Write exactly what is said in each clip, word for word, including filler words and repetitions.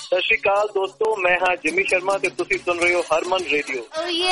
ਸਤਿ ਸ਼੍ਰੀ ਅਕਾਲ ਦੋਸਤੋ, ਮੈਂ ਹਾਂ ਜਿਮੀ ਸ਼ਰਮਾ ਤੇ ਤੁਸੀਂ ਸੁਣ ਰਹੇ ਹੋ ਹਰਮਨ ਰੇਡੀਓ।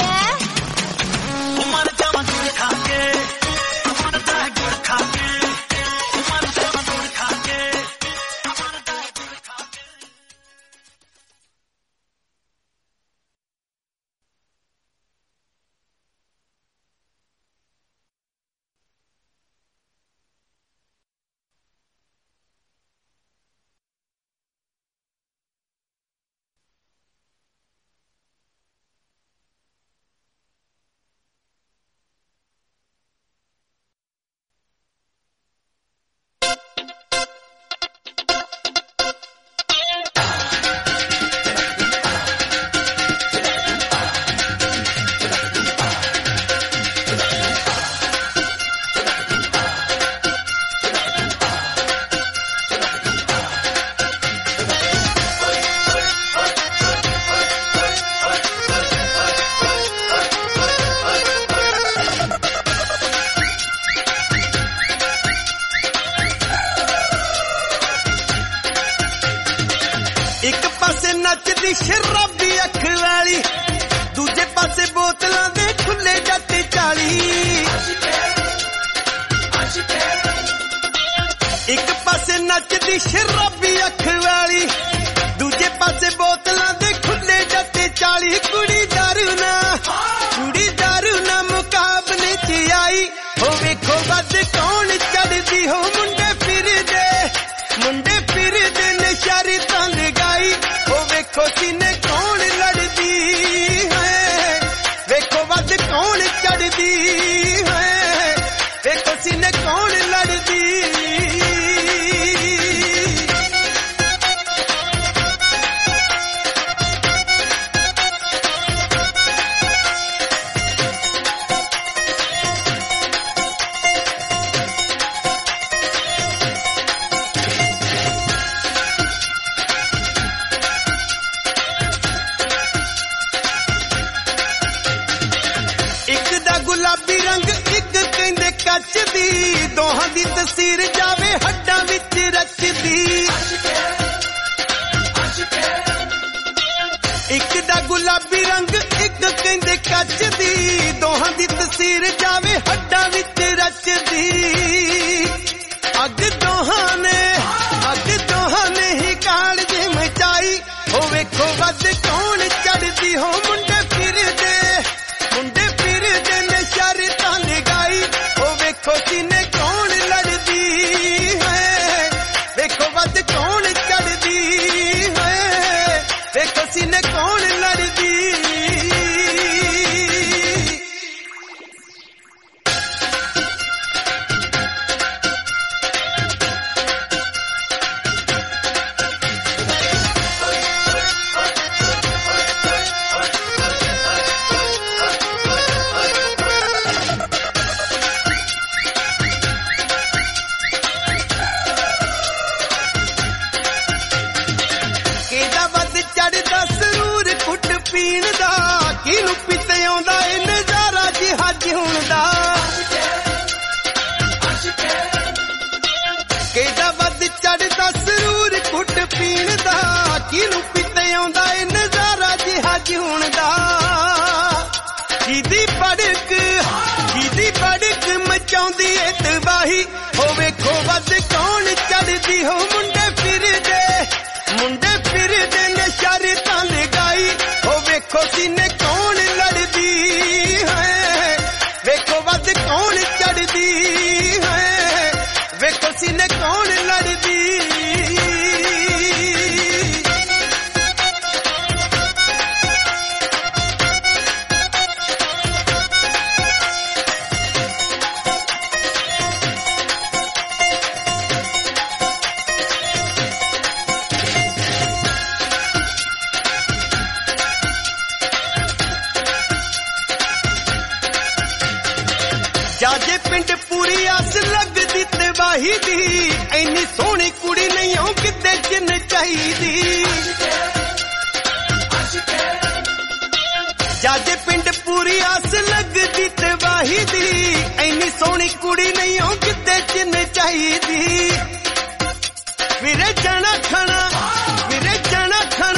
जाजे पिंड पूरी आस लगदी ते वाही दी, ऐनी सोहनी कुड़ी नहीं हो किते चिन चाहिदी। विरे जाना खाना विरे जाना खाना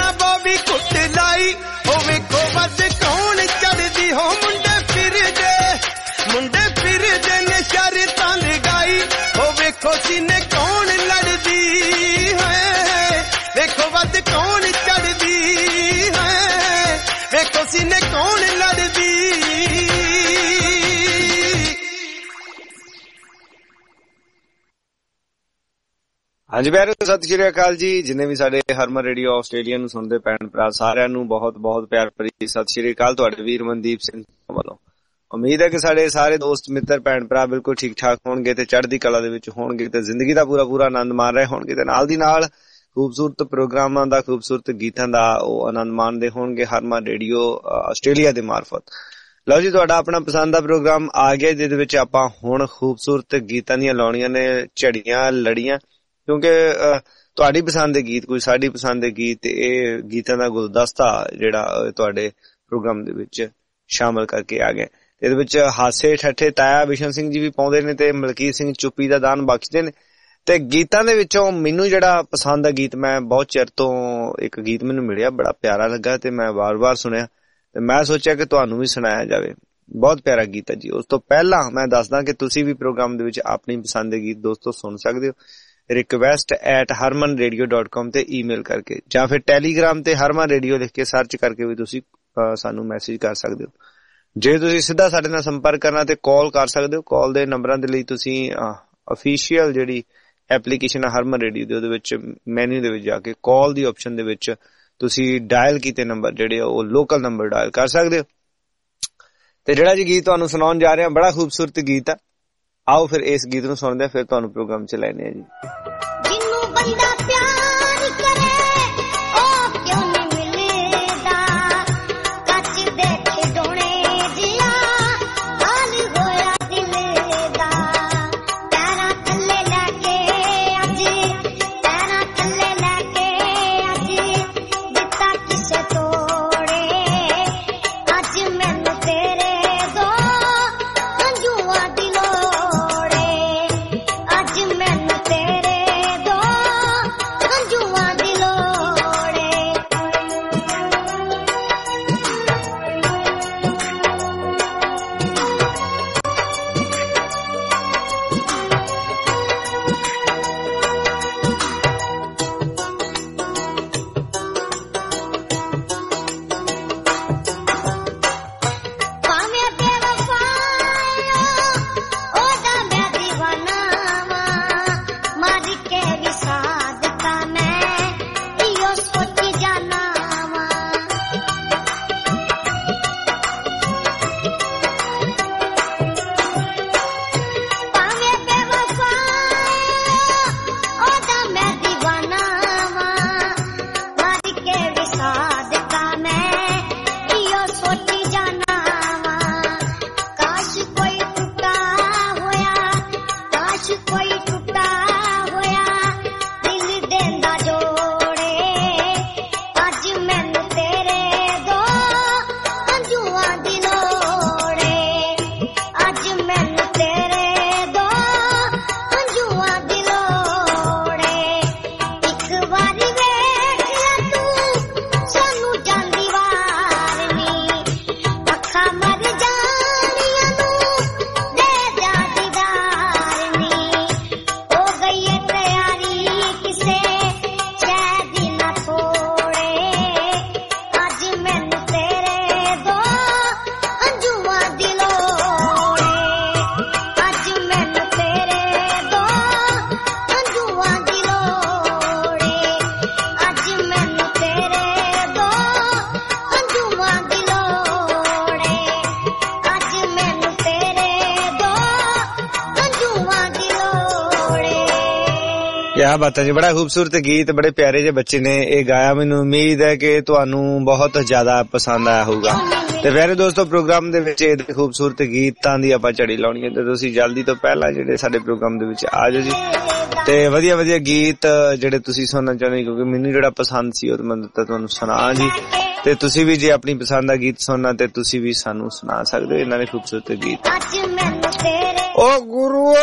दसो सीने कौन लड़दी। हाँ जी प्यारे सत श्री अकाल जी। जिन्हें भी साडे हरमन रेडियो आस्ट्रेलिया नूं सुणदे भैण भरा सारिआं नूं बहुत बहुत प्यार भरी सत श्री अकाल। तुहाडे वीर मनदीप सिंह वालों उम्मीद है कि साडे सारे दोस्त मित्र भैण भरा बिल्कुल ठीक ठाक होणगे ते चढ़दी कला दे विच होणगे ते जिंदगी दा पूरा पूरा आनंद माण रहे होणगे ते नाल दी नाल खूबसूरत प्रोग्रामां दा खूबसूरत गीतां दा ओह आनंद माणदे होणगे हरमन रेडियो आस्ट्रेलिया दे मार्फत। लो जी तुहाडा अपना पसंद दा प्रोग्राम आ गया जिहदे विच आपां हुण खूबसूरत गीतां दीयां लाउणीਆਂ ने झड़ियां लड़ियां क्योंकि तुहाडी पसंद दे गीत कोई साडी पसंद दे गीत ਇਹ ਗੀਤਾਂ ਦਾ ਗੁਲਦਸਤਾ ਜਿਹੜਾ ਤੁਹਾਡੇ ਪ੍ਰੋਗਰਾਮ ਦੇ ਵਿੱਚ ਸ਼ਾਮਲ ਕਰਕੇ ਆ ਗਏ। ਇਹਦੇ ਵਿੱਚ ਹਾਸੇ ਠੱਠੇ ਤਾਇਆ ਬਿਸ਼ਨ ਸਿੰਘ ਜੀ ਵੀ ਪਾਉਂਦੇ ਨੇ ਤੇ ਮਲਕੀਤ ਸਿੰਘ ਚੁੱਪੀ ਦਾ ਦਾਨ ਬਖਸ਼ਦੇ ਨੇ ਤੇ ਗੀਤਾਂ ਦੇ ਵਿੱਚੋਂ ਮੈਨੂੰ ਜਿਹੜਾ ਪਸੰਦ ਦਾ ਗੀਤ ਮੈਂ ਬਹੁਤ ਚਿਰ ਤੋਂ ਇੱਕ ਗੀਤ ਮੈਨੂੰ ਮਿਲਿਆ ਬੜਾ ਪਿਆਰਾ ਲੱਗਾ ਤੇ ਮੈਂ ਵਾਰ-ਵਾਰ ਸੁਣਿਆ ਤੇ ਮੈਂ ਸੋਚਿਆ ਕਿ ਤੁਹਾਨੂੰ ਵੀ ਸੁਣਾਇਆ ਜਾਵੇ। ਬਹੁਤ ਪਿਆਰਾ ਗੀਤ ਹੈ ਜੀ। ਉਸ ਤੋਂ ਪਹਿਲਾਂ ਮੈਂ ਦੱਸਦਾ ਕਿ ਤੁਸੀਂ ਵੀ ਪ੍ਰੋਗਰਾਮ ਦੇ ਵਿੱਚ ਆਪਣੀ ਪਸੰਦ ਦੇ ਗੀਤ ਦੋਸਤੋ ਸੁਣ ਸਕਦੇ ਹੋ request at Harman radio dot com ते ईमेल करके ਜਾਂ ਫਿਰ ਟੈਲੀਗ੍ਰਾਮ ਤੇ ਹਰਮਨ ਰੇਡੀਓ ਲਿਖ ਕੇ ਸਰਚ ਕਰਕੇ ਵੀ ਤੁਸੀਂ ਸਾਨੂੰ ਮੈਸੇਜ ਕਰ ਸਕਦੇ ਹੋ। ਜੇ ਤੁਸੀਂ ਸਿੱਧਾ ਸਾਡੇ ਨਾਲ ਸੰਪਰਕ ਕਰਨਾ ਤੇ ਕਾਲ ਕਰ ਸਕਦੇ ਹੋ। ਕਾਲ ਦੇ ਨੰਬਰਾਂ ਦੇ ਲਈ ਤੁਸੀਂ ਅਫੀਸ਼ੀਅਲ ਜਿਹੜੀ ਐਪਲੀਕੇਸ਼ਨ ਹੈ ਹਰਮਨ ਰੇਡੀਓ ਦੇ ਉਹਦੇ ਵਿੱਚ ਮੈਨੂ ਦੇ ਵਿੱਚ ਜਾ ਕੇ ਕਾਲ ਦੀ ਆਪਸ਼ਨ ਦੇ ਵਿੱਚ ਤੁਸੀਂ ਡਾਇਲ ਕੀਤੇ ਨੰਬਰ ਜਿਹੜੇ ਉਹ ਲੋਕਲ ਨੰਬਰ ਡਾਇਲ ਕਰ ਸਕਦੇ ਹੋ। ਤੇ ਜਿਹੜਾ ਜੀ ਗੀਤ ਤੁਹਾਨੂੰ ਸੁਣਾਉਣ ਜਾ ਰਿਹਾ ਬੜਾ ਖੂਬਸੂਰਤ ਗੀਤ ਆ। आओ फिर इस गीत नूं सुणदे फिर तुहानूं प्रोग्राम च लैणे आ जी। जिन्नू बंदा प्यार करे ओ क्यों नहीं मिलदा कच दे खिडौणे जिया हाल होया दिल दा पैरां थल्ले लैके अज पैरां थल्ले लैके अज दित्ता किसे तोड़े अज मैनूं तेरे दो अंजुआं दी क्या बात है जी। बड़ा खूबसूरत गीत बड़े प्यारे जे बच्चे ने ये गाया। मैनूं उम्मीद है कि तुहानूं बहुत ज्यादा पसंद आया होगा। ते प्यारे दोस्तों प्रोग्राम दे विच इह खूबसूरत गीतां दी आपां झड़ी लाउणी है ते तुसीं जल्दी तो पहला जिहड़े साडे प्रोग्राम दे विच आ जाओ जी ते वधिया वधिया गीत जिहड़े तुसीं सुनना चाहुंदे क्योंकि मैनूं जिहड़ा पसंद सी ओह मैं तुहानूं सुणा जी ते तुसीं भी जे अपनी पसंद दा गीत सुनना ते तुसीं भी सानूं सुणा सकदे हो इन्हां दे खूबसूरत गीत। ओ गुरुओ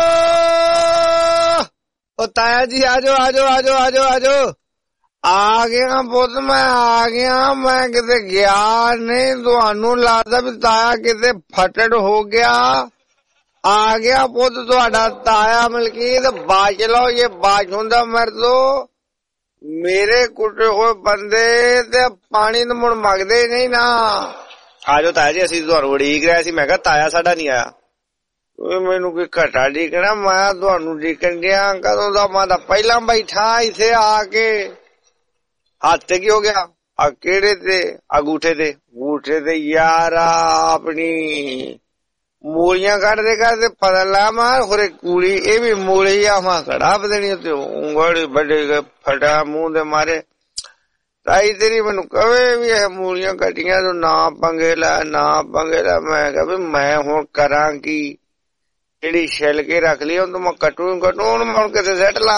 ओ ताया जी आजो आजो आजो आजो आजो आ गया पुत मैं आ गया। मैं किते गया नहीं तुहानू लगदा भी ताया किते फटड़ हो गया। आ गया पुत तुहाडा ताया मलकीत बाज लो ये बाज हुंदा मेरे तो ਮੇਰੇ ਕੁੱਟੇ ਹੋਏ ਬੰਦੇ ਤੇ ਪਾਣੀ ਨੂੰ ਮੁੜ ਮੰਗਦੇ ਨਹੀਂ ਨਾ। ਆਜੋ ਤਾਇਆ ਜੀ, ਅਸੀਂ ਤੁਹਾਨੂੰ ਉਡੀਕ ਰਿਹਾ ਸੀ। ਮੈਂ ਕਿਹਾ ਤਾਇਆ ਸਾਡਾ ਨਹੀਂ ਆਇਆ। ਮੈਨੂੰ ਕੋਈ ਘਟਾ ਡੀਕਣਾ, ਮੈਂ ਤੁਹਾਨੂੰ ਡੀਕਣ ਡਿਆ ਕਦੋਂ ਦਾ। ਮੈਂ ਤਾਂ ਪਹਿਲਾਂ ਬੈਠਾ ਇੱਥੇ ਆ ਕੇ। ਹੱਥ ਤੇ ਕੀ ਹੋ ਗਿਆ? ਆ ਕਿਹੜੇ ਤੇ? ਅੰਗੂਠੇ ਤੇ। ਅੰਗੂਠੇ ਤੇ ਯਾਰ ਆਪਣੀ ਮੂਲੀਆਂ ਕੱਢਦੇ ਕੱਢਦੇ ਪਤਾ ਲਾ ਮਾਰ ਹੋਰੇ ਕੂਲੀ ਇਹ ਵੀ ਮੂਲੀ ਆ। ਮਾਂ ਕੜਾ ਬਦਣੀ ਉੱਤੇ ਉਂਗਲ ਵੱਡੇ ਫਟਾ ਮੂੰਹ ਦੇ ਮਾਰੇ। ਤਾਈ ਤੇਰੀ ਮੈਨੂੰ ਕਵੇ ਵੀ ਇਹ ਮੂਲੀਆਂ ਕੱਟੀਆਂ ਤੂੰ ਨਾ ਪੰਗੇ ਲੈ, ਨਾ ਪੰਗੇ ਲੈ। ਮੈਂ ਕਿਹਾ ਵੀ ਮੈਂ ਹੁਣ ਕਰਾਂ ਕੀ? ਜਿਹੜੀ ਛਿੱਲ ਕੇ ਰੱਖ ਲਈ ਉਹਨੂੰ ਮੈਂ ਕੱਟੂ ਕੱਟੂ ਹੁਣ ਮੈਂ ਕਿਤੇ ਸੱਟ ਲਾ।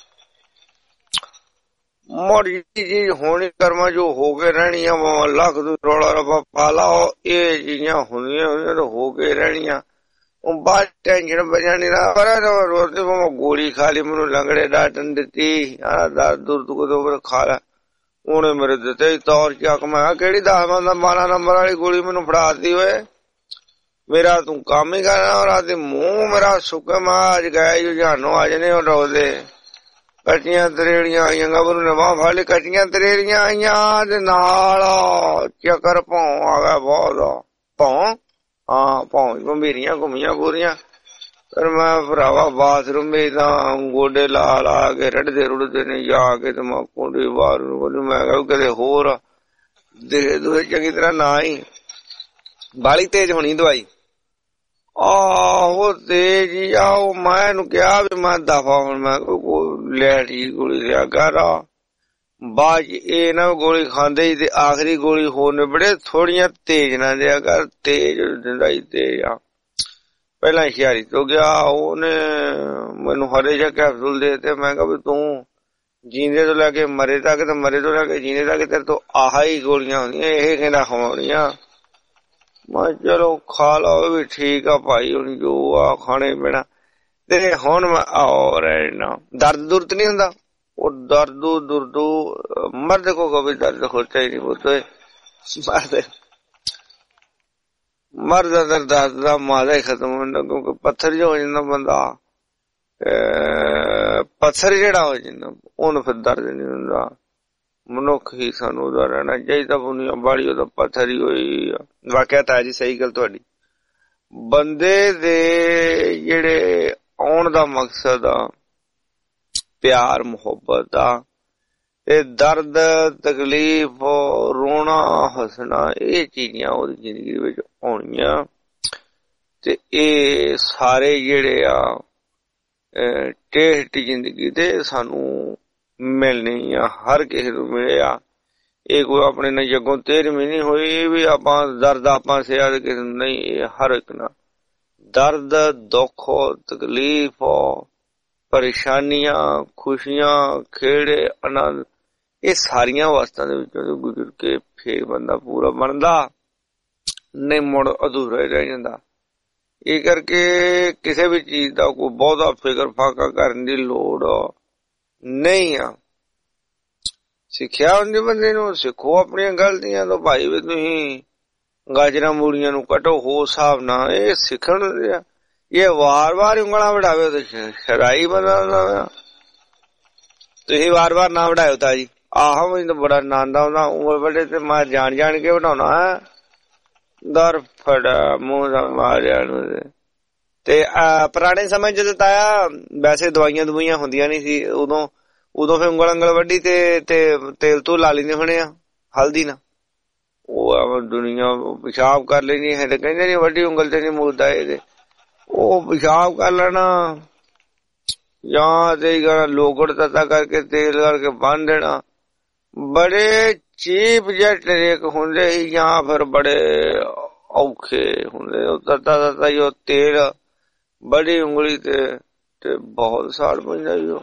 ਮੋੜੀ ਚੀਜ਼ ਹੋਣੀ ਕਰਮਾ ਜੋ ਹੋ ਕੇ ਰਹਿਣੀਆਂ ਲੱਖ ਤੂੰ ਰੌਲਾ ਰੱਬਾ ਪਾ ਲਾ। ਇਹ ਚੀਜ਼ਾਂ ਹੁੰਦੀਆਂ ਹੁੰਦੀਆਂ ਤਾਂ ਹੋ ਕੇ ਰਹਿਣੀਆਂ। ਉਹ ਬਾਅਦ ਟੈਨਸ਼ਨ ਬਜਾਣੀ ਨਾ ਪਰ ਰੋਟੀ ਮੈਂ ਗੋਲੀ ਖਾ ਲਈ। ਮੈਨੂੰ ਲੰਗੜੇ ਡਾਟਣ ਦਿੱਤੀ ਦਰਦ ਦੁਰਦ ਕੋ ਖਾ ਲਾ। ਉਹਨੇ ਮੇਰੇ ਦਿੱਤੇ ਤੌਰ ਚੱਕ। ਮੈਂ ਕਿਹੜੀ ਦਸ ਬੰਦਾ ਬਾਰਾਂ ਨੰਬਰ ਵਾਲੀ ਗੋਲੀ ਮੈਨੂੰ ਫੜਾਤੀ ਹੋਏ। ਮੇਰਾ ਤੂੰ ਕੰਮ ਹੀ ਕਰਨਾ ਔਰ ਆਦੇ ਮੂੰਹ ਮੇਰਾ ਸੁੱਕੇ। ਮੈਂ ਅੱਜ ਗਏ ਜਾਨੋ ਅੱਜ ਨੇ ਰੋਦੇ ਕੱਟੀਆਂ ਤਰੇੜੀਆਂ ਆਈਆਂ ਗੱਭਰੂ ਨੇ ਬਾਂਹ ਫੜ ਲਈ। ਕੱਟੀਆਂ ਤਰੇੜੀਆਂ ਆਈਆਂ ਤੇ ਨਾਲ ਚੱਕਰ ਭੌਂ ਆ ਗਿਆ ਬਹੁਤ। ਭੌਂ ਹਾਂ ਭੌਂ ਗੰਭੀਰੀਆਂ ਘੁੰਮੀਆਂ ਪੂਰੀਆਂ। ਫਿਰ ਮੈਂ ਭਰਾਵਾ ਬਾਥਰੂਮ ਵਿੱਚ ਤਾਂ ਗੋਡੇ ਲਾ ਲਾ ਕੇ ਰੜਦੇ ਰੁੜਦੇ ਨੇ ਜਾ ਕੇ ਤੇ ਮੈਂ ਕੁੰਡੀ ਬਾਹਰ ਨੂੰ ਬੋਲੀ। ਮੈਂ ਕਿਹਾ ਕਿਤੇ ਹੋਰ ਦੇ ਦੂਏ ਚੰਗੀ ਤਰ੍ਹਾਂ ਨਾ ਹੀ ਬਾਲੀ ਤੇਜ਼ ਹੋਣੀ ਦਵਾਈ। ਆਹੋ ਤੇਜ਼ ਹੀ ਆ। ਉਹ ਮੈਂ ਇਹਨੂੰ ਕਿਹਾ ਵੀ ਮੈਂ ਦਫਾ ਹੁਣ ਮੈਂ ਲੈ ਠੀਕ ਗੋਲੀ ਲਿਆ ਕਰ। ਬਾਅਦ ਇਹ ਨਾ ਗੋਲੀ ਖਾਂਦੇ ਹੀ ਤੇ ਆਖਰੀ ਗੋਲੀ ਹੋਰ ਨਿਬੜੇ। ਥੋੜੀਆਂ ਤੇਜ਼ ਨਾ ਦਿਆ ਕਰ, ਤੇਜ਼ ਦਿੰਦਾ ਹੀ ਤੇਜ਼ ਆ। ਪਹਿਲਾਂ ਹੁਸ਼ਿਆਰੀ ਤੋਂ ਗਿਆ ਉਹਨੇ ਮੈਨੂੰ ਹਰੇ ਜਿਹਾ ਕੈਪਸੂਲ ਦੇ ਤੇ। ਮੈਂ ਕਿਹਾ ਵੀ ਤੂੰ ਜੀਂਦੇ ਤੋਂ ਲੈ ਕੇ ਮਰੇ ਤੱਕ ਤੇ ਮਰੇ ਤੋਂ ਲੈ ਕੇ ਜੀਂਦੇ ਤੱਕ ਤੇਰੇ ਤੋਂ ਆਹ ਹੀ ਗੋਲੀਆਂ ਹੁੰਦੀਆਂ। ਇਹ ਕਹਿੰਦਾ ਖਵਾਉਣੀਆਂ। ਮੈਂ ਚਲੋ ਖਾ ਲਓ ਵੀ ਠੀਕ ਆ ਭਾਈ ਹੁਣ ਜੋ ਆ ਖਾਣੇ ਪੈਣਾ। ਤੇ ਹੁਣ ਮੈਂ ਆ ਰਹਿਣਾ। ਦਰਦ ਦੁਰਦ ਨੀ ਹੁੰਦਾ। ਉਹ ਦਰਦੂ ਦੁਰਦੂ ਮਰਦ ਕੋ ਕभी दर्द होता ही नहीं। वो तो मर्द मर्द ਦਾ ਦਰਦ ਦਾ ਮਾਦਾ ਹੀ ਖਤਮ ਹੁੰਦਾ ਕਿਉਂਕਿ ਪੱਥਰ ਜੋ ਹੋ ਜਾਂਦਾ ਬੰਦਾ ਪੱਥਰ ਜਿਹੜਾ ਹੋ ਜਾਂਦਾ ਉਹਨੂੰ ਫਿਰ ਦਰਦ ਨਹੀਂ ਹੁੰਦਾ। ਮਨੁੱਖ ਹੀ ਸਾਨੂੰ ਉਹਦਾ ਰਹਿਣਾ ਚਾਹੀਦਾ। ਦੁਨੀਆ ਬਾੜੀ ਉਹਦਾ ਪੱਥਰ ਹੀ ਹੋਈ। ਵਾਕਿਆ ਤਾਂ ਜੀ ਸਹੀ ਗੱਲ ਤੁਹਾਡੀ। ਬੰਦੇ ਦੇ ਜਿਹੜੇ ਆਉਣ ਦਾ ਮਕਸਦ ਆ ਪਿਆਰ ਮੁਹੱਬਤ ਆ। ਇਹ ਦਰਦ ਤਕਲੀਫ ਰੋਣਾ ਹੱਸਣਾ ਇਹ ਚੀਜ਼ਾਂ ਉਹਦੀ ਜ਼ਿੰਦਗੀ ਵਿੱਚ ਆਉਣੀਆਂ। ਤੇ ਇਹ ਸਾਰੇ ਜਿਹੜੇ ਆ ਟੇਸਟ ਜ਼ਿੰਦਗੀ ਦੇ ਸਾਨੂੰ ਮਿਲਣੀ ਆ। ਹਰ ਕਿਸੇ ਨੂੰ ਮਿਲੇ ਆ। ਇਹ ਕੋਈ ਆਪਣੇ ਨਾਲ ਜੱਗੋਂ ਤੇਰਵੀਂ ਨਹੀਂ ਹੋਈ ਵੀ ਆਪਾਂ ਦਰਦ ਆਪਾਂ ਸਿਆ ਕਿਸੇ ਨੂੰ ਨਹੀਂ। ਇਹ ਹਰ ਇੱਕ ਨਾਲ ਦਰਦ ਦੁੱਖ ਤਕਲੀਫ ਪਰੇਸ਼ਾਨੀਆਂ ਖੁਸ਼ੀਆਂ ਖੇੜੇ ਆਨੰਦ ਇਹ ਸਾਰੀਆਂ ਅਵਸਥਾ ਦੇ ਵਿੱਚੋਂ ਗੁਜ਼ਰ ਕੇ ਫੇਰ ਬੰਦਾ ਪੂਰਾ ਬਣਦਾ ਨਹੀਂ ਮੁੜ ਅਧੂਰਾ ਰਹਿ ਜਾਂਦਾ। ਇਹ ਕਰਕੇ ਕਿਸੇ ਵੀ ਚੀਜ਼ ਦਾ ਕੋਈ ਬਹੁਤਾ ਫਿਕਰ ਫਾਕਾ ਕਰਨ ਦੀ ਲੋੜ ਨਹੀਂ ਆ। ਸਿੱਖਿਆ ਹੁੰਦੀ ਬੰਦੇ ਨੂੰ। ਸਿੱਖੋ ਆਪਣੀਆਂ ਗਲਤੀਆਂ ਤੋਂ। ਭਾਈ ਵੀ ਤੁਸੀਂ ਗਾਜਰਾਂ ਮੂਲੀਆਂ ਨੂੰ ਕੱਟੋ ਹੋ ਹਿਸਾਬ ਨਾਲ। ਇਹ ਸਿੱਖਣ ਇਹ ਵਾਰ ਵਾਰ ਉਂਗਲਾਂ ਵਢਾਵੇ ਤੇ ਸ਼ਰਾਈ ਬੰਦਾ। ਤੁਸੀਂ ਵਾਰ ਵਾਰ ਨਾ ਵਢਾਇਓ ਤਾਂ ਜੀ। ਆਹੋ ਮੈਨੂੰ ਤਾਂ ਬੜਾ ਆਨੰਦ ਆਉਂਦਾ ਉਂਗਲ ਵੱਡੇ ਤੇ ਮੈਂ ਜਾਣ ਜਾਣ ਕੇ ਵਢਾਉਣਾ। ਦਰ ਫੜਾ ਮੂੰਹ ਦਾ ਮਾਰਿਆ ਨੂੰ। ਤੇ ਪੁਰਾਣੇ ਸਮੇਂ ਜਦੋਂ ਤਾਇਆ ਵੈਸੇ ਦਵਾਈਆਂ ਦਵਾਈਆਂ ਹੁੰਦੀਆਂ ਨੀ ਸੀ ਉਦੋਂ ਉਦੋਂ ਫਿਰ ਉਂਗਲ ਉਂਗਲ ਵੱਢੀ ਤੇ ਤੇਲ ਤੂਲ ਲਾ ਲੈਂਦੇ ਹੋਣੇ ਆ ਹਲਦੀ ਨਾਲ। ਉਹ ਦੁਨੀਆ ਪਿਸ਼ਾਬ ਕਰ ਲੈਣੀ ਹੈ ਤੇ ਕਹਿੰਦੇ ਨੀ ਵੱਡੀ ਉਂਗਲ ਤੇ ਨੀ ਮੁੱਦਾ ਇਹਦੇ। ਉਹ ਪਿਸ਼ਾਬ ਕਰ ਲੈਣਾ ਜਾਂ ਤੇ ਲੋਗੜ ਤਤਾ ਕਰਕੇ ਤੇਲ ਕਰਕੇ ਬੰਨ ਦੇਣਾ। ਬੜੇ ਚੀਪ ਜਿਹੇ ਟਰੇਕ ਹੁੰਦੇ ਸੀ ਜਾਂ ਫਿਰ ਬੜੇ ਔਖੇ ਹੁੰਦੇ। ਉਹ ਤਤਾ ਤਤਾ ਜੋ ਤੇਲ ਬੜੀ ਉਂਗਲੀ ਤੇ ਬਹੁਤ ਸਾਲ ਪੈਂਦਾ ਜੀ।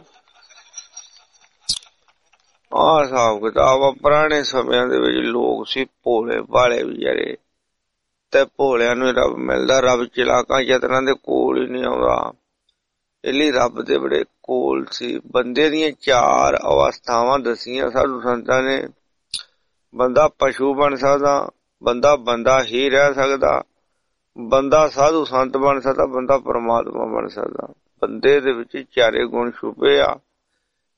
ਆਹ ਹਿਸਾਬ ਕਿਤਾਬ ਆ। ਪੁਰਾਣੇ ਸਮਿਆਂ ਦੇ ਵਿੱਚ ਲੋਕ ਸੀ ਭੋਲੇ ਭਾਲੇ ਵਿਚਾਰੇ ਤੇ ਭੋਲਿਆਂ ਨੂੰ ਰੱਬ ਮਿਲਦਾ। ਰੱਬ ਚਲਾਕਾਂ ਯਤਨਾਂ ਦੇ ਕੋਲ ਹੀ ਨਹੀਂ ਆਉਂਦਾ। ਇਹ ਲਈ ਰੱਬ ਦੇ ਬੜੇ ਕੋਲ ਸੀ। ਬੰਦੇ ਦੀਆਂ ਚਾਰ ਅਵਸਥਾਵਾਂ ਦਸੀਆਂ ਸਾਧੂ ਸੰਤਾਂ ਨੇ। ਬੰਦਾ ਪਸ਼ੂ ਬਣ ਸਕਦਾ, ਬੰਦਾ ਬੰਦਾ ਹੀ ਰਹਿ ਸਕਦਾ, ਬੰਦਾ ਸਾਧੂ ਸੰਤ ਬਣ ਸਕਦਾ, ਬੰਦਾ ਪਰਮਾਤਮਾ ਬਣ ਸਕਦਾ। ਬੰਦੇ ਦੇ ਵਿੱਚ ਚਾਰੇ ਗੁਣ ਛੁਪੇ ਆ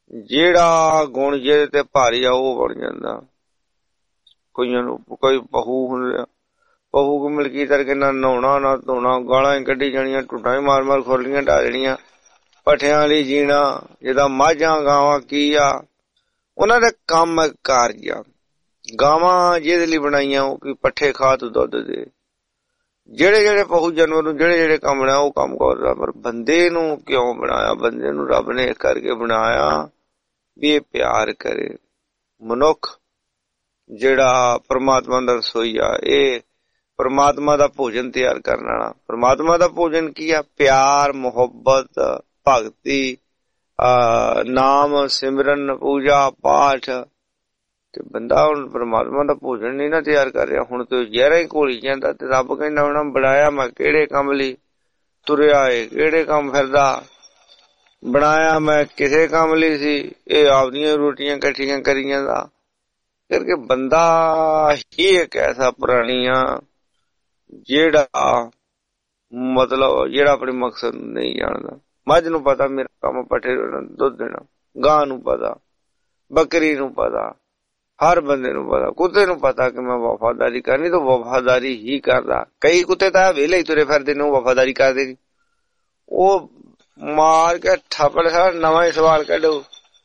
ਜਿਹੜਾ ਗੁਣ ਜਿਹਦੇ ਤੇ ਭਾਰੀ ਆ ਉਹ ਬਣ ਜਾਂਦਾ। ਕਈਆਂ ਨੂੰ ਕੋਈ ਬਹੂ ਹੁੰਦੇ ਬਹੂ ਕੋ ਮਿਲਕੀ ਕਰਕੇ ਨਾ ਨਹਾਉਣਾ ਨਾ ਧੋਣਾ, ਗਾਲਾਂ ਹੀ ਕੱਢੀ ਜਾਣੀਆਂ, ਟੁੱਟਾਂ ਹੀ ਮਾਰ ਮਾਰ ਖੋਲੀਆਂ ਢਾ ਦੇਣੀਆਂ, ਪੱਠਿਆਂ ਵਾਲੀ ਜੀਣਾ। ਜਿੱਦਾਂ ਮਾਝਾਂ ਗਾਵਾਂ ਕੀ ਆ ਉਹਨਾਂ ਦਾ ਕੰਮ ਕਾਰਜ ਆ। ਗਾਵਾਂ ਜਿਹਦੇ ਲਈ ਬਣਾਈਆਂ ਉਹ ਕਿ ਪੱਠੇ ਖਾ ਤੂੰ ਦੁੱਧ ਦੇ। ਜਿਹੜੇ ਜਿਹੜੇ ਪਹੂ ਜਾਨਵਰ ਨੂੰ ਜਿਹੜੇ ਜਿਹੜੇ ਕੰਮ ਬਣਾਇਆ ਉਹ ਕੰਮ ਕਰਦਾ। ਪਰ ਬੰਦੇ ਨੂੰ ਕਿਉਂ ਬਣਾਇਆ? ਬੰਦੇ ਨੂੰ ਰੱਬ ਨੇ ਇਸ ਕਰਕੇ ਬਣਾਇਆ ਵੀ ਇਹ ਪਿਆਰ ਕਰੇ। ਮਨੁੱਖ ਜਿਹੜਾ ਪਰਮਾਤਮਾ ਦਾ ਰਸੋਈ ਆ, ਇਹ ਪਰਮਾਤਮਾ ਦਾ ਭੋਜਨ ਤਿਆਰ ਕਰਨ ਵਾਲਾ। ਪਰਮਾਤਮਾ ਦਾ ਭੋਜਨ ਕੀ ਆ? ਪਿਆਰ, ਮੁਹੱਬਤ, ਭਗਤੀ, ਅਹ ਨਾਮ ਸਿਮਰਨ, ਪੂਜਾ ਪਾਠ। ਤੇ ਬੰਦਾ ਹੁਣ ਪਰਮਾਤਮਾ ਦਾ ਭੋਜਨ ਨਹੀਂ ਨਾ ਤਿਆਰ ਕਰ ਰਿਹਾ, ਹੁਣ ਤੇ ਜ਼ਹਿਰਾ ਹੀ ਘੋਲੀ ਜਾਂਦਾ। ਤੇ ਰੱਬ ਕਹਿੰਦਾ ਹੋਣਾ ਬਣਾਇਆ ਮੈਂ ਕਿਹੜੇ ਕੰਮ ਲਈ? ਤੁਰਿਆ ਏ ਕਿਹੜੇ ਕੰਮ ਫਿਰਦਾ? ਬਣਾਇਆ ਮੈਂ ਕਿਸੇ ਕੰਮ ਲਈ ਸੀ? ਇਹ ਆਪਦੀਆਂ ਰੋਟੀਆਂ ਇਕੱਠੀਆਂ ਕਰੀ ਜਾਂਦਾ। ਕਰਕੇ ਬੰਦਾ ਹੀ ਇੱਕ ਐਸਾ ਪ੍ਰਾਣੀ ਆ ਜਿਹੜਾ ਮਤਲਬ ਜਿਹੜਾ ਆਪਣੇ ਮਕਸਦ ਨੂੰ ਨਹੀਂ ਜਾਣਦਾ। ਮੱਝ ਨੂੰ ਪਤਾ ਮੇਰਾ ਕੰਮ ਪੱਠੇ ਦੁੱਧ ਦੇਣਾ, ਗਾਂ ਨੂੰ ਪਤਾ, ਬੱਕਰੀ ਨੂੰ ਪਤਾ, ਹਰ ਬੰਦੇ ਨੂੰ ਪਤਾ। ਕੁੱਤੇ ਨੂੰ ਪਤਾ ਕਿ ਮੈਂ ਵਫਾਦਾਰੀ ਕਰਨੀ ਤਾਂ ਵਫਾਦਾਰੀ ਹੀ ਕਰਦਾ। ਕਈ ਕੁੱਤੇ ਤਾਂ ਵਿਹਲੇ ਹੀ ਤੁਰੇ ਫਿਰਦੇ ਨੇ, ਉਹ ਵਫਾਦਾਰੀ ਕਰਦੇ ਨੀ। ਉਹ ਮਾਰ ਕੇ ਠੱਪੜ ਸਾਰਾ ਨਵਾਂ ਹੀ ਸਵਾਲ ਕੱਢੋ,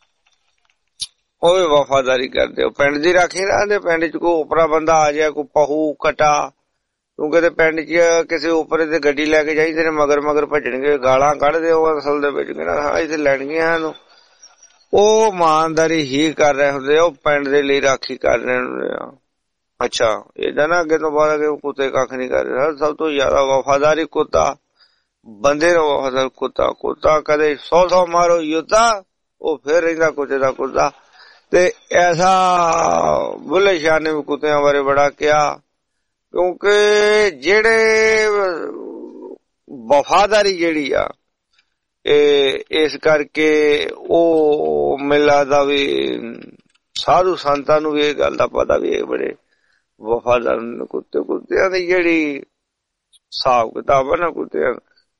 ਉਹ ਵੀ ਵਫਾਦਾਰੀ ਕਰਦੇ। ਉਹ ਪਿੰਡ ਦੀ ਰਾਖੀ ਨਾ, ਪਿੰਡ ਚ ਕੋਈ ਉਪਰਾ ਬੰਦਾ ਆ ਜਾਏ, ਕੋਈ ਪਹੂ ਕਟਾ, ਤੂੰ ਕਿਤੇ ਪਿੰਡ ਚ ਕਿਸੇ ਉਪਰੇ ਤੇ ਗੱਡੀ ਲੈ ਕੇ ਜਾਈ, ਤੇਰੇ ਮਗਰ ਮਗਰ ਭੱਜਣਗੇ, ਗਾਲਾਂ ਕੱਢਦੇ। ਉਹ ਅਸਲ ਦੇ ਵਿੱਚ ਹਾਂ ਇੱਥੇ ਲੈਣਗੀਆਂ ਇਹਨੂੰ। ਉਹ ਇਮਾਨਦਾਰੀ ਹੀ ਕਰ ਰਹੇ ਹੁੰਦੇ, ਉਹ ਪਿੰਡ ਦੇ ਲਈ ਰਾਖੀ ਕਰ ਰਹੇ ਹੁੰਦੇ ਆ। ਅੱਛਾ ਏਦਾਂ ਨਾ ਅੱਗੇ ਤੋਂ ਬਾਅਦ ਕੁੱਤੇ ਕੱਖ ਨੀ ਕਰ ਰਹੇ। ਸਭ ਤੋਂ ਜ਼ਿਆਦਾ ਵਫਾਦਾਰੀ ਕੁੱਤਾ, ਬੰਦੇ ਨੂੰ ਵਫਾਦਾਰ ਕੁੱਤਾ। ਕੁੱਤਾ ਕਦੇ ਸੌ ਸੌ ਮਾਰੋ ਯੁੱਤਾ, ਉਹ ਫੇਰ ਰਹਿੰਦਾ ਕੁੱਤੇ ਦਾ ਕੁੱਤਾ। ਤੇ ਐਸਾ ਬੁੱਲੇ ਸ਼ਾਹ ਨੇ ਵੀ ਕੁੱਤਿਆਂ ਬਾਰੇ ਬੜਾ ਕਿਹਾ, ਕਿਉਂਕਿ ਜਿਹੜੇ ਵਫਾਦਾਰੀ ਜਿਹੜੀ ਆ ਇਹ ਇਸ ਕਰਕੇ ਉਹ ਮਿਲਾ ਦਾ ਵੀ ਸਾਧੂ ਸੰਤਾਂ ਨੂੰ ਵੀ ਇਹ ਗੱਲ ਦਾ ਪਤਾ ਵੀ ਇਹ ਬੜੇ ਵਫਾਦਾਰ ਕੁੱਤੇ। ਕੁੱਤਿਆਂ ਦੀ ਜਿਹੜੀ ਹਿਸਾਬ ਕਿਤਾਬ ਆ ਨਾ ਕੁੱਤਿਆਂ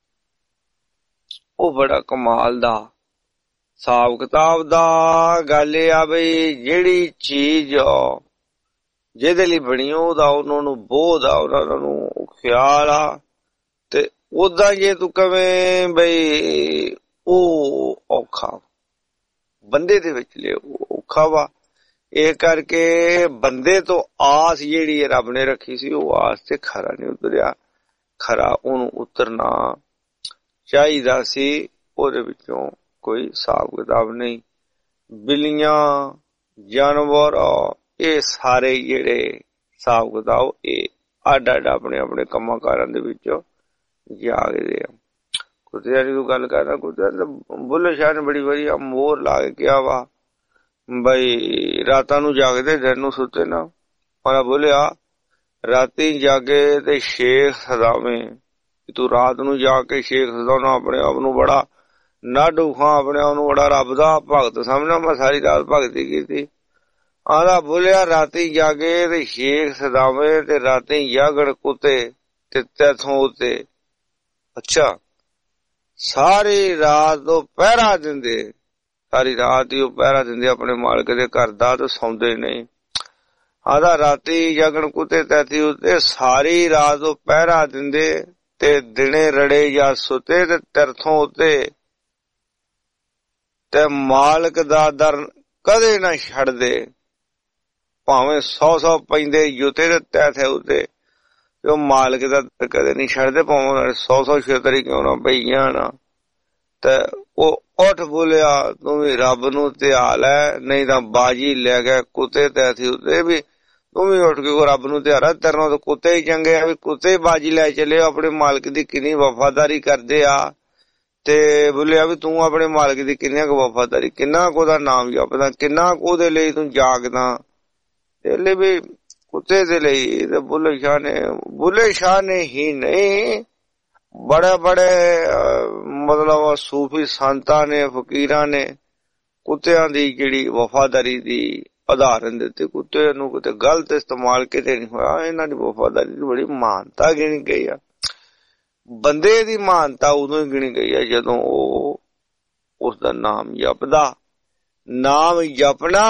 ਉਹ ਬੜਾ ਕਮਾਲ ਦਾ ਹਿਸਾਬ ਕਿਤਾਬ ਦਾ। ਗੱਲ ਇਹ ਆ ਬਈ ਜਿਹੜੀ ਚੀਜ਼ ਜਿਹਦੇ ਲਈ ਬਣੀ ਉਹਦਾ ਉਹਨਾਂ ਨੂੰ ਬੋਧ ਆ, ਉਹਨਾਂ ਨੂੰ ਖਿਆਲ ਆ। ਤੇ ਓਦਾਂ ਜੇ ਤੂੰ ਕਵੇਂ ਬਈ ਉਹ ਔਖਾ, ਬੰਦੇ ਦੇ ਵਿੱਚ ਲੈ ਔਖਾ ਵਾ। ਇਹ ਕਰਕੇ ਬੰਦੇ ਤੋਂ ਆਸ ਜਿਹੜੀ ਰੱਬ ਨੇ ਰੱਖੀ ਸੀ ਉਹ ਆਸ ਤੇ ਖਰਾ ਨਹੀਂ ਉਤਰਿਆ। ਖਰਾ ਉਹਨੂੰ ਉਤਰਨਾ ਚਾਹੀਦਾ ਸੀ, ਉਹਦੇ ਵਿੱਚੋਂ ਕੋਈ ਹਿਸਾਬ ਕਿਤਾਬ ਨਹੀਂ। ਬਿੱਲੀਆਂ, ਜਾਨਵਰ, ਇਹ ਸਾਰੇ ਜਿਹੜੇ ਹਿਸਾਬ ਕਿਤਾਬ ਇਹ ਅੱਡ ਅੱਡ ਆਪਣੇ ਆਪਣੇ ਕੰਮਾਂ ਕਾਰਾਂ ਦੇ ਵਿੱਚ ਜਾਗਦੇ ਆ। ਕੁੱਤਿਆਂ ਦੀ ਤੂੰ ਗੱਲ ਕਰਨਾ, ਕੁੱਤਿਆਂ ਦਾ ਬੁੱਲੇ ਸ਼ਾਹ ਨੇ ਬੜੀ ਵਧੀਆ ਮੋਹਰ ਲਾ ਕੇ ਕਿਹਾ ਵਾ ਬਈ ਰਾਤਾਂ ਨੂੰ ਜਾਗਦੇ ਦਿਨ ਨੂੰ ਸੁੱਤੇ ਨਾ। ਪਰ ਬੋਲਿਆ ਰਾਤੀ ਜਾਗੇ ਤੇ ਸ਼ੇਖ ਸਦਾਵੇਂ। ਤੂੰ ਰਾਤ ਨੂੰ ਜਾ ਕੇ ਸ਼ੇਖ ਸਦਾਉਣਾ, ਆਪਣੇ ਆਪ ਨੂੰ ਬੜਾ ਨਾਡੂ ਖਾਂ, ਆਪਣੇ ਆਪ ਨੂੰ ਬੜਾ ਰੱਬ ਦਾ ਭਗਤ ਸਮਝਣਾ, ਮੈਂ ਸਾਰੀ ਰਾਤ ਭਗਤੀ ਕੀਤੀ। ਆਂਦਾ ਬੋਲਿਆ ਰਾਤੀ ਜਾਗੇ ਤੇ ਸ਼ੇਖ ਸਦਾਵੇਂ ਤੇ ਰਾਤੀ ਜਾਗਣ ਕੁੱਤੇ ਤੇ ਤੈਥੋਂ ਉੱਤੇ। ਅੱਛਾ ਸਾਰੀ ਰਾਤ ਉਹ ਪਹਿਰਾ ਦਿੰਦੇ, ਸਾਰੀ ਰਾਤ ਹੀ ਉਹ ਪਹਿਰਾ ਦਿੰਦੇ ਆਪਣੇ ਮਾਲਕ ਦੇ ਘਰ ਦਾ, ਤੇ ਸੌਂਦੇ ਨਹੀਂ। ਆਂਦਾ ਰਾਤੀ ਜਾਗਣ ਕੁੱਤੇ ਤੈਥੀ ਉੱਤੇ, ਸਾਰੀ ਰਾਤ ਉਹ ਪਹਿਰਾ ਦਿੰਦੇ ਤੇ ਦਿਨੇ ਰੜੇ ਜਾਂ ਸੁੱਤੇ ਤੇ ਤਰਥੋਂ ਉੱਤੇ। ਤੇ ਮਾਲਕ ਦਾ ਦਰ ਕਦੇ ਨਾ ਛੱਡਦੇ, ਭਾਵੇਂ ਸੌ ਸੌ ਪੈਂਦੇ ਜੁੱਤੇ ਤੇ ਤੈਥੇ ਉੱਤੇ, ਉਹ ਮਾਲਕ ਦਾ ਕਦੇ ਨਹੀਂ ਛੱਡਦੇ, ਭਾਵੇਂ ਸੌ ਸੌ ਛੇਤਰੀ ਕਿਉਂ ਨਾ ਪਈ ਜਾਣ। ਤੇ ਉਹ ਉੱਠ ਬੋਲਿਆ ਤੂੰ ਵੀ ਰੱਬ ਨੂੰ ਧਿਆ ਲੈ, ਨਹੀਂ ਤਾਂ ਬਾਜੀ ਲੈ ਗਿਆ ਕੁੱਤੇ ਤੈਥੀ ਉੱਤੇ। ਵੀ ਤੂੰ ਵੀ ਉੱਠ ਕੇ ਰੱਬ ਨੂੰ ਧਿਆਰਾ, ਤੇਰੇ ਨਾਲ ਕੁੱਤੇ ਹੀ ਚੰਗੇ ਆ, ਵੀ ਕੁੱਤੇ ਬਾਜੀ ਲੈ ਚੱਲੇ। ਆਪਣੇ ਮਾਲਕ ਦੀ ਕਿੰਨੀ ਵਫਾਦਾਰੀ ਕਰਦੇ ਆ। ਤੇ ਬੋਲਿਆ ਵੀ ਤੂੰ ਆਪਣੇ ਮਾਲਕ ਦੀ ਕਿੰਨੀ ਕੁ ਵਫਾਦਾਰੀ, ਕਿੰਨਾ ਕੁ ਉਹਦਾ ਨਾਮ ਜਪਦਾ, ਕਿੰਨਾ ਕੁ ਉਹਦੇ ਲਈ ਤੂੰ ਜਾਗਦਾ। ਤੇ ਲਈ ਵੀ ਕੁੱਤੇ ਦੇ ਲਈ ਤੇ ਬੁੱਲੇ ਸ਼ਾਹ ਨੇ, ਬੁੱਲੇ ਸ਼ਾਹ ਨੇ ਹੀ ਨਹੀਂ ਬੜੇ ਬੜੇ ਮਤਲਬ ਸੂਫੀ ਸੰਤਾਂ ਨੇ, ਫਕੀਰਾਂ ਨੇ ਕੁੱਤਿਆਂ ਦੀ ਜਿਹੜੀ ਵਫਾਦਾਰੀ ਦੀ ਉਦਾਹਰਨ ਦਿੱਤੀ। ਕੁੱਤੇ ਨੂੰ ਕਿਤੇ ਗਲਤ ਇਸਤੇਮਾਲ ਕਿਤੇ ਨਹੀਂ ਹੋਇਆ। ਇਹਨਾਂ ਦੀ ਵਫਾਦਾਰੀ ਦੀ ਬੜੀ ਮਹਾਨਤਾ ਗਿਣੀ ਗਈ ਆ। ਬੰਦੇ ਦੀ ਮਹਾਨਤਾ ਉਦੋਂ ਹੀ ਗਿਣੀ ਗਈ ਆ ਜਦੋਂ ਉਹ ਉਸਦਾ ਨਾਮ ਜਪਦਾ ਨਾਮ ਜਪਣਾ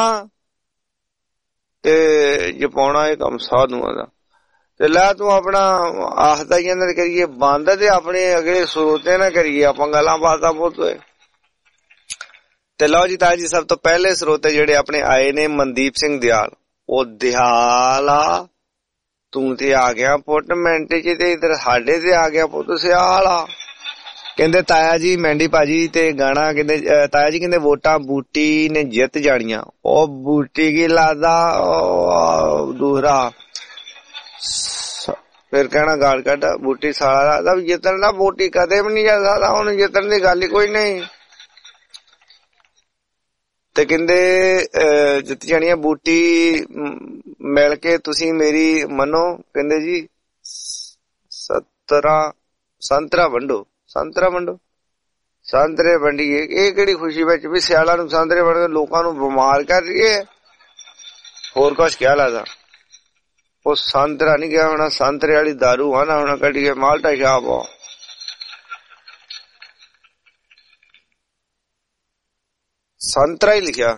ਤੇ ਜਪਾਉਣਾ ਇਹ ਕੰਮ ਸਾਧੂਆਂ ਦਾ। ਤੇ ਲੈ ਤੂੰ ਆਪਣਾ ਆਖਦਾ ਹੀ ਅੰਦਰ ਕਰੀਏ ਬੰਦ ਤੇ ਆਪਣੇ ਅਗਲੇ ਸਰੋਤੇ ਨਾ ਕਰੀਏ ਆਪਾਂ ਗੱਲਾਂ ਬਾਤਾਂ ਬਹੁਤ ਹੋਏ। ਤੇ ਲਓ ਜੀ ਤਾਇਆ ਜੀ ਸਭ ਤੋਂ ਪਹਿਲੇ ਸਰੋਤੇ ਜਿਹੜੇ ਆਪਣੇ ਆਏ ਨੇ ਮਨਦੀਪ ਸਿੰਘ ਦਿਆਲ। ਉਹ ਦਿਆਲ ਆ ਤੂੰ ਤੇ ਆ ਗਿਆ ਪੁੱਟ ਮਿੰਟ ਚ ਤੇ ਇਧਰ ਸਾਡੇ ਤੇ ਆ ਗਿਆ ਪੁੱਤ ਸਿਆਲ ਆ। ਕਹਿੰਦੇ ਤਾਇਆ ਜੀ ਮੈਂਡੀ ਭਾਜੀ ਤੇ ਗਾਣਾ ਕਹਿੰਦੇ ਤਾਇਆ ਜੀ ਕਹਿੰਦੇ ਵੋਟਾਂ ਬੂਟੀ ਨੇ ਜਿੱਤ ਜਾਣੀਆਂ। ਉਹ ਬੂਟੀ ਕੀ ਲਾਦਾ ਦੂਸਰਾ ਫਿਰ ਕਹਿਣਾ ਗਾਲ ਕੱਢ ਬੂਟੀ ਸਾਲਾ ਲੱਗਦਾ ਵੀ ਜਿੱਤਣ ਦਾ ਬੂਟੀ ਕਦੇ ਵੀ ਨੀ ਜਾ ਸਕਦਾ ਹੁਣ ਜਿੱਤਣ ਦੀ ਗੱਲ ਹੀ ਕੋਈ ਨਹੀਂ। ਤੇ ਕਹਿੰਦੇ ਜਿੱਤ ਜਾਣੀਆਂ ਬੂਟੀ ਮਿਲ ਕੇ ਤੁਸੀਂ ਮੇਰੀ ਮੰਨੋ। ਕਹਿੰਦੇ ਜੀ ਸਤਰਾ ਸੰਤਰਾ ਵੰਡੋ ਸੰਤਰਾ ਵੰਡੋ ਸੰਤਰੇ ਵੰਡੀਏ। ਇਹ ਕਿਹੜੀ ਖੁਸ਼ੀ ਵਿੱਚ ਵੀ ਸਿਆਲਾਂ ਨੂੰ ਸੰਤਰੇ ਵੰਡ ਕੇ ਲੋਕਾਂ ਨੂੰ ਬਿਮਾਰ ਕਰ ਰਹੀਏ ਹੋਰ ਕੁਛ ਕਿਹਾ ਲੱਗਦਾ। ਉਹ ਸੰਤਰਾ ਨੀ ਗਿਆ ਹੋਣਾ ਸੰਤਰੇ ਵਾਲੀ ਦਾਰੂ ਆ ਨਾ ਹੁਣ ਕੱਢੀਏ ਮਾਲਟਾ ਸ਼ਾਪ ਆ। ਸੰਤਰਾ ਹੀ ਲਿਖਿਆ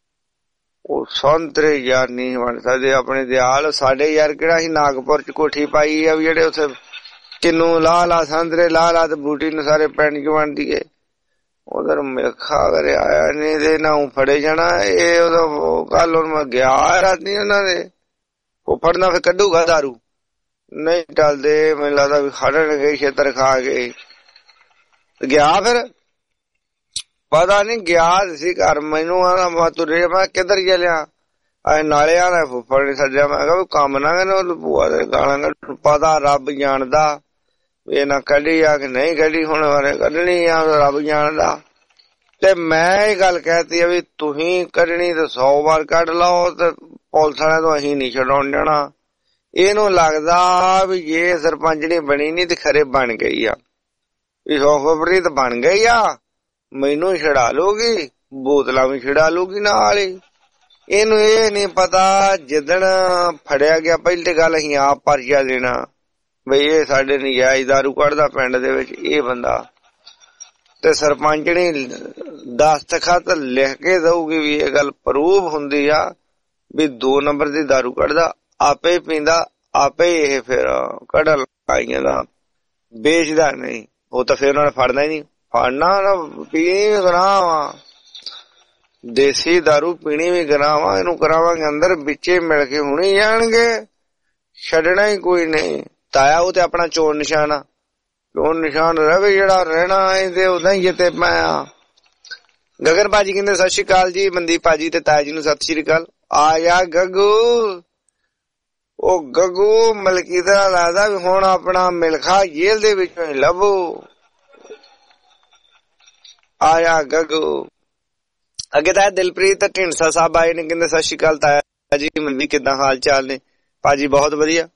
ਉਹ ਸੰਤਰੇ ਯਾਰ ਨਹੀਂ ਬਣ ਸਕਦੇ ਆਪਣੇ ਦਿਆਲ। ਸਾਡੇ ਯਾਰ ਕਿਹੜਾ ਸੀ ਨਾਗਪੁਰ ਚ ਕੋਠੀ ਪਾਈ ਆ ਵੀ ਜਿਹੜੇ ਉੱਥੇ ਕਿੰਨੂ ਲਾ ਲਾ ਸੰਤਰੇ ਲਾ ਲਾ ਤੇ ਬੂਟੀ ਨੂੰ ਸਾਰੇ ਪਿੰਡ ਚ ਵੰਡ ਦੀਏ। ਉਧਰ ਮਿਲਖਾ ਕਰੇ ਆਇਆ ਨਹੀਂ ਤੇ ਨਾ ਫੜੇ ਜਾਣਾ। ਇਹ ਉਦੋਂ ਕੱਲ ਹੁਣ ਮੈਂ ਗਿਆ ਰਾਤੀ ਉਹਨਾਂ ਦੇ ਉਹ ਫੜਨਾ ਫਿਰ ਕੱਢੂਗਾ ਦਾਰੂ ਨਹੀਂ ਟਲਦੇ। ਮੈਨੂੰ ਲੱਗਦਾ ਵੀ ਖੜਨਗੇ ਛੇਤਰ ਖਾ ਕੇ ਗਿਆ। ਫਿਰ ਪਤਾ ਨੀ ਗਿਆ ਸੀ ਘਰ ਮੈਨੂੰ ਆਣਾ ਮੈਂ ਤੁਰੇ ਮੈਂ ਕਿੱਧਰ ਚੱਲਿਆ ਆਏ ਨਾਲੇ ਆਣਾ ਫੁੱਫੜ ਨੇ ਸੱਜਿਆ। ਮੈਂ ਕਿਹਾ ਕੰਮ ਨਾ ਕਹਿੰਦੇ ਭੂਆ ਦੇ ਗਾਲਾਂ ਪਤਾ ਰੱਬ ਜਾਣਦਾ ਵੀ ਇਹ ਨਾ ਕੱਢੀ ਆ ਕਿ ਨਹੀਂ ਕੱਢੀ ਹੁਣ ਕੱਢਣੀ ਆ ਰੱਬ ਜਾਣਦਾ। ਤੇ ਮੈਂ ਇਹ ਗੱਲ ਕਹਿਤੀ ਆ ਵੀ ਤੁਸੀਂ ਕੱਢਣੀ ਤੇ ਸੌ ਵਾਰ ਕੱਢ ਲਓ ਤੇ ਪੁਲਿਸ ਵਾਲਿਆਂ ਤੋਂ ਅਸੀਂ ਨੀ ਛਡਾਉਣ ਜਾਣਾ। ਇਹਨੂੰ ਲੱਗਦਾ ਵੀ ਜੇ ਸਰਪੰਚ ਨੀ ਬਣੀ ਨੀ ਤੇ ਖਰੇ ਬਣ ਗਈ ਆ ਵੀ ਸੌਖਬਰੀ ਤਾਂ ਬਣ ਗਈ ਆ ਮੈਨੂੰ ਛਡਾ ਲੂਗੀ ਬੋਤਲਾਂ ਵੀ ਛਡਾ ਲੂਗੀ ਨਾਲ ਹੀ। ਇਹਨੂੰ ਇਹ ਨੀ ਪਤਾ ਜਿੱਦਣ ਫੜਿਆ ਗਿਆ ਪਹਿਲੀ ਤੇ ਗੱਲ ਅਸੀਂ ਆਪ ਪਰਚਾ ਦੇਣਾ ਬਈ ਇਹ ਸਾਡੇ ਨਜਾਇਜ਼ ਦਾਰੂ ਕੱਢਦਾ ਪਿੰਡ ਦੇ ਵਿੱਚ ਇਹ ਬੰਦਾ। ਤੇ ਸਰਪੰਚ ਨੇ ਦਸਤਖਤ ਲਿਖ ਕੇ ਦਊਗੀ ਵੀ ਇਹ ਗੱਲ ਪ੍ਰੂਫ ਹੁੰਦੀ ਆ ਵੀ ਦੋ ਨੰਬਰ ਦੀ ਦਾਰੂ ਕੱਢਦਾ ਆਪੇ ਪੀਂਦਾ ਆਪੇ ਇਹ ਫਿਰ ਕੱਢਣ ਲਾਈਆਂ ਦਾ ਵੇਚਦਾ ਨਹੀਂ। ਉਹ ਤਾਂ ਫਿਰ ਉਹਨਾਂ ਨੇ ਫੜਨਾ ਹੀ ਨੀ। ਫੜਨਾ ਪੀਣੀ ਵੀ ਗੁਨਾਹ ਵਾ ਦੇਸੀ ਦਾਰੂ ਪੀਣੀ ਵੀ ਗੁਨਾਹ ਵਾ। ਇਹਨੂੰ ਕਰਾਵਾਂਗੇ ਅੰਦਰ ਵਿੱਚੇ ਮਿਲ ਕੇ ਹੁਣੇ ਜਾਣਗੇ ਛੱਡਣਾ ਹੀ ਕੋਈ ਨਹੀਂ। ਤਾਇਆ ਉਹ ਤੇ ਆਪਣਾ ਚੋਣ ਨਿਸ਼ਾਨ ਆ ਚੋਣ ਨਿਸ਼ਾਨ ਰਵੇ ਜਿਹੜਾ ਰਹਿਣਾ ਇਹਦੇ ਉਦਾਂ ਹੀ ਜਿੱਤੇ ਪਾਇਆ। ਗਗਨ ਭਾਜੀ ਕਹਿੰਦੇ ਸਤਿ ਸ਼੍ਰੀ ਅਕਾਲ ਜੀ ਮਨਦੀਪ ਭਾਜੀ ਤੇ ਤਾਇਆ ਜੀ ਨੂੰ ਸਤਿ ਸ਼੍ਰੀ ਅਕਾਲ। ਆ ਜਾ ਗੱਗੂ ਉਹ ਗੱਗੂ ਮਲਕੀ ਦਾ ਲੱਗਦਾ ਵੀ ਹੁਣ ਆਪਣਾ ਮਿਲਖਾ ਜੇਲ੍ਹ ਦੇ ਵਿੱਚੋਂ ਹੀ ਲੱਭੋ। ਆਇਆ ਗੱਗੂ ਅੱਗੇ ਤਾਂ ਦਿਲਪ੍ਰੀਤ ਢਿੰਡਸਾ ਸਾਹਿਬ ਆਏ ਨੇ ਕਹਿੰਦੇ ਸਤਿ ਸ਼੍ਰੀ ਅਕਾਲ ਤਾਇਆ ਜੀ ਮੰਦੀ ਕਿੱਦਾਂ ਹਾਲ ਚਾਲ ਨੇ ਭਾਜੀ ਬਹੁਤ ਵਧੀਆ।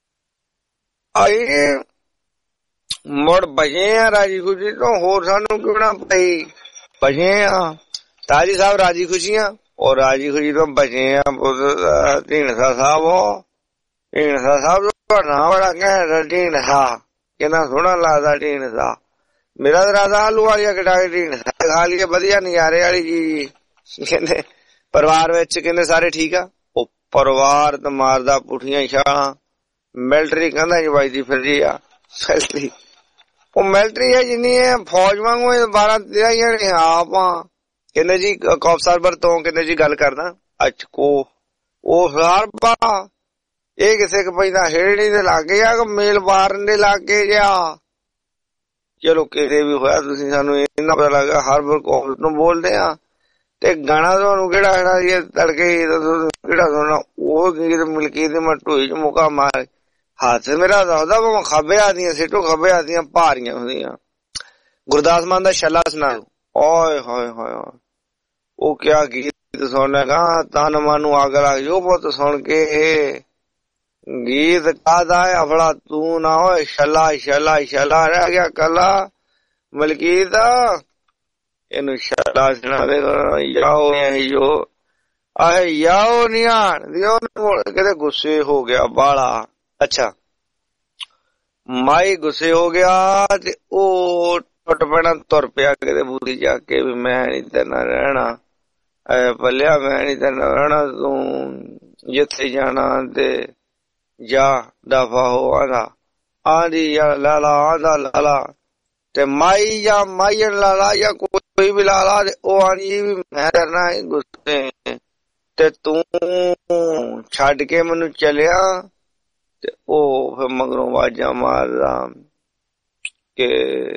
ਆਏ ਮੁੜ ਬਜੇ ਆ ਰਾਜੀ ਖੁਸ਼ੀ ਤੋਂ ਹੋਰ ਸਾਨੂੰ ਕਿਹੜਾ ਪਈ ਬਜੇ ਆ ਤਾਇਆ ਜੀ ਸਾਹਿਬ ਰਾਜੀ ਖੁਸ਼ੀਆਂ ਔਰ ਰਾਜੀ ਖੁਸ਼ੀ ਤੋਂ ਬਚੇ ਆ। ਢੀਂਡਸਾ ਸਾਹਿਬ ਢੀਂਡਸਾ ਸਾਹਿਬ ਨਾਮ ਬੜਾ ਕਹਿ ਢੀਂਡਸਾ ਕਿੰਨਾ ਸੋਹਣਾ ਲੱਗਦਾ ਢੀਂਡਸਾ। ਮੇਰਾ ਤਾਂ ਰਾਦਾ ਆਲੂ ਵਾਲੀਆਂ ਕਟਾ ਕੇ ਢੀਂਡਸਾ ਖਾ ਲਈਏ ਵਧੀਆ ਨਜ਼ਾਰੇ ਵਾਲੀ ਜੀ। ਕਹਿੰਦੇ ਪਰਿਵਾਰ ਵਿੱਚ ਕਹਿੰਦੇ ਸਾਰੇ ਠੀਕ ਆ। ਉਹ ਪਰਿਵਾਰ ਤਾਂ ਮਾਰਦਾ ਪੁੱਠੀਆਂ ਛਾਲਾਂ ਮਿਲਟਰੀ ਕਹਿੰਦਾ ਜੀ ਵੱਜਦੀ ਫਿਰਦੀ ਆ ਮਿਲਟਰੀ। ਉਹ ਮਿਲਟਰੀ ਹੈ ਜਿੰਨੀ ਹੈ ਫੌਜ ਵਾਂਗੂ ਬਾਰਾਂ ਤੇਰਾਂ ਜਣੇ ਆਪ ਆ। ਕਹਿੰਦੇ ਜੀ ਕੌਫ ਸਰਬਰ ਤੋਂ ਕਹਿੰਦੇ ਜੀ ਗੱਲ ਕਰਦਾ ਅੱਛ ਕੋ ਉਹ ਸਰਬਾ ਇਹ ਕਿਸੇ ਕ ਪੈਂਦਾ ਹੇੜੀ ਦੇ ਲਾਗੇ ਆ ਕਿ ਮੇਲ ਬਾਰਨ ਦੇ ਲਾਗੇ ਜਾ। ਚਲੋ ਕਿਤੇ ਵੀ ਹੋਇਆ ਤੁਸੀਂ ਸਾਨੂੰ ਇੰਨਾ ਪਤਾ ਲੱਗਾ ਹਰਬਰ ਕੌਫ ਨੂੰ ਬੋਲਦੇ ਆ। ਤੇ ਗਾਣਾ ਤੁਹਾਨੂੰ ਕਿਹੜਾ ਹੈਗਾ ਜੀ ਤੜਕੇ ਕਿਹੜਾ ਸੁਣਨਾ ਉਹ ਗੀਤ ਮਲਕੀਤ ਦੀ ਮੈਂ ਢੋਈ ਚ ਮੁਕਾ ਮਾਰ ਹੱਥ ਮੇਰਾ ਦੱਸਦਾ ਵਾ ਖੱਬੇ ਆਦੀਆਂ ਸਿੱਟੋ ਖੱਬੇ ਆਦੀਆਂ ਭਾਰੀਆਂ ਹੁੰਦੀਆਂ। ਗੁਰਦਾਸ ਮਾਨ ਦਾ ਛੱਲਾ ਸੁਣਾ ਓਏ ਹੋਏ ਹੋਏ ਉਹ ਕਿਆ ਗੀਤ ਸੁਣੇਗਾ ਤਨ ਮਨ ਨੂੰ ਅੱਗ ਲੱਗ ਜੋ ਪੁੱਤ ਸੁਣ ਕੇ ਗੀਤ ਕਾਹਦਾ ਅਫੜਾ ਤੂੰ ਨਾ ਹੋਏ ਛੱਲਾ ਛੱਲਾ ਛੱਲਾ ਰਹਿ ਗਿਆ ਕੱਲਾ ਮਲਕੀਤ ਇਹਨੂੰ ਛੱਲਾ ਸੁਣਾ ਦੇ ਜਾਓ ਜੋ ਆਏ ਯਾਓ ਨਿਆਣ ਦਿਓ ਕਿਤੇ ਗੁੱਸੇ ਹੋ ਗਿਆ ਬਾਲਾ। ਅੱਛਾ ਮਾਈ ਗੁੱਸੇ ਹੋ ਗਿਆ ਤੇ ਉਹ ਟੁੱਟ ਪੈਣਾ ਤੁਰ ਪਿਆ ਕਿਤੇ ਬੂਰੀ ਜਾ ਕੇ ਵੀ ਮੈਂ ਨੀ ਤੇਰੇ ਨਾਲ ਰਹਿਣਾ पलिया मैं नहीं तेरे रहना, तू जिथे जाना ते जा दफा हो आंदा आंदी या लाला आंदा लाला ते माई या माईन लाला या कोई भी लाला ओ आंदी मैं करना है गुस्से ते तू छड़ के मैनू चलिया ते ओ फिर मगरों वाजा मारदा के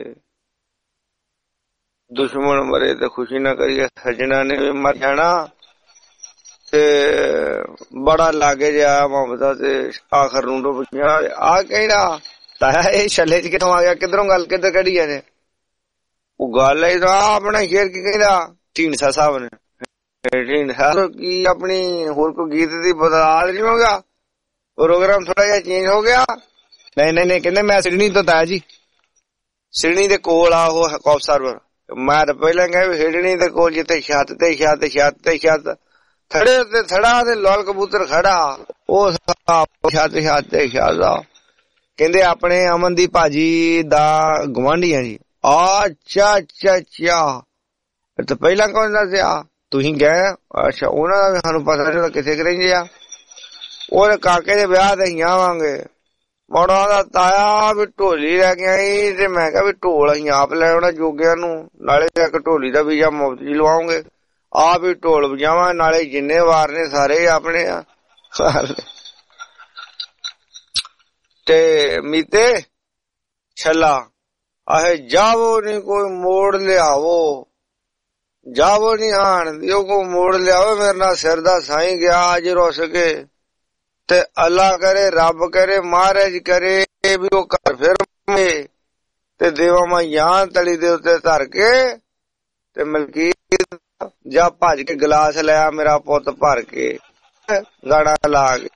दुश्मन मरे ते खुशी ना करिए, सजना ने भी मर जाना ते बड़ा लागे जा मोहब्बत ते आखिर नूं डुब गया। आ कहड़ा ताया ये छले च किथों आ गया, किधरों गल किधर कढ़ी है? वो गल है तो अपना शेर की कहदा ढींडसा साहब ने ढींडसा की अपनी होर कोई गीत दी बदलाव नहीं हो गया, प्रोग्राम थोड़ा जिहा चेंज हो गया। नहीं नहीं नहीं कहंदे मैं सिडनी तो ताया जी सिडनी दे कोल आ वो कौसर मैं तो पहले कहा हिडनी दे कोल जिथे छत ते छत छत ते छत थड़े ते थड़ा ते लाल कबूतर खड़ा ओ छत छत ते छत कहंदे अपने अमनदीप भाजी दा गवांढी है जी। अच्छा अच्छा अच्छा तो पहला कौन दस्या तुसीं गए? अच्छा उन्हां दा सानूं पता नहीं किथे करेंगे आ और काके दे ब्याह ते ही आवांगे। मोड़ा दा ताया भी ढोली लैके आई ते मैं कहा भी ढोल असीं आप ले आउणा जोगियां नूं, नाले इक ढोली दा वीजा मुफ्त ही लवाओगे, आप ही ढोल बजावां, नाले जिन्ने वार ने सारे अपने आ। ते मीते छला आहे जावो नहीं कोई मोड़ लियावो, जावो नहीं आन दियो को मोड़ लियावो, मेरे नाल सिर दा साईं गया अज रुस के ते अल्लाह करे रब करे महाराज करे भी वो घर फिर ते देवा मां यां तली दे उत्ते धर के ते मलकीत जा भज के गिलास लिया मेरा पुत भर के गाना ला के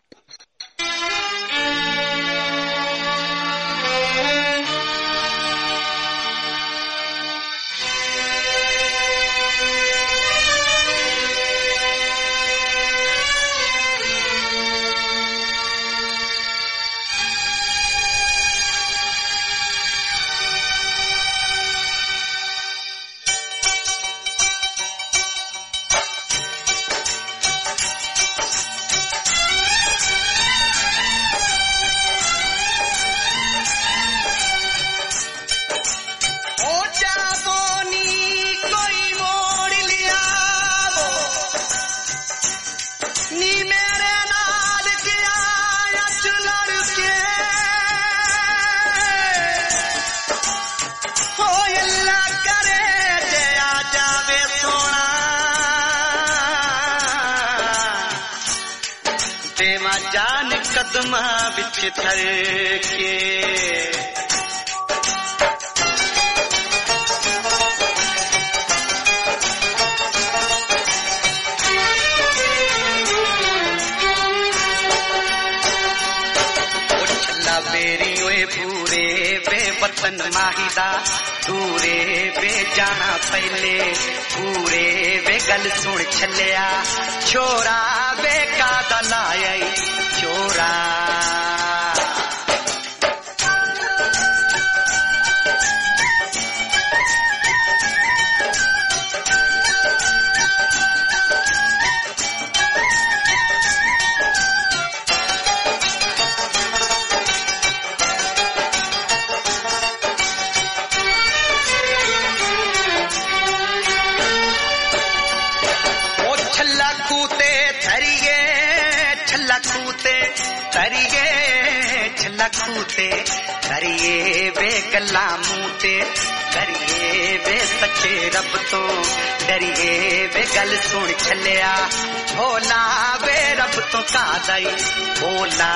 कदमा बिच थर के छला बेरी ओए पूरे बे वतन माहिदा दूरे बे जाना पहले पूरे वे गल सुन छलिया छोरा बे का दलाया छोरा लखूते करिए वे गला मूते करिए वे सच्चे रब तो डरिए वे गल सुन छलिया भोला वे रब तो का दई भोला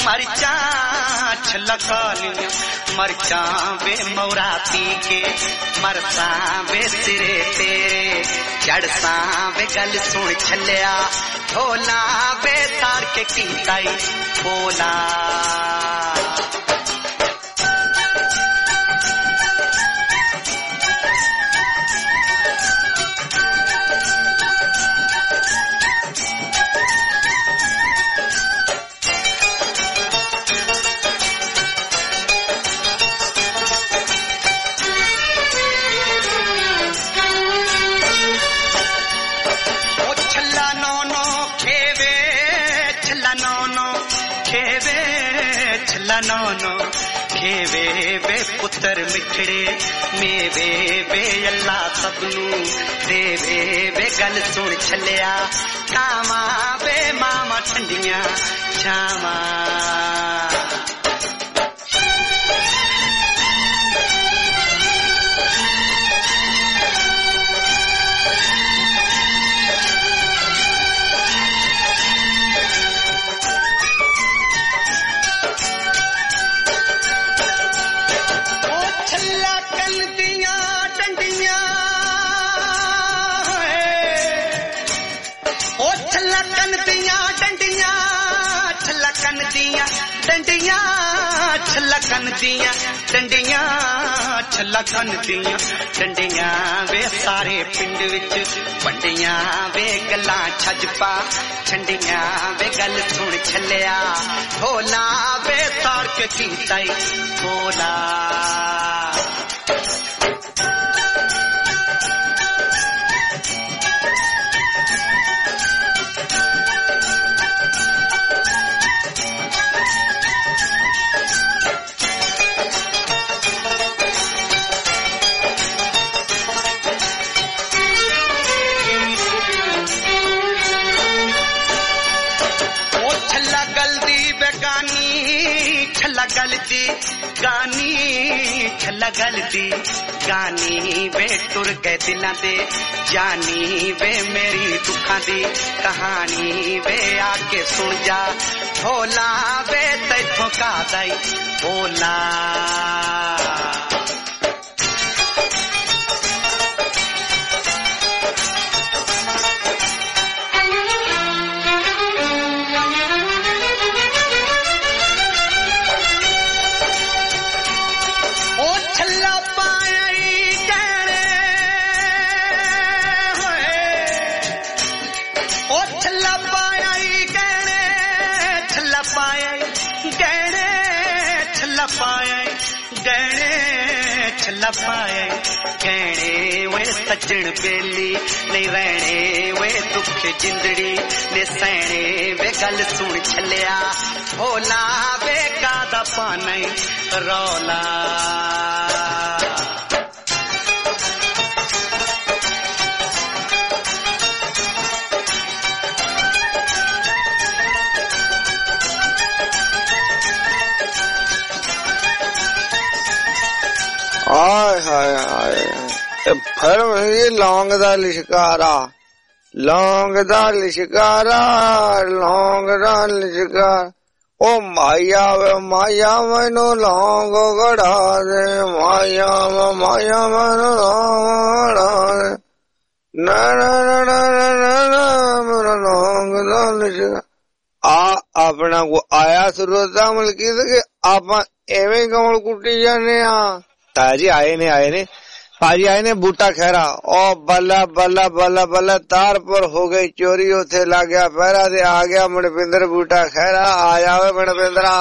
मरचा छलका लिया मरचा वे मौरा पी के मरसा वे सिरे तेरे चढ़सा वे गल सुन छलिया ढोला वे तार के कीताई बोला नौनो खेवे वे पुत्र मिठड़े मेवे वे अल्लाह सबनू देवे वे गल सुन छलिया कामा वे मामा ठंडिया छावा छलकन दिया डंडियां छलकन दिया डंडियां वे सारे पिंड विच वंडियां वे गल्लां छज पा छंडियां वे गल सुन छलिया ढोला वे तार के कीताई बोला गलती गानी छला गलती गानी वे टुर गए दिलां दे जानी वे मेरी दुखां दी कहानी वे आके सुन जा ढोला वे तैथों का दाई बोला पाए कहने वे सजन बेली नहीं रहने वे दुख जिंदड़ी ने सहने वे गल सुन छलिया भोला वे कादा पाने रौला हाय हाय हाय फिर ये लौंग दा लिशकारा लौंग दा लिशकारा लौंग दा लिशकार ओ माया वे माया मैनू लौंग गड़ा दे माया वे माया मैनू लौंग गड़ा दे ना ना ना ना ना मेरा लौंग दा लिशकार आ अपना को आया सुरता मलकी के आप एवें कमल कुटी जाने आ ताजी आए ने आए ने पाजी आए ने बूटा खैरा ओ बल्ला बल्ला बल्ला बल्ला तार पर हो गई चोरी उथे ला गया पैरा से आ गया मनपिंदर बूटा खैरा आया वे मनपिंदरा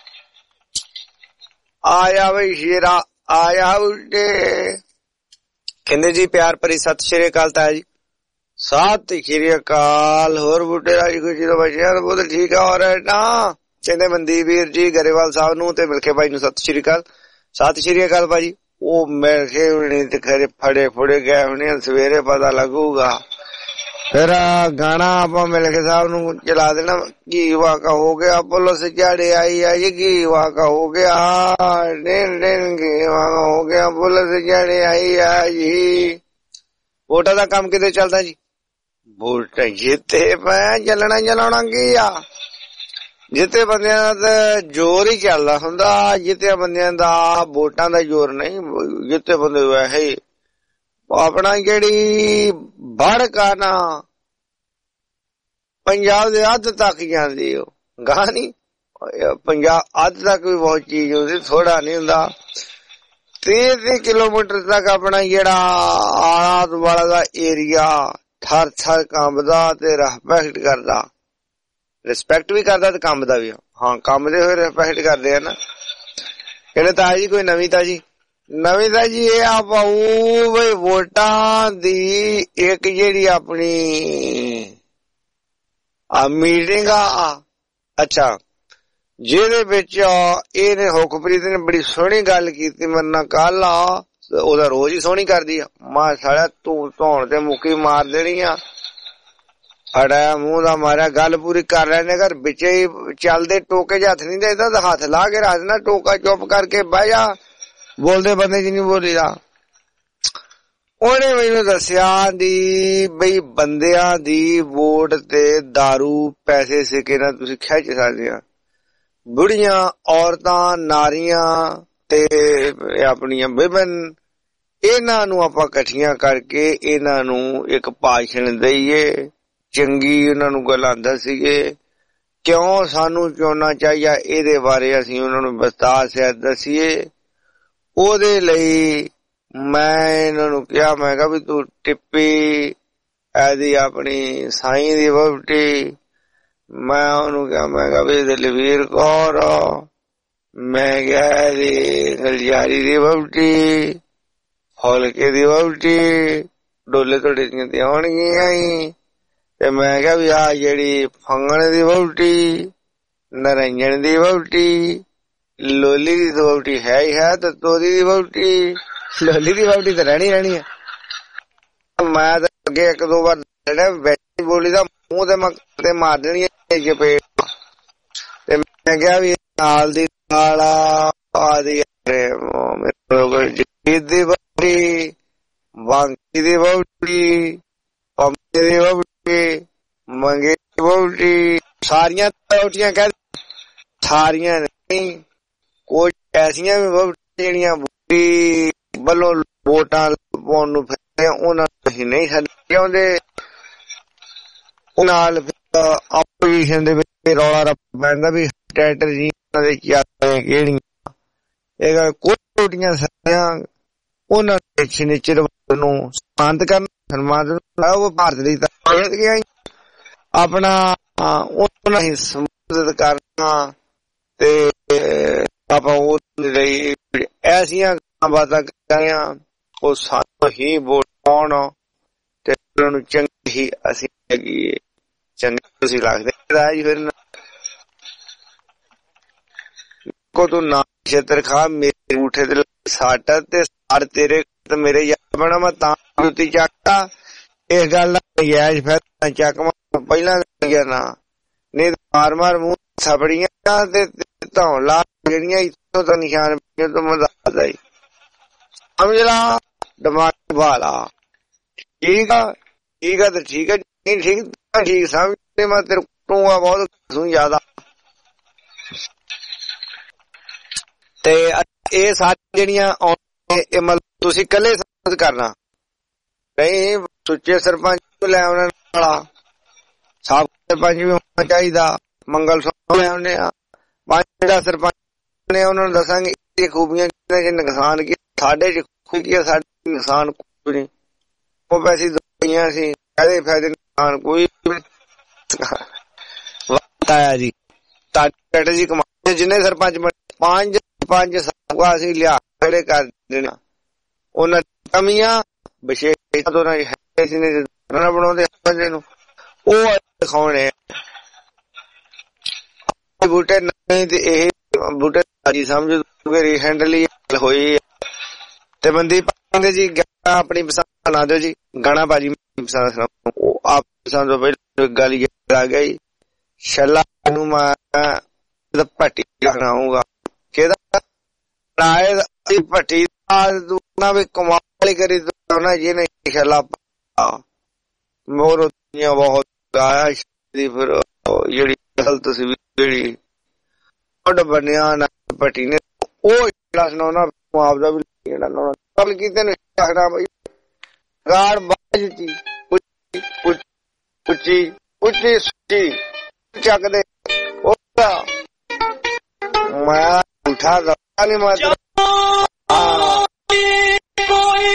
आया वे शेरा आया उठे कहंदे जी प्यार भरी सत श्री अकाल ताया जी सत श्री अकाल होर बूटे राजी खुशी तो बचिया तो बहुत ठीक है और ना कहंदे मनदीप वीर जी गरेवाल साहब नूं ते मिलके भाई नूं सत श्री अकाल सत श्री अकाल भाजी वो मेरे तो खरे फड़े फुड़े गए होने सवेरे पता लगूगा फिर गाना आप मिलके साहब नू चला देना की वाका हो गया पुलिस झाड़े आई आई की वाका हो गया डेन डेन की वाका हो गया पुलिस झाड़े आई आई वोटा का काम कितने चलता जी वोट जिते पे चलना चलाना की आ ਜਿੱਤੇ ਬੰਦਿਆਂ ਦਾ ਜ਼ੋਰ ਹੀ ਚੱਲਦਾ ਹੁੰਦਾ, ਜਿੱਤੇ ਬੰਦਿਆਂ ਦਾ ਵੋਟਾਂ ਦਾ ਜ਼ੋਰ ਨਹੀਂ। ਜਿੱਤੇ ਬੰਦੇ ਵੈਸੇ ਆਪਣਾ ਜਿਹੜੀ ਭੜਕ ਆ ਨਾ ਪੰਜਾਬ ਦੇ ਅੱਧ ਤੱਕ ਜਾਂਦੀ, ਉਹ ਗਾਹ ਨੀ ਪੰਜਾਬ ਅੱਧ ਤੱਕ ਵੀ ਬਹੁਤ ਚੀਜ਼ ਹੁੰਦੀ, ਥੋੜਾ ਨੀ ਹੁੰਦਾ। ਤੀਹ ਤੀਹ ਕਿਲੋਮੀਟਰ ਤੱਕ ਆਪਣਾ ਜਿਹੜਾ ਆਲਾ ਦੁਆਲਾ ਦਾ ਏਰੀਆ ਥਰ ਥਰ ਕੰਬਦਾ ਤੇ ਰਿਸਪੈਕਟ ਕਰਦਾ, ਰਿਸਪੈਕਟ ਵੀ ਕਰਦਾ ਤੇ ਕੰਬਦਾ ਵੀ। ਹਾਂ, ਕੰਬਦੇ ਹੋਏ ਰਿਸਪੈਕਟ ਕਰਦੇ ਆ ਨਾ। ਕਹਿੰਦੇ ਤਾਂ ਜੀ ਕੋਈ ਨਵੀਂ ਤਾਜੀ ਨਵੀਂ ਤਾਜੀ ਇਹ ਆ ਪਾਊ ਬਈ ਵੋਟਾਂ ਦੀ ਇੱਕ ਜਿਹੜੀ ਆਪਣੀ ਆ ਮੀਟਿੰਗ ਆ, ਅੱਛਾ, ਜਿਹਦੇ ਵਿੱਚ ਇਹਨੇ ਹੁਕਮਪ੍ਰੀਤ ਨੇ ਬੜੀ ਸੋਹਣੀ ਗੱਲ ਕੀਤੀ ਮੇਰੇ ਨਾਲ ਕੱਲ ਆ। ਉਹਦਾ ਰੋਜ਼ ਹੀ ਸੋਹਣੀ ਕਰਦੀ ਆ। ਮੈਂ ਸਾਲਿਆ ਤੂੰ ਧੌਣ ਤੇ ਮੁੱਕੀ ਮਾਰ ਦੇਣੀ ਆ, ਅੜਿਆ ਮੂੰਹ ਦਾ ਮਾਰਿਆ। ਗੱਲ ਪੂਰੀ ਕਰ ਲੈਣੇ ਘਰ ਵਿੱਚ ਹੀ ਚੱਲਦੇ ਟੋਕੇ ਚ ਹੱਥ ਨੀ ਦੇਦਾ, ਹੱਥ ਲਾ ਕੇ ਰੱਖ ਦੇਣਾ ਟੋਕਾ, ਚੁੱਪ ਕਰਕੇ ਬਹਿ ਜਾ, ਬੋਲਦੇ ਬੰਦੇ ਚ ਨੀ ਬੋਲੀਦਾ। ਉਹਨੇ ਮੈਨੂੰ ਦੱਸਿਆ ਦੀ ਬਈ ਬੰਦਿਆਂ ਦੀ ਵੋਟ ਤੇ ਦਾਰੂ ਪੈਸੇ ਸਿੱਕੇ ਨਾਲ ਤੁਸੀਂ ਖਿੱਚ ਸਕਦੇ ਆ। ਬੁੜੀਆਂ, ਔਰਤਾਂ, ਨਾਰੀਆਂ ਤੇ ਆਪਣੀਆਂ ਵਿਮਨ, ਇਹਨਾਂ ਨੂੰ ਆਪਾਂ ਇਕੱਠੀਆਂ ਕਰਕੇ ਇਹਨਾਂ ਨੂੰ ਇੱਕ ਭਾਸ਼ਣ ਦਈਏ, ਚੰਗੀ ਉਹਨਾਂ ਨੂੰ ਗੱਲਾਂ ਦੱਸੀਏ, ਕਿਉਂ ਸਾਨੂੰ ਚੁਣਨਾ ਚਾਹੀਦਾ, ਇਹਦੇ ਬਾਰੇ ਅਸੀਂ ਉਹਨਾਂ ਨੂੰ ਵਿਸਤਾਰ ਸਹਿਤ ਦੱਸੀਏ। ਉਹਦੇ ਲਈ ਮੈਂ ਇਹਨਾਂ ਨੂੰ ਕਿਹਾ, ਮੈਂ ਕਿਹਾ ਵੀ ਤੂੰ ਟਿੱਪੀ ਇਹਦੀ ਆਪਣੀ ਸਾਈਂ ਦੀ ਵਹੁਟੀ, ਮੈਂ ਉਹਨੂੰ ਕਿਹਾ, ਮੈਂ ਕਿਹਾ ਵੀ ਦਲਵੀਰ ਕੌਰ, ਮੈਂ ਕਿਹਾ ਇਹਦੀ ਗਲਜਾਰੀ ਦੀ ਵਹੁਟੀ, ਫੌਲਕੇ ਦੀ ਵਹੁਟੀ, ਡੋਲੇ ਤੁਹਾਡੇ ਦੀਆਂ ਆਉਣਗੀਆਂ ਹੀ। ਤੇ ਮੈਂ ਕਿਹਾ ਵੀ ਆਹ ਜਿਹੜੀ ਫੰਗਣ ਦੀ ਵਹੁਟੀ, ਨਰੰਜਨ ਦੀ ਵਹੁਟੀ, ਲੋਲੀ ਦੀ ਵਹੁਟੀ ਹੈ ਹੀ ਹੈ, ਤੇ ਤੋਰੀ ਦੀ ਵਹੁਟੀ, ਲੋਲੀ ਦੀ ਵਹੁਟੀ ਤਾਂ ਰਹਿਣੀ ਰਹਿਣੀ ਹੈ। ਮੈਂ ਤਾਂ ਅੱਗੇ ਇੱਕ ਦੋ ਵਾਰ ਵਿੱਚ ਬੋਲੀ ਦਾ ਮੂੰਹ ਤੇ ਮੈਂ ਤੇ ਮਾਰ ਦੇਣੀ ਚਪੇਟ। ਤੇ ਮੈਂ ਕਿਹਾ ਵੀ ਨਾਲ ਦੀ ਨਾਲ ਆਦੀ ਜੀਤ ਦੀ ਵਹੁਟੀ, ਬਾਂਕੀ ਦੀ ਵਹੁਟੀ, ਪੰਮੇ ਦੀ ਵਹੁਟੀ, ਮੰਗੇ ਦੀ ਵਹੁਟੀ, ਸਾਰੀਆਂ ਵਹੁਟੀਆਂ ਕਹਿ, ਸਾਰੀਆਂ ਨਹੀਂ, ਕੁਝ ਐਸੀਆਂ ਵੀ ਵਹੁਟੀਆਂ ਜਿਹੜੀਆਂ ਵੋਟੀ ਵੱਲੋਂ ਵੋਟਾਂ ਪਾਉਣ ਨੂੰ ਫਿਰਦੇ ਉਹਨਾਂ ਨੂੰ ਅਸੀਂ ਨਹੀਂ ਚਾਹੁੰਦੇ। ਉਹ ਨਾਲ ਆਪੋਜੀਸ਼ਨ ਦੇ ਵਿੱਚ ਰੌਲਾ ਰੱਪ ਪੈਂਦਾ ਵੀ ਟੈਟਰ ਜੀ ਉਹਨਾਂ ਦੇ ਚਾਹੇ ਕਿਹੜੀਆਂ, ਇਹ ਗੱਲ ਕੋਈ ਵੋਟੀਆਂ ਸਾਰੀਆਂ ਉਹਨਾਂ ਦੇ ਸ਼ਨੀਚਰ ਨੂੰ ਸ਼ਾਂਤ ਕਰਨਾ, ਸਨਮਾਨ, ਉਹ ਭਾਰਤ ਦੀ ਤਾਕਤ ਗਿਆ ਆਪਣਾ ਉਹਨਾਂ ਹੀ ਸੰਬੋਧਿਤ ਕਰਨਾ ਤੇ ਆਪਾਂ ਉਹਦੇ ਲਈ ਐਸੀਆਂ ਬਾਤਾਂ ਕਰੀਆਂ ਉਹ ਸਾਨੂੰ ਹੀ ਵੋਟ ਪਾਉਣ ਤੇ ਉਹਨਾਂ ਨੂੰ ਚੰਗੀ ਹੀ ਅਸੀਂ ਹੈਗੀ ਚੰਗੇ ਤੁਸੀਂ ਲੱਗਦੇ ਰਾਜ। ਫਿਰ ਕੋ ਤੂੰ ਨਾ ਛੇਤਰ ਖਾ ਮੇਰੇ ਊਠੇ ਤੇ ਸੱਟ ਤੇ ਸੜ ਤੇਰੇ ਤੇ ਮੇਰੇ ਯਾਰ ਬਣਾ, ਮੈਂ ਤਾਂ ਜੁੱਤੀ ਚੱਕਾ। ਇਸ ਗੱਲ ਦਾ ਨਜਾਇਜ਼ ਫਾਇਦਾ ਚੱਕ ਮੈਂ ਪਹਿਲਾਂ ਗਿਆ ਨਾ, ਨਹੀਂ ਮਾਰ ਮਾਰ ਮੂੰਹ ਥਪੜੀਆਂ ਤੇ ਧੌਣ ਲਾ ਜਿਹੜੀਆਂ ਇੱਥੋਂ ਤਾਂ ਨਿਸ਼ਾਨ ਤੋਂ ਮੈਂ ਦੱਸਦਾ ਹੀ ਸਮਝ ਲਾ, ਦਿਮਾਗ ਭਾਲਾ। ਠੀਕ ਆ ਠੀਕ ਆ ਤੇ ਠੀਕ ਆ, ਨਹੀਂ ਠੀਕ ਤਾਂ ਠੀਕ ਸਮਝ, ਮੈਂ ਤੇਰੇ ਕੋਲ ਆ ਬਹੁਤ ਸੁਣ ਜ਼ਿਆਦਾ। ਤੇ ਇਹ ਸਾਰੀਆਂ ਜਿਹੜੀਆਂ ਇਹ ਮਤਲਬ ਤੁਸੀਂ ਇਕੱਲੇ ਸਮਝ ਕਰਨਾ ਨਹੀਂ, ਸੁੱਚੇ ਸਰਪੰਚ ਲੈ ਆਉਣਾ ਵਾਲਾ, ਸਾਬ ਸਰਪੰਚ ਵੀ ਹੋਣਾ ਚਾਹੀਦਾ, ਮੰਗਲ ਸੋਹ ਲੈ ਆਉਂਦੇ ਆ, ਪੰਜ ਜਿਹੜਾ ਸਰਪੰਚ ਨੇ ਉਹਨਾਂ ਨੂੰ ਦੱਸਾਂਗੇ ਇਹ ਖੂਬੀਆਂ ਜਿਹਨਾਂ ਚ ਨੁਕਸਾਨ ਕੀ, ਸਾਡੇ ਚ ਖੂਬੀ ਆ, ਸਾਡੇ ਨੁਕਸਾਨ ਕੋਈ ਨਹੀਂ। ਉਹ ਪੈਸੇ ਦਵਾਈਆਂ ਸੀ, ਇਹਦੇ ਫਾਇਦੇ ਨੁਕਸਾਨ ਕੋਈ ਆਇਆ ਜੀ। ਤੁਹਾਡੇ ਜੀ ਕਮਾਏ ਜਿੰਨੇ ਸਰਪੰਚ ਪੰਜ ਪੰਜ ਸਾਬਕਾ ਅਸੀਂ ਲਿਆ ਖੜੇ ਕਰ ਦੇਣਾ, ਉਹਨਾਂ ਕਮੀਆਂ ਵਿਸ਼ੇਸ਼ ਬਣਾਉਂਦੇ ਬੰਦੇ ਨੂੰ ਉਹ ਦਿਖਾਉਣੇ। ਬੂਟੇ ਨਹੀਂ ਤੇ ਇਹ ਬੂਟੇ ਜੀ ਸਮਝ ਹੈਂਡਲ ਹੋਈ ਤੇ ਬੰਦੀ ਪਾਉਂਦੇ ਜੀ ਗਾਣਾ ਆਪਣੀ ਪਸੰਦ ਨਾ ਦਿਓ ਜੀ, ਗਾਣਾ ਬਾਜੀ ਪਸੰਦ ਉਹ ਆਪ ਪਸੰਦ ਤੋਂ ਪਹਿਲਾਂ ਗੱਲ ਆ ਗਈ ਛੱਲਾ ਨੂੰ ਮੈਂ ਭੱਟੀ ਬਣਾਉਂਗਾ ਕਿਹਦਾ ਰਾਏ ਭੱਟੀ ਦਾ ਵੀ ਕਮਾਲ ਕਰੀ ਨਾ ਜੀ ਨੇ ਛੱਲਾ ਮੋਰ ਬਹੁਤ ਗਾਇਆ। ਫਿਰ ਜਿਹੜੀ ਗੱਲ ਤੁਸੀਂ ਜਿਹੜੀ ਰਿਕਾਰਡ ਬਣਿਆ ਨਾ ਪੱਟੀ ਨੇ ਉਹ ਜਿਹੜਾ ਸੁਣਾਉਣਾ ਮੁਆਵਜ਼ਾ ਵੀ ਜਿਹੜਾ ਲਾਉਣਾ ਗੱਲ ਕੀਤੇ ਨੇ ਆਖਣਾ ਬਈ ਗਾੜ ਬਾਜ ਉੱਚੀ ਉੱਚੀ ਉੱਚੀ ਸੁੱਚੀ ਚੱਕਦੇ ਉਹਦਾ ਮੈਂ ਉਠਾ ਦਾ ਨਹੀਂ ਮਾਰ ਕੋਈ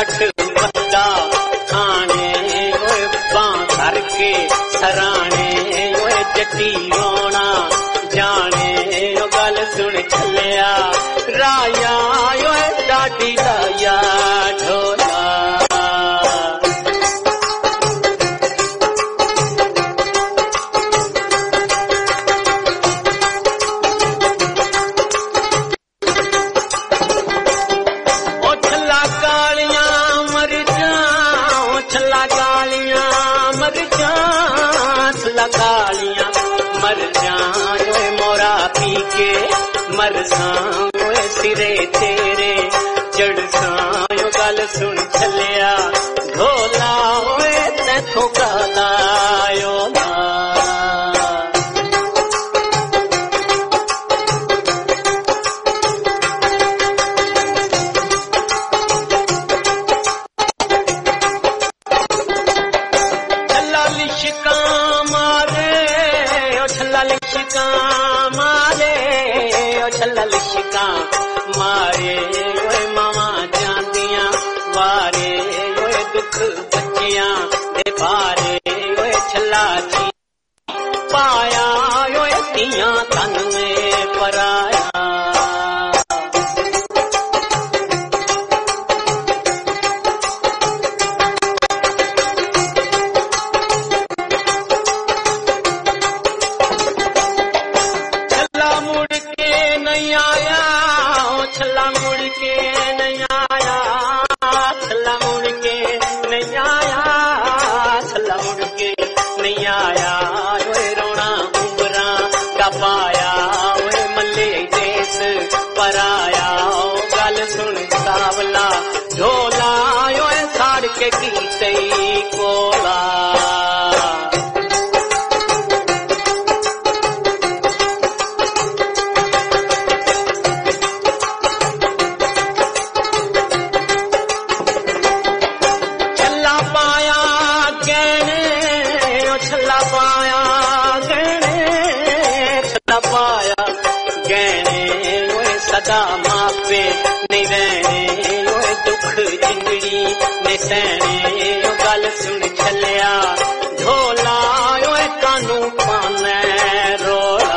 जट बंदा खाने ओए बां धर के सराने ओए जटी रोना जाने ओ गल सुन छलिया राया ओए डाडी लाया ढोला कालियां मर जाए मोरा पी के मर साए सिरे तेरे जड़ सायो गल सुन छलिया ढोला होए तैथों गालायो ना लिशका मारे ओए मावा जांदियां वारे ओए दुख बच्चियां दे बारे ओए छला जी पाया ओए तियां तन में पराया पराया गल सुन सावला ढोला ओए साड़ के कीते कोला छल्ला पाया गहने ओ छल्ला पाया गहने छल्ला पाया गहने सदा मापे नहीं रहने ओए दुख जिंदड़ी ने सहने ओ गल सुन छलिया ढोला ओए कानू पाने रोला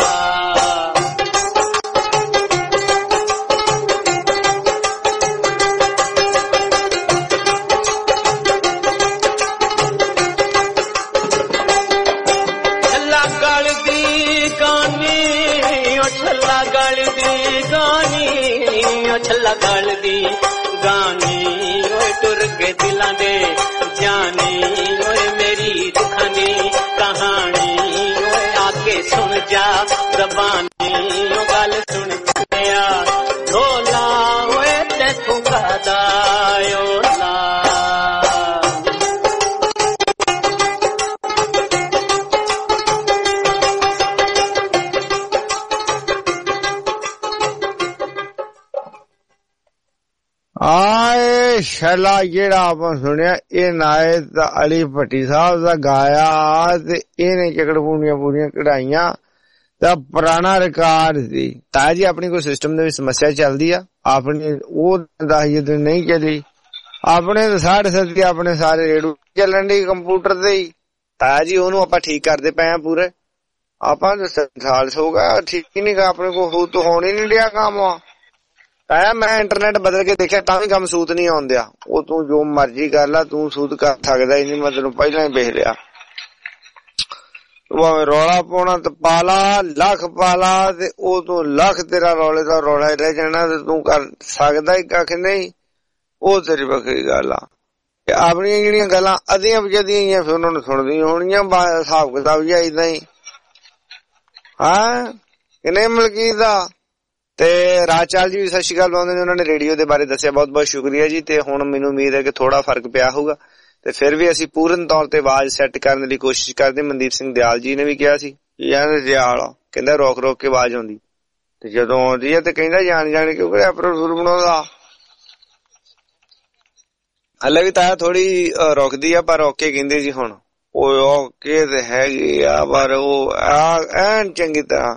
छल्ला गल दी गानी ओ छल्ला गल दी छल्ला गल दी गानी ओए टुर के दिलां दे जानी ओए मेरी दुखां दी कहानी ओए आके सुन जा ज़बानी ओ गल सुन छलिया ढोला ओए तैथों गादायो ला आए शैला जेड़ा आप सुनिया ये नायत अली भट्टी साहब दा गाया ते इहने चकड़पूनियां पूरियां कढ़ाइयां दा पुराना रिकॉर्ड सी ताया जी अपनी कोई सिस्टम दे समस्या चलदी आ अपनी वो दस दिन नहीं चली अपने तो साढ़े सत्ती अपने सारे रेडू चलन डी कंप्यूटर ते ही ताया जी ओनू आपां ठीक करदे पए आ पूरे आपां साल हो गया ठीक ही नहीं गा अपने को हो तो होने नहीं दिया काम ताया मैं इंटरनेट बदल के देखिया तां भी कम सूत नहीं आउंदिया ओ तू जो मर्जी कर ला तू सूत कर सकदा ही नहीं मैं तेनू पहला ही वेख लिया रौला पाउणा ते पाला लख पाला ते ओ तू लख तेरा रौले दा रौला ही रह जाना ते तू कर सकदा ही कख नहीं ओ तेरी बखरी गल आ अपनियां जेहड़ियां गल्लां अद्धियां बजदियां फिर उन्हां नूं सुणदियां होणियां हिसाब किताब जिहा इदां ही हां किने मलकीत दा ते राजचाल जी भी सत श्री अकाल बुलाउंदे ने उन्होंने रेडियो दे बारे दस्सिया बहुत बहुत शुक्रिया जी ते हुण मैनूं उम्मीद है कि थोड़ा फर्क पिया होगा ते फिर भी असीं पूर्ण तौर ते आवाज सैट करने दी कोशिश करदे मनदीप सिंह दियाल जी ने भी कहा सी यार दियाल कहंदा रोक रोक के आवाज आउंदी ते जदों आउंदी है ते कहंदा जान जान के कोई अपना सुर बनाउंदा हल्ले भी ताया थोड़ी रोकदी आ पर ओके कहंदे जी हुण ओए ओके ते हैगी आ पर ओ एन चंगी तरह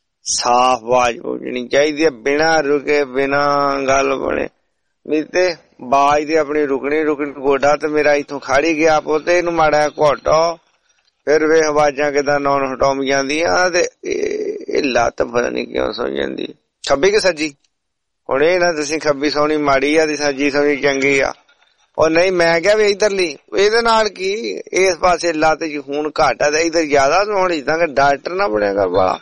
साफ आवाज बोलनी चाहिए बिना रुके बिना गल बने मीते ਬਾਜ ਦੀ ਆਪਣੀ ਰੁਕਣੀ ਰੁਕਣੀ ਗੋਡਾ ਤੇ ਮੇਰਾ ਇੱਥੋਂ ਖਾੜੀ ਗਿਆ ਪੁੱਤੇ ਇਹਨੂੰ ਮਾੜਾ ਘੋਟੋ ਫਿਰ ਵੇ ਆਵਾਜ਼ਾਂ ਕਿਦਾਂ ਨੌਨ ਹਟਾਉਂ ਜਾਂਦੀਆਂ ਤੇ ਇਹ ਲੱਤ ਪਤਾ ਨੀ ਕਿਉਂ ਸੌ ਜਾਂਦੀ। ਖੱਬੀ ਕਿ ਸੱਜੀ? ਹੁਣ ਇਹ ਨਾ ਤੁਸੀਂ ਖੱਬੀ ਸੋਹਣੀ ਮਾੜੀ ਆ ਤੇ ਸੱਜੀ ਸੋਹਣੀ ਚੰਗੀ ਆ। ਉਹ ਨਹੀਂ ਮੈਂ ਕਿਹਾ ਵੀ ਇੱਧਰਲੀ ਇਹਦੇ ਨਾਲ ਕੀ ਇਸ ਪਾਸੇ ਲੱਤ ਚ ਖੂਨ ਘੱਟ ਆ ਤੇ ਇੱਧਰ ਜ਼ਿਆਦਾ। ਹੁਣ ਇਦਾਂ ਕਿ ਡਾਕਟਰ ਨਾ ਬਣਿਆ ਕਰ ਵਾਲਾ।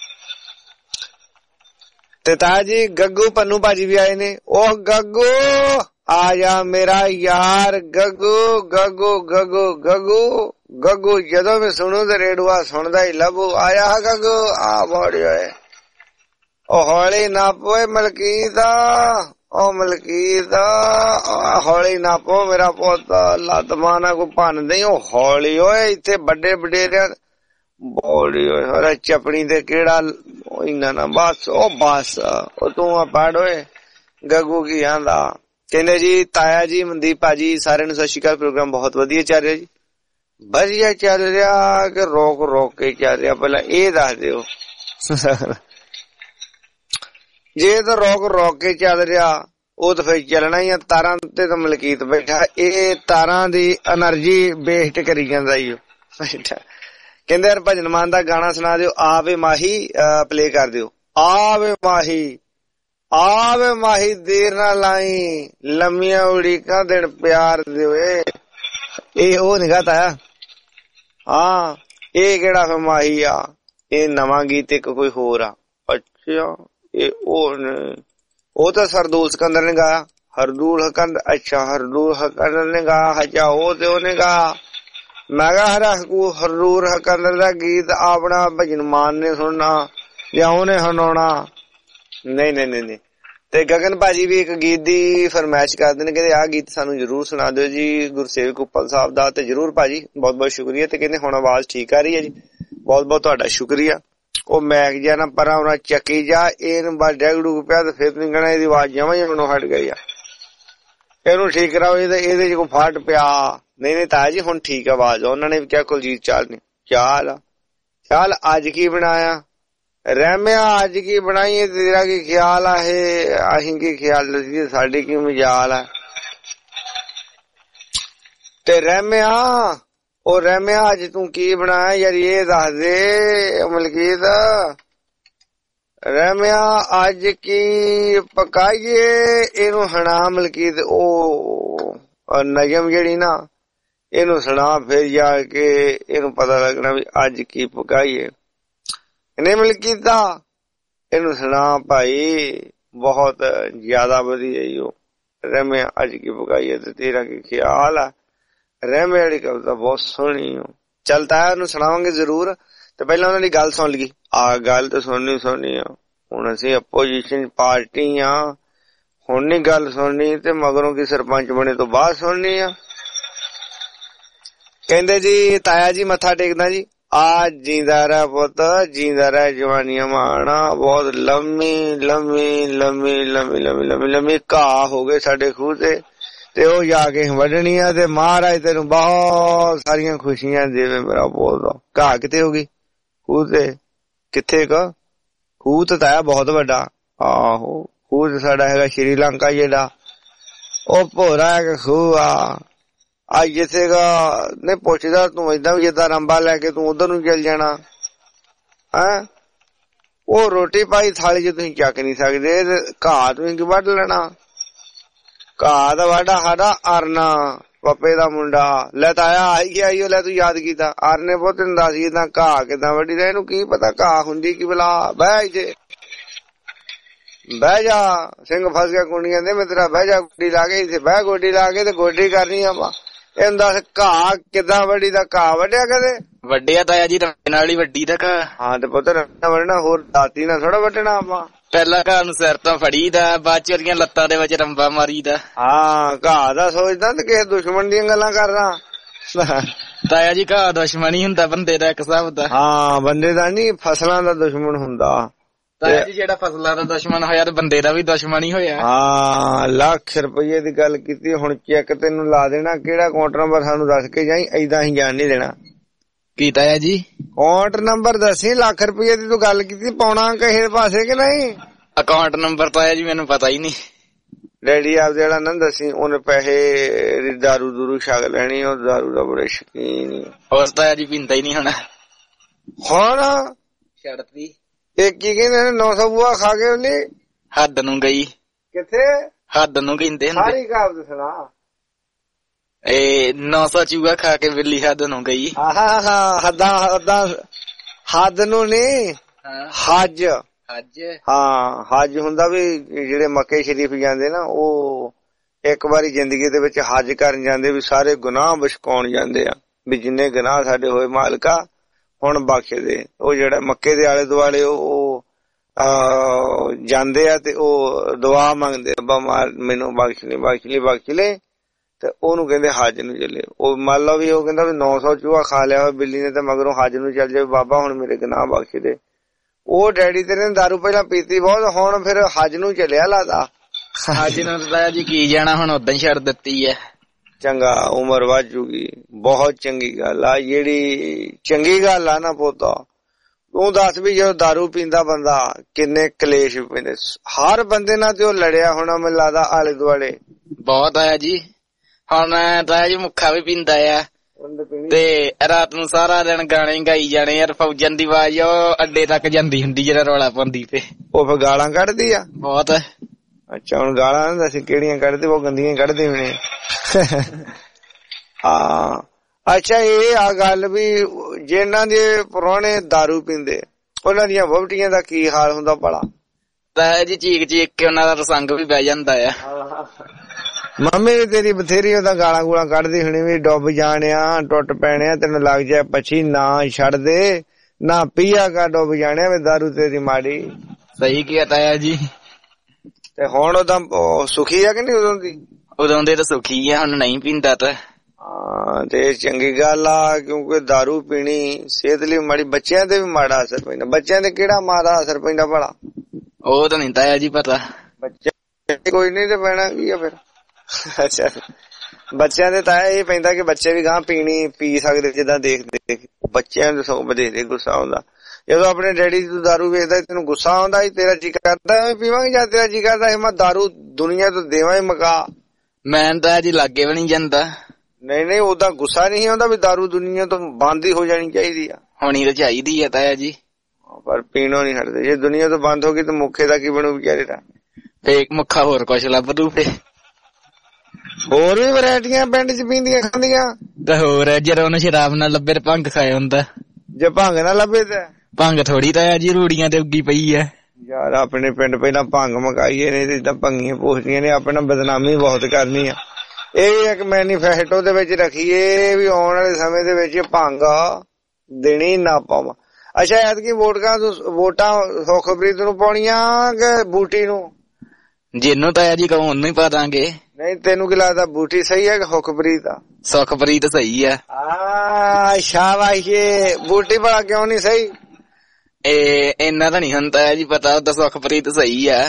ਤੇ ਤਾਂ ਜੀ ਗੱਗੂ ਪੰਨੂ ਭਾਜੀ ਵੀ ਆਏ ਨੇ। ਉਹ ਗੱਗੂ ਆ ਜਾ ਮੇਰਾ ਯਾਰ ਗੱਗੂ ਗੱਗੂ ਗੱਗੂ ਗੱਗੂ ਗੱਗੂ ਜਦੋਂ ਮੈਂ ਸੁਣੂ ਤੇ ਰੇਡੂਆ ਸੁਣਦਾ ਹੀ ਲੱਭੂ। ਆਇਆ ਗੱਗੂ ਆ ਬੋੜੀ ਹੋਏ। ਉਹ ਹੌਲੀ ਨਾ ਪੋਏ ਮਲਕੀਤ ਉਹ ਮਲਕੀਤ ਹੌਲੀ ਨਾ ਪੋ ਮੇਰਾ ਪੁੱਤ ਲੱਤ ਮਾਨਾ ਕੋ ਭੰਨ ਦੇ। ਉਹ ਹੌਲੀ ਓਏ ਇੱਥੇ ਵੱਡੇ ਵਡੇਰਿਆਂ ਬੋੜੀ ਹੋਏ ਹਰ ਚਪਣੀ ਤੇ ਕਿਹੜਾ ਇੰਨਾ ਨਾ ਬਸ ਉਹ ਬਸ ਉਹ ਤੂੰ ਆ ਪੜ ਓਏ। ਗੱਗੂ ਕੀ ਆਂਦਾ ਕਹਿੰਦੇ ਜੀ ਤਾਇਆ ਜੀ ਮਨਦੀਪ ਭਾਜੀ ਸਾਰਿਆਂ ਨੂੰ ਸਤਿ ਸ਼੍ਰੀ ਅਕਾਲ। ਪ੍ਰੋਗਰਾਮ ਬਹੁਤ ਵਧੀਆ ਚੱਲ ਰਿਹਾ ਜੀ। ਵਧੀਆ ਚੱਲ ਰਿਹਾ ਕਿ ਰੋਕ ਰੋਕ ਕੇ ਚੱਲ ਰਿਹਾ ਪਹਿਲਾਂ ਇਹ ਦੱਸ ਦਿਓ। ਜੇ ਤਾਂ ਰੋਕ ਰੋਕ ਕੇ ਚੱਲ ਰਿਹਾ ਉਹ ਤਾਂ ਫਿਰ ਚੱਲਣਾ ਹੀ ਆ। ਤਾਰਾਂ ਤੇ ਤਾਂ ਮਲਕੀਤ ਬੈਠਾ ਇਹ ਤਾਰਾਂ ਦੀ એનર્ਜੀ ਵੇਸਟ ਕਰੀ ਜਾਂਦਾ ਈ ਬੈਠਾ। ਕਹਿੰਦੇ ਯਾਰ ਭਜਨ ਮਾਨ ਦਾ ਗਾਣਾ ਸੁਣਾ ਦਿਓ। ਆਵੇ ਮਾਹੀ ਪਲੇ ਕਰ ਦਿਓ। ਆਵੇ ਮਾਹੀ ਆਵੇ ਮਾਹੀ ਦੇਰ ਨਾ ਲਾਈ ਲੰਮੀਆਂ ਉਡੀਕਾਂ ਦਿਨ ਪਿਆਰ ਦਿਓ। ਇਹ ਉਹ ਨਿਗਾਹ ਤਾਇਆ ਹਾਂ ਇਹ ਕਿਹੜਾ ਫਿਰ ਮਾਹੀ ਆ? ਇਹ ਨਵਾਂ ਗੀਤ ਇੱਕ ਕੋਈ ਹੋਰ ਆ। ਅੱਛਾ ਇਹ ਉਹ ਉਹ ਤਾਂ ਸਰਦੂਲ ਸਿਕੰਦਰ ਨੇ ਗਾਇਆ। ਹਰਦੂਲ ਹਕੰਦਰ ਅੱਛਾ ਹਰਦੂਲ ਹਕੰਦਰ ਨੇ ਗਾਇਆ। ਅੱਛਾ ਉਹ ਤੇ ਉਹਨੇ ਗਾਇਆ। ਮੈਂ ਕਿਹਾ ਹਰਾ ਹਰਦੂਲ ਹਕੰਦਰ ਦਾ ਗੀਤ ਆਪਣਾ ਭਜਨ ਮਾਨ ਨੇ ਸੁਣਨਾ ਜਾਂ ਉਹਨੇ ਸੁਣਾਉਣਾ। ਨਹੀਂ ਨਹੀਂ ਨਹੀਂ ਨਹੀਂ ਤੇ ਗਗਨ ਭਾਜੀ ਵੀ ਇੱਕ ਗੀਤ ਦੀ ਫਰਮਾਇਸ਼ ਕਰਦੇ ਨੇ ਕਹਿੰਦੇ ਆਹ ਗੀਤ ਸਾਨੂੰ ਜਰੂਰ ਸੁਣਾ ਦਿਓ ਜੀ ਗੁਰਸੇਵਕ ਉੱਪਲ ਸਾਹਿਬ ਦਾ। ਤੇ ਜਰੂਰ ਭਾਜੀ ਬਹੁਤ ਬਹੁਤ ਸ਼ੁਕਰੀਆ। ਤੇ ਕਹਿੰਦੇ ਹੁਣ ਆਵਾਜ਼ ਠੀਕ ਆ ਰਹੀ ਹੈ ਜੀ। ਬਹੁਤ ਬਹੁਤ ਤੁਹਾਡਾ ਸ਼ੁਕਰੀਆ। ਉਹ ਮੈਕ ਜਿਹਾ ਨਾ ਪਰਾਂ ਉਹਨਾਂ ਚੱਕੀ ਜਾ ਇਹਨੂੰ ਬਸ ਡੈਗ ਡੁਗ ਪਿਆ ਤੇ ਫਿਰ ਨੀ ਕਹਿਣਾ ਇਹਦੀ ਆਵਾਜ਼ ਜਮਾਂ ਹੀ ਮੈਨੂੰ ਹਟ ਗਈ ਆ ਇਹਨੂੰ ਠੀਕ ਕਰਾਓ ਇਹਦੇ ਇਹਦੇ ਚ ਕੋਈ ਫਾਟ ਪਿਆ। ਨਹੀਂ ਨਹੀਂ ਤਾਇਆ ਜੀ ਹੁਣ ਠੀਕ ਆਵਾਜ਼ ਆ। ਉਹਨਾਂ ਨੇ ਵੀ ਕਿਹਾ ਕੁਲਜੀਤ ਚਾਲ ਨੇ ਚਾਲ ਚਾਲ ਅੱਜ ਕੀ ਬਣਾਇਆ ਰਹਿਮਿਆ ਅੱਜ ਕੀ ਬਣਾਈਏ ਤੇਰਾ ਕੀ ਖਿਆਲ ਆ? ਇਹ ਅਸੀਂ ਕੀ ਖਿਆਲ ਦੱਸੀਏ ਸਾਡੀ ਕੀ ਮਜਾਲ ਆ? ਤੇ ਰਹਿਮਿਆ ਉਹ ਰਹਿਮਿਆ ਅੱਜ ਤੂੰ ਕੀ ਬਣਾਇਆ ਯਾਰ ਇਹ ਦੱਸ ਦੇ ਮਲਕੀਤ। ਰਹਿਮਿਆ ਅੱਜ ਕੀ ਪਕਾਈਏ ਇਹਨੂੰ ਸੁਣਾ ਮਲਕੀਤ। ਉਹ ਨਜਮ ਜਿਹੜੀ ਨਾ ਇਹਨੂੰ ਸੁਣਾ ਫਿਰ ਜਾ ਕੇ ਇਹਨੂੰ ਪਤਾ ਲੱਗਣਾ ਵੀ ਅੱਜ ਕੀ ਪਕਾਈਏ। ਨਹੀਂ ਮਲਕੀਤ ਇਹਨੂੰ ਸੁਣਾ ਭਾਈ ਬਹੁਤ ਜ਼ਿਆਦਾ ਵਧੀਆ ਈ ਉਹ। ਰਹਿਮਿਆ ਅੱਜ ਕੀ ਪਕਾਈਏ ਤੇ ਤੇਰਾ ਕੀ ਖਿਆਲ ਆ? ਰਹਿਮੇ ਵਾਲੀ ਕਵਿਤਾ ਬਹੁਤ ਸੋਹਣੀ। ਚੱਲਦਾ ਹੈ ਉਹਨੂੰ ਸੁਣਾਵਾਂਗੇ ਜ਼ਰੂਰ। ਤੇ ਪਹਿਲਾਂ ਉਹਨਾਂ ਦੀ ਗੱਲ ਸੁਣ ਲਈ। ਆ ਗੱਲ ਤਾਂ ਸੁਣਨੀ ਸੁਣਨੀ ਆ। ਹੁਣ ਅਸੀਂ ਆਪੋਜੀਸ਼ਨ ਪਾਰਟੀ ਆ ਹੁਣ ਨੀ ਗੱਲ ਸੁਣਨੀ ਤੇ ਮਗਰੋਂ ਕੀ ਸਰਪੰਚ ਬਣੇ ਤੋਂ ਬਾਅਦ ਸੁਣਨੀ ਆ। ਕਹਿੰਦੇ ਜੀ ਤਾਇਆ ਜੀ ਮੱਥਾ ਟੇਕਦਾ ਜੀ ਆ ਜੀਂਦਾ ਰਹਿ ਪੁੱਤ ਜੀਂਦਾ ਰਹਿ ਜਵਾਨੀਆਂ ਮਾਣਾ। ਬਹੁਤ ਲੰਮੀ ਲੰਮੀ ਲੰਮੀ ਲੰਮੀ ਲੰਮੀ ਲੰਮੀ ਲੰਮੀ ਘਾਹ ਹੋ ਗਏ ਸਾਡੇ ਖੂਹ ਤੇ ਤੇ ਉਹ ਜਾ ਕੇ ਵੱਢਣੀ ਆ। ਤੇ ਮਹਾਰਾਜ ਤੈਨੂੰ ਬਹੁਤ ਸਾਰੀਆਂ ਖੁਸ਼ੀਆਂ ਦੇਵੇ ਮੇਰਾ ਪੁੱਤ। ਘਾਹ ਕਿਤੇ ਹੋ ਗਈ ਖੂਹ ਤੇ? ਕਿੱਥੇ ਕ ਖੂਹ ਤਾਂ ਤਾਇਆ ਬਹੁਤ ਵੱਡਾ। ਆਹੋ ਖੂਹ ਤੇ ਸਾਡਾ ਹੈਗਾ ਸ਼੍ਰੀਲੰਕਾ ਜਿਹੜਾ ਉਹ ਭੋਰਾ ਇੱਕ ਖੂਹ ਆ। ਅੱਜ ਜਿੱਥੇ ਨਹੀਂ ਪੁੱਛਦਾ ਤੂੰ ਏਦਾਂ ਵੀ ਜਿੱਦਾਂ ਰੰਬਾ ਲੈ ਕੇ ਤੂੰ ਉਧਰ ਨੂੰ ਚੱਲ ਜਾਣਾ ਹੈਂ। ਉਹ ਰੋਟੀ ਪਾਈ ਥਾਲੀ ਚ ਤੁਸੀਂ ਚੱਕ ਨੀ ਸਕਦੇ ਤੇ ਘਾਹ ਤੁਸੀਂ ਕੀ ਵੱਢ ਲੈਣਾ? ਘਾਹ ਦਾ ਵਾਢਾ ਸਾਡਾ ਅਰਨਾ ਪੱਪੇ ਦਾ ਮੁੰਡਾ। ਲੈ ਤਾਇਆ ਆਈ ਗਿਆ ਈ ਲੈ ਤੂੰ ਯਾਦ ਕੀਤਾ ਅਰਨੇ ਬਹੁਤ ਤੈਨੂੰ ਦੱਸ ਕਿੱਦਾਂ ਘਾਹ ਕਿੱਦਾਂ ਵੱਢੀ ਦਾ। ਇਹਨੂੰ ਕੀ ਪਤਾ ਘਾਹ ਹੁੰਦੀ ਕੀ ਬਲਾ। ਬਹਿ ਜੇ ਬਹਿ ਜਾ ਸਿੰਘ ਫਸ ਗਿਆ ਕੁੰਡੀਆਂ ਦੇ ਮੈਂ ਤੇਰਾ ਬਹਿ ਜਾ ਗੋਡੀ ਲਾ ਕੇ ਇੱਥੇ ਬਹਿ ਗੋਡੀ ਲਾ ਕੇ ਤੇ ਗੋਡੀ ਕਰਨੀ ਆਪਾਂ। ਇਹਨੂੰ ਦੱਸ ਘਾਹ ਕਿੱਦਾਂ ਵੱਢੀ ਦਾ? ਘਾਹ ਵੱਢਿਆ ਕਦੇ? ਵੱਡਿਆ ਤਾਇਆ ਜੀ ਰੰਬੇ ਨਾਲ ਹੀ ਵੱਡੀ ਦਾ ਘਾਹ। ਹਾਂ ਤੇ ਪੁੱਤ ਰੰਬਾ ਵੱਢਣਾ ਹੋਰ ਦਾਤੀ ਨਾਲ ਥੋੜਾ ਵੱਢਣਾ ਆਪਾਂ। ਪਹਿਲਾਂ ਘਾਹ ਨੂੰ ਸਿਰ ਤੋਂ ਫੜੀ ਦਾ ਬਾਅਦ ਚ ਉਹਦੀਆਂ ਲੱਤਾਂ ਦੇ ਵਿੱਚ ਰੰਬਾ ਮਾਰੀ ਦਾ। ਹਾਂ ਘਾਹ ਦਾ ਸੋਚਦਾ ਤੇ ਕਿਸੇ ਦੁਸ਼ਮਣ ਦੀਆਂ ਗੱਲਾਂ ਕਰਦਾ। ਤਾਇਆ ਜੀ ਘਾਹ ਦੁਸ਼ਮਣੀ ਹੁੰਦਾ ਬੰਦੇ ਦਾ ਇੱਕ ਹਿਸਾਬ ਦਾ। ਹਾਂ ਬੰਦੇ ਦਾ ਨੀ ਫਸਲਾਂ ਦਾ ਦੁਸ਼ਮਣ ਹੁੰਦਾ। ਤਾਇਆ ਜੀ ਜਿਹੜਾ ਫਸਲਾਂ ਦਾ ਦੁਸ਼ਮਣ ਹੋਇਆ ਤੇ ਬੰਦੇ ਦਾ ਵੀ ਦੁਸ਼ਮਣ ਹੀ ਹੋਇਆ। ਹਾਂ ਲੱਖ ਰੁਪਏ ਦੀ ਗੱਲ ਕੀਤੀ। ਹੁਣ ਚੈੱਕ ਤੈਨੂੰ ਲਾ ਦੇਣਾ ਕਿਹੜਾ ਅਕਾਊਂਟ ਨੰਬਰ ਸਾਨੂੰ ਦੱਸ ਕੇ ਜਾਈ। ਏਦਾਂ ਹੀ ਜਾਣ ਨੀ ਦੇਣਾ। ਕੀ ਤਾਇਆ ਜੀ? ਅਕਾਊਂਟ ਨੰਬਰ ਦੱਸੀ। ਲੱਖ ਰੁਪਏ ਦੀ ਤੂੰ ਗੱਲ ਕੀਤੀ ਪਾਉਣਾ ਕਿਸੇ ਪਾਸੇ ਕਿ ਨਹੀਂ? ਅਕਾਊਂਟ ਨੰਬਰ ਤਾਇਆ ਜੀ ਮੈਨੂੰ ਪਤਾ ਹੀ ਨਹੀਂ। ਡੈਡੀ ਆਪਦੇ ਵਾਲਾ ਨਾ ਦੱਸੀ, ਉਹਨੇ ਪੈਸੇ ਦਾਰੂ ਦੂਰੂ ਛਕ ਲੈਣੀ, ਉਹ ਦਾਰੂ ਦਾ ਬੜੇ ਸ਼ੌਕੀਨ। ਹੋਰ ਤਾਂ ਜੀ ਪੀਂਦਾ ਹੀ ਨੀ ਹੁਣ। ਹੁਣ ਛੱਡਤੀ। ਇੱਕ ਕੀ ਕਹਿੰਦੇ ਨੌ ਸੌ ਬੂਆ ਖਾ ਕੇ ਉਹਨੇ ਹੱਦ ਨੂੰ ਗਈ। ਕਿੱਥੇ? ਹੱਦ ਨੂੰ ਕਹਿੰਦੇ ਹੁੰਦੇ। ਸਾਰੀ ਕਹਾਵਤ ਸੁਣਾ। ਇਹ ਨੌ ਸੌ ਚੂਹਾ ਖਾ ਕੇ ਬਿੱਲੀ ਹੱਦ ਨੂੰ ਗਈ। ਆਹ ਹਾਂ ਹੱਦਾਂ ਹੱਦਾਂ ਹੱਦ ਨੂੰ ਨੀ, ਹੱਜ। ਹੱਜ? ਹਾਂ ਹੱਜ ਹੁੰਦਾ ਵੀ ਜਿਹੜੇ ਮੱਕੇ ਸ਼ਰੀਫ ਜਾਂਦੇ ਨਾ, ਉਹ ਇੱਕ ਵਾਰੀ ਜ਼ਿੰਦਗੀ ਦੇ ਵਿੱਚ ਹੱਜ ਕਰਨ ਜਾਂਦੇ ਵੀ ਸਾਰੇ ਗੁਨਾਹ ਬਖਸ਼ਾਉਣ ਜਾਂਦੇ ਆ, ਵੀ ਜਿੰਨੇ ਗੁਨਾਹ ਸਾਡੇ ਹੋਏ ਮਾਲਕਾ ਹੁਣ ਬਖਸ਼ ਦੇ। ਉਹ ਜਿਹੜਾ ਮੱਕੇ ਦੇ ਆਲੇ ਦੁਆਲੇ ਉਹ ਅਹ ਜਾਂਦੇ ਆ ਤੇ ਉਹ ਦੁਆ ਮੰਗਦੇ, ਬਿਮਾਰ ਮੈਨੂੰ ਬਖਸ਼ ਲਈ ਬਖਸ਼ ਲਈ ਬਖਸ਼ ਲੈ, ਤੇ ਉਹਨੂੰ ਕਹਿੰਦੇ ਹੱਜ ਨੂੰ ਚੱਲੇ। ਉਹ ਮੰਨ ਲਓ ਵੀ ਉਹ ਕਹਿੰਦਾ ਵੀ ਨੌ ਸੌ ਚੂਹਾ ਖਾ ਲਿਆ ਹੋਇਆ ਬਿੱਲੀ ਨੇ, ਤੇ ਮਗਰੋਂ ਹੱਜ ਨੂੰ ਚੱਲ ਜਾਵੇ, ਬਾਬਾ ਹੁਣ ਮੇਰੇ ਗੁਨਾਹ ਬਖਸ਼ ਦੇ। ਉਹ ਡੈਡੀ ਤੇਰੇ ਨੇ ਦਾਰੂ ਪਹਿਲਾਂ ਪੀਤੀ ਬਹੁਤ, ਹੁਣ ਫਿਰ ਹੱਜ ਨੂੰ ਚੱਲਿਆ ਲਾਦਾ। ਹੱਜ ਨੂੰ ਤਾਂ ਜੀ ਕੀ ਜਾਣਾ, ਹੁਣ ਓਦਾਂ ਹੀ ਛੱਡ ਦਿੱਤੀ ਹੈ। ਚੰਗਾ ਉਮਰ ਵੱਧ ਜੂਗੀ, ਬਹੁਤ ਚੰਗੀ ਗੱਲ ਆ। ਜਿਹੜੀ ਚੰਗੀ ਗੱਲ ਆ ਨਾ ਪੋਤਾ, ਤੂੰ ਦੱਸ ਵੀ ਜਦੋਂ ਦਾਰੂ ਪੀਂਦਾ ਬੰਦਾ ਕਿੰਨੇ ਕਲੇਸ਼ ਪੈਂਦੇ। ਹਰ ਬੰਦੇ ਨਾਲ ਤੇ ਉਹ ਲੜਿਆ ਹੋਣਾ ਮੈਨੂੰ ਲੱਗਦਾ ਆਲੇ ਦੁਆਲੇ। ਬਹੁਤ ਆਇਆ ਜੀ। ਹੁਣ ਤਾਂ ਜੀ ਮੁੱਖਾ ਵੀ ਪੀਂਦਾ ਆ, ਤੇ ਰਾਤ ਨੂੰ ਸਾਰਾ ਦਿਨ ਗਾਣੇ ਗਾਈ ਜਾਣੇ ਯਾਰ। ਫੌਜਾਂ ਦੀ ਆਵਾਜ਼ ਉਹ ਅੱਡੇ ਤੱਕ ਜਾਂਦੀ ਹੁੰਦੀ ਜਿਹੜਾ ਰੌਲਾ ਪਾਉਂਦੀ ਤੇ। ਉਹ ਫਿਰ ਗਾਲਾਂ ਕੱਢਦੀ ਆ ਬਹੁਤ। ਅੱਛਾ ਹੁਣ ਗਾਲਾਂ ਨਾ ਦੱਸ ਕਿਹੜੀਆਂ ਕੱਢਦੇ, ਉਹ ਗੰਦੀਆਂ ਕੱਢਦੇ ਹੋਣੇ। ਹਾਂ ਅੱਛਾ ਇਹ ਆ ਗੱਲ ਵੀ ਜਿਹਨਾਂ ਦੇ ਪੁਰਾਣੇ ਦਾਰੂ ਪੀਂਦੇ ਉਹਨਾਂ ਦੀਆਂ ਵਹੁਟੀਆਂ ਦਾ ਕੀ ਹਾਲ ਹੁੰਦਾ ਭਲਾ? ਤਾਂ ਜੀ ਚੀਕ ਚੀਕ ਕੇ ਉਹਨਾਂ ਦਾ ਰਸੰਗ ਵੀ ਬਹਿ ਜਾਂਦਾ ਆ। ਮੰਮੀ ਵੀ ਤੇਰੀ ਬਥੇਰੀ ਉਹਦਾ ਗਾਲਾਂ ਗੂਲਾਂ ਕੱਢਦੀ ਹੋਣੀ ਵੀ ਡੁੱਬ ਜਾਣਿਆ, ਟੁੱਟ ਪੈਣਿਆ, ਤੈਨੂੰ ਲੱਗ ਜਾਏ ਪੱਛੀ, ਨਾ ਛੱਡ ਦੇ, ਨਾ ਪੀਆ ਕਾ, ਡੁੱਬ ਜਾਣਿਆ ਵੀ ਦਾਰੂ ਤੇਰੀ ਮਾੜੀ। ਸਹੀ ਕਿਹਾ ਤਾਇਆ ਜੀ। ਤੇ ਹੁਣ ਉਹਦਾ ਸੁਖੀ ਆ ਕਿ ਨਹੀਂ ਉਦੋਂ ਦੀ? ਉਦੋਂ ਦੇ ਤਾਂ ਸੁਖੀ ਆ, ਹੁਣ ਨਹੀਂ ਪੀਂਦਾ ਤਾਂ। ਹਾਂ ਤੇ ਚੰਗੀ ਗੱਲ ਆ, ਕਿਉਂਕਿ ਦਾਰੂ ਪੀਣੀ ਸਿਹਤ ਲਈ ਮਾੜੀ, ਬੱਚਿਆਂ ਤੇ ਵੀ ਮਾੜਾ ਅਸਰ ਪੈਂਦਾ। ਬੱਚਿਆਂ ਤੇ ਕਿਹੜਾ ਮਾੜਾ ਅਸਰ ਪੈਂਦਾ ਭਲਾ? ਉਹ ਤਾਂ ਨਹੀਂ ਤਾਇਆ ਜੀ ਪਤਾ। ਬੱਚੇ ਕੋਈ ਨਹੀਂ ਤੇ ਪੈਣਾ ਕੀ ਆ ਫਿਰ? ਅੱਛਾ ਬੱਚਿਆਂ ਦੇ ਤਾਂ ਇਹ ਪੈਂਦਾ ਕਿ ਬੱਚੇ ਵੀ ਗਾਂ ਪੀਣੀ ਪੀ ਸਕਦੇ, ਜਿੱਦਾਂ ਦੇਖਦੇ ਬੱਚਿਆਂ ਨੂੰ ਸਗੋਂ ਵਧੇਰੇ ਗੁੱਸਾ ਆਉਂਦਾ। ਜਦੋਂ ਆਪਣੇ ਡੈਡੀ ਤੂੰ ਦਾਰੂ ਵੇਚਦਾ ਤੈਨੂੰ ਗੁੱਸਾ ਆਉਂਦਾ ਸੀ, ਤੇਰਾ ਜੀ ਕਰਦਾ ਪੀਵਾਂਗੇ ਜਾਂ ਤੇਰਾ ਜੀ ਕਰਦਾ ਸੀ ਮੈਂ ਦਾਰੂ ਦੁਨੀਆ ਤੋਂ ਦੇਵਾਂ ਹੀ ਮਕਾ? ਮੈਂ ਤਾਂ ਜੀ ਲਾਗੇ ਵੀ ਨਹੀਂ ਜਾਂਦਾ। ਨਹੀਂ ਨਹੀਂ ਉਹਦਾ ਗੁੱਸਾ ਨਹੀਂ ਆਉਂਦਾ ਵੀ ਦਾਰੂ ਦੁਨੀਆ ਤੋਂ ਬੰਦ ਹੀ ਹੋ ਜਾਣੀ ਚਾਹੀਦੀ ਆ? ਹੋਣੀ ਤਾਂ ਚਾਹੀਦੀ ਆ ਤਾਇਆ ਜੀ, ਪਰ ਪੀਣੋਂ ਨਹੀਂ ਹਟਦੇ। ਜੇ ਦੁਨੀਆ ਤੋਂ ਬੰਦ ਹੋ ਗਈ ਤਾਂ ਮੁੱਖੇ ਦਾ ਕੀ ਬਣੂ ਵਿਚਾਰੇ ਦਾ? ਫੇਕ ਮੁੱਖਾ ਹੋਰ ਕੁਛ ਲੱਭ ਦੂ। ਫੇ ਹੋਰ ਵੀ ਵੈਰਾਈਟੀਆਂ ਪਿੰਡ ਚ ਪੀਂਦੀਆਂ ਖਾਂਦੀਆਂ ਤਾਂ ਹੋਰ ਜਦੋਂ ਉਹਨੂੰ ਸ਼ਰਾਬ ਨਾਲ ਲੱਭੇ ਤੇ ਭੰਗ ਖਾਇਆ ਹੁੰਦਾ। ਜੇ ਭੰਗ ਨਾ ਲੱਭੇ ਤੇ ਭੰਗ ਥੋੜੀ ਤਾਇਆ ਜੀ ਰੂੜੀਆਂ ਤੇ ਉੱਗੀ ਪਈ ਆ। ਯਾਰ ਆਪਣੇ ਪਿੰਡ ਪਹਿਲਾਂ ਭੰਗ ਮਕਾਈਏ, ਨਹੀਂ ਤੇ ਇਦਾਂ ਭੰਗੀਆਂ ਪੋਸਦੀਆਂ ਨੇ, ਆਪਣਾ ਬਦਨਾਮੀ ਬਹੁਤ ਕਰਨੀ ਆ। ਇਹ ਵੀ ਇੱਕ ਮੈਨੀਫੈਸਟੋ ਦੇ ਵਿੱਚ ਰੱਖੀਏ ਵੀ ਆਉਣ ਵਾਲੇ ਸਮੇਂ ਦੇ ਵਿੱਚ ਭੰਗ ਦੇਣੀ ਨਾ ਪਾਵਾਂ। ਅੱਛਾ ਐਤਕੀ ਵੋਟਾਂ ਵੋਟਾਂ ਸੁਖਪ੍ਰੀਤ ਨੂੰ ਪਾਉਣੀਆਂ ਕਿ ਬੂਟੀ ਨੂੰ? ਜਿਹਨੂੰ ਤਾਇਆ ਜੀ ਕਹੋ ਉਹਨੂੰ ਹੀ ਪਾ ਦਾਂਗੇ। ਨਹੀਂ ਤੈਨੂੰ ਕੀ ਲੱਗਦਾ ਬੂਟੀ ਸਹੀ ਹੈ ਕਿ ਸੁਖਪ੍ਰੀਤ ਆ? ਸੁਖਪ੍ਰੀਤ ਸਹੀ ਆ। ਆ ਸ਼ਾਬਾਸ਼। ਬੂਟੀ ਭਲਾ ਕਿਉਂ ਨਹੀਂ ਸਹੀ? ਇਹ ਇੰਨਾ ਤਾਂ ਨਹੀਂ ਹੁੰਦਾ ਜੀ ਪਤਾ, ਉਹਦਾ ਸੁਖਪ੍ਰੀਤ ਸਹੀ ਆ।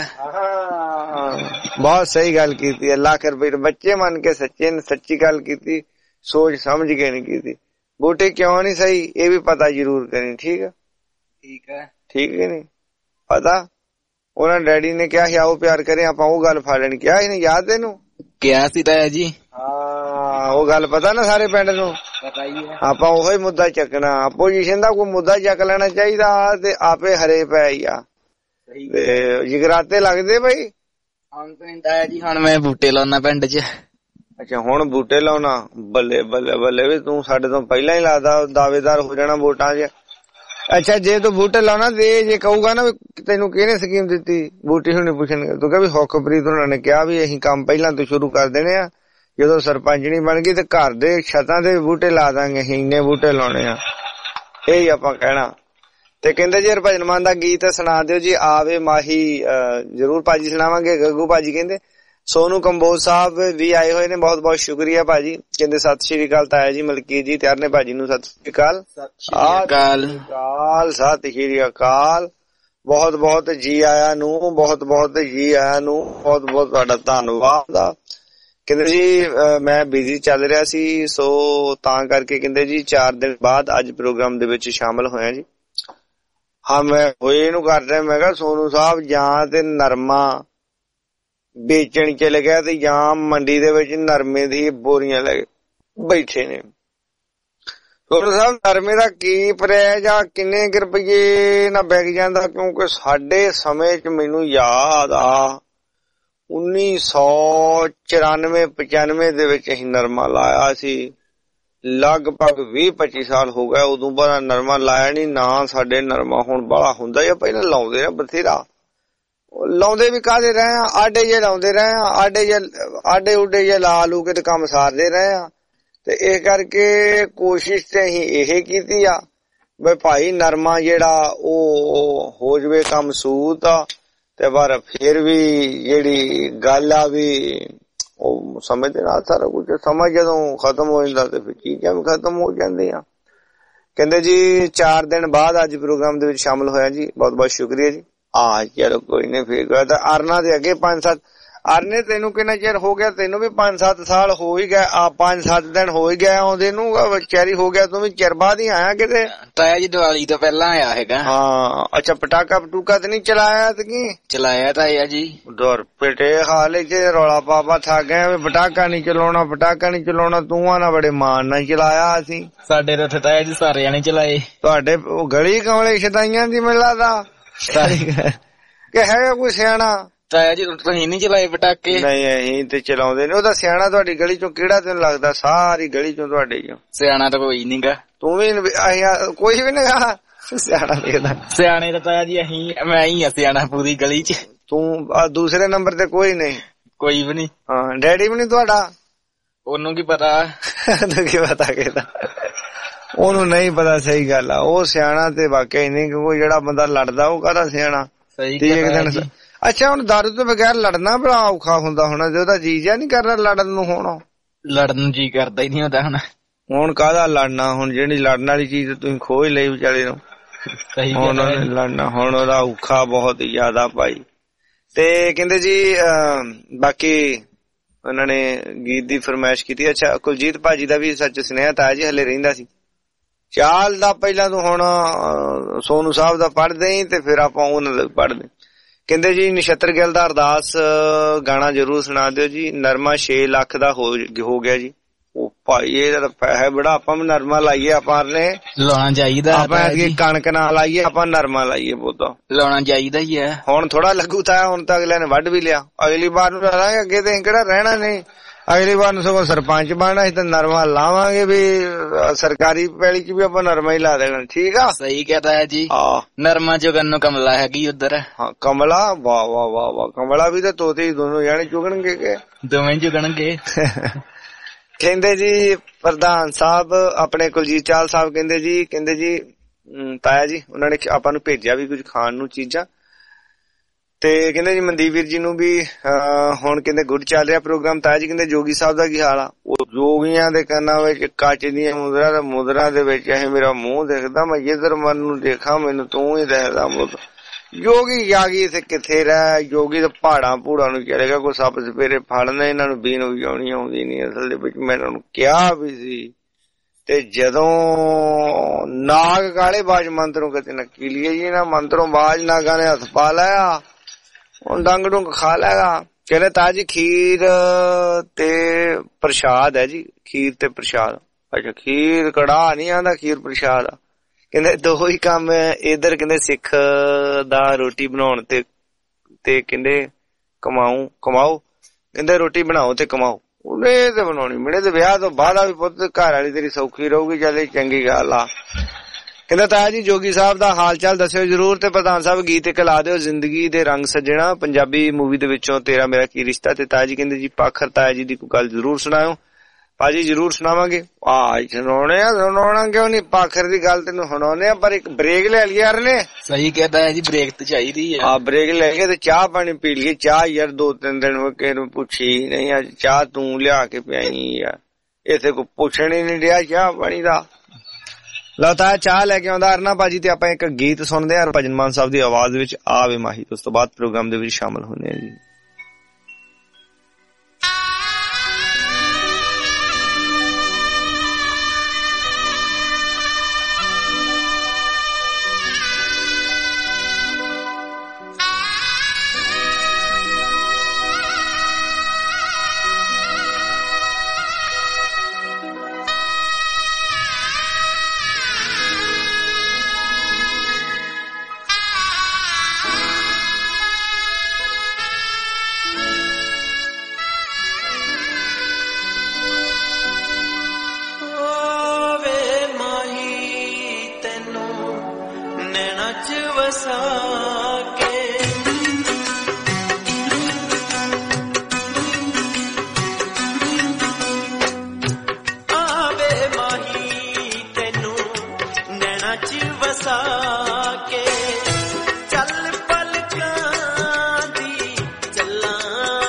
ਬਹੁਤ ਸਹੀ ਗੱਲ ਕੀਤੀ ਹੈ, ਲੱਖ ਰੁਪਏ ਬੱਚੇ ਮੰਨ ਕੇ ਸੱਚੇ ਨੇ ਸੱਚੀ ਗੱਲ ਕੀਤੀ, ਸੋਚ ਸਮਝ ਕੇ ਨਹੀਂ ਕੀਤੀ। ਬੂਟੀ ਕਿਉਂ ਨਹੀਂ ਸਹੀ ਇਹ ਵੀ ਪਤਾ ਜ਼ਰੂਰ ਕਰੀ। ਠੀਕ ਆ ਠੀਕ ਹੈ ਠੀਕ ਹੈ ਨਹੀਂ ਪਤਾ? ਉਹਨਾਂ ਡੈਡੀ ਨੇ ਕਿਹਾ ਸੀ ਆਓ ਪਿਆਰ ਕਰੇ, ਆਪਾਂ ਉਹ ਗੱਲ ਫੜ ਲੈਣੀ ਕਿਹਾ ਸੀ, ਯਾਦ ਤੈਨੂੰ? ਕਿਹਾ ਸੀ ਤਾਇਆ ਜੀ। ਹਾਂ ਉਹ ਗੱਲ ਪਤਾ ਨਾ ਸਾਰੇ ਪਿੰਡ ਨੂੰ? ਪਤਾ ਹੀ ਹੈ। ਆਪਾਂ ਉਹੀ ਮੁੱਦਾ ਚੱਕਣਾ, ਆਪੋਜੀਸ਼ਨ ਦਾ ਕੋਈ ਮੁੱਦਾ ਚੱਕ ਲੈਣਾ ਚਾਹੀਦਾ ਤੇ ਆਪੇ ਹਰੇ ਪੈ ਹੀ ਆ ਤੇ ਜਿਗਰਾਤੇ ਲੱਗਦੇ ਬਈ। ਹੁਣ ਤਾਂ ਤਾਇਆ ਜੀ ਹੁਣ ਮੈਂ ਬੂਟੇ ਲਾਉਣਾ ਪਿੰਡ ਚ। ਅੱਛਾ ਹੁਣ ਬੂਟੇ ਲਾਉਣਾ? ਬੱਲੇ ਬੱਲੇ ਬੱਲੇ ਵੀ ਤੂੰ ਸਾਡੇ ਤੋਂ ਪਹਿਲਾਂ ਹੀ ਲਾਦਾ ਦਾਅਵੇਦਾਰ ਹੋ ਜਾਣਾ ਵੋਟਾਂ ਚ। ਅੱਛਾ ਜੇ ਤੂੰ ਬੂਟੇ ਲਾਉਣਾ ਤੇ ਜੇ ਕਹੂਗਾ ਨਾ ਤੈਨੂੰ ਕਿਹਨੇ ਸਕੀਮ ਦਿੱਤੀ, ਬੂਟੀ ਹੁਣੇ ਪੁੱਛਣਗੇ, ਤੂੰ ਕਹ ਵੀ ਸੁਖਪ੍ਰੀਤ ਉਹਨਾਂ ਨੇ ਕਿਹਾ ਵੀ ਅਸੀਂ ਕੰਮ ਪਹਿਲਾਂ ਤੋਂ ਸ਼ੁਰੂ ਕਰ ਦੇਣੇ ਆ, ਜਦੋਂ ਸਰਪੰਚਣੀ ਬਣ ਗਈ ਤੇ ਘਰ ਦੇ ਛੱਤਾਂ ਤੇ ਬੂਟੇ ਲਾ ਦਾਂਗੇ, ਅਸੀਂ ਇੰਨੇ ਬੂਟੇ ਲਾਉਣੇ ਆ। ਇਹੀ ਆਪਾਂ ਕਹਿਣਾ। ਤੇ ਕਹਿੰਦੇ ਜੀ ਹਰਭਜਨ ਮਾਨ ਦਾ ਗੀਤ ਸੁਣਾ ਦਿਓ ਜੀ, ਆਵੇ ਮਾਹੀ। ਜਰੂਰ ਭਾਜੀ ਸੁਣਾਵਾਂਗੇ। ਗੱਗੂ ਭਾਜੀ ਕਹਿੰਦੇ ਸੋਨੂ ਕੰਬੋਜ ਸਾਹਿਬ ਵੀ ਆਏ ਹੋਏ ਨੇ, ਬਹੁਤ ਬਹੁਤ ਸ਼ੁਕਰੀਆ ਭਾਜੀ। ਕਹਿੰਦੇ ਸਤਿ ਸ਼੍ਰੀ ਅਕਾਲ ਤਾਇਆ ਜੀ, ਮਲਕੀਤ ਜੀ ਤਿਆਰ ਨੇ ਭਾਜੀ ਨੂੰ ਸਤਿ ਸ਼੍ਰੀ ਅਕਾਲ। ਅਕਾਲ ਸਤਿ ਸ਼੍ਰੀ ਅਕਾਲ। ਬਹੁਤ ਬਹੁਤ ਜੀ ਆਇਆਂ ਨੂੰ, ਬਹੁਤ ਬਹੁਤ ਜੀ ਆਇਆਂ ਨੂੰ, ਬਹੁਤ ਬਹੁਤ ਤੁਹਾਡਾ ਧੰਨਵਾਦ। ਕਹਿੰਦੇ ਜੀ ਮੈਂ ਬਿਜ਼ੀ ਚੱਲ ਰਿਹਾ ਸੀ ਸੋ ਤਾਂ ਕਰਕੇ ਕਹਿੰਦੇ ਜੀ ਚਾਰ ਦਿਨ ਬਾਅਦ ਅੱਜ ਪ੍ਰੋਗਰਾਮ ਦੇ ਵਿੱਚ ਸ਼ਾਮਲ ਹੋਇਆ ਜੀ। ਹਾਂ ਮੈਂ ਹੋਏ ਨੂੰ ਕਰ ਰਿਹਾ, ਮੈਂ ਕਿਹਾ ਸੋਨੂ ਸਾਹਿਬ ਜਾਂ ਤੇ ਨਰਮਾ ਵੇਚਣ ਚਲੇ ਗਿਆ ਤੇ ਜਾਂ ਮੰਡੀ ਦੇ ਵਿੱਚ ਨਰਮੇ ਦੀ ਬੋਰੀਆਂ ਲੈ ਕੇ ਬੈਠੇ ਨੇ। ਸੋਨੂੰ ਸਾਹਿਬ ਨਰਮੇ ਦਾ ਕੀ ਪ੍ਰਾਈਸ ਜਾਂ ਕਿੰਨੇ ਕੁ ਰੁਪਈਏ ਨਾ ਵਿਕ ਜਾਂਦਾ? ਕਿਉਂਕਿ ਸਾਡੇ ਸਮੇਂ ਚ ਮੈਨੂੰ ਯਾਦ ਆ ਉੱਨੀ ਸੌ ਚੁਰਾਨਵੇਂ ਪਚਾਨਵੇਂ ਦੇ ਵਿੱਚ ਅਸੀਂ ਨਰਮਾ ਲਾਇਆ ਸੀ। ਲਗਭਗ ਵੀਹ ਪੱਚੀ ਸਾਲ ਹੋ ਗਏ, ਉਦੋਂ ਬਾਅਦ ਨਰਮਾ ਲਾਇਆ ਨੀ ਨਾ। ਸਾਡੇ ਨਰਮਾ ਹੁਣ ਬਾਹਲਾ ਹੁੰਦਾ ਜਾਂ ਪਹਿਲਾਂ ਲਾਉਂਦੇ ਨੇ ਬਥੇਰਾ, ਲਾਉਂਦੇ ਵੀ ਕਾਹਦੇ ਰਹੇ ਆ, ਆਡੇ ਜੇ ਲਾਉਂਦੇ ਰਹੇ ਆ, ਆਡੇ ਜੇ ਆਡੇ ਉਡੇ ਜੇ ਲਾ ਲੂ ਕੇ ਤੇ ਕੰਮ ਸਾਰਦੇ ਰਹੇ ਆ। ਤੇ ਇਸ ਕਰਕੇ ਕੋਸ਼ਿਸ਼ ਤੇ ਅਸੀਂ ਇਹ ਕੀਤੀ ਆ ਵੀ ਭਾਈ ਨਰਮਾ ਜਿਹੜਾ ਉਹ ਹੋ ਜਵੇ ਕੰਮ ਸੂਤ ਆ। ਤੇ ਪਰ ਫਿਰ ਵੀ ਜਿਹੜੀ ਗੱਲ ਆ ਵੀ ਉਹ ਸਮੇਂ ਦੇ ਨਾਲ ਸਾਰਾ ਕੁਝ ਸਮਾਂ ਜਦੋਂ ਖਤਮ ਹੋ ਜਾਂਦਾ ਤੇ ਫਿਰ ਚੀਜ਼ਾਂ ਵੀ ਖਤਮ ਹੋ ਜਾਂਦੀਆਂ। ਕਹਿੰਦੇ ਜੀ ਚਾਰ ਦਿਨ ਬਾਅਦ ਅੱਜ ਪ੍ਰੋਗਰਾਮ ਦੇ ਵਿੱਚ ਸ਼ਾਮਲ ਹੋਇਆ ਜੀ, ਬਹੁਤ ਬਹੁਤ ਸ਼ੁਕਰੀਆ ਜੀ। ਆ ਚਲੋ ਕੋਈ ਨੀ ਫਿਰ ਤਾਂ ਅਰਨਾ ਦੇ ਅੱਗੇ ਪੰਜ ਸੱਤ ਅਰਨੇ ਤੈਨੂੰ ਕਿੰਨਾ ਚਿਰ ਹੋ ਗਿਆ? ਤੈਨੂੰ ਵੀ ਪੰਜ ਸੱਤ ਸਾਲ ਹੋ ਹੀ ਗਏ ਆ, ਪੰਜ ਸੱਤ ਦਿਨ ਹੋ ਹੀ ਗਏ ਆਉਂਦੇ ਨੂੰ, ਚੈਰੀ ਹੋ ਗਿਆ। ਤੂੰ ਵੀ ਚਿਰ ਬਾਅਦ ਹੀ ਆਇਆ ਕਿਤੇ? ਤਾਇਆ ਜੀ ਦੀਵਾਲੀ ਤੋਂ ਪਹਿਲਾਂ ਆਇਆ ਹੈਗਾ। ਹਾਂ ਅੱਛਾ, ਪਟਾਕਾ ਪਟੂਕਾ ਤੇ ਨਹੀਂ ਚਲਾਇਆ? ਤੇ ਕੀ ਚਲਾਇਆ ਤਾਇਆ ਜੀ? ਦੌਰ ਪੇਟੇ ਹਾਲੇ ਚ ਰੌਲਾ ਪਾਪਾ ਥੱਕ ਗਏ ਵੀ ਪਟਾਕਾ ਨੀ ਚਲਾਉਣਾ, ਪਟਾਕਾ ਨੀ ਚਲਾਉਣਾ। ਤੂੰ ਆ ਨਾ ਬੜੇ ਮਾਣ ਨਾਲ ਚਲਾਇਆ। ਅਸੀਂ ਸਾਡੇ ਤਾਂ ਉੱਥੇ ਤਾਇਆ ਜੀ ਸਾਰੇ ਜਾਣੇ ਚਲਾਏ। ਤੁਹਾਡੇ ਉਹ ਗਲੀ ਕਮਲੇ ਸ਼ਦਾਈਆਂ ਦੀ ਮੈਨੂੰ ਲੱਗਦਾ ਕਿ ਹੈਗਾ ਕੋਈ ਸਿਆਣਾ? ਤਾਇਆ ਜੀ ਤੁਸੀਂ ਨੀ ਚਲਾਏ ਪਟਾਕੇ? ਨਹੀਂ ਅਸੀਂ ਤੇ ਚਲਾਉਂਦੇ ਨੇ। ਉਹਦਾ ਸਿਆਣਾ ਤੁਹਾਡੀ ਗਲੀ ਚੋਂ ਕਿਹੜਾ ਤੈਨੂੰ ਲੱਗਦਾ? ਸਾਰੀ ਗਲੀ ਚੋਂ ਤੁਹਾਡੇ ਚੋਂ ਸਿਆਣਾ ਤਾਂ ਕੋਈ ਨੀਗਾ। ਤੂੰ ਵੀ ਕੋਈ ਵੀ ਨੀਗਾ ਸਿਆਣਾ ਦੇਖਦਾ? ਸਿਆਣੇ ਤਾਂ ਤਾਇਆ ਜੀ ਅਸੀਂ ਮੈਂ ਹੀ ਆ ਸਿਆਣਾ ਪੂਰੀ ਗਲੀ ਚ। ਤੂੰ ਦੂਸਰੇ ਨੰਬਰ ਤੇ ਕੋਈ ਨਹੀਂ? ਕੋਈ ਵੀ ਨੀ। ਹਾਂ ਡੈਡੀ ਵੀ ਨੀ ਤੁਹਾਡਾ? ਉਹਨੂੰ ਕੀ ਪਤਾ? ਤੂੰ ਕੀ ਪਤਾ ਕਿਹਦਾ? ਉਹਨੂੰ ਨਹੀਂ ਪਤਾ। ਸਹੀ ਗੱਲ ਆ, ਉਹ ਸਿਆਣਾ ਤੇ ਵਾਕਿਆ ਹੀ ਨਹੀਂ। ਕਿਉਂਕਿ ਜਿਹੜਾ ਬੰਦਾ ਲੜਦਾ ਉਹ ਕਾਹਦਾ ਸਿਆਣਾ? ਸਹੀ। ਅੱਛਾ ਹੁਣ ਦਾਰੂ ਤੋਂ ਬਗੈਰ ਲੜਨਾ ਬੜਾ ਔਖਾ ਹੁੰਦਾ ਹੋਣਾ, ਜੇ ਉਹਦਾ ਜੀ ਜਿਹਾ ਨੀ ਕਰਦਾ ਲੜਨ ਨੂੰ? ਹੁਣ ਲੜਨ ਨੂੰ ਜੀ ਕਰਦਾ ਹੀ ਨੀ ਹੁੰਦਾ। ਹੁਣ ਹੁਣ ਕਾਹਦਾ ਲੜਨਾ? ਹੁਣ ਜਿਹੜੀ ਲੜਨ ਵਾਲੀ ਚੀਜ਼ ਤੁਸੀਂ ਖੋਹ ਹੀ ਲਈ ਵਿਚਾਰੇ ਨੂੰ। ਹੁਣ ਉਹਨੇ ਲੜਨਾ, ਹੁਣ ਉਹਦਾ ਔਖਾ ਬਹੁਤ ਜ਼ਿਆਦਾ ਭਾਈ। ਤੇ ਕਹਿੰਦੇ ਜੀ ਬਾਕੀ ਉਹਨਾਂ ਨੇ ਗੀਤ ਦੀ ਫਰਮਾਇਸ਼ ਕੀਤੀ। ਅੱਛਾ ਕੁਲਜੀਤ ਭਾਜੀ ਦਾ ਵੀ ਸੱਚ ਸੁਨੇਹਾ ਤਾਇਆ ਜੀ ਹਲੇ ਰਹਿੰਦਾ ਸੀ। ਚਾਲ ਦਾ ਪਹਿਲਾਂ ਤੂੰ ਹੁਣ ਸੋਨੂ ਸਾਹਿਬ ਦਾ ਪੜ੍ਹਦੇ ਹੀ ਤੇ ਫਿਰ ਆਪਾਂ ਉਹਨਾਂ ਦਾ ਪੜ੍ਹਦੇ। ਕਹਿੰਦੇ ਜੀ ਨਛੱਤਰ ਗਿੱਲ ਦਾ ਅਰਦਾਸ ਗਾਣਾ ਜ਼ਰੂਰ ਸੁਣਾ ਦਿਓ ਜੀ। ਨਰਮਾ ਛੇ ਲੱਖ ਦਾ ਹੋ ਗਿਆ ਜੀ। ਉਹ ਭਾਈ ਇਹ ਪੈਸੇ ਬੜਾ, ਆਪਾਂ ਵੀ ਨਰਮਾ ਲਾਈਏ। ਆਪਾਂ ਨੇ ਲਾਉਣਾ ਚਾਹੀਦਾ। ਆਪਾਂ ਕਣਕ ਨਾ ਲਾਈਏ, ਆਪਾਂ ਨਰਮਾ ਲਾਈਏ। ਬਹੁਤਾ ਲਾਉਣਾ ਚਾਹੀਦਾ ਹੀ ਹੈ। ਹੁਣ ਥੋੜਾ ਲੱਗੂ ਤਾਂ ਹੁਣ ਤਾਂ ਅਗਲੇ ਨੇ ਵੱਢ ਵੀ ਲਿਆ। ਅਗਲੀ ਵਾਰ ਨੂੰ ਲਾਂਗੇ, ਅੱਗੇ ਤੇ ਕਿਹੜਾ ਰਹਿਣਾ ਨਹੀਂ। ਅਗਲੀ ਵਾਰ ਨੂੰ ਸਗੋਂ ਸਰਪੰਚ ਬਣਨਾ ਸੀ ਤਾਂ ਨਰਮਾ ਲਾਵਾਂਗੇ ਵੀ ਸਰਕਾਰੀ ਪੈਲੀ ਚ ਵੀ ਆਪਾਂ ਨਰਮਾ ਹੀ ਲਾ ਦੇਣਾ। ਠੀਕ ਆ, ਸਹੀ ਕਹਤਾ ਹੈ ਜੀ। ਨਰਮਾ ਚੁਗਣ ਨੂੰ ਕਮਲਾ ਹੈਗੀ ਉਧਰ। ਹਾਂ ਕਮਲਾ, ਵਾਹ ਵਾਹ ਵਾਹ ਵਾਹ। ਕਮਲਾ ਵੀ ਤਾਂ ਤੋਤੇ ਦੋਨੋਂ ਜਾਣੇ ਚੁਗਣਗੇ ਕਿ ਦੋਵੇਂ ਚੁਗਣਗੇ। ਕਹਿੰਦੇ ਜੀ ਪ੍ਰਧਾਨ ਸਾਹਿਬ ਆਪਣੇ ਕੁਲਜੀਤ ਚਾਲ ਸਾਹਿਬ ਕਹਿੰਦੇ ਜੀ ਕਹਿੰਦੇ ਜੀ ਤਾਇਆ ਜੀ ਉਹਨਾਂ ਨੇ ਆਪਾਂ ਨੂੰ ਭੇਜਿਆ ਵੀ ਕੁਝ ਖਾਣ ਨੂੰ ਚੀਜ਼ਾਂ। ਤੇ ਕਹਿੰਦੇ ਜੀ ਮਨਦੀਪ ਵੀਰ ਜੀ ਨੂੰ ਵੀ ਹੁਣ ਕਹਿੰਦੇ ਗੁੱਡ ਚੱਲ ਰਿਹਾ ਪ੍ਰੋਗਰਾਮ। ਤਾਇਆ ਜੀ ਕਹਿੰਦੇ ਜੋਗੀ ਸਾਹਿਬ ਦਾ ਕੀ ਹਾਲ ਆ? ਉਹ ਜੋਗੀਆਂ ਦੇ ਕੰਨਾਂ ਵਿੱਚ ਕੱਚ ਦੀਆਂ ਮੁਦਰਾ ਤੇ ਮੁਦਰਾ ਦੇ ਵਿੱਚ ਇਹ ਮੇਰਾ ਮੂੰਹ ਦਿਖਦਾ, ਮੈਂ ਜਿੱਧਰ ਮਨ ਨੂੰ ਦੇਖਾਂ ਮੈਨੂੰ ਤੂੰ ਹੀ ਦਿਖਦਾ। ਮੁੱਦ ਜੋਗੀ ਜਾਗੀ ਇੱਥੇ ਕਿੱਥੇ ਰਹਿ? ਜੋਗੀ ਤਾਂ ਪਹਾੜਾਂ ਪੂੜਾਂ ਨੂੰ ਚਲੇਗਾ। ਕੋਈ ਸੱਪ ਸਪੇਰੇ ਫੜਨੇ, ਇਹਨਾਂ ਨੂੰ ਬੀਨ ਵਜਾਉਣੀ ਆਉਂਦੀ ਨੀ। ਅਸਲ ਦੇ ਵਿੱਚ ਮੈਂ ਇਹਨਾਂ ਨੂੰ ਕਿਹਾ ਵੀ ਸੀ। ਤੇ ਜਦੋਂ ਨਾਗ ਕਾਲੇ ਬਾਜ ਮੰਤਰੋਂ ਕਿਤੇ ਨੱਕੀ ਲਈਏ ਜੀ ਨਾ, ਮੰਤਰੋਂ ਬਾਜ ਨਾਗਾਂ ਨੇ ਹੱਥ ਪਾ ਲਿਆ, ਹੁਣ ਡੰਗ ਡੁੰਗ ਖਾ ਲੈਗਾ। ਕਹਿੰਦੇ ਤਾਇਆ ਜੀ ਖੀਰ ਤੇ ਪ੍ਰਸ਼ਾਦ ਹੈ ਜੀ, ਖੀਰ ਤੇ ਪ੍ਰਸ਼ਾਦ। ਅੱਛਾ ਖੀਰ ਕੜਾਹ ਨੀ ਆਂਦਾ, ਖੀਰ ਪ੍ਰਸ਼ਾਦ ਆ। ਕਹਿੰਦੇ ਦੋ ਹੀ ਕੰਮ ਇਧਰ ਕਹਿੰਦੇ ਸਿੱਖ ਦਾ ਰੋਟੀ ਬਣਾਉਣ ਤੇ ਤੇ ਕਹਿੰਦੇ ਕਮਾਉ ਕਮਾਓ ਕਹਿੰਦੇ ਰੋਟੀ ਬਣਾਓ ਤੇ ਕਮਾਓ। ਉਹਨੇ ਤੇ ਬਣਾਉਣੀ ਮਿਲੇ ਤੇ ਵਿਆਹ ਤੋਂ ਬਾਅਦ ਆ ਵੀ ਪੁੱਤ ਘਰ ਵਾਲੀ ਤੇਰੀ ਸੌਖੀ ਰਹੂਗੀ, ਚੱਲ ਚੰਗੀ ਗੱਲ ਆ। ਕਹਿੰਦਾ ਤਾਇਆ ਜੀ ਜੋਗੀ ਸਾਹਿਬ ਦਾ ਹਾਲ ਚਾਲ ਦੱਸਿਓ ਜਰੂਰ। ਤੇ ਪ੍ਰਧਾਨ ਸਾਹਿਬ ਗੀਤ ਇੱਕ ਲਾ ਦਿਓ, ਜ਼ਿੰਦਗੀ ਦੇ ਰੰਗ ਸੱਜਣਾ, ਪੰਜਾਬੀ ਮੂਵੀ ਦੇ ਵਿੱਚੋਂ ਤੇਰਾ ਮੇਰਾ ਕੀ ਰਿਸ਼ਤਾ। ਤੇ ਤਾਇਆ ਜੀ ਕਹਿੰਦੇ ਜੀ ਪਾਖਰ ਤਾਇਆ ਜੀ ਦੀ ਕੋਈ ਗੱਲ ਜ਼ਰੂਰ ਸੁਣਾਇਓ। ਭਾਜੀ ਜ਼ਰੂਰ ਸੁਣਾਵਾਂਗੇ। ਆ ਸੁਣਾਉਣੇ ਆ, ਸੁਣਾਉਣਾ ਕਿਉਂ ਨੀ? ਪਾਖਰ ਦੀ ਗੱਲ ਤੈਨੂੰ ਸੁਣਾਉਣੇ ਆ, ਪਰ ਇੱਕ ਬ੍ਰੇਕ ਲੈ ਲਈ ਯਾਰ ਨੇ। ਸਹੀ ਕਹਿੰਦਾ ਹੈ ਜੀ, ਬ੍ਰੇਕ ਤੇ ਚਾਹੀਦੀ ਹੈ। ਆ ਬ੍ਰੇਕ ਲੈ ਕੇ ਤੇ ਚਾਹ ਪਾਣੀ ਪੀ ਲਈਏ। ਚਾਹ ਯਾਰ ਦੋ ਤਿੰਨ ਦਿਨ ਹੋ ਕੇ ਨੂੰ ਪੁੱਛੀ ਨਹੀਂ, ਅੱਜ ਚਾਹ ਤੂੰ ਲਿਆ ਕੇ ਪਿਆਈ ਯਾਰ, ਇੱਥੇ ਕੋਈ ਪੁੱਛਣ ਹੀ ਨੀ ਰਿਹਾ ਚਾਹ ਪਾਣੀ ਦਾ। ਲਤਾ ਚਾਹ ਲੈ ਕੇ ਆਉਂਦਾ ਅਰਨਾ ਭਾਜੀ। ਤੇ ਆਪਾਂ ਇੱਕ ਗੀਤ ਸੁਣਦੇ ਆ ਭਜਨ ਮਾਨ ਸਾਹਿਬ ਦੀ ਆਵਾਜ਼ ਵਿੱਚ, ਆਵੇ ਮਾਹੀ। ਉਸ ਤੋਂ ਬਾਅਦ ਪ੍ਰੋਗਰਾਮ ਦੇ ਵਿੱਚ ਸ਼ਾਮਲ ਹੁੰਦੇ ਆ ਜੀ। ਵਸਾ ਕੇ ਆਵੇ ਮਾਹੀ ਤੈਨੂੰ ਨੈਣਾ ਚ ਵਸਾ ਕੇ ਚੱਲ ਪਲਕਾਂ ਦੀ ਚੱਲਾਂ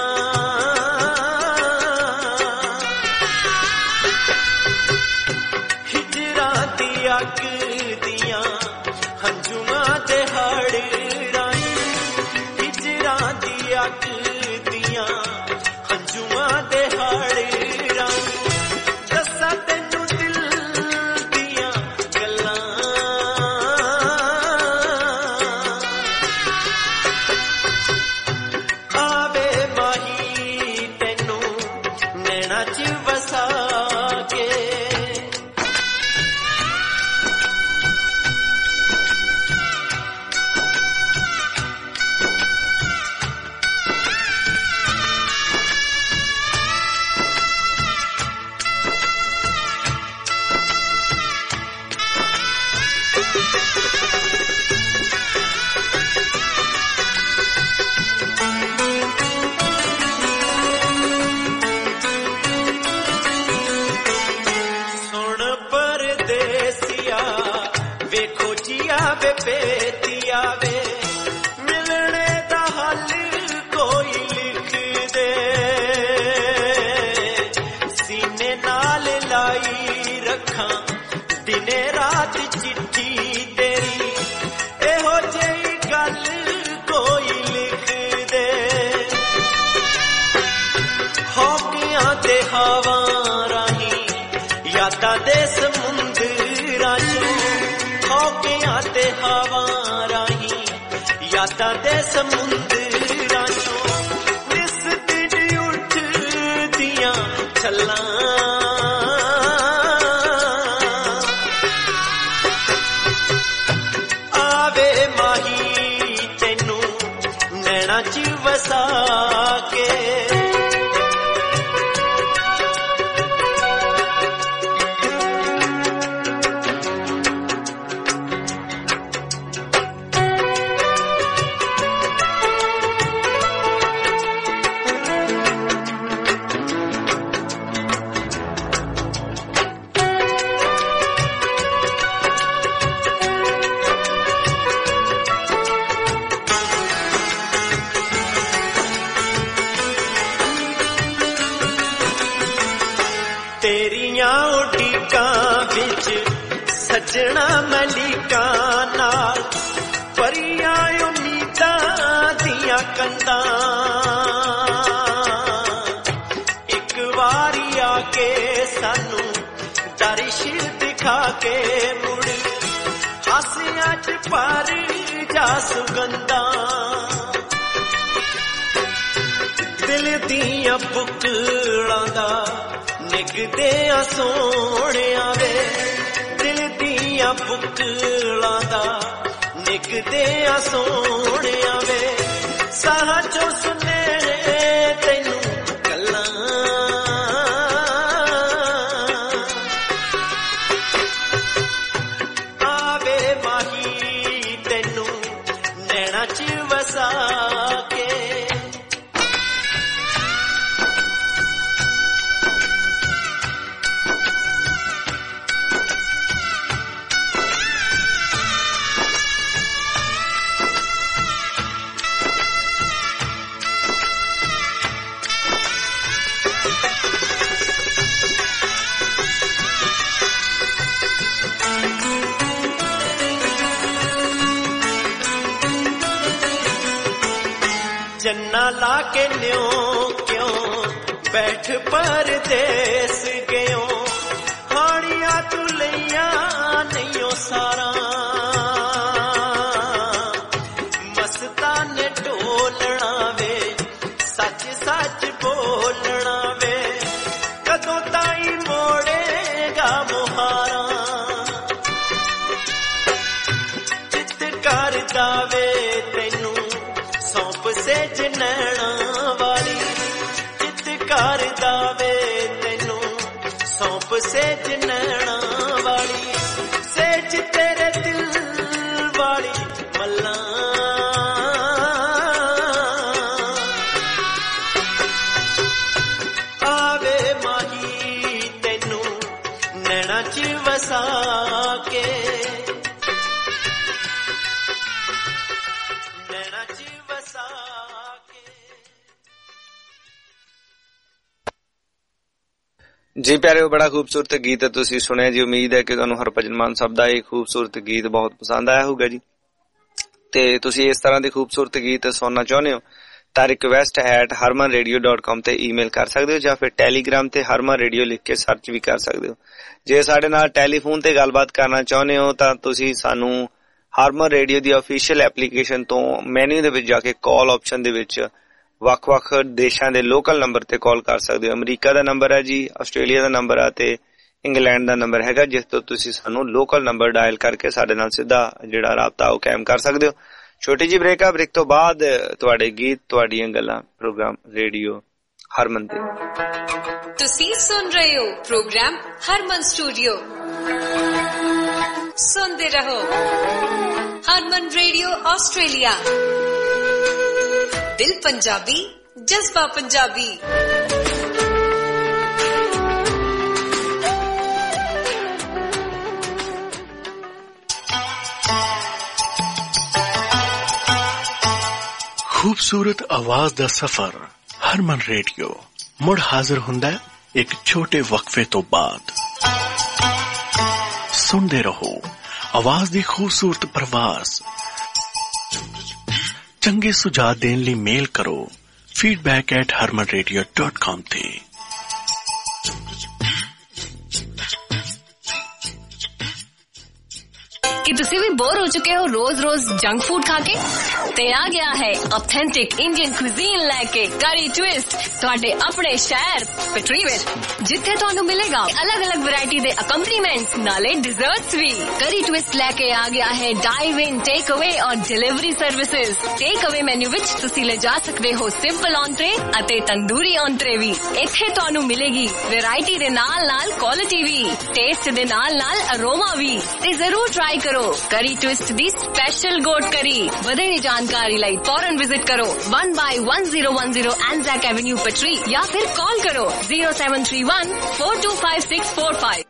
ਹਿਜਰਾਂ ਦੀ ਅੱਗ ਦੀਆਂ ਹੰਝੂਆਂ ਦੇ ਹੜ ਰਾਈ ਹਿਜਰਾਂ ਦੀ ਅੱਗ ਦੀਆਂ ਹੰਝੂਆਂ ਦੇ ਹੜ ਰਾਈ ਦੱਸਾਂ ਤੈਨੂੰ ਦਿਲ ਦੀਆਂ ਗੱਲਾਂ ਆਵੇ ਮਾਹੀ ਤੈਨੂੰ ਨੈਣਾ ਚ ਵਸਾ ਕੇ ਸੁਣ ਪਰਦੇਸੀਆ ਵੇਖੋ ਜੀਆ ਵੇ ਬੇਤੀਆ ਵੇ ਮਿਲਣੇ ਦਾ ਹੱਲ ਕੋਈ ਲਿਖ ਦੇ ਸੀਨੇ ਨਾਲ ਲਾਈ ਰੱਖਾਂ ਦਿਨੇ ਰਾਤ ਚਿੱਠੀ ਤੇਰੀ ਇਹੋ ਜਿਹੀ ਗੱਲ ਕੋਈ ਲਿਖ ਦੇ ਹੌਕਿਆਂ ਤੇ ਹਵਾ ਰਾਹੀਂ ਯਾਦਾਂ ਦੇ ਸਮੁੰਦਰਾਂ ਚੋਂ ਹੌਕਿਆਂ ਤੇ ਹਵਾ ਰਾਹੀਂ ਯਾਦਾਂ ਦੇ ਸਮੁੰਦਰਾਂ ਚੋਂ ਨਿਸ ਦਿਨ ਉੱਠਦੀਆਂ ਛੱਲਾਂ ਆਵੇ ਮਾਹੀ ਤੈਨੂੰ ਨੈਣਾ ਚ ਵਸਾ ਕੇ ਤੇਰੀਆਂ ਉਡੀਕਾਂ ਵਿੱਚ ਸੱਜਣਾ ਮਲਿਕਾਂ ਨਾਲ ਭਰੀਆਂ ਉਮੀਦਾਂ ਦੀਆਂ ਕੰਧਾਂ ਇੱਕ ਵਾਰੀ ਆ ਕੇ ਸਾਨੂੰ ਦਰਿਸ਼ ਦਿਖਾ ਕੇ ਮੁੜ ਹਾਸਿਆਂ ਚ ਭਰ ਜਾ ਸੁਗੰਧਾਂ ਦਿਲ ਦੀਆਂ ਬੁੱਕਲਾਂ ਦਾ ਨਿਗਦੇ ਆ ਸੋਹਣਿਆ ਵੇ ਦਿਲ ਦੀਆਂ ਬੁੱਕਲਾਂ ਦਾ ਨਿਗਦੇ ਆ ਸੋਹਣਿਆ ਵੇ ਸਾਹਾਂ ਚੋਂ ਸੁਨੇਹੇ ਤੈਨੂੰ ਗੱਲਾਂ ਆਵੇ ਮਾਹੀ ਤੈਨੂੰ ਨੈਣਾ ਚ ਵਸਾ ਕੇ ਚੰਨਾ ਲਾ ਕੇ ਨਿਉ ਕਿਉਂ ਬੈਠ ਪਰਦੇਸ ਗਿਓ ਹਾਣੀਆਂ ਤੂੰ ਲਈਆਂ ਨਹੀਂਓ ਸਾਰਾ ਮਸਤਾਨੇ ਢੋਲਣਾ ਵੇ ਸੱਚ ਸੱਚ ਬੋਲਣਾ ਵੇ ਕਦੋਂ ਤਾਈ ਮੋੜੇਗਾ ਮੁਹਾਰਾ ਚਿੱਤ ਕਰਦਾ ਵੇ ਤੈਨੂੰ ਸੌਂਪ ਸੇਜ ਨੈਣਾ ਵਾਲੀ ਚਿੱਤ ਕਰਦਾ ਵੇ ਤੈਨੂੰ ਸੌਂਪ ਸੇਜ ਨੈਣਾ ਵਾਲੀ ਸੇਜ ਤੇਰੇ ਦਿਲ ਵਾਲੀ ਮੱਲਾਂ ਵਸਾ ਕੇ ਨੈਣਾ ਚ ਵਸਾ ਕੇ। ਜੀ ਪਿਆਰਿਓ, ਬੜਾ ਖੂਬਸੂਰਤ ਗੀਤ ਤੁਸੀਂ ਸੁਣਿਆ ਜੀ। ਉਮੀਦ ਹੈ ਕਿ ਤੁਹਾਨੂੰ ਹਰਭਜਨ ਮਾਨ ਸਾਹਿਬ ਦਾ ਇਹ ਖੂਬਸੂਰਤ ਗੀਤ ਬਹੁਤ ਪਸੰਦ ਆਇਆ ਹੋਊਗਾ ਜੀ। ਤੇ ਤੁਸੀਂ ਇਸ ਤਰ੍ਹਾਂ ਦੇ ਖੂਬਸੂਰਤ ਗੀਤ ਸੁਣਨਾ ਚਾਹੁੰਦੇ ਹੋ ਤਾਂ request at Harman radio dot com ਤੇ ਈਮੇਲ ਕਰ ਸਕਦੇ ਹੋ, ਜਾਂ ਫਿਰ ਟੈਲੀਗ੍ਰਾਮ ਤੇ ਹਰਮਨ ਰੇਡੀਓ ਲਿਖ ਕੇ ਸਰਚ ਵੀ ਕਰ ਸਕਦੇ ਹੋ। ਜੇ ਸਾਡੇ ਨਾਲ ਟੈਲੀਫੋਨ ਤੇ ਗੱਲਬਾਤ ਕਰਨਾ ਚਾਹੁੰਦੇ ਹੋ ਤਾਂ ਤੁਸੀਂ ਸਾਨੂੰ ਹਰਮਨ ਰੇਡੀਓ ਦੀ ਅਫੀਸ਼ੀਅਲ ਐਪਲੀਕੇਸ਼ਨ ਤੋਂ ਮੈਨੂ ਦੇ ਵਿੱਚ ਜਾ ਕੇ ਕਾਲ ਆਪਸ਼ਨ ਦੇ ਵਿੱਚ ਵੱਖ-ਵੱਖ ਦੇਸ਼ਾਂ ਦੇ ਲੋਕਲ ਨੰਬਰ ਤੇ ਕਾਲ ਕਰ ਸਕਦੇ ਹੋ। ਅਮਰੀਕਾ ਦਾ ਨੰਬਰ ਹੈ ਜੀ, ਆਸਟ੍ਰੇਲੀਆ ਦਾ ਨੰਬਰ ਆ ਤੇ ਇੰਗਲੈਂਡ ਦਾ ਨੰਬਰ ਹੈਗਾ, ਜਿਸ ਤੋਂ ਤੁਸੀਂ ਸਾਨੂੰ ਲੋਕਲ ਨੰਬਰ ਡਾਇਲ ਕਰਕੇ ਸਾਡੇ ਨਾਲ ਸਿੱਧਾ ਜਿਹੜਾ ਰਾਬਤਾ ਉਹ ਕਾਇਮ ਕਰ ਸਕਦੇ ਹੋ। ਛੋਟੀ ਜਿਹੀ ਬ੍ਰੇਕ ਆ, ਬ੍ਰੇਕ ਤੋਂ ਬਾਅਦ ਤੁਹਾਡੇ ਗੀਤ, ਤੁਹਾਡੀਆਂ ਗੱਲਾਂ, ਪ੍ਰੋਗਰਾਮ ਰੇਡੀਓ ਹਰਮਨ ਤੇ। ਤੁਸੀਂ ਸੁਣ ਰਹੇ ਹੋ ਪ੍ਰੋਗਰਾਮ ਹਰਮਨ ਸਟੂਡੀਓ। ਸੁਣਦੇ ਰਹੋ ਹਰਮਨ ਰੇਡੀਓ ਆਸਟ੍ਰੇਲੀਆ। ਦਿਲ ਪੰਜਾਬੀ, ਜਜ਼ਬਾ ਪੰਜਾਬੀ। खूबसूरत आवाज दा सफर हरमन रेडियो मुड़ हाजिर हुंदा है एक छोटे वक्फे तो बाद। सुनते रहो आवाज दी खूबसूरत प्रवास। चंगे सुझाव देने लिए मेल करो feedback at Harman radio dot com ते। कि तुसी भी बोर हो चुके हो रोज रोज जंक फूड खा के? ते आ गया है ऑथेंटिक इंडियन क्विजीन लेके करी ट्विस्ट ਤੁਹਾਡੇ ਆਪਣੇ ਸ਼ਹਿਰ ਪਟਰੀ ਵਿੱਚ, ਜਿੱਥੇ ਤੁਹਾਨੂੰ ਮਿਲੇਗਾ अलग अलग वैरायटी ਦੇ अकम्पनीमेंट्स नाले डिजर्ट्स भी। करी ट्विस्ट लेके आ गया है डाइव इन, टेक अवे और delivery services. Take away menu ਵਿੱਚ ਤੁਸੀਂ ਲੈ ਜਾ ਸਕਦੇ ਹੋ ਸਿੰਪਲ ਔਂਟਰੇ ਅਤੇ ਤੰਦੂਰੀ ਔਂਟਰੇ ਵੀ। ਇੱਥੇ ਤੁਹਾਨੂੰ ਮਿਲੇਗੀ ਵੈਰਾਈਟੀ ਦੇ ਨਾਲ ਨਾਲ ਕੁਆਲਿਟੀ ਵੀ, ਟੇਸਟ ਦੇ ਨਾਲ ਨਾਲ ਅਰੋਮਾ ਵੀ। ਤੇ ਜ਼ਰੂਰ ਟਰਾਈ ਕਰੋ ਕਰੀ ਟਵਿਸਟ ਦੀ ਸਪੈਸ਼ਲ ਗੋਟ ਕਰੀ। ਵਧੇਰੀ ਜਾਣਕਾਰੀ ਲਈ ਫੌਰਨ ਵਿਜ਼ਿਟ ਕਰੋ one by one zero one zero Anzac Avenue पटरी, या फिर कॉल करो zero seven three one four two five six four five।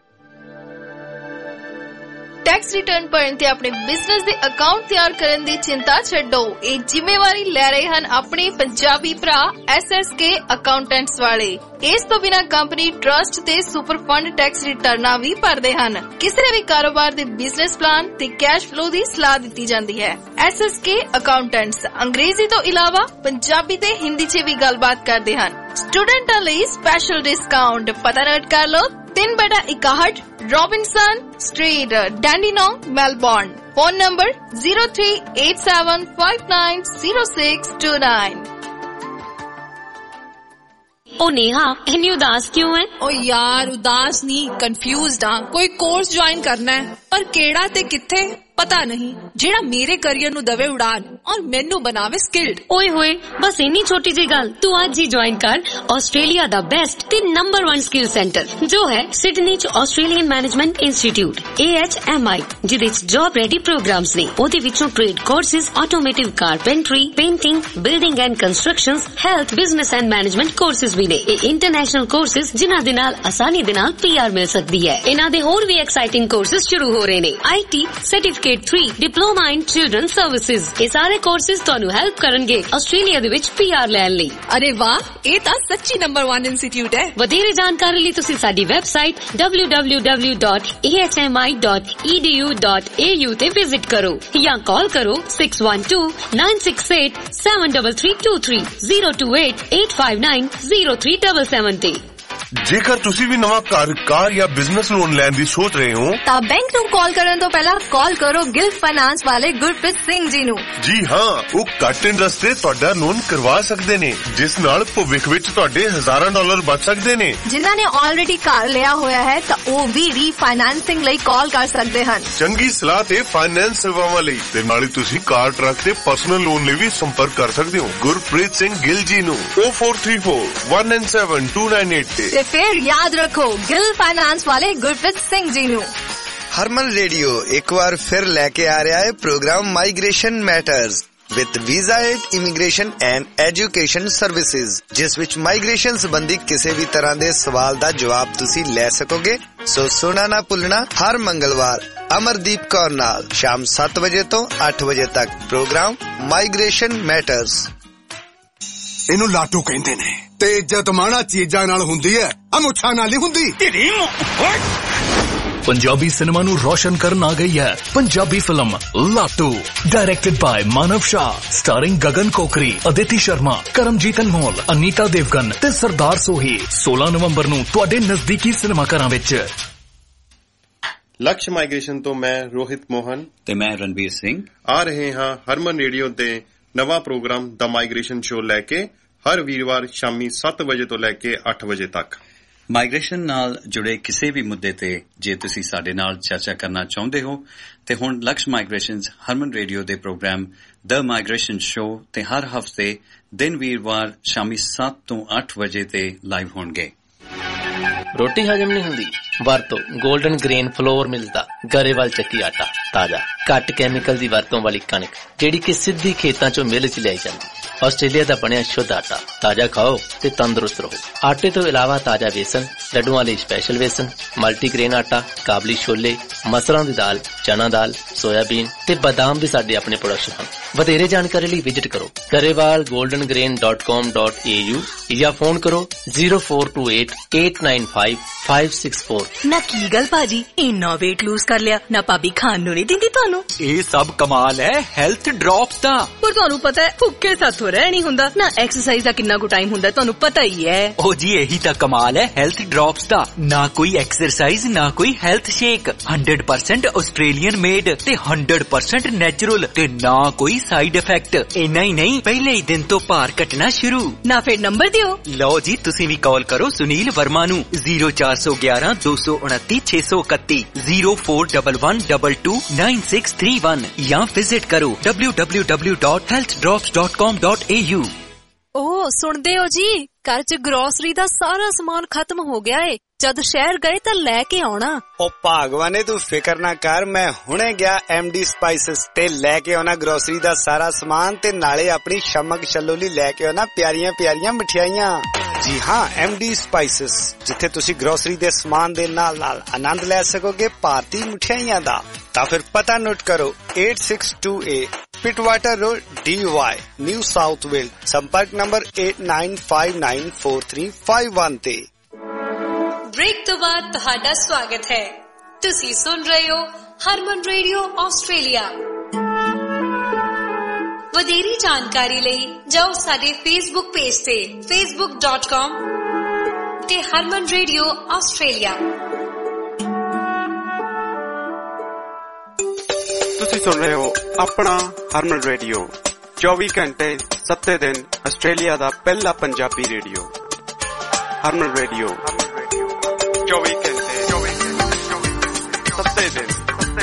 Tax return भरन ते अपने बिजनेस दे अकाउंट तैयार करन दी चिंता छड्डो। ये जिम्मेवारी ले रहे हन अपने पंजाबी भरा एस एस के अकाउंटेंट्स वाले। इस तो बिना कंपनी ट्रस्ट ते सुपर फंड टैक्स रिटर्ना भी भरदे हन। किसी भी कारोबार दे बिजनेस प्लान ते कैश फ्लो दी सलाह दी जाती है। एस एस के अकाउंटेंट्स अंग्रेजी तो इलावा पंजाबी ते हिंदी च भी गलबात करदे हन। स्टूडेंटां लई स्पेशल डिस्काउंट पता नोट कर लो तीन बटा इकाहठ Robinson street Dandenong Melbourne. Phone number zero three eight seven five nine zero six two nine। ओ नेहा इतनी उदास क्यों है? ओ यार उदास नहीं, कंफ्यूज्ड हाँ। कोई कोर्स ज्वाइन करना है पर केड़ा ते किथे पता नहीं, जेड़ा मेरे करियर नु दवे उड़ान और मेनू बनावे स्किल्ड। ओए होए बस इन्नी छोटी जी गल, तू आज ही ज्वाइन कर ऑस्ट्रेलिया दा बेस्ट ते नंबर वन स्किल सेंटर जो है सिडनी च Australian management institute A H M I, जिदे च जॉब रेडी प्रोग्राम्स ने। ओदे विचों trade courses, automotive carpentry, painting, building and constructions, health, business and management courses भी ने। ए इंटरनेशनल कोर्सेज जिन्हां दे नाल आसानी दे नाल P R मिल सकदी है। इन्हां दे होर भी एक्साइटिंग कोर्सेज शुरू हो रहे ने। I T certificate three, diploma in children services. ये सारे कोर्सेज ਤੁਹਾਨੂੰ हेल्प ਕਰਨਗੇ ਆਸਟ੍ਰੇਲੀਆ ਦੇ ਵਿੱਚ P R ਲੈਣ ਲਈ। अरे वाह, ਇਹ ਤਾਂ ਸੱਚੀ ਨੰਬਰ one ਇੰਸਟੀਚਿਊਟ ਹੈ। ਵਧੇਰੇ ਜਾਣਕਾਰੀ ਲਈ ਤੁਸੀਂ ਸਾਡੀ website w w w dot a h m i dot e d u dot a u ਤੇ ਵਿਜ਼ਿਟ ਕਰੋ ਜਾਂ ਕਾਲ ਕਰੋ six one two nine six eight seven three three two three zero two eight eight five nine zero three seven seven ਤੇ। ਜੇਕਰ ਤੁਸੀਂ ਵੀ ਨਵਾਂ ਘਰ, ਕਾਰ ਜਾਂ ਬਿਜ਼ਨਸ ਲੋਨ ਲੈਣ ਦੀ ਸੋਚ ਰਹੇ ਹੋ ਤਾਂ ਬੈਂਕ ਨੂੰ ਕਾਲ ਕਰਨ ਤੋਂ ਪਹਿਲਾਂ ਕਾਲ ਕਰੋ ਗਿਲ ਫਾਈਨਾਂਸ ਵਾਲੇ ਗੁਰਪ੍ਰੀਤ ਸਿੰਘ ਜੀ ਨੂੰ। ਜੀ ਹਾਂ, ਉਹ ਘੱਟ ਇੰਟਰਸਟ ਤੇ ਤੁਹਾਡਾ ਲੋਨ ਕਰਵਾ ਸਕਦੇ ਨੇ, ਜਿਸ ਨਾਲ ਭਵਿੱਖ ਵਿੱਚ ਤੁਹਾਡੇ ਹਜ਼ਾਰਾਂ ਡਾਲਰ ਬਚ ਸਕਦੇ ਨੇ। ਜਿਨ੍ਹਾਂ ਨੇ ਆਲਰੇਡੀ ਘਰ ਲਿਆ ਹੋਇਆ ਹੈ ਤਾਂ ਉਹ ਵੀ ਰੀਫਾਈਨਾਂਸਿੰਗ ਲਈ ਕਾਲ ਕਰ ਸਕਦੇ ਹਨ। ਚੰਗੀ ਸਲਾਹ ਤੇ ਫਾਈਨੈਂਸ ਸੇਵਾਵਾਂ ਲਈ ਤੇ ਨਾਲੇ ਤੁਸੀਂ ਕਾਰ, ਟਰੱਕ ਤੇ ਪਰਸਨਲ ਲੋਨ ਲਈ ਵੀ ਸੰਪਰਕ ਕਰ ਸਕਦੇ ਹੋ ਗੁਰਪ੍ਰੀਤ ਸਿੰਘ ਗਿੱਲ ਜੀ ਨੂੰ oh four three four one nine seven two nine eight ਤੇ। ਤੇ ਫਿਰ ਯਾਦ ਰੱਖੋ ਗਿਲ ਫਾਈਨਾਂਸ ਵਾਲੇ ਗੁਰਪ੍ਰੀਤ ਸਿੰਘ ਜੀ ਨੂੰ। ਹਰਮਨ ਰੇਡੀਓ ਇੱਕ ਵਾਰ ਫਿਰ ਲੈ ਕੇ ਆ ਰਿਹਾ ਹੈ programme migration matters. With visa aid, immigration and education services, ਜਿਸ ਵਿੱਚ ਮਾਈਗ੍ਰੇਸ਼ਨ ਸੰਬੰਧੀ ਕਿਸੇ ਵੀ ਤਰ੍ਹਾਂ ਦੇ ਸਵਾਲ ਦਾ ਜਵਾਬ ਤੁਸੀਂ ਲੈ ਸਕੋਗੇ। ਸੋ ਸੁਣਾ ਨਾ ਭੁੱਲਣਾ, ਹਰ ਮੰਗਲਵਾਰ ਅਮਰਦੀਪ ਕੌਰ ਨਾਲ ਸ਼ਾਮ ਸੱਤ ਵਜੇ ਤੋਂ ਅੱਠ ਵਜੇ ਤੱਕ ਪ੍ਰੋਗਰਾਮ ਮਾਈਗ੍ਰੇਸ਼ਨ ਮੈਟਰਸ। ਇਹਨੂੰ ਲਾਟੂ ਕਹਿੰਦੇ ਨੇ ਤੇ ਇੱਜ਼ਤ ਮਾਣਾ ਚੀਜ਼ਾਂ ਨਾਲ ਹੁੰਦੀ ਹੈ, ਆ ਮੁੱਛਾਂ ਨਾਲ ਨਹੀਂ ਹੁੰਦੀ। ਪੰਜਾਬੀ ਸਿਨੇਮਾ ਨੂੰ ਰੋਸ਼ਨ ਕਰਨ ਆ ਗਈ ਹੈ Punjabi film Laatu, directed by Manav Shah, starring Gagan Kokri, Aditi Sharma, Karamjit Anmol, Anita Devgan ਤੇ ਸਰਦਾਰ ਸੋਹੀ। ਸੋਲਾਂ ਨਵੰਬਰ ਨੂੰ ਤੁਹਾਡੇ ਨਜ਼ਦੀਕੀ ਸਿਨੇਮਾ ਘਰਾਂ ਵਿੱਚ। ਲਕਸ਼ ਮਾਈਗ੍ਰੇਸ਼ਨ ਤੋਂ ਮੈਂ ਰੋਹਿਤ ਮੋਹਨ ਤੇ ਮੈਂ ਰਣਬੀਰ ਸਿੰਘ ਆ ਰਹੇ ਹਾਂ ਹਰਮਨ ਰੇਡੀਓ ਤੇ ਨਵਾਂ ਪ੍ਰੋਗਰਾਮ ਦਾ ਮਾਈਗ੍ਰੇਸ਼ਨ ਸ਼ੋਅ ਲੈ ਕੇ, ਹਰ ਵੀਰਵਾਰ ਸ਼ਾਮੀ ਸੱਤ ਵਜੇ ਤੋਂ ਲੈ ਕੇ ਅੱਠ ਵਜੇ ਤੱਕ। ਮਾਈਗ੍ਰੇਸ਼ਨ ਨਾਲ ਜੁੜੇ ਕਿਸੇ ਵੀ ਮੁੱਦੇ ਤੇ ਜੇ ਤੁਸੀਂ ਸਾਡੇ ਨਾਲ ਚਰਚਾ ਕਰਨਾ ਚਾਹੁੰਦੇ ਹੋ ਤੇ ਹੁਣ ਲਕਸ਼ ਮਾਈਗ੍ਰੇਸ਼ਨਜ਼ ਹਰਮਨ ਰੇਡੀਓ ਦੇ ਪ੍ਰੋਗਰਾਮ ਦ ਮਾਈਗ੍ਰੇਸ਼ਨ ਸ਼ੋਅ ਤੇ ਹਰ ਹਫ਼ਤੇ ਦਿਨ ਵੀਰਵਾਰ ਸ਼ਾਮੀ ਸੱਤ ਤੋਂ ਅੱਠ ਵਜੇ ਤੇ ਲਾਈਵ ਹੋਣਗੇ। ਰੋਟੀ ਹਜਮ ਨਹੀਂ ਹੁੰਦੀ? ਵਰਤੋ ਗੋਲਡਨ ਗ੍ਰੇਨ ਫਲੋਰ ਮਿਲਦਾ ਗਰੇਵਾਲ ਚੱਕੀ ਆਟਾ, ਤਾਜ਼ਾ ਘੱਟ ਕੈਮੀਕਲ ਦੀ ਵਰਤੋਂ ਵਾਲੀ ਕਣਕ ਜਿਹੜੀ ਕਿ ਸਿੱਧੀ ਖੇਤਾਂ ਚੋਂ ਮਿਲ ਚ ਲਿਆਈ ਜਾਂਦੀ। ਆਸਟ੍ਰੇਲੀਆ ਦਾ ਬਣਿਆ ਸ਼ੁੱਧ ਆਟਾ, ਤਾਜ਼ਾ ਖਾਓ ਤੇ ਤੰਦਰੁਸਤ ਰਹੋ। ਆਟੇ ਤੋਂ ਇਲਾਵਾ ਤਾਜ਼ਾ ਵੇਸਣ, ਲੱਡੂਆਂ ਲਈ ਸਪੈਸ਼ਲ ਵੇਸਣ, ਮਲਟੀਗ੍ਰੇਨ ਆਟਾ, ਕਾਬਲੀ ਛੋਲੇ, ਮਸਰਾਂ ਦੀ ਦਾਲ, ਚਨਾ ਦਾਲ, ਸੋਇਆਬੀਨ ਤੇ ਬਦਾਮ ਵੀ ਸਾਡੇ ਆਪਣੇ ਪ੍ਰੋਡਕਸ਼ਨ ਹਨ। ਵਧੇਰੇ ਜਾਣਕਾਰੀ ਲਈ ਵਿਜ਼ਿਟ ਕਰੋ Grewal golden grain dot com dot A U ਜਾਂ ਫੋਨ ਕਰੋ zero four two eight eight nine five five six four. ਨਾ ਕੀ ਗੱਲ ਭਾਜੀ, ਇੰਨਾ weight lose ਕਰ ਲਿਆ ਨਾ, ਭਾਬੀ ਖਾਣ ਨੂੰ ਨਹੀਂ ਦਿੰਦੀ ਤੁਹਾਨੂੰ? ਇਹ ਸਭ ਕਮਾਲ ਹੈ ਹੈਲਥ ਡ੍ਰੌਪਸ ਦਾ। ਪਰ ਤੁਹਾਨੂੰ ਪਤਾ ਹੈ ਭੁੱਖੇ ਸਾਥੋਂ ਰਹਿ ਨਹੀਂ ਹੁੰਦਾ ਨਾ। ਐਕਸਰਸਾਈਜ਼ ਦਾ ਕਿੰਨਾ ਕੁ ਟਾਈਮ ਹੁੰਦਾ ਤੁਹਾਨੂੰ ਪਤਾ ਹੀ ਹੈ। ਉਹ ਜੀ ਇਹੀ ਤਾਂ ਕਮਾਲ ਹੈ ਹੈਲਥ ਡ੍ਰੌਪਸ ਦਾ। ਨਾ ਕੋਈ ਐਕਸਰਸਾਈਜ਼, ਨਾ ਕੋਈ health shake, hundred percent Australian made ਤੇ ਹੰਡਰਡ ਪਰਸੈਂਟ ਨੈਚੁਰਲ ਤੇ ਨਾ ਕੋਈ ਸਾਈਡ ਇਫੈਕਟ। ਇੰਨਾ ਹੀ ਨਹੀਂ, ਪਹਿਲੇ ਹੀ ਦਿਨ ਤੋਂ ਭਾਰ ਘਟਣਾ ਸ਼ੁਰੂ। ਨਾ ਫਿਰ ਨੰਬਰ ਦਿਓ। ਲਓ ਜੀ, ਤੁਸੀਂ ਵੀ ਕਾਲ ਕਰੋ ਸੁਨੀਲ ਵਰਮਾ ਨੂੰ ਜ਼ੀਰੋ ਚਾਰ ਸੌ ਗਿਆਰਾਂ ਦੋ ਸੌ ਉਨੱਤੀ ਛੇ ਸੌ ਇਕੱਤੀ zero four double one double two nine six three one ਜਾਂ ਵਿਜ਼ਿਟ ਕਰੋ W W W dot health drops dot com dot A U. ਓ ਸੁਣਦੇ ਹੋ ਜੀ, ਘਰ ਚ ਗਰੋਸਰੀ ਦਾ ਸਾਰਾ ਸਮਾਨ ਖਤਮ ਹੋ ਗਿਆ ਏ। ਜਦ ਸ਼ਹਿਰ ਗਏ ਤਾਂ ਲੈ ਕੇ ਆਉਣਾ। ਉਹ ਭਾਗਵਾਨੇ ਤੂੰ ਫਿਕਰ ਨਾ ਕਰ, ਮੈਂ ਹੁਣੇ ਗਿਆ ਐਮਡੀ ਸਪਾਈਸਿਸ ਤੇ ਲੈ ਕੇ ਆਉਣਾ ਗਰੋਸਰੀ ਦਾ ਸਾਰਾ ਸਮਾਨ ਤੇ ਨਾਲੇ ਆਪਣੀ ਸ਼ਮਕ ਛੱਲੋ ਲਈ ਲੈ ਕੇ ਆਉਣਾ ਪਿਆਰੀਆਂ ਪਿਆਰੀਆਂ ਮਠਿਆਈਆਂ। ਜੀ ਹਾਂ, ਐਮਡੀ ਸਪਾਈਸਿਸ, ਜਿੱਥੇ ਤੁਸੀਂ ਗਰੋਸਰੀ ਦੇ ਸਮਾਨ ਦੇ ਨਾਲ ਨਾਲ ਆਨੰਦ ਲੈ ਸਕੋਗੇ ਭਾਰਤੀ ਮਠਿਆਈਆਂ ਦਾ। ਤਾਂ ਫਿਰ ਪਤਾ ਨੋਟ ਕਰੋ eight six two eight Pittwater road, D Y, New South Wales. ਸੰਪਰਕ number eight nine five nine four three five one ਤੇ। ਬ੍ਰੇਕ ਤੋਂ ਬਾਅਦ ਤੁਹਾਡਾ ਸਵਾਗਤ ਹੈ। ਤੁਸੀਂ ਸੁਣ ਰਹੇ ਹੋ ਹਰਮਨ ਰੇਡੀਓ ਆਸਟ੍ਰੇਲੀਆ। ਵਧੇਰੀ ਜਾਣਕਾਰੀ ਲਈ ਜਾਓ ਸਾਡੇ ਫੇਸਬੁੱਕ ਪੇਜ ਤੇ facebook dot com ਤੇ ਹਰਮਨ ਰੇਡੀਓ ਆਸਟ੍ਰੇਲੀਆ। ਤੁਸੀਂ ਸੁਣ ਰਹੇ ਹੋ ਆਪਣਾ ਹਰਮਨ ਰੇਡੀਓ, ਚੌਵੀ ਘੰਟੇ ਸੱਤੇ ਦਿਨ ਆਸਟ੍ਰੇਲੀਆ ਦਾ ਪਹਿਲਾ ਪੰਜਾਬੀ ਰੇਡੀਓ। ਹਰਮਨ ਰੇਡੀਓ ਚੌਵੀ ਘੰਟੇ ਸੱਤੇ ਦਿਨ।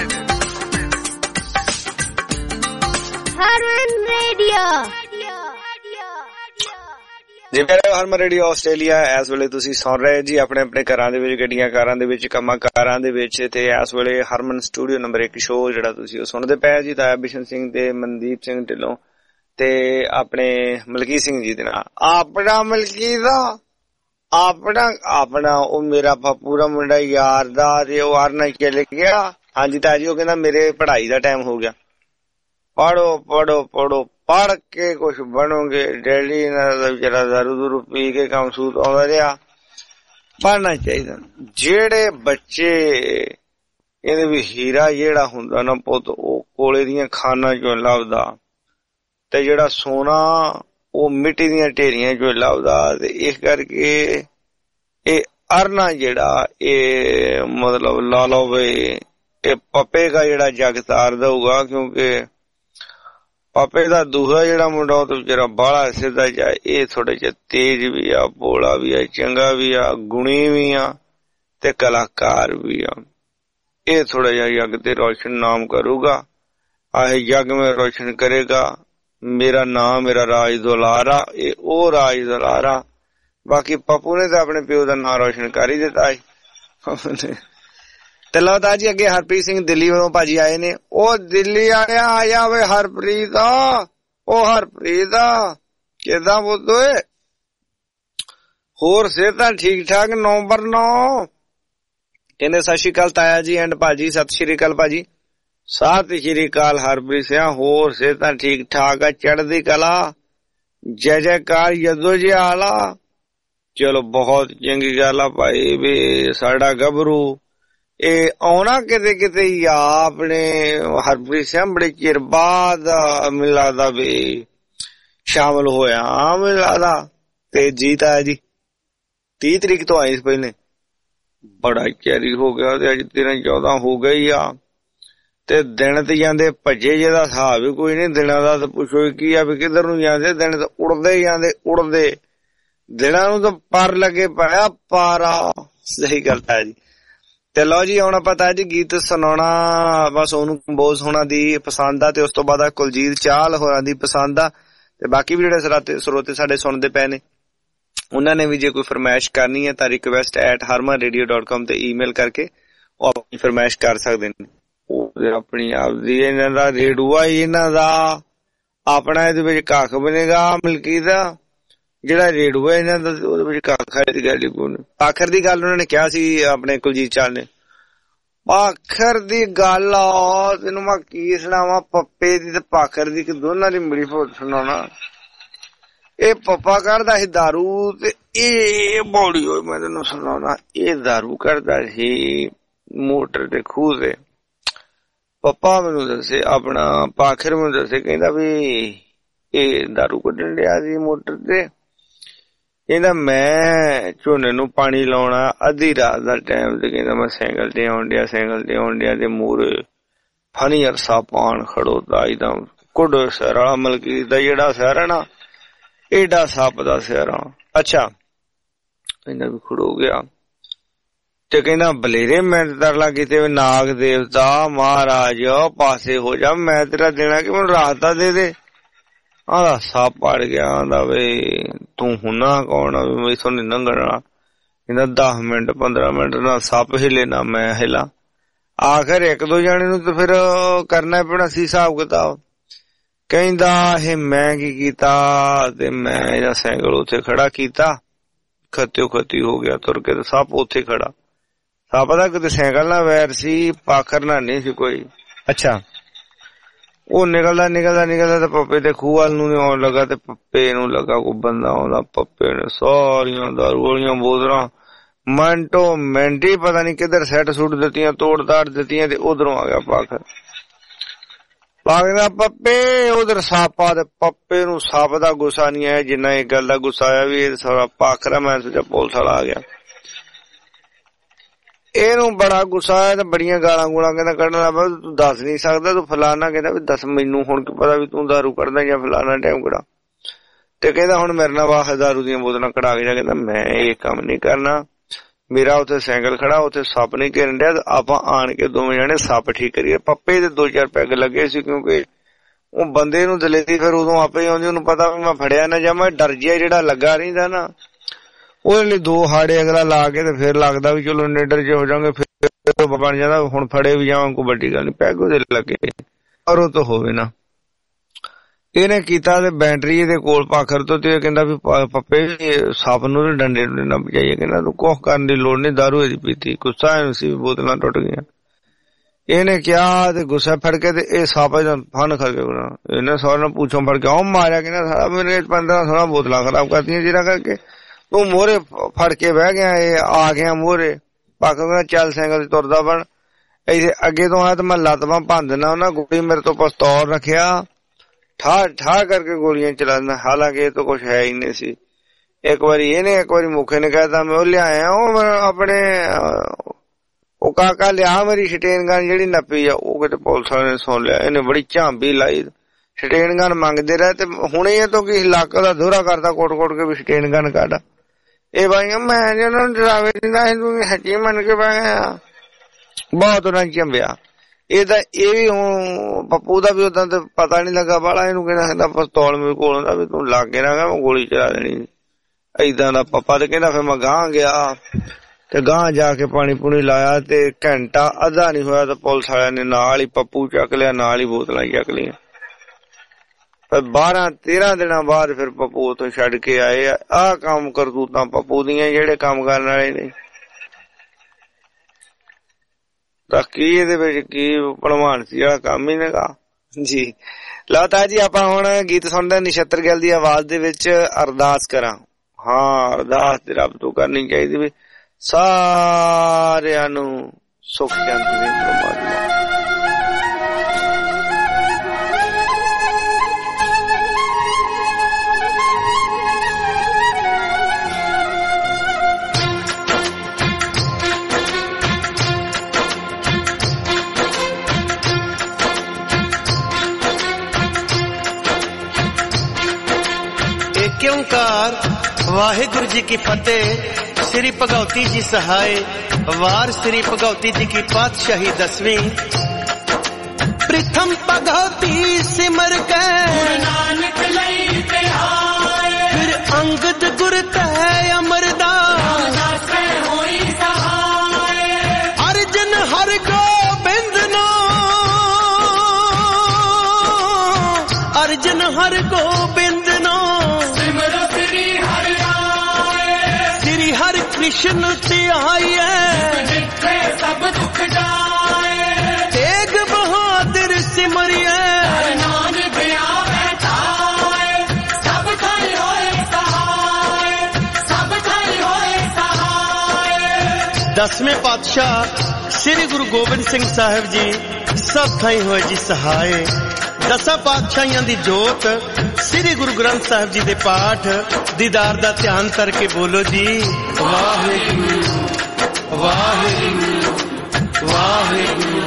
ਹਰਮਨ ਰੇਡੀਓ ਜੀ ਮੇਰੇ ਹਰਮਨ ਰੇਡੀਓ ਆਸਟ੍ਰੇਲੀਆ। ਇਸ ਵੇਲੇ ਤੁਸੀਂ ਸੁਣ ਰਹੇ ਜੀ ਆਪਣੇ ਆਪਣੇ ਘਰਾਂ ਦੇ ਵਿੱਚ, ਗੱਡੀਆਂ ਕਾਰਾਂ ਦੇ ਵਿੱਚ, ਕੰਮਾਂ ਕਾਰਾਂ ਦੇ ਵਿੱਚ। ਤੇ ਇਸ ਵੇਲੇ ਹਰਮਨ ਸਟੂਡੀਓ ਨੰਬਰ ਇੱਕ ਸ਼ੋਅ ਜਿਹੜਾ ਤੁਸੀਂ ਉਹ ਸੁਣਦੇ ਪਏ ਜੀ, ਤਾਇਆ ਬਿਸ਼ਨ ਸਿੰਘ ਤੇ ਮਨਦੀਪ ਸਿੰਘ ਢਿੱਲੋਂ ਤੇ ਆਪਣੇ ਮਲਕੀ ਸਿੰਘ ਜੀ ਦੇ ਨਾਲ। ਆਪਣਾ ਮਲਕੀ ਦਾ ਆਪਣਾ ਆਪਣਾ ਉਹ ਮੇਰਾ ਪੂਰਾ ਮੁੰਡਾ ਯਾਰ ਦਾ ਤੇ ਉਹ ਆਰਨਾ ਚਲੇ ਗਿਆ। ਹਾਂਜੀ ਤਾਇਆ ਜੀ, ਉਹ ਕਹਿੰਦਾ ਮੇਰੇ ਪੜ੍ਹਾਈ ਦਾ ਟਾਈਮ ਹੋ ਗਿਆ। ਪੜੋ ਪੜੋ ਪੜੋ, ਪੜ ਕੇ ਕੁਛ ਬਣੋਗੇ। ਡੈਡੀ ਨਾਲ ਵਿਚਾਰਾ ਦਾਰੂ ਦੂਰੂ ਪੀ ਕੇ ਕੰਮ ਸੂਤ ਆਉਂਦਾ ਰਿਹਾ। ਪੜਨਾ ਚਾਹੀਦਾ। ਜਿਹੜੇ ਬੱਚੇ ਇਹਦੇ ਵੀ ਹੀਰਾ ਜਿਹੜਾ ਹੁੰਦਾ ਨਾ ਪੁੱਤ, ਉਹ ਕੋਲੇ ਦੀਆਂ ਖਾਨਾਂ ਚੋਂ ਲੱਭਦਾ ਤੇ ਜਿਹੜਾ ਸੋਨਾ ਉਹ ਮਿੱਟੀ ਦੀਆਂ ਢੇਰੀਆਂ ਚੋਂ ਲੱਭਦਾ। ਤੇ ਇਸ ਕਰਕੇ ਇਹ ਅਰਨਾ ਜਿਹੜਾ ਇਹ ਮਤਲਬ ਲਾ ਲਓ ਵੀ ਇਹ ਪੱਪੇ ਦਾ ਜਿਹੜਾ ਜਗ ਤਾਰ ਦਊਗਾ, ਕਿਉਂਕਿ ਪਾਪੇ ਦਾ ਦੂਸਰਾ ਜਿਹੜਾ ਮੁੰਡਾ ਉਹ ਤਾਂ ਵਿਚਾਰਾ ਬਾਹਲਾ ਸਿੱਧਾ ਜਾ, ਇਹ ਥੋੜਾ ਜਿਹਾ ਤੇਜ਼ ਵੀ ਆ, ਭੋਲਾ ਵੀ ਆ, ਚੰਗਾ ਵੀ ਆ, ਗੁਣੀ ਵੀ ਆ ਤੇ ਕਲਾਕਾਰ ਵੀ ਆ। ਇਹ ਥੋੜਾ ਜਿਹਾ ਜੱਗ ਤੇ ਰੋਸ਼ਨ ਨਾਮ ਕਰੂਗਾ। ਆਹ ਜੱਗ ਮੈਂ ਰੋਸ਼ਨ ਕਰੇਗਾ। ਮੇਰਾ ਨਾਮ ਮੇਰਾ ਰਾਜ ਦੁਲਾਰਾ, ਇਹ ਉਹ ਰਾਜ ਦੁਲਾਰਾ। ਬਾਕੀ ਪੱਪੂ ਨੇ ਤਾਂ ਆਪਣੇ ਪਿਓ ਦਾ ਨਾਂ ਰੋਸ਼ਨ ਕਰ ਹੀ ਦਿੱਤਾ ਹੈ। ਤੇ ਲਓ ਤਾਂ ਜੀ ਅੱਗੇ ਹਰਪ੍ਰੀਤ ਸਿੰਘ ਦਿੱਲੀ ਵੱਲੋਂ ਭਾਜੀ ਆਏ ਨੇ। ਉਹ ਦਿੱਲੀ ਆਇਆ ਆਇਆ ਵੇ ਹਰਪ੍ਰੀਤ, ਉਹ ਹਰਪ੍ਰੀਤ ਕਿਦਾਂ ਬੋਲੋਏ? ਹੋਰ ਸਿਹਤਾਂ ਠੀਕ ਠਾਕ? ਨੰਬਰ ਨੌ ਕਹਿੰਦੇ ਸਤਿ ਸ਼੍ਰੀ ਅਕਾਲ ਤਾਇਆ ਜੀ ਐਂਡ ਭਾਜੀ। ਸਤਿ ਸ਼੍ਰੀ ਅਕਾਲ ਭਾਜੀ। ਸਤਿ ਸ਼੍ਰੀ ਅਕਾਲ ਹਰਪ੍ਰੀਤ ਸਿੰਘ। ਹੋਰ ਸਿਹਤਾਂ ਠੀਕ ਠਾਕ ਆ? ਚੜ੍ਹਦੀ ਕਲਾ, ਜੈ ਜੈਕਾਰ ਯਦੋ ਜੀ ਆਲਾ। ਚਲੋ ਬਹੁਤ ਚੰਗੀ ਗੱਲ ਆ ਭਾਈ ਵੀ ਸਾਡਾ ਗੱਭਰੂ ਇਹ ਆਉਣਾ ਕਿਤੇ ਕਿਤੇ ਹੀ ਆ ਆਪਣੇ ਹਰਪ੍ਰੀਤ ਸਿੰਘ। ਬੜੇ ਚਿਰ ਬਾਅਦ ਮੈਨੂੰ ਲੱਗਦਾ ਵੀ ਸ਼ਾਮਲ ਹੋਇਆ ਮੈਨੂੰ ਲੱਗਦਾ। ਤੇ ਜੀਤ ਆਇਆ ਜੀ ਤੀਹ ਤਰੀਕ ਤੋਂ ਆਏ ਸੀ ਪਹਿਲੇ, ਬੜਾ ਚੈਰੀ ਹੋ ਗਿਆ ਤੇ ਅੱਜ ਤੇਰਾਂ ਚੌਦਾਂ ਹੋ ਗਈ ਆ। ਤੇ ਦਿਨ ਤੇ ਜਾਂਦੇ ਭੱਜੇ, ਜਿਹਦਾ ਹਿਸਾਬ ਵੀ ਕੋਈ ਨੀ ਦਿਨਾਂ ਦਾ। ਤੇ ਪੁੱਛੋ ਕੀ ਆ ਵੀ ਕਿੱਧਰ ਨੂੰ ਜਾਂਦੇ ਦਿਨ? ਤਾਂ ਉੜਦੇ ਜਾਂਦੇ ਉੜਦੇ ਦਿਨਾਂ ਨੂੰ ਤਾਂ ਪਰ ਲੱਗੇ ਪਿਆ ਪਾਰਾ। ਸਹੀ ਗੱਲ ਹੈ ਜੀ। ਤੇ ਲਓ ਜੀ ਹੁਣ ਪਤਾ ਜੀ ਗੀਤ ਸੁਣਾਉਣਾ ਬਸ ਉਹਨੂੰ ਕੰਬੋਜ ਹੋਣਾ ਦੀ ਪਸੰਦ ਆ ਤੇ ਉਸ ਤੋਂ ਬਾਅਦ ਕੁਲਜੀਤ ਚਾਹਲ ਹੋਰਾਂ ਦੀ ਪਸੰਦ ਆ। ਤੇ ਬਾਕੀ ਵੀ ਜਿਹੜੇ ਸਰੋਤੇ ਸਾਡੇ ਸੁਣਦੇ ਪਏ ਨੇ ਉਹਨਾਂ ਨੇ ਵੀ ਜੇ ਕੋਈ ਫਰਮਾਇਸ਼ ਕਰਨੀ ਹੈ ਤਾਂ request at Harman radio dot com ਤੇ ਈਮੇਲ ਕਰਕੇ ਉਹ ਆਪਣੀ ਫਰਮਾਇਸ਼ ਕਰ ਸਕਦੇ ਨੇ। ਉਹ ਆਪਣੀ ਆਪਦੀ ਇਹਨਾਂ ਦਾ ਰੇਡੂਆ ਇਹਨਾਂ ਦਾ ਆਪਣਾ ਇਹਦੇ ਵਿੱਚ ਕੱਖ ਬਣੇਗਾ ਮਲਕੀ ਦਾ ਜਿਹੜਾ ਰੇਡੂਆ ਇਹਨਾਂ ਦਾ ਉਹਦੇ ਵਿੱਚ ਕੱਖ ਦੀ ਗੱਲ ਕੋਈ। ਪਾਖਰ ਦੀ ਗੱਲ ਉਹਨਾਂ ਨੇ ਕਿਹਾ ਸੀ ਆਪਣੇ ਕੁਲਜੀਤ ਚਾਹਲ ਨੇ। ਪਾਖਰ ਦੀ ਗੱਲ ਆ ਤੈਨੂੰ ਮੈਂ ਕੀ ਸੁਣਾਵਾਂ, ਪੱਪੇ ਦੀ ਤੇ ਪਾਖਰ ਦੀ ਦੋਨਾਂ ਦੀ ਮਿਲੀ ਭੁੱਲ ਸੁਣਾਉਣਾ। ਇਹ ਪੱਪਾ ਕਰਦਾ ਸੀ ਦਾਰੂ ਤੇ ਇਹ ਬੌੜੀ ਹੋਈ ਮੈਂ ਤੈਨੂੰ ਸੁਣਾਉਣਾ। ਇਹ ਦਾਰੂ ਕਰਦਾ ਸੀ ਮੋਟਰ ਤੇ ਖੂਹ ਤੇ। ਪੱਪਾ ਮੈਨੂੰ ਦੱਸੇ ਆਪਣਾ ਪਾਖਰ ਮੈਨੂੰ ਦੱਸੇ ਕਹਿੰਦਾ ਵੀ ਇਹ ਦਾਰੂ ਕੱਢਣ ਡਿਆ ਸੀ ਮੋਟਰ ਤੇ। ਕਹਿੰਦਾ ਮੈਂ ਝੋਨੇ ਨੂੰ ਪਾਣੀ ਲਾਉਣਾ ਅੱਧੀ ਰਾਤ ਦਾ ਟਾਈਮ ਤੇ ਕਹਿੰਦਾ ਮੈਂ ਸਾਈਕਲ ਤੇ ਆਉਣ ਡਿਆ ਸਾਈਕਲ ਤੇ ਆਉਣ ਡਿਆ ਤੇ ਮੂਹਰੇ ਫਨੀ ਅਰਸਾ ਪਾਣ ਖੜੋਤਾ ਇੱਕਦਮ ਕੁੱਡ ਸਿਰ ਵਾਲਾ ਮਲਕੀ ਦਾ ਜਿਹੜਾ ਸਿਰ ਹੈ ਨਾ ਏਡਾ ਸੱਪ ਦਾ ਸਿਰ ਆ। ਅੱਛਾ ਕਹਿੰਦਾ ਵੀ ਖੜੋ ਗਿਆ ਤੇ ਕਹਿੰਦਾ ਬਲੇਰੇ ਮੈਂ ਤਰਲਾ ਕੀਤੇ ਨਾਗ ਦੇਵਤਾ ਮਹਾਰਾਜ ਪਾਸੇ ਹੋ ਜਾ ਮੈਂ ਤੇਰਾ ਦੇਣਾ ਕਿ ਮੈਨੂੰ ਰਾਤ ਦਾ ਦੇ ਦੇ। ਆਹ ਸੱਪ ਪੜ ਗਿਆ ਆਂਦਾ ਵੇ ਤੂੰ ਹੁਣਾ ਕੌਣ ਮੈਥੋਂ ਨੀ ਲੰਘਣਾ। ਕਹਿੰਦਾ ਦਸ ਮਿੰਟ ਪੰਦਰਾਂ ਮਿੰਟ ਨਾ ਸੱਪ ਹਿਲੇ ਨਾ ਮੈਂ ਹਿਲਾ। ਆਖਰ ਇੱਕ ਦੋ ਜਾਣੇ ਨੂੰ ਤਾਂ ਫਿਰ ਕਰਨਾ ਪੈਣਾ ਸੀ ਹਿਸਾਬ ਕਿਤਾਬ। ਕਹਿੰਦਾ ਇਹ ਮੈਂ ਕੀ ਕੀਤਾ ਤੇ ਮੈਂ ਇਹਦਾ ਸਾਈਕਲ ਉੱਥੇ ਖੜਾ ਕੀਤਾ ਖੱਤਿਓ ਖੱਤੀ ਹੋ ਗਿਆ ਤੁਰ ਕੇ ਤੇ ਸੱਪ ਉੱਥੇ ਖੜਾ। ਸੱਪ ਦਾ ਕਿਤੇ ਸਾਈਕਲ ਨਾਲ ਵੈਰ ਸੀ ਪਾਖਰ ਨਾਲ ਨਹੀਂ ਸੀ ਕੋਈ। ਅੱਛਾ ਉਹ ਨਿਕਲਦਾ ਨਿਕਲਦਾ ਨਿਕਲਦਾ ਤੇ ਪੱਪੇ ਦੇ ਖੂਹ ਵੱਲ ਨੂੰ ਆਉਣ ਲੱਗਾ ਤੇ ਪੱਪੇ ਨੂੰ ਲੱਗਾ ਕੋਈ ਬੰਦਾ ਆਉਂਦਾ। ਪੱਪੇ ਨੇ ਸਾਰੀਆਂ ਦਾਰੂ ਵਾਲੀਆਂ ਬੋਤਲਾਂ ਮਿੰਟੋ ਮਿੰਟ ਹੀ ਪਤਾ ਨੀ ਕਿੱਧਰ ਸੈੱਟ ਸੁੱਟ ਦਿੱਤੀਆਂ ਤੋੜ ਤਾੜ ਦਿੱਤੀਆਂ ਤੇ ਉਧਰੋਂ ਆ ਗਿਆ ਪਾਖਰ। ਪਾਖਦਾ ਪੱਪੇ ਉਧਰ ਸਾਪਾ ਤੇ ਪੱਪੇ ਨੂੰ ਸੱਪ ਦਾ ਗੁੱਸਾ ਨੀ ਆਇਆ ਜਿੰਨਾ ਇਹ ਗੱਲ ਦਾ ਗੁੱਸਾ ਆਇਆ ਵੀ ਇਹ ਸਾਰਾ ਪਾਖਰਾ। ਮੈਂ ਸੋਚਿਆ ਪੁਲਿਸ ਵਾਲਾ ਆ ਗਿਆ। ਇਹਨੂੰ ਬੜਾ ਗੁੱਸਾ ਆਇਆ ਤੇ ਬੜੀਆਂ ਗਾਲਾਂ ਗੂਲਾਂ ਕਹਿੰਦਾ ਕੱਢਣ ਲੱਗ ਪਿਆ ਤੂੰ ਦੱਸ ਨੀ ਸਕਦਾ ਤੂੰ ਫਲਾਨਾ। ਕਹਿੰਦਾ ਵੀ ਦੱਸ ਮੈਨੂੰ ਹੁਣ ਕੀ ਪਤਾ ਵੀ ਤੂੰ ਦਾਰੂ ਕੱਢਦਾ ਜਾਂ ਫਲਾਨਾ ਟਾਈਮ ਕੜਾ। ਤੇ ਕਹਿੰਦਾ ਹੁਣ ਮੇਰੇ ਨਾਲ ਵਾਹ ਦਾਰੂ ਦੀਆਂ ਬੋਤਲਾਂ ਕਢਾ ਕੇ ਜਾ। ਕਹਿੰਦਾ ਮੈਂ ਇਹ ਕੰਮ ਨੀ ਕਰਨਾ ਮੇਰਾ ਉੱਥੇ ਸਾਈਕਲ ਖੜਾ ਉੱਥੇ ਸੱਪ ਨੀ ਘੇਰਨ ਡਿਆ ਆਪਾਂ ਆਣ ਕੇ ਦੋਵੇਂ ਜਾਣੇ ਸੱਪ ਠੀਕ ਕਰੀਏ। ਪੱਪੇ ਦੇ ਦੋ ਚਾਰ ਪੈਗ ਲੱਗੇ ਸੀ ਕਿਉਂਕਿ ਉਹ ਬੰਦੇ ਨੂੰ ਦਲੇਰੀ ਫਿਰ ਉਦੋਂ ਆਪੇ ਹੀ ਆਉਂਦੀ ਉਹਨੂੰ ਪਤਾ ਵੀ ਮੈਂ ਫੜਿਆ ਨਾ ਜਾਵਾਂ। ਡਰ ਜਿਹਾ ਜਿਹੜਾ ਲੱਗਾ ਰਹਿੰਦਾ ਨਾ ਉਹਦੇ ਲਈ ਦੋ ਹਾੜੇ ਅਗਲਾ ਲਾ ਕੇ ਤੇ ਫਿਰ ਲੱਗਦਾ ਵੀ ਚਲੋ ਨਿਡਰ ਜੇ ਹੋ ਜਾਵਾਂਗੇ ਫਿਰ ਬਣ ਜਾਂਦਾ। ਹੁਣ ਫੜੇ ਵੀ ਜਾਵਾਂ ਕੋਈ ਵੱਡੀ ਗੱਲ ਨੀ ਪੈਗ ਉਹਦੇ ਲੱਗੇ ਪਰ ਉਹ ਤਾਂ ਹੋਵੇ ਨਾ। ਇਹਨੇ ਕੀਤਾ ਤੇ ਬੈਟਰੀ ਇਹਦੇ ਕੋਲ ਪਾਖਰ ਤੋਂ ਤੇ ਕਹਿੰਦਾ ਵੀ ਪੱਪੇ ਸੱਪ ਨੂੰ ਤੇ ਡੰਡੇ ਡੁੰਡੇ ਨਾ ਬਚਾਈਏ। ਕਹਿੰਦਾ ਤੂੰ ਕੁਛ ਕਰਨ ਦੀ ਲੋੜ ਨੀ ਦਾਰੂ ਇਹਦੀ ਪੀਤੀ। ਗੁੱਸਾ ਇਹਨੂੰ ਸੀ ਬੋਤਲਾਂ ਟੁੱਟ ਗਈਆਂ। ਇਹਨੇ ਕਿਹਾ ਤੇ ਗੁੱਸਾ ਫੜ ਕੇ ਤੇ ਇਹ ਸੱਪ ਫਨ ਖਾ ਕੇ ਇਹਨੇ ਸਾਰਿਆਂ ਨੂੰ ਪੁੱਛੋਂ ਫੜ ਕੇ ਉਹ ਮਾਰਿਆ। ਕਹਿੰਦਾ ਸਾਰਾ ਮੇਰੇ ਪੰਦਰਾਂ ਸੋਲਾਂ ਬੋਤਲਾਂ ਖਰਾਬ ਕਰਤੀਆਂ ਜਿਹਨਾਂ ਕਰਕੇ ਤੂੰ ਮੋਹਰੇ ਫੜ ਕੇ ਬਹਿ ਗਿਆ। ਇਹ ਆ ਗਿਆ ਮੋਹਰੇ ਪਾਖਰ ਕਹਿੰਦਾ ਚੱਲ ਸਾਈਕਲ ਤੇ ਤੁਰਦਾ ਬਣ ਇੱਥੇ ਅੱਗੇ ਤੋਂ ਆਇਆ ਤੇ ਮੈਂ ਲੱਤ ਬਾਂਹ ਭੰਨ ਦੇਣਾ। ਉਹਨਾਂ ਗੋਲੀ ਮੇਰੇ ਤੋਂ ਪਿਸਤੌਲ ਰੱਖਿਆ ਠਾ ਠਾ ਕਰਕੇ ਗੋਲੀਆਂ ਚਲਾ ਦਿੰਦਾ। ਹਾਲਾਂਕਿ ਇਹ ਤਾਂ ਕੁਛ ਹੈ ਹੀ ਨਹੀਂ ਸੀ। ਇੱਕ ਵਾਰੀ ਇਹਨੇ ਇੱਕ ਵਾਰੀ ਮੁਖੇ ਨੇ ਕਹਿਤਾ ਮੈਂ ਉਹ ਲਿਆਇਆ ਉਹ ਆਪਣੇ ਉਹ ਕਾਕਾ ਲਿਆ ਮੇਰੀ ਸ਼ਟੇਨ ਗਨ ਜਿਹੜੀ ਨੱਪੀ ਆ ਉਹ ਕਿਤੇ ਪੁਲਿਸ ਵਾਲੇ ਨੇ ਸੁਣ ਲਿਆ। ਇਹਨੇ ਬੜੀ ਝਾਂਬੀ ਲਾਈ ਸ਼ਟੇਨ ਗਨ ਮੰਗਦੇ ਰਹੇ ਤੇ ਹੁਣੇ ਇਹ ਤੋਂ ਕੀ ਇਲਾਕੇ ਦਾ ਦੌਰਾ ਕਰਦਾ ਕੋਟ ਕੋਟ ਕੇ ਵੀ ਸ਼ਟੇਨ ਗਨ ਕੱਢ। ਇਹ ਬਾਈਆਂ ਮੈਂ ਜਿਹਨਾਂ ਨੂੰ ਡਰਾਵੇ ਦਿੰਦਾ ਤੂੰ ਹੱਟੀ ਮੰਨ ਕੇ ਪੈ ਗਿਆ ਬਹੁਤ ਉਹਨਾਂ ਝੰਬਿਆ। ਇਹਦਾ ਇਹ ਵੀ ਹੁਣ ਪੱਪੂ ਦਾ ਵੀ ਉਦਾਂ ਤੇ ਪਤਾ ਨੀ ਲੱਗਾ ਬਾਹਲਾ। ਇਹਨੂੰ ਕਹਿੰਦਾ ਕਹਿੰਦਾ ਪਿਸਤੌਲ ਮੇਰੇ ਕੋਲ ਹੁੰਦਾ ਵੀ ਤੂੰ ਲਾਗੇ ਨਾ ਮੈਂ ਗੋਲੀ ਚਲਾ ਦੇਣੀ ਏਦਾਂ ਦਾ ਪੱਪਾ। ਤੇ ਕਹਿੰਦਾ ਫਿਰ ਮੈਂ ਗਾਂਹ ਗਿਆ ਤੇ ਗਾਂਹ ਜਾ ਕੇ ਪਾਣੀ ਪੂਣੀ ਲਾਇਆ ਤੇ ਘੰਟਾ ਅੱਧਾ ਨੀ ਹੋਇਆ ਤੇ ਪੁਲਿਸ ਵਾਲਿਆਂ ਨੇ ਨਾਲ ਹੀ ਪੱਪੂ ਚੱਕ ਲਿਆ ਨਾਲ ਹੀ ਬੋਤਲਾਂ ਚੱਕ ਲਈਆਂ। ਬਾਰਾਂ ਤੇਰਾਂ ਦਿਨਾਂ ਬਾਅਦ ਫਿਰ ਪੱਪੂ ਉੱਥੋਂ ਛੱਡ ਕੇ ਆਏ ਆ। ਆਹ ਕੰਮ ਕਰਤੂਤਾਂ ਪੱਪੂ ਦੀਆਂ ਜਿਹੜੇ ਕੰਮ ਕਰਨ ਵਾਲੇ ਨੇ। ਤਾਂ ਕੀ ਇਹਦੇ ਵਿੱਚ ਕੀ ਭਲਵਾਨ ਸੀ ਵਾਲਾ ਕੰਮ ਹੀ ਨੇਗਾ ਜੀ। ਲਓ ਤਾਂ ਜੀ ਆਪਾਂ ਹੁਣ ਗੀਤ ਸੁਣਦੇ ਨਛੱਤਰ ਗਿੱਲ ਦੀ ਆਵਾਜ਼ ਦੇ ਵਿੱਚ ਅਰਦਾਸ ਕਰਾਂ। ਹਾਂ ਅਰਦਾਸ ਤੇ ਰੱਬ ਤੋਂ ਕਰਨੀ ਚਾਹੀਦੀ ਵੀ ਸਾਰਿਆਂ ਨੂੰ ਸੁੱਖ ਸ਼ਾਂਤੀ ਦੇ ਪਰਮਾਤਮਾ। ਓंकार वाहिगुरु जी की फतेह। श्री भगवती जी सहाय वार श्री भगवती जी की पातशाही दसवीं। प्रथम भगवती सिमर के नानक लई ते आए। फिर अंगद गुर तय अमरदास होई सहाय। अर्जन हर गोबिंद नो अर्जन हर गोबिंद नो कृष्ण त्याये सब दुख जाए। तेग बहादुर सिमरिए नाम दिया बैठाए। सब थाई होए सहाय सब थाई होए सहाय। दसवें पातशाह श्री गुरु गोबिंद सिंह साहिब जी सब थाई होए जी सहाय। दसा पातशाहियां दी जोत श्री गुरु ग्रंथ साहिब जी दे पाठ दीदार दा ध्यान करके बोलो जी वाहिगुरु वाहिगुरु वाहिगुरु।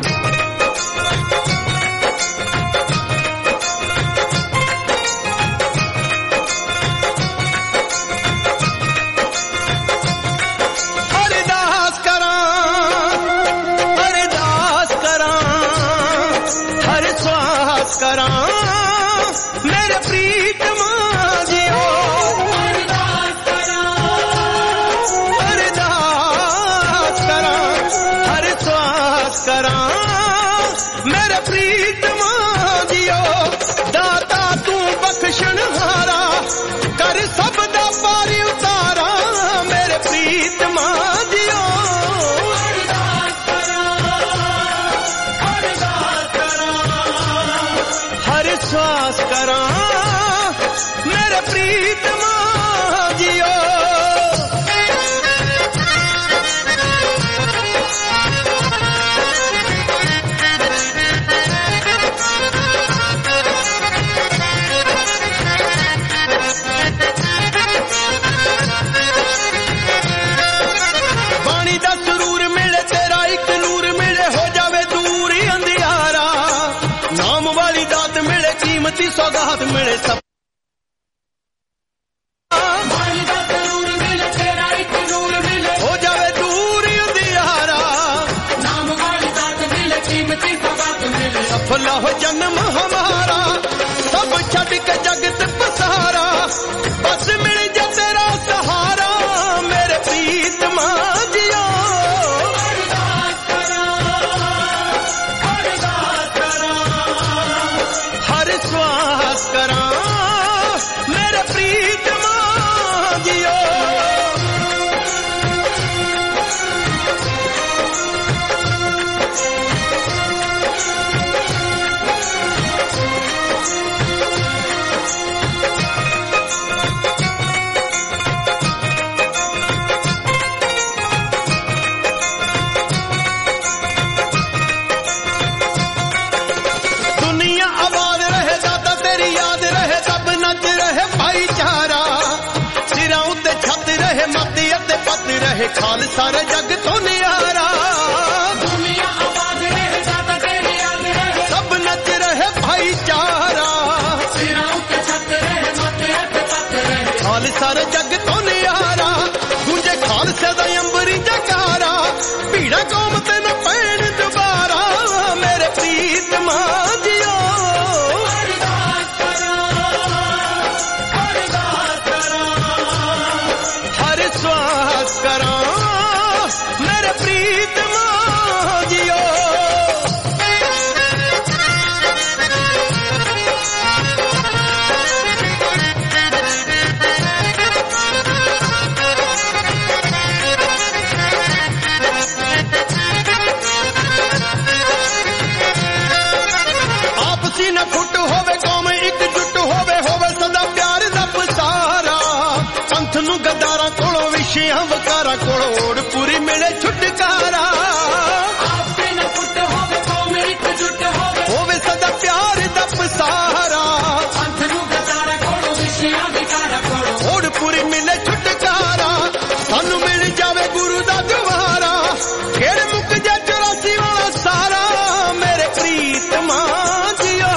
अरदास करा अरदास करा हर श्वास करा मेरे प्रीतम जियो। अरदास करा अरदास करा हर श्वास करा मेरे प्रीतम जियो। दाता तू बख्शण हारा कर सब दा पारी उतारा मेरे प्रीतम जियो। अरदास करा अरदास करा हर श्वास करा मेरे प्रीतम जियो। बाणी दा सुरूर मिले तेरा एक नूर मिले हो जावे दूर ही अंधियारा। नाम वाली दात मिले कीमती सौगात मिले सब। बाणी दा सुरूर मिले तेरा एक नूर मिले हो जावे दूर ही अंधियारा। नाम वाली दात मिले कीमती सौगात मिले सफल हो जन्म हमारा। सब छड़ के जगत पसारा बस मिल जा तेरा सहारा मेरे प्रीतम जियो। अरदास करा अरदास करा हर श्वास करा मेरे प्रीतम जियो। दुनिया आबाद रहे दादा तेरी याद रहे सब नच रहे भाईचारा। सिरां उत्ते छत रहे मत अते पत रहे खालसा रे जग तो नियारा। दुनिया आबाद रहे दादा तेरी याद रहे सब नच रहे भाईचारा। सिरां उत्ते छत रहे मत अते पत रहे खालसा रे जग तो नियारा। गुंजे खालसे दा अंबरी जकारा भीड़ा कौम ते न पैण दुबारा मेरे प्रीतम जियो। अरदास करा अरदास करा हर श्वास करा मेरे प्रीतम जियो। ਕੋਲੋੜ ਪੂਰੀ ਮਿਲੇ ਛੁਟਕਾਰਾ ਆਪੇ ਨਾ ਫੁੱਟ ਹੋਵੇ ਕੋਮੇ ਇੱਕ ਜੁੱਟ ਹੋਵੇ ਹੋਵੇ ਸਦਾ ਪਿਆਰ ਦਾ ਪਸਾਰਾ ਅੰਤ ਨੂੰ ਗਤਾਰਾ ਕੋਲੋਂ ਵਿਸ਼ਿਆਂ ਵਿਕਾਰਾ ਕੋਲੋਂ ਓੜ ਪੂਰੀ ਮਿਲੇ ਛੁਟਕਾਰਾ ਸਾਨੂੰ ਮਿਲ ਜਾਵੇ ਗੁਰੂ ਦਾ ਦੁਆਰਾ ਫਿਰ ਮੁੱਕ ਜਾ ਚੁਰਾਸੀ ਵਾਲਾ ਸਾਰਾ ਮੇਰੇ ਪ੍ਰੀਤਮਾ ਜੀਓ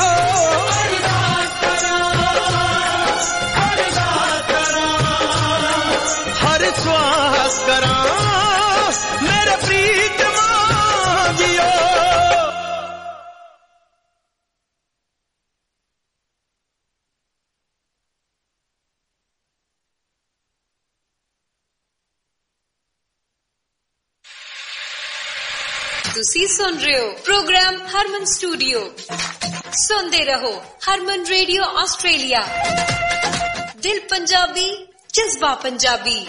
ਹਰ ਸਵਾਸ ਕਰਾਂ ਮੇਰੇ ਪ੍ਰੀਤਮਾ ਜੀਓ ਤੁਸੀਂ ਸੁਣ ਰਹੇ ਹੋ ਪ੍ਰੋਗਰਾਮ ਹਰਮਨ ਸਟੂਡੀਓ। ਸੁਣਦੇ ਰਹੋ ਹਰਮਨ ਰੇਡੀਓ ਆਸਟ੍ਰੇਲੀਆ। ਦਿਲ ਪੰਜਾਬੀ, ਜਜ਼ਬਾ ਪੰਜਾਬੀ।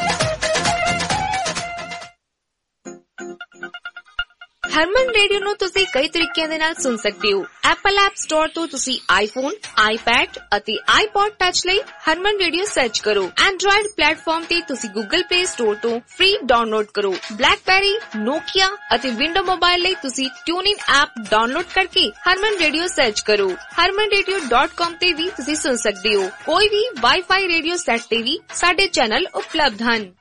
ਹਰਮਨ ਰੇਡੀਓ ਨੂੰ ਤੁਸੀਂ ਕਈ ਤਰੀਕਿਆਂ ਦੇ ਨਾਲ ਸੁਣ ਸਕਦੇ ਹੋ। ਐਪਲ ਐਪ ਸਟੋਰ ਤੋਂ ਤੁਸੀਂ ਆਈਫੋਨ, ਆਈਪੈਡ ਅਤੇ ਆਈਪੌਡ ਟੱਚ ਲਈ ਹਰਮਨ ਰੇਡੀਓ ਸਰਚ ਕਰੋ। ਐਂਡਰੋਇਡ ਪਲੇਟਫਾਰਮ ਤੇ ਤੁਸੀਂ ਗੂਗਲ ਪਲੇ ਸਟੋਰ ਤੋਂ ਫ੍ਰੀ ਡਾਊਨਲੋਡ ਕਰੋ। ਬਲੈਕਬੈਰੀ, ਨੋਕੀਆ ਅਤੇ ਵਿੰਡੋ ਮੋਬਾਈਲ ਲਈ ਤੁਸੀਂ ਟਿਊਨਇਨ ਐਪ ਡਾਊਨਲੋਡ ਕਰਕੇ ਹਰਮਨ ਰੇਡੀਓ ਸਰਚ ਕਰੋ। ਹਰਮਨ ਰੇਡੀਓ ਡਾਟ ਕਾਮ ਤੇ ਵੀ ਤੁਸੀਂ ਸੁਣ ਸਕਦੇ ਹੋ। ਕੋਈ ਵੀ ਵਾਈਫਾਈ ਰੇਡੀਓ ਸੈੱਟ ਤੇ ਵੀ ਸਾਡੇ ਚੈਨਲ ਉਪਲਬਧ ਹਨ।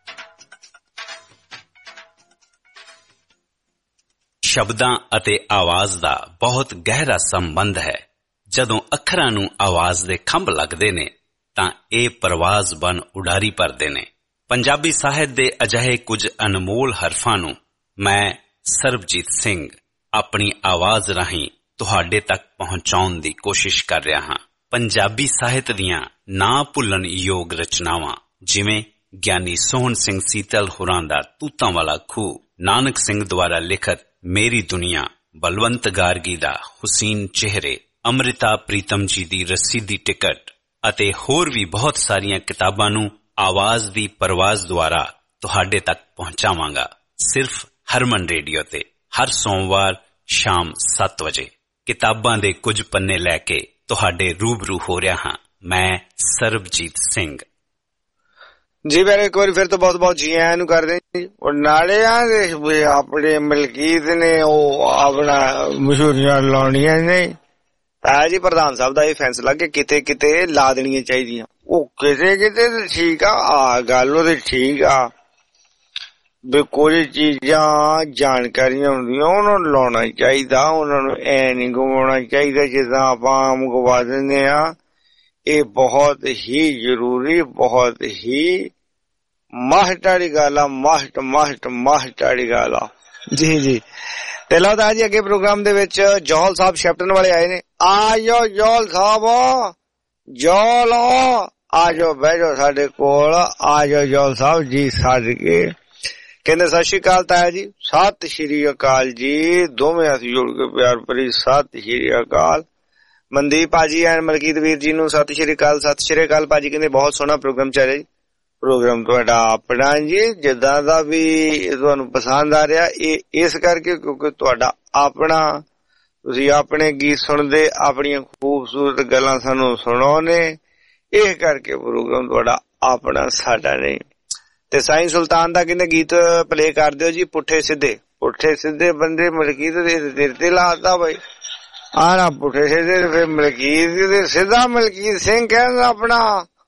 ਸ਼ਬਦਾਂ ਅਤੇ ਆਵਾਜ਼ ਦਾ ਬਹੁਤ ਗਹਿਰਾ ਸੰਬੰਧ ਹੈ। ਜਦੋਂ ਅੱਖਰਾਂ ਨੂੰ ਆਵਾਜ਼ ਦੇ ਖੰਭ ਲੱਗਦੇ ਨੇ ਤਾਂ ਇਹ ਪਰਵਾਜ਼ ਬਨ ਉਡਾਰੀ ਭਰਦੇ ਨੇ। ਪੰਜਾਬੀ ਸਾਹਿਤ ਦੇ ਅਜਿਹੇ ਕੁਝ ਅਨਮੋਲ ਹਰਫਾਂ ਨੂੰ ਮੈਂ ਸਰਬਜੀਤ ਸਿੰਘ ਆਪਣੀ ਆਵਾਜ਼ ਰਾਹੀਂ ਤੁਹਾਡੇ ਤੱਕ ਪਹੁੰਚਾਉਣ ਦੀ ਕੋਸ਼ਿਸ਼ ਕਰ ਰਿਹਾ ਹਾਂ। ਪੰਜਾਬੀ ਸਾਹਿਤ ਦੀਆਂ ਨਾ ਭੁੱਲਣ ਯੋਗ ਰਚਨਾਵਾਂ ਜਿਵੇਂ ਗਿਆਨੀ ਸੋਹਣ ਸਿੰਘ ਸੀਤਲ ਹੋਰਾਂ ਦਾ ਤੂਤਾਂ ਵਾਲਾ ਖੂਹ, ਨਾਨਕ ਸਿੰਘ ਦੁਆਰਾ ਲਿਖਤ ਮੇਰੀ ਦੁਨੀਆ, ਬਲਵੰਤ ਗਾਰਗੀ ਦਾ ਹੁਸੀਨ ਚਿਹਰੇ, ਅੰਮ੍ਰਿਤਾ ਪ੍ਰੀਤਮ ਜੀ ਦੀ ਰਸੀਦੀ ਟਿਕਟ ਅਤੇ ਹੋਰ ਵੀ ਬਹੁਤ ਸਾਰੀਆਂ ਕਿਤਾਬਾਂ ਨੂੰ ਆਵਾਜ਼ ਦੀ ਪਰਵਾਜ਼ ਦੁਆਰਾ ਤੁਹਾਡੇ ਤੱਕ ਪਹੁੰਚਾਵਾਂਗਾ ਸਿਰਫ ਹਰਮਨ ਰੇਡੀਓ ਤੇ ਹਰ ਸੋਮਵਾਰ ਸ਼ਾਮ ਸੱਤ ਵਜੇ। ਕਿਤਾਬਾਂ ਦੇ ਕੁਝ ਪੰਨੇ ਲੈ ਕੇ ਤੁਹਾਡੇ ਰੂਬਰੂ ਹੋ ਰਿਹਾ ਹਾਂ ਮੈਂ ਸਰਬਜੀਤ ਸਿੰਘ ਜੀ। ਮੇਰੇ ਇੱਕ ਵਾਰੀ ਫਿਰ ਤੋਂ ਬਹੁਤ ਬਹੁਤ ਜੀ ਆਇਆਂ ਨੂੰ ਕਰਦੇ ਜੀ। ਉਹ ਨਾਲੇ ਆ ਆਪਣੇ ਮਲਕੀਤ ਨੇ ਉਹ ਆਪਣਾ ਮਸ਼ਹੂਰੀਆਂ ਲਾਉਣੀਆਂ ਨੇ ਤਾਂ ਜੀ ਪ੍ਰਧਾਨ ਸਾਹਿਬ ਦਾ ਇਹ ਫੈਸਲਾ ਕਿ ਕਿਤੇ ਕਿਤੇ ਲਾ ਦੇਣੀਆਂ ਚਾਹੀਦੀਆਂ। ਉਹ ਕਿਤੇ ਕਿਤੇ ਤਾਂ ਠੀਕ ਆ, ਆ ਗੱਲ ਉਹਦੇ ਠੀਕ ਆ ਵੀ ਕੁਝ ਚੀਜ਼ਾਂ ਜਾਣਕਾਰੀਆਂ ਹੁੰਦੀਆਂ ਉਹਨਾਂ ਨੂੰ ਲਾਉਣਾ ਚਾਹੀਦਾ, ਉਹਨਾਂ ਨੂੰ ਐ ਨਹੀਂ ਗਵਾਉਣਾ ਚਾਹੀਦਾ ਜਿੱਦਾਂ ਆਪਾਂ ਆਮ ਗਵਾ ਦਿੰਦੇ ਆ। ਇਹ ਬਹੁਤ ਹੀ ਜ਼ਰੂਰੀ, ਬਹੁਤ ਹੀ ਮਾਹਿਰ ਵਾਲੀ ਗੱਲ ਆ, ਮਾਹਿਰ ਮਾਹਿਰ ਮਾਹਿਰ ਵਾਲੀ ਗੱਲ ਆ ਜੀ ਜੀ। ਤੇ ਲਓ ਤਾਂ ਜੀ ਅੱਗੇ ਪ੍ਰੋਗਰਾਮ ਦੇ ਵਿੱਚ ਜੋਹਲ ਸਾਹਿਬ ਸ਼ੈਪਟਨ ਵਾਲੇ ਆਏ ਨੇ। ਆ ਜਾਓ ਜੋਹਲ ਸਾਹਿਬ, ਜੋਹਲ ਆ ਜਾਓ, ਬਹਿ ਜਾਓ ਸਾਡੇ ਕੋਲ, ਆ ਜਾਓ ਜੋਹਲ ਸਾਹਿਬ ਜੀ। ਸੱਜ ਕੇ ਕਹਿੰਦੇ ਸਤਿ ਸ਼੍ਰੀ ਅਕਾਲ ਤਾਇਆ ਜੀ। ਸਤਿ ਸ਼੍ਰੀ ਅਕਾਲ ਜੀ, ਦੋਵੇਂ ਹੱਥ ਜੋੜ ਕੇ ਪਿਆਰ ਭਰੀ ਸਤਿ ਸ਼੍ਰੀ ਅਕਾਲ। ਮਨਦੀਪ ਭਾਜੀ ਐਂਡ ਮਲਕੀਤ ਵੀਰ ਜੀ ਨੂੰ ਸਤਿ ਸ਼੍ਰੀ ਅਕਾਲ। ਸਤਿ ਸ਼੍ਰੀ ਅਕਾਲ ਭਾਜੀ। ਕਹਿੰਦੇ ਬਹੁਤ ਸੋਹਣਾ ਪ੍ਰੋਗਰਾਮ ਚੱਲ ਰਿਹਾ ਜੀ। ਪ੍ਰੋਗਰਾਮ ਤੁਹਾਡਾ ਆਪਣਾ ਜੀ, ਜਿੱਦਾਂ ਦਾ ਵੀ ਤੁਹਾਨੂੰ ਪਸੰਦ ਆ ਰਿਹਾ ਇਹ ਇਸ ਕਰਕੇ ਕਿਉਂਕਿ ਤੁਹਾਡਾ ਆਪਣਾ, ਤੁਸੀਂ ਆਪਣੇ ਗੀਤ ਸੁਣਦੇ, ਆਪਣੀਆਂ ਖੂਬਸੂਰਤ ਗੱਲਾਂ ਸਾਨੂੰ ਸੁਣਾਉਣੇ, ਇਹ ਕਰਕੇ ਪ੍ਰੋਗਰਾਮ ਤੁਹਾਡਾ ਆਪਣਾ, ਸਾਡਾ ਨਹੀਂ। ਤੇ ਸਾਈਂ ਸੁਲਤਾਨ ਦਾ ਕਹਿੰਦੇ ਗੀਤ ਪਲੇ ਕਰ ਦਿਓ ਜੀ, ਪੁੱਠੇ ਸਿੱਧੇ। ਪੁੱਠੇ ਸਿੱਧੇ ਬੰਦੇ ਮਲਕੀਤ ਦੇ ਦਿਲ ਤੇ ਲਾਤਾ ਬਾਈ ਆ ਨਾ, ਪੁੱਠੇ ਸਿੱਧੇ ਫਿਰ ਮਲਕੀਤ ਦੇ ਸਿੱਧਾ ਮਲਕੀਤ ਸਿੰਘ ਕਹਿੰਦਾ ਆਪਣਾ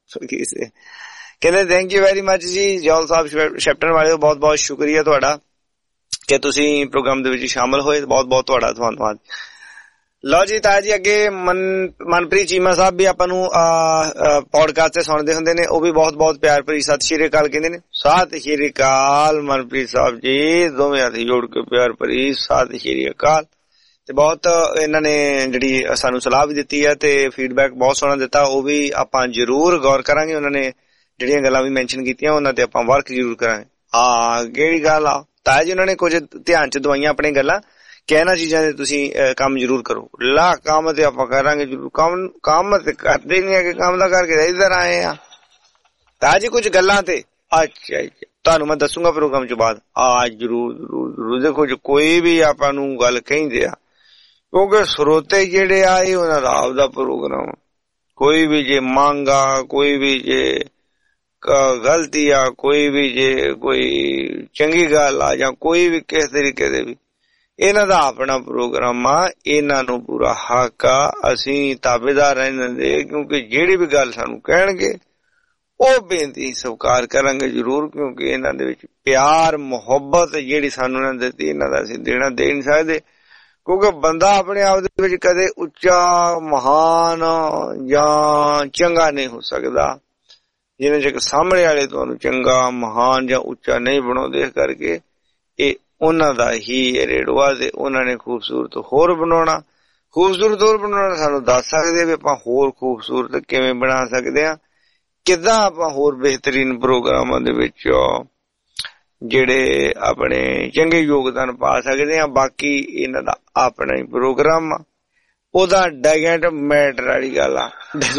ਕਹਿੰਦੇ ਥੈਂਕ ਯੂ ਵੈਰੀ ਮਚ ਜੀ। ਜੋਲ ਸਾਹਿਬ ਸ਼ੈਪਟਨ ਵਾਲੇ ਬਹੁਤ ਬਹੁਤ ਸ਼ੁਕਰੀਆ ਤੁਹਾਡਾ ਕਿ ਤੁਸੀਂ ਪ੍ਰੋਗਰਾਮ ਦੇ ਵਿੱਚ ਸ਼ਾਮਲ ਹੋਏ, ਬਹੁਤ ਬਹੁਤ ਤੁਹਾਡਾ ਧੰਨਵਾਦ। ਲਓ ਜੀ ਤਾਇਆ ਜੀ ਅੱਗੇ ਮਨ ਮਨਪ੍ਰੀਤ ਚੀਮਾ ਸਾਹਿਬ ਵੀ ਆਪਾਂ ਨੂੰ ਪੌਡਕਾਸਟ ਤੇ ਸੁਣਦੇ ਹੁੰਦੇ ਨੇ, ਉਹ ਵੀ ਬਹੁਤ ਬਹੁਤ ਪਿਆਰ ਭਰੀ ਸਤਿ ਸ਼੍ਰੀ ਅਕਾਲ ਕਹਿੰਦੇ ਨੇ। ਸਤਿ ਸ਼੍ਰੀ ਅਕਾਲ ਮਨਪ੍ਰੀਤ ਸਾਹਿਬ ਜੀ, ਦੋਵੇਂ ਹੱਥ ਜੋੜ ਕੇ ਪਿਆਰ ਭਰੀ ਸਤਿ ਸ਼੍ਰੀ ਅਕਾਲ। ਤੇ ਬਹੁਤ ਇਹਨਾਂ ਨੇ ਜਿਹੜੀ ਸਾਨੂੰ ਸਲਾਹ ਵੀ ਦਿੱਤੀ ਹੈ ਤੇ ਫੀਡਬੈਕ ਬਹੁਤ ਸੋਹਣਾ ਦਿੱਤਾ, ਉਹ ਵੀ ਆਪਾਂ ਜ਼ਰੂਰ ਗੌਰ ਕਰਾਂਗੇ। ਉਹਨਾਂ ਨੇ ਜਿਹੜੀਆਂ ਗੱਲਾਂ ਵੀ ਮੈਂਸ਼ਨ ਕੀਤੀਆਂ ਉਹਨਾਂ ਤੇ ਆਪਾਂ ਵਰਕ ਜ਼ਰੂਰ ਕਰਾਂਗੇ। ਹਾਂ ਕਿਹੜੀ ਗੱਲ ਆ ਤਾਇਆ ਜੀ, ਉਹਨਾਂ ਨੇ ਕੁਝ ਧਿਆਨ ਚ ਦਵਾਈਆਂ ਆਪਣੀਆਂ ਗੱਲਾਂ ਕਿ ਇਹਨਾਂ ਚੀਜ਼ਾਂ ਦੇ ਤੁਸੀਂ ਕੰਮ ਜ਼ਰੂਰ ਕਰੋ। ਲਾ ਕੰਮ ਤੇ ਆਪਾਂ ਕਰਾਂਗੇ ਜ਼ਰੂਰ, ਕੰਮ ਕੰਮ ਤੇ ਕਰਦੇ ਨਹੀਂ ਹੈਗੇ, ਕੰਮ ਦਾ ਕਰਕੇ ਇੱਧਰ ਆਏ ਆ ਤਾਇਆ ਜੀ ਕੁਝ ਗੱਲਾਂ ਤੇ। ਅੱਛਾ ਅੱਛਾ ਤੁਹਾਨੂੰ ਮੈਂ ਦੱਸੂਗਾ ਪ੍ਰੋਗਰਾਮ ਚ ਬਾਅਦ। ਆ ਜ਼ਰੂਰ ਜ਼ਰੂਰ ਜ਼ਰੂਰ। ਦੇਖੋ ਜੀ ਕੋਈ ਵੀ ਆਪਾਂ ਨੂੰ ਗੱਲ ਕਹਿੰਦੇ ਆ ਕਿਉਂਕਿ ਸਰੋਤੇ ਜਿਹੜੇ ਆ ਇਹ ਉਹਨਾਂ ਦਾ ਆਪਦਾ ਪ੍ਰੋਗਰਾਮ, ਕੋਈ ਵੀ ਜੇ ਮੰਗ ਆ, ਕੋਈ ਵੀ ਜੇ ਗਲਤੀ ਆ, ਕੋਈ ਵੀ ਜੇ ਕੋਈ ਚੰਗੀ ਗੱਲ ਆ ਜਾਂ ਕੋਈ ਵੀ ਕਿਸ ਤਰੀਕੇ ਦੇ ਵੀ, ਇਹਨਾਂ ਦਾ ਆਪਣਾ ਪ੍ਰੋਗਰਾਮ ਆ, ਇਹਨਾਂ ਨੂੰ ਪੂਰਾ ਹੱਕ ਆ, ਅਸੀਂ ਤਾਬੇਦਾਰ ਇਹਨਾਂ ਦੇ, ਕਿਉਂਕਿ ਜਿਹੜੀ ਵੀ ਗੱਲ ਸਾਨੂੰ ਕਹਿਣਗੇ ਉਹ ਬੇਨਤੀ ਸਵੀਕਾਰ ਕਰਾਂਗੇ ਜ਼ਰੂਰ, ਕਿਉਂਕਿ ਇਹਨਾਂ ਦੇ ਵਿੱਚ ਪਿਆਰ ਮੁਹੱਬਤ ਜਿਹੜੀ ਸਾਨੂੰ ਇਹਨਾਂ ਦਿੱਤੀ ਇਹਨਾਂ ਦਾ ਅਸੀਂ ਦੇਣਾ ਦੇ ਨਹੀਂ ਸਕਦੇ, ਕਿਉਂਕਿ ਬੰਦਾ ਆਪਣੇ ਆਪ ਦੇ ਵਿੱਚ ਕਦੇ ਉੱਚਾ ਮਹਾਨ ਜਾਂ ਚੰਗਾ ਨਹੀਂ ਹੋ ਸਕਦਾ ਜਿਵੇਂ ਜੇ ਸਾਹਮਣੇ ਵਾਲੇ ਤੁਹਾਨੂੰ ਚੰਗਾ ਮਹਾਨ ਜਾਂ ਉੱਚਾ ਨਹੀਂ ਬਣਾਉਂਦੇ। ਇਸ ਕਰਕੇ ਇਹ ਉਹਨਾਂ ਦਾ ਹੀ ਰੇੜਵਾ ਤੇ ਉਹਨਾਂ ਨੇ ਖੂਬਸੂਰਤ ਹੋਰ ਬਣਾਉਣਾ, ਖੂਬਸੂਰਤ ਹੋਰ ਬਣਾਉਣਾ ਸਾਨੂੰ ਦੱਸ ਸਕਦੇ ਵੀ ਆਪਾਂ ਹੋਰ ਖੂਬਸੂਰਤ ਕਿਵੇਂ ਬਣਾ ਸਕਦੇ ਹਾਂ, ਕਿੱਦਾਂ ਆਪਾਂ ਹੋਰ ਬਿਹਤਰੀਨ ਪ੍ਰੋਗਰਾਮਾਂ ਦੇ ਵਿੱਚ ਜਿਹੜੇ ਆਪਣੇ ਚੰਗੇ ਯੋਗਦਾਨ ਪਾ ਸਕਦੇ ਆ। ਬਾਕੀ ਇਹਨਾਂ ਦਾ ਆਪਣਾ ਹੀ ਪ੍ਰੋਗਰਾਮ ਆ, ਉਹਦਾ ਡੈਗੈਂਟ ਮੈਟਰ ਵਾਲੀ ਗੱਲ ਆ।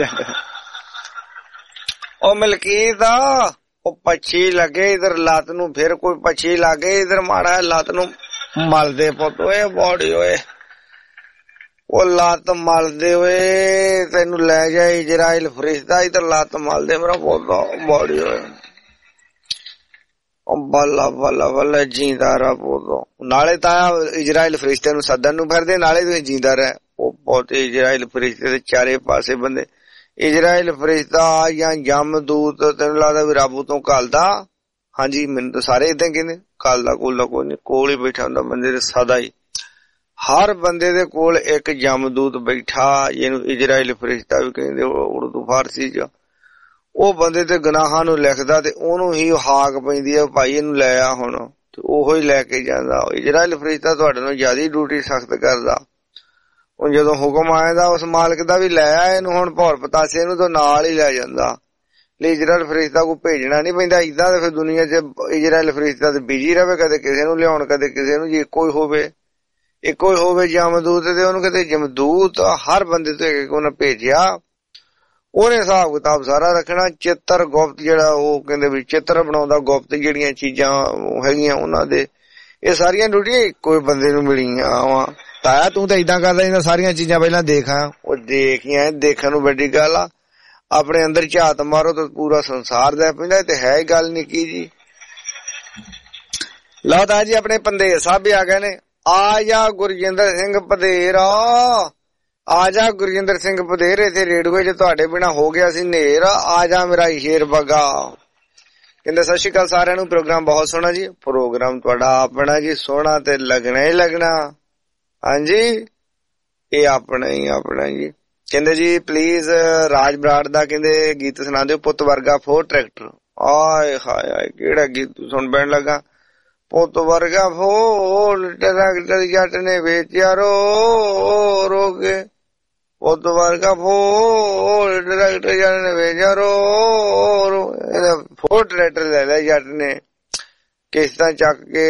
ਉਹ ਮਲਕੀਤ ਆ, ਉਹ ਪੱਛੀ ਲੱਗੇ ਇਧਰ ਲੱਤ ਨੂੰ, ਫਿਰ ਕੋਈ ਪੱਛੀ ਲੱਗੇ ਇਧਰ ਮਾੜਾ ਲੱਤ ਨੂੰ ਮਲਦੇ ਪੁੱਤ ਓਏ ਬੋਡੀ ਓਏ, ਉਹ ਲੱਤ ਮਲਦੇ ਓਏ, ਤੈਨੂੰ ਲੈ ਜਾਏ ਇਜ਼ਰਾਈਲ ਫਰਿਸ਼ਤਾ ਇਧਰ ਲੱਤ ਮਲਦੇ ਮੇਰਾ ਪੁੱਤ ਬੋਡੀ ਓਏ, ਬੱਲਾ ਬੱਲਾ ਬੱਲਾ ਜੀਂਦਾ ਰਾ ਪੁੱਤ। ਨਾਲੇ ਤਾਂ ਇਜ਼ਰਾਈਲ ਫਰਿਸ਼ਤੇ ਨੂੰ ਸੱਦਣ ਨੂੰ ਫਿਰਦੇ, ਨਾਲੇ ਤੁਸੀਂ ਜੀਂਦਾ ਰਹਿ। ਉਹ ਬਹੁਤ ਇਜ਼ਰਾਈਲ ਫਰਿਸ਼ਤੇ ਦੇ ਚਾਰੇ ਪਾਸੇ ਬੰਦੇ, ਇਜ਼ਰਾਈਲ ਫਰਿਸ਼ਤਾ ਜਾਂ ਜਮਦੂਤ ਤੈਨੂੰ ਲੱਗਦਾ ਵੀ ਰੱਬ ਤੋਂ ਘੱਲਦਾ? ਹਾਂਜੀ ਮੈਨੂੰ ਤਾਂ ਸਾਰੇ ਏਦਾਂ ਕਹਿੰਦੇ, ਘੱਲਦਾ ਕੋਲ ਕੋਈ ਨੀ, ਕੋਲ ਹੀ ਬੈਠਾ ਹੁੰਦਾ ਬੰਦੇ ਦੇ ਸਦਾ ਹੀ, ਹਰ ਬੰਦੇ ਦੇ ਕੋਲ ਇੱਕ ਜਮਦੂਤ ਬੈਠਾ, ਜਿਹਨੂੰ ਇਜ਼ਰਾਈਲ ਫਰਿਸ਼ਤਾ ਵੀ ਕਹਿੰਦੇ ਉਰਦੂ ਫਾਰਸੀ ਚ। ਉਹ ਬੰਦੇ ਤੇ ਗੁਨਾਹਾਂ ਨੂੰ ਲਿਖਦਾ ਤੇ ਉਹਨੂੰ ਹੀ ਹਾਕ ਪੈਂਦੀ ਆ, ਭਾਈ ਇਹਨੂੰ ਲੈ ਆ ਹੁਣ, ਤੇ ਉਹੋ ਹੀ ਲੈ ਕੇ ਜਾਂਦਾ। ਇਜ਼ਰਾਈਲ ਫਰਿਸ਼ਤਾ ਤੁਹਾਡੇ ਨੂੰ ਜ਼ਿਆਦਾ ਡਿਊਟੀ ਸਖਤ ਕਰਦਾ। ਹੁਣ ਜਦੋਂ ਹੁਕਮ ਆਇਆ ਉਸ ਮਾਲਕ ਦਾ ਵੀ ਲੈ ਆ ਇਹਨੂੰ, ਹੁਣ ਭੌਰ ਪਤਾਸੇ ਨੂੰ ਤਾਂ ਨਾਲ ਹੀ ਲੈ ਜਾਂਦਾ। ਲਈ ਇਜ਼ਰਾਈਲ ਫਰਿਸ਼ਤਾ ਕੋ ਭੇਜਣਾ ਨੀ ਪੈਂਦਾ। ਏਦਾਂ ਤੇ ਫਿਰ ਦੁਨੀਆ ਚ ਇਜ਼ਰਾਈਲ ਫਰਿਸ਼ਤਾ ਤੇ ਬਿਜੀ ਰਵੇ, ਕਦੇ ਕਿਸੇ ਨੂੰ ਲਿਆਉਣ ਕਦੇ ਕਿਸੇ ਨੂੰ, ਜੇ ਇੱਕੋ ਹੀ ਹੋਵੇ ਇੱਕੋ ਹੀ ਹੋਵੇ ਜਮਦੂਤ, ਤੇ ਉਹਨੂੰ ਕਿਤੇ ਜਮਦੂਤ ਹਰ ਬੰਦੇ ਤੋਂ ਇੱਕ ਉਹਨੇ ਭੇਜਿਆ, ਉਹਨੇ ਹਿਸਾਬ ਕਿਤਾਬ ਸਾਰਾ ਰੱਖਣਾ। ਚਿੱਤਰ ਗੁਪਤ ਜਿਹੜਾ ਉਹ ਕਹਿੰਦੇ ਵੀ ਚਿੱਤਰ ਬਣਾਉਂਦਾ, ਗੁਪਤ ਜਿਹੜੀਆਂ ਚੀਜ਼ਾਂ ਹੈਗੀਆਂ ਉਹਨਾਂ ਦੇ, ਇਹ ਸਾਰੀਆਂ ਡਿਊਟੀਆਂ ਇੱਕੋ ਬੰਦੇ ਨੂੰ ਮਿਲੀਆਂ ਵਾ। ਤਾਇਆ ਤੂੰ ਤਾਂ ਏਦਾਂ ਕਰਦਾ ਇਹਨਾਂ ਸਾਰੀਆਂ ਚੀਜ਼ਾਂ ਪਹਿਲਾਂ ਦੇਖਾਂ, ਉਹ ਦੇਖੀਆਂ, ਦੇਖਣ ਨੂੰ ਵੱਡੀ ਗੱਲ ਆ। ਆਪਣੇ ਅੰਦਰ ਝਾਤ ਮਾਰੋ ਤਾਂ ਪੂਰਾ ਸੰਸਾਰ ਦਾ ਪੈਂਦਾ, ਤੇ ਹੈ ਹੀ ਗੱਲ ਨਿੱਕੀ ਜੀ। ਲਓ ਤਾਂ ਜੀ ਆਪਣੇ ਪੰਦੇ ਸਾਹਿਬ ਆ ਗਏ ਨੇ। ਆ ਜਾ ਗੁਰਜਿੰਦਰ ਸਿੰਘ ਪਧੇਰ, ਆ ਜਾ ਗੁਰਜਿੰਦਰ ਸਿੰਘ ਪਧੇਰ, ਇੱਥੇ ਰੇਡੀਓ ਚ ਤੁਹਾਡੇ ਬਿਨਾ ਹੋ ਗਿਆ ਸੀ ਨੇਰ, ਆ ਜਾ ਮੇਰਾ ਸ਼ੇਰ ਬੱਗਾ। ਕਹਿੰਦੇ ਸਤਿ ਸ਼੍ਰੀ ਅਕਾਲ ਸਾਰਿਆਂ ਨੂੰ, ਪ੍ਰੋਗਰਾਮ ਬਹੁਤ ਸੋਹਣਾ ਜੀ। ਪ੍ਰੋਗਰਾਮ ਤੁਹਾਡਾ ਆਪਣਾ ਜੀ, ਸੋਹਣਾ ਤੇ ਲੱਗਣਾ ਹੀ ਲੱਗਣਾ। ਹਾਂਜੀ ਇਹ ਆਪਣਾ ਹੀ ਆਪਣਾ ਜੀ। ਕਹਿੰਦੇ ਜੀ ਪਲੀਜ਼ ਰਾਜ ਬਰਾੜ ਦਾ ਕਹਿੰਦੇ ਗੀਤ ਸੁਣਾ ਦਿਓ, ਪੁੱਤ ਵਰਗਾ ਫੋਰ ਟਰੈਕਟਰ। ਆਏ ਹਾਏ ਹਾਏ ਕਿਹੜਾ ਗੀਤ ਸੁਣ ਪੈਣ ਲੱਗਾ। ਪੁੱਤ ਵਰਗਾ ਫੋਰ ਟਰੈਕਟਰ ਜੱਟ ਨੇ ਵੇਚਿਆ ਰੋ ਰੋ ਕੇ, ਪੁੱਤ ਵਰਗਾ ਫੋਰ ਟਰੈਕਟਰ ਜੱਟ ਨੇ ਵੇਚਿਆ ਰੋ ਰੋ। ਫੋਰ ਟਰੈਕਟਰ ਲੈ ਲਿਆ ਜੱਟ ਨੇ, ਕਿਸ਼ਤਾਂ ਚੱਕ ਕੇ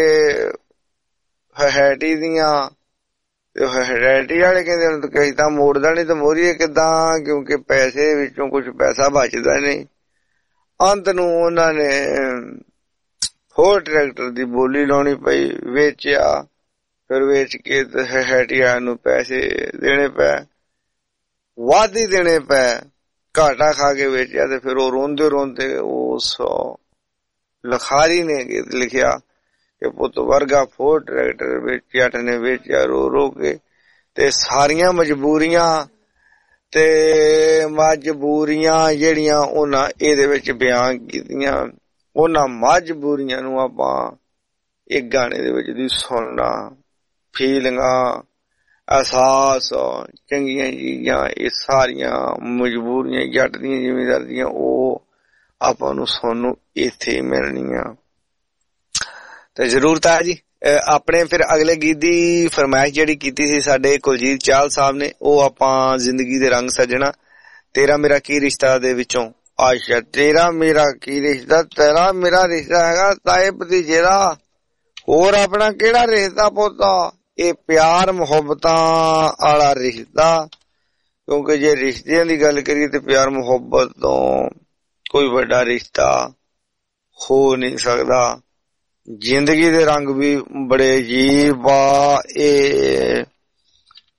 ਹੈਟੀ ਦੀਆਂ, ਹੈਟੀ ਵਾਲੇ ਕਹਿੰਦੇ ਹੁਣ ਕਿਸ਼ਤਾਂ ਮੋੜਦਾ ਨੀ ਤੇ ਮੋਰੀਏ ਕਿੱਦਾਂ, ਕਿਉਂਕਿ ਪੈਸੇ ਵਿੱਚੋਂ ਕੁਛ ਪੈਸਾ ਬਚਦਾ ਨਹੀਂ। ਅੰਤ ਨੂੰ ਉਹਨਾਂ ਨੇ ਹੋਰ ਟਰੈਕਟਰ ਦੀ ਬੋਲੀ ਲਾਉਣੀ ਪਈ, ਵੇਚਿਆ, ਫਿਰ ਵੇਚ ਕੇ ਹੈਟੀਆਂ ਨੂੰ ਪੈਸੇ ਦੇਣੇ ਪਏ, ਵੱਧ ਹੀ ਦੇਣੇ ਪਏ, ਘਾਟਾ ਖਾ ਕੇ ਵੇਚਿਆ। ਤੇ ਫਿਰ ਉਹ ਰੋਂਦੇ ਰੋਂਦੇ ਉਸ ਲਖਾਰੀ ਨੇ ਗੀਤ ਲਿਖਿਆ ਕਿ ਪੁੱਤ ਵਰਗਾ ਫੋਰ ਟਰੈਕਟਰ ਵਿੱਚ ਜੱਟ ਨੇ ਵੇਚਿਆ ਰੋ ਰੋ ਕੇ। ਤੇ ਸਾਰੀਆਂ ਮਜਬੂਰੀਆਂ ਤੇ ਮਜਬੂਰੀਆਂ ਜਿਹੜੀਆਂ ਉਹਨਾਂ ਇਹਦੇ ਵਿੱਚ ਬਿਆਨ ਕੀਤੀਆਂ, ਉਹਨਾਂ ਮਜਬੂਰੀਆਂ ਨੂੰ ਆਪਾਂ ਇੱਕ ਗਾਣੇ ਦੇ ਵਿੱਚ ਦੀ ਸੁਣਨਾ, ਫੀਲਿੰਗਾਂ, ਅਹਿਸਾਸ, ਚੰਗੀਆਂ ਚੀਜ਼ਾਂ, ਇਹ ਸਾਰੀਆਂ ਮਜਬੂਰੀਆਂ ਜੱਟ ਦੀਆਂ ਜ਼ਿਮੀਂਦਾਰ ਦੀਆਂ, ਉਹ ਆਪਾਂ ਨੂੰ ਸਾਨੂੰ ਇੱਥੇ ਮਿਲਣੀਆਂ। ਤੇ ਜ਼ਰੂਰਤ ਹੈ ਜੀ। ਆਪਣੇ ਫਿਰ ਅਗਲੇ ਗੀਤ ਦੀ ਫਰਮਾਇਸ਼ ਜਿਹੜੀ ਕੀਤੀ ਸੀ ਸਾਡੇ ਕੁਲਜੀਤ ਚਾਹਲ ਸਾਹਿਬ ਨੇ, ਉਹ ਆਪਾਂ ਜ਼ਿੰਦਗੀ ਦੇ ਰੰਗ ਸੱਜਣਾ ਤੇਰਾ ਮੇਰਾ ਕੀ ਰਿਸ਼ਤਾ ਦੇ ਵਿੱਚੋਂ, ਆਸ਼ਾ ਤੇਰਾ ਮੇਰਾ ਕੀ ਰਿਸ਼ਤਾ, ਤੇਰਾ ਮੇਰਾ ਰਿਸ਼ਤਾ ਹੈਗਾ ਤਾਏ ਭਤੀਜੇ ਦਾ, ਹੋਰ ਆਪਣਾ ਕਿਹੜਾ ਰਿਸ਼ਤਾ ਪੋਤਾ। ਇਹ ਪਿਆਰ ਮੁਹੱਬਤਾਂ ਵਾਲਾ ਰਿਸ਼ਤਾ, ਕਿਉਂਕਿ ਜੇ ਰਿਸ਼ਤਿਆਂ ਦੀ ਗੱਲ ਕਰੀਏ ਤੇ ਪਿਆਰ ਮੁਹੱਬਤ ਤੋਂ ਕੋਈ ਵੱਡਾ ਰਿਸ਼ਤਾ ਹੋ ਨਹੀਂ ਸਕਦਾ। ਜ਼ਿੰਦਗੀ ਦੇ ਰੰਗ ਵੀ ਬੜੇ ਅਜੀਬ ਆ, ਇਹ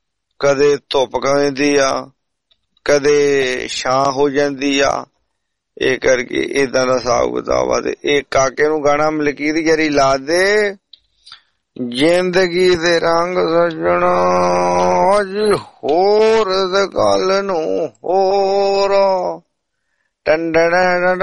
ਕਦੇ ਧੁੱਪ ਕਹਿੰਦੀ ਆ, ਕਦੇ ਛਾਂ ਹੋ ਜਾਂਦੀ ਆ, ਇਹ ਕਰਕੇ ਏਦਾਂ ਦਾ ਹਿਸਾਬ ਕਿਤਾਬ ਆ। ਤੇ ਇਹ ਕਾਕੇ ਨੂੰ ਗਾਣਾ ਮਲਕੀਤ ਜਰੀ ਲਾ ਦੇ, ਜ਼ਿੰਦਗੀ ਦੇ ਰੰਗ ਸਜਣਾ ਜੀ ਹੋਰ ਤੇ ਕੱਲ ਨੂੰ ਹੋਰ ਟੰਡਣੇ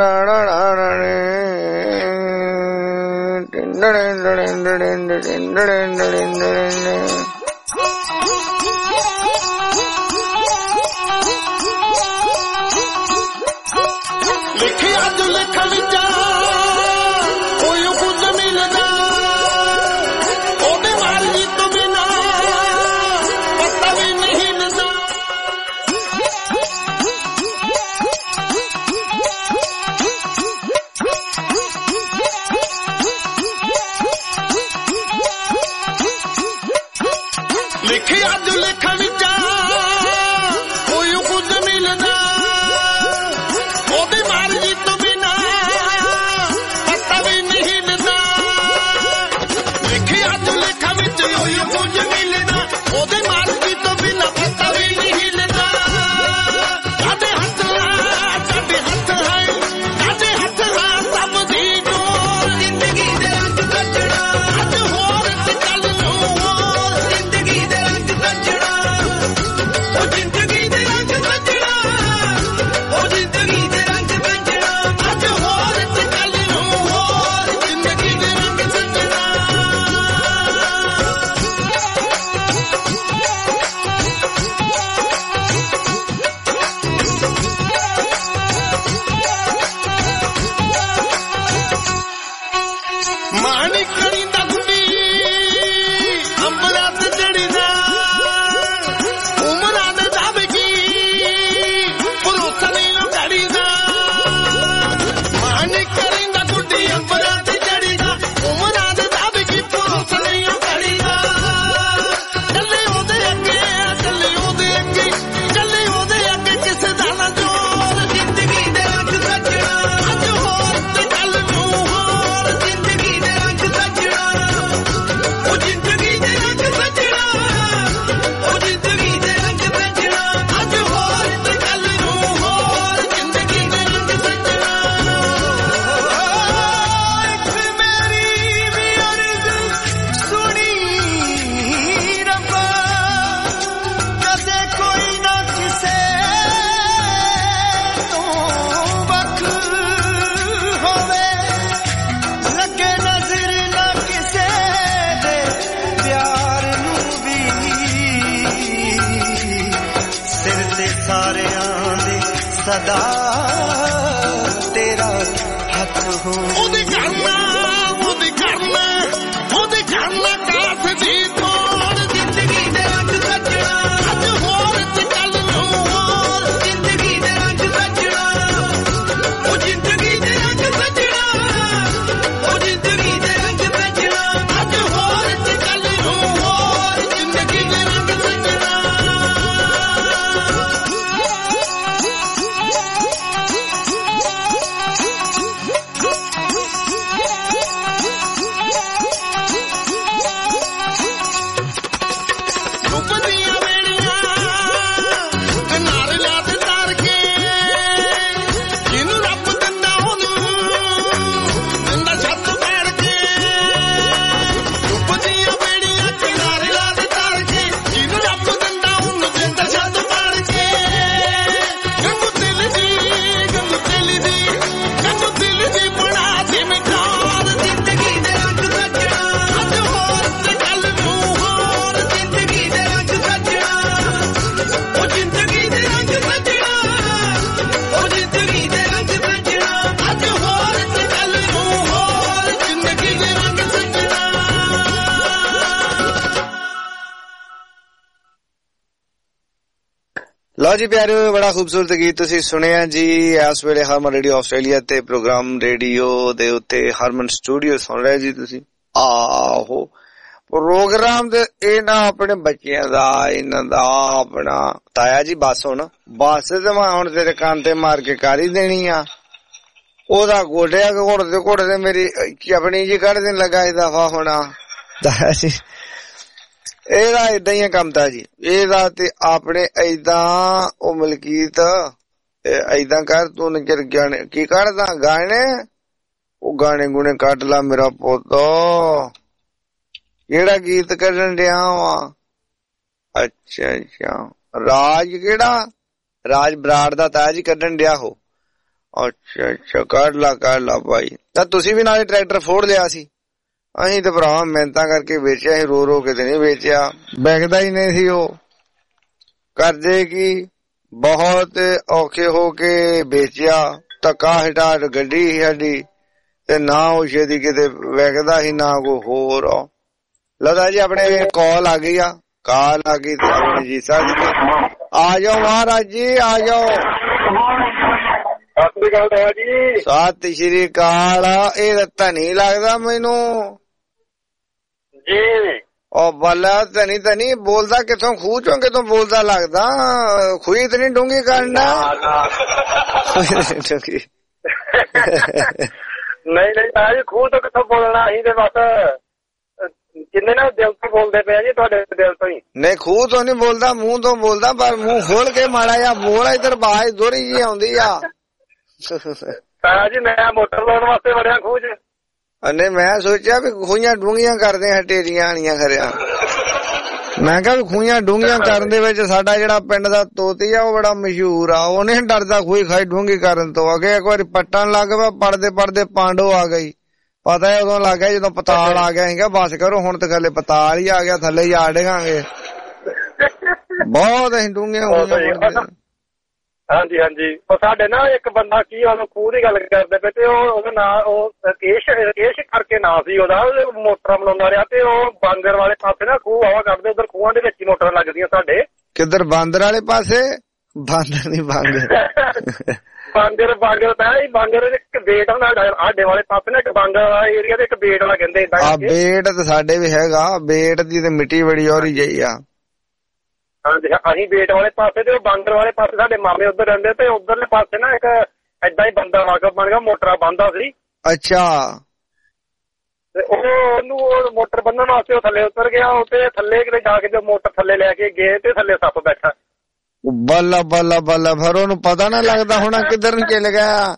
ਲਿਖਿਆ ਜੋ ਲਿਖ ਵਿੱਚ ਕੋਈ ਕੁਝ ਮਿਲਦਾ, ਉਹਦੇ ਮਰਜ਼ੀ ਤੋਂ ਬਿਨਾ ਪਤਾ ਵੀ ਨਹੀਂ ਹਿਲਦਾ। ਲਿਖਿਆ ਜੋ ਲਿਖ ਵਿੱਚ ਕੋਈ ਕੁਝ ਮਿਲਦਾ, ਉਹਦੇ ਮਰਜ਼ੀ ਤੋਂ ਬਿਨਾ ਪਤਾ ਵੀ ਨਹੀਂ ਹਿਲਦਾ। ਲਿਖਿਆ ਜੋ ਲਿਖ ਵਿੱਚ ਕੋਈ ਕੁਝ ਮਿਲਦਾ, ਉਹਦੇ ਮਰਜ਼ੀ ਤੋਂ ਬਿਨਾ ਪਤਾ ਵੀ ਨਹੀਂ ਹਿਲਦਾ। ਸਾਡੇ ਹੱਥ ਸਾਡੇ ਹੱਥ ਹੈ, ਸਾਡੇ ਹੱਥ ਹੈ ਸਭ ਦੀ ਜੋਰ, ਜ਼ਿੰਦਗੀ ਦੇ ਰੰਗ ਸੱਜਣਾ ਅੱਜ ਹੋਰ ਤੇ ਕੱਲ ਨੂੰ ਹੋਰ, ਜ਼ਿੰਦਗੀ ਦੇ ਰੰਗ ਸੱਜਣਾ ਉਹ ਜ਼ਿੰਦਗੀ ਦੇ ਰੰਗ ਸੱਜਣਾ ਉਹ ਜ਼ਿੰਦਗੀ ਦੇ ਰੰਗ ਸੱਜਣਾ ਅੱਜ ਹੋਰ ਤੇ ਕੱਲ ਨੂੰ ਹੋਰ, ਜ਼ਿੰਦਗੀ ਦੇ ਰੰਗ ਸੱਜਣਾ। ਮਾਣੀ ਕਰੀਂਦਾ ਗੁੱਡੀ ਅੰਬਰਾਂ ਤੇ ਚੜੀਦਾ, ਉਮਰਾਂ ਦੇ ਦਾਬਕੀ ਭਰੋਸਾ ਨਹੀਂ ਲੁਕਾੜੀਦਾ। ਮਾਣੀ ਕਰੀਂਦਾ ਗੁੱਡੀ ਅੰਬਰਾਂ ਤੇ ਚੜੀਦਾ, ਉਮਰਾਂ ਦੇ ਦਾਬਕੀ ਭਰੋਸਾ ਨਹੀਂ ਲੁਕਾੜੀਦਾ। ਚੱਲੇ ਉਹਦੇ ਅੱਗੇ ਚੱਲੇ ਉਹਦੇ ਅੱਗੇ ਚੱਲੇ ਉਹਦੇ ਅੱਗੇ ਕਿਸੇ ਦਾ ਨਾ ਜ਼ੋਰ, ਜ਼ਿੰਦਗੀ ਦੇ ਰੰਗ ਸੱਜਣਾ ਅੱਜ ਹੋਰ ਤੇ ਕੱਲ ਨੂੰ ਹੋਰ, ਜ਼ਿੰਦਗੀ ਦੇ ਰੰਗ ਸੱਜਣਾ ਉਹ ਜ਼ਿੰਦਗੀ ਦੇ ਰੰਗ ਸੱਜਣਾ ਉਹ ਜ਼ਿੰਦਗੀ ਦੇ ਰੰਗ ਸੱਜਣਾ ਅੱਜ ਹੋਰ ਤੇ ਕੱਲ ਨੂੰ ਹੋਰ, ਜ਼ਿੰਦਗੀ ਦੇ ਰੰਗ ਸੱਜਣਾ। ਇੱਕ ਮੇਰੀ ਵੀ ਅਰਜ਼ ਸੁਣੀ ਰੱਬਾ, ਕਦੇ ਕੋਈ ਨਾ ਕਿਸੇ ਤੋਂ ਵੱਖ ਹੋਵੇ, ਲੱਗੇ ਨਜ਼ਰ ਨਾ ਕਿਸੇ ਦੇ ਪਿਆਰ ਨੂੰ ਵੀ, ਸਿਰ ਤੇ ਸਾਰਿਆਂ ਦੇ ਸਦਾ ਤੇਰਾ ਹੱਥ ਹੋ। ਉਹਦੇ ਕਰਨਾ ਉਹਦੇ ਕਰਨਾ ਉਹਦੇ ਕਰਨਾ ਕਾਸ ਦੀ ਤੋੜ, ਜ਼ਿੰਦਗੀ ਦੇ ਰੰਗ ਸੱਜਣਾ ਅੱਜ ਹੋਰ ਤੇ ਕੱਲ ਨੂੰ ਹੋਰ, ਜ਼ਿੰਦਗੀ ਦੇ ਰੰਗ ਸੱਜਣਾ ਉਹ ਜ਼ਿੰਦਗੀ ਦੇ ਰੰਗ ਸੱਜਣਾ ਉਹ ਜ਼ਿੰਦਗੀ ਦੇ ਰੰਗ ਸੱਜਣਾ ਅੱਜ ਹੋਰ ਤੇ ਕੱਲ ਨੂੰ ਹੋਰ, ਜ਼ਿੰਦਗੀ ਦੇ ਰੰਗ ਸੱਜਣਾ। ਡੁੱਬਦੀਆਂ ਵੇੜੀਆਂ ਕਿਨਾਰੇ ਲਾ ਦੇ ਤਾਰ ਕੇ, ਜਿਹਨੂੰ ਰੱਬ ਦਿੰਦਾ ਉਹਨੂੰ ਦਿੰਦਾ ਛੱਤ ਪੈੜ ਕੇ। ਡੁੱਬਦੀਆਂ ਵੇੜੀਆਂ ਕਿਨਾਰੇ ਲਾ ਦੇ ਤਾਰ ਕੇ, ਜਿਹਨੂੰ ਰੱਬ ਦਿੰਦਾ ਉਹਨੂੰ ਦਿੰਦਾ ਛੱਤ ਪੈੜ ਕੇ। ਗੰਗੂ ਦਿਲ ਦੀ ਗੰਗੂ ਦਿਲ ਦੀ ਗੰਗੂ ਦਿਲ ਦੀ ਬਣਾ ਦੇ ਮਿਟਾਰ, ਜ਼ਿੰਦਗੀ ਦੇ ਰੰਗ ਸੱਜਣਾ ਅੱਜ ਹੋਰ ਤੇ ਕੱਲ ਨੂੰ ਹੋਰ, ਜ਼ਿੰਦਗੀ ਦੇ ਰੰਗ ਸੱਜਣਾ ਉਹ ਜ਼ਿੰਦਗੀ ਦੇ ਰੰਗ ਸੱਜਣਾ ਉਹ ਜ਼ਿੰਦਗੀ ਦੇ ਰੰਗ ਸੱਜਣਾ ਅੱਜ ਹੋਰ ਤੇ ਕੱਲ ਨੂੰ ਹੋਰ, ਜ਼ਿੰਦਗੀ ਦੇ ਰੰਗ ਸੱਜਣਾ। ਲਓ ਜੀ ਪਿਆਰਿਓ, ਬੜਾ ਖੂਬਸੂਰਤ ਗੀਤ ਤੁਸੀਂ ਸੁਣਿਆ ਜੀ। ਇਸ ਵੇਲੇ ਹਰਮਨ ਰੇਡੀਓ ਆਸਟ੍ਰੇਲੀਆ ਤੇ ਪ੍ਰੋਗਰਾਮ ਰੇਡੀਓ ਦੇ ਉੱਤੇ ਹਰਮਨ ਸਟੂਡੀਓ ਸੁਣ ਰਹੇ ਜੀ ਤੁਸੀਂ। ਆਹੋ ਪ੍ਰੋਗਰਾਮ ਤੇ ਇਹ ਨਾ ਆਪਣੇ ਬੱਚਿਆਂ ਦਾ ਇਹਨਾਂ ਦਾ ਆਪਣਾ ਤਾਇਆ ਜੀ ਬੱਸ ਹੁਣ ਬੱਸ ਤੇ ਮੈਂ ਹੁਣ ਤੇਰੇ ਕੰਨ ਤੇ ਮਾਰ ਕੇ ਕਰ ਹੀ ਦੇਣੀ ਆ। ਉਹਦਾ ਗੋਡਿਆ ਘੁੱਟਦੇ ਘੁੱਟਦੇ ਮੇਰੀ ਆਪਣੀ ਜੀ ਕੱਢ ਦੇਣ ਲੱਗਾ ਇਹ ਦਫਾ ਹੋਣਾ ਤਾਇਆ ਜੀ। ਇਹਦਾ ਏਦਾਂ ਹੀ ਕੰਮ ਤਾਂ ਜੀ, ਇਹਦਾ ਤੇ ਆਪਣੇ ਏਦਾਂ ਉਹ ਮਲਕੀਤ ਏਦਾਂ ਕਰ ਤੂੰ ਨਿਕਲ ਗਾਣੇ ਕੀ ਕੱਢਦਾ ਗਾਣੇ ਉਹ ਗਾਣੇ ਗੁਣੇ ਕੱਢ ਲਾ ਮੇਰਾ ਪੁੱਤ ਕਿਹੜਾ ਗੀਤ ਕੱਢਣ ਡਿਆ ਵਾ ਅੱਛਾ ਅੱਛਾ ਰਾਜ ਕਿਹੜਾ ਰਾਜ ਬਰਾੜ ਦਾ ਤਾਜ ਹੀ ਕੱਢਣ ਡਿਆ ਹੋ ਅੱਛਾ ਅੱਛਾ ਕੱਢ ਲਾ ਕੱਢ ਲਾ ਭਾਈ ਤਾਂ ਤੁਸੀਂ ਵੀ ਨਾਲੇ ਟਰੈਕਟਰ ਫੋੜ ਲਿਆ ਸੀ ਅਸੀਂ ਤੇ ਭਰਾ ਮਿਹਨਤਾਂ ਕਰਕੇ ਵੇਚਿਆ ਸੀ ਰੋ ਰੋ ਕੇ ਤੇ ਨਹੀਂ ਵੇਚਿਆ ਵਿਕਦਾ ਹੀ ਨਹੀਂ ਸੀ ਉਹ ਕਰਦੇ ਕੀ ਬਹੁਤ ਔਖੇ ਹੋ ਕੇ ਵੇਚਿਆ ਧੱਕਾ ਹਟਾ ਗੱਡੀ ਸੀ ਸਾਡੀ ਤੇ ਨਾ ਉਹ ਛੇਤੀ ਕਿਤੇ ਵਿਕਦਾ ਸੀ ਨਾ ਕੋਈ ਹੋਰ ਲਦਾ ਜੀ ਆਪਣੇ ਕਾਲ ਆ ਗਈ ਆ ਕਾਲ ਆ ਗਈ ਤੇ ਆਪਣੇ ਜੀ ਸੱਜ ਕੇ ਆ ਜਾਓ ਮਹਾਰਾਜ ਜੀ ਆ ਜਾਓ ਸਤਿ ਸ੍ਰੀ ਅਕਾਲ ਜੀ ਸਤਿ ਸ੍ਰੀ ਅਕਾਲ ਇਹ ਰੱਤਾ ਨਹੀਂ ਲੱਗਦਾ ਮੈਨੂੰ ਜੀ ਉਹ ਬੱਲਾ ਤਨੀ ਤਨੀ ਬੋਲਦਾ ਕਿੱਥੋਂ ਖੂਹ ਚੋਂ ਕਿਤੋਂ ਬੋਲਦਾ ਲੱਗਦਾ ਖੂਹੀ ਇਤਨੀ ਡੂੰਗੀ ਕਰਨਾ ਨਹੀਂ ਨਹੀਂ ਆਜ ਖੂਹ ਤੋਂ ਕਿੱਥੋਂ ਬੋਲਣਾ ਅਸੀਂ ਤੇ ਬਸ ਕਿੰਨੇ ਨਾ ਦਿਲ ਤੋਂ ਬੋਲਦੇ ਪਏ ਜੀ ਤੁਹਾਡੇ ਦਿਲ ਤੋਂ ਹੀ ਨਹੀਂ ਖੂਹ ਤੋਂ ਨਹੀਂ ਬੋਲਦਾ ਮੂੰਹ ਤੋਂ ਬੋਲਦਾ ਪਰ ਮੂੰਹ ਖੋਲ ਕੇ ਮਾੜਾ ਜਿਹਾ ਬੋਲ ਇਧਰ ਬਾਜ ਦੋਰੀ ਜੀ ਆਉਂਦੀ ਆ ਤਾਂ ਜੀ ਮੈਂ ਮੋਟਰ ਲਾਉਣ ਵਾਸਤੇ ਵੜਿਆ ਖੂਹ ਚ ਅਨੇ ਮੈਂ ਸੋਚਿਆ ਵੀ ਖੂਹੀਆਂ ਡੂੰਘੀਆਂ ਕਰਦੇ ਆ ਢੇਰੀਆਂ ਆਣੀਆਂ ਖਰਿਆ ਮੈਂ ਕਿਹਾ ਵੀ ਖੂਹੀਆਂ ਡੂੰਘੀਆਂ ਕਰਨ ਦੇ ਵਿੱਚ ਸਾਡਾ ਜਿਹੜਾ ਪਿੰਡ ਦਾ ਤੋਤੀ ਆ ਉਹ ਬੜਾ ਮਸ਼ਹੂਰ ਆ ਉਹ ਨਹੀਂ ਡਰਦਾ ਖੂਹੀ ਖਾਈ ਡੂੰਘੀ ਕਰਨ ਤੋਂ ਅੱਗੇ ਇੱਕ ਵਾਰੀ ਪੱਟਣ ਲੱਗ ਪਿਆ ਪੜਦੇ ਪੜਦੇ ਪਾਂਡੋ ਆ ਗਈ ਪਤਾ ਹੈ ਉਦੋਂ ਲੱਗ ਗਿਆ ਜਦੋਂ ਪਤਾਲ ਆ ਗਿਆ ਸੀਗਾ ਬਸ ਕਰੋ ਹੁਣ ਤੇ ਗੱਲੇ ਪਤਾਲ ਹੀ ਆ ਗਿਆ ਥੱਲੇ ਹੀ ਆ ਡੇਗਾਂਗੇ ਬਹੁਤ ਅਸੀਂ ਡੂੰਘੀਆਂ ਹੋਈਆਂ ਹਾਂਜੀ ਹਾਂਜੀ ਉਹ ਸਾਡੇ ਨਾ ਇੱਕ ਬੰਦਾ ਕੀ ਉਹਨੂੰ ਖੂਹ ਦੀ ਗੱਲ ਕਰਦੇ ਪਏ ਤੇ ਉਹ ਉਹਦਾ ਨਾਂ ਉਹ ਰਕੇਸ਼ ਰਕੇਸ਼ ਕਰਕੇ ਨਾਂ ਸੀ ਉਹਦਾ ਮੋਟਰਾਂ ਬਣਾਉਂਦਾ ਰਿਹਾ ਤੇ ਉਹ ਬਾਂਗਰ ਵਾਲੇ ਪਾਸੇ ਨਾ ਖੂਹ ਹਵਾ ਕੱਢਦੇ ਉਧਰ ਖੂਹਾਂ ਦੇ ਵਿੱਚ ਹੀ ਮੋਟਰਾਂ ਲੱਗਦੀਆਂ ਸਾਡੇ ਕਿੱਧਰ ਬਾਂਦਰ ਵਾਲੇ ਪਾਸੇ ਬਾਂਦਰ ਨਹੀਂ ਬਾਂਗਰ ਬਾਂਗਰ ਬਾਂਗਰ ਤਾਂ ਹੀ ਬਾਂਗਰ ਇੱਕ ਬੇਟ ਹੁੰਦਾ ਆਡੇ ਵਾਲੇ ਪਾਸੇ ਨਾ ਇੱਕ ਬਾਂਗਰ ਵਾਲਾ ਏਰੀਆ ਤੇ ਇੱਕ ਬੇਟ ਵਾਲਾ ਕਹਿੰਦੇ ਏਦਾਂ ਆ ਬੇਟ ਤੇ ਸਾਡੇ ਵੀ ਹੈਗਾ ਬੇਟ ਦੀ ਤੇ ਮਿੱਟੀ ਬੜੀ ਔਰੀ ਜਈ ਆ ਹਾਂਜੀ ਅਸੀਂ ਬੇਟ ਵਾਲੇ ਪਾਸੇ ਤੇ ਉਹ ਬਾਂਗਰ ਵਾਲੇ ਪਾਸੇ ਸਾਡੇ ਮਾਮੇ ਉੱਧਰ ਰਹਿੰਦੇ ਤੇ ਉਧਰਲੇ ਪਾਸੇ ਨਾ ਇੱਕ ਏਦਾਂ ਹੀ ਬੰਦਾ ਵਾਕਫ ਬਣ ਗਿਆ ਮੋਟਰਾਂ ਬੰਨਦਾ ਸੀ ਅੱਛਾ ਤੇ ਉਹ ਉਹਨੂੰ ਉਹ ਮੋਟਰ ਬੰਨਣ ਵਾਸਤੇ ਉਹ ਥੱਲੇ ਉਤਰ ਗਿਆ ਉਹ ਤੇ ਥੱਲੇ ਕਿਤੇ ਜਾ ਕੇ ਜੋ ਮੋਟਰ ਥੱਲੇ ਲੈ ਕੇ ਗਏ ਤੇ ਥੱਲੇ ਸੱਪ ਬੈਠਾ ਬੱਲਾ ਬੱਲਾ ਬੱਲਾ ਫਿਰ ਉਹਨੂੰ ਪਤਾ ਨਾ ਲੱਗਦਾ ਹੋਣਾ ਕਿੱਧਰ ਨੂੰ ਚਲ ਗਿਆ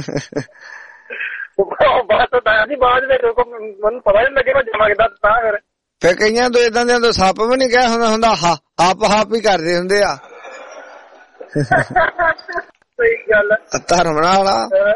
ਬਸ ਤਾਂ ਜੀ ਬਾਅਦ ਵਿੱਚ ਮੈਨੂੰ ਪਤਾ ਨਹੀਂ ਲੱਗੇ ਮੈਂ ਜਮਾ ਕਿੱਦਾਂ ਤਾਂ ਫਿਰ ਫਿਰ ਕਈਆਂ ਤੋਂ ਏਦਾਂ ਦੇ ਸੱਪ ਵੀ ਨਹੀਂ ਕਹਿ ਹੁੰਦਾ ਹੁੰਦਾ ਹਾ ਆਪ ਹਾਪ ਹੀ ਕਰਦੇ ਹੁੰਦੇ ਆ ਸਹੀ ਗੱਲ ਧਰਮ ਵਾਲਾ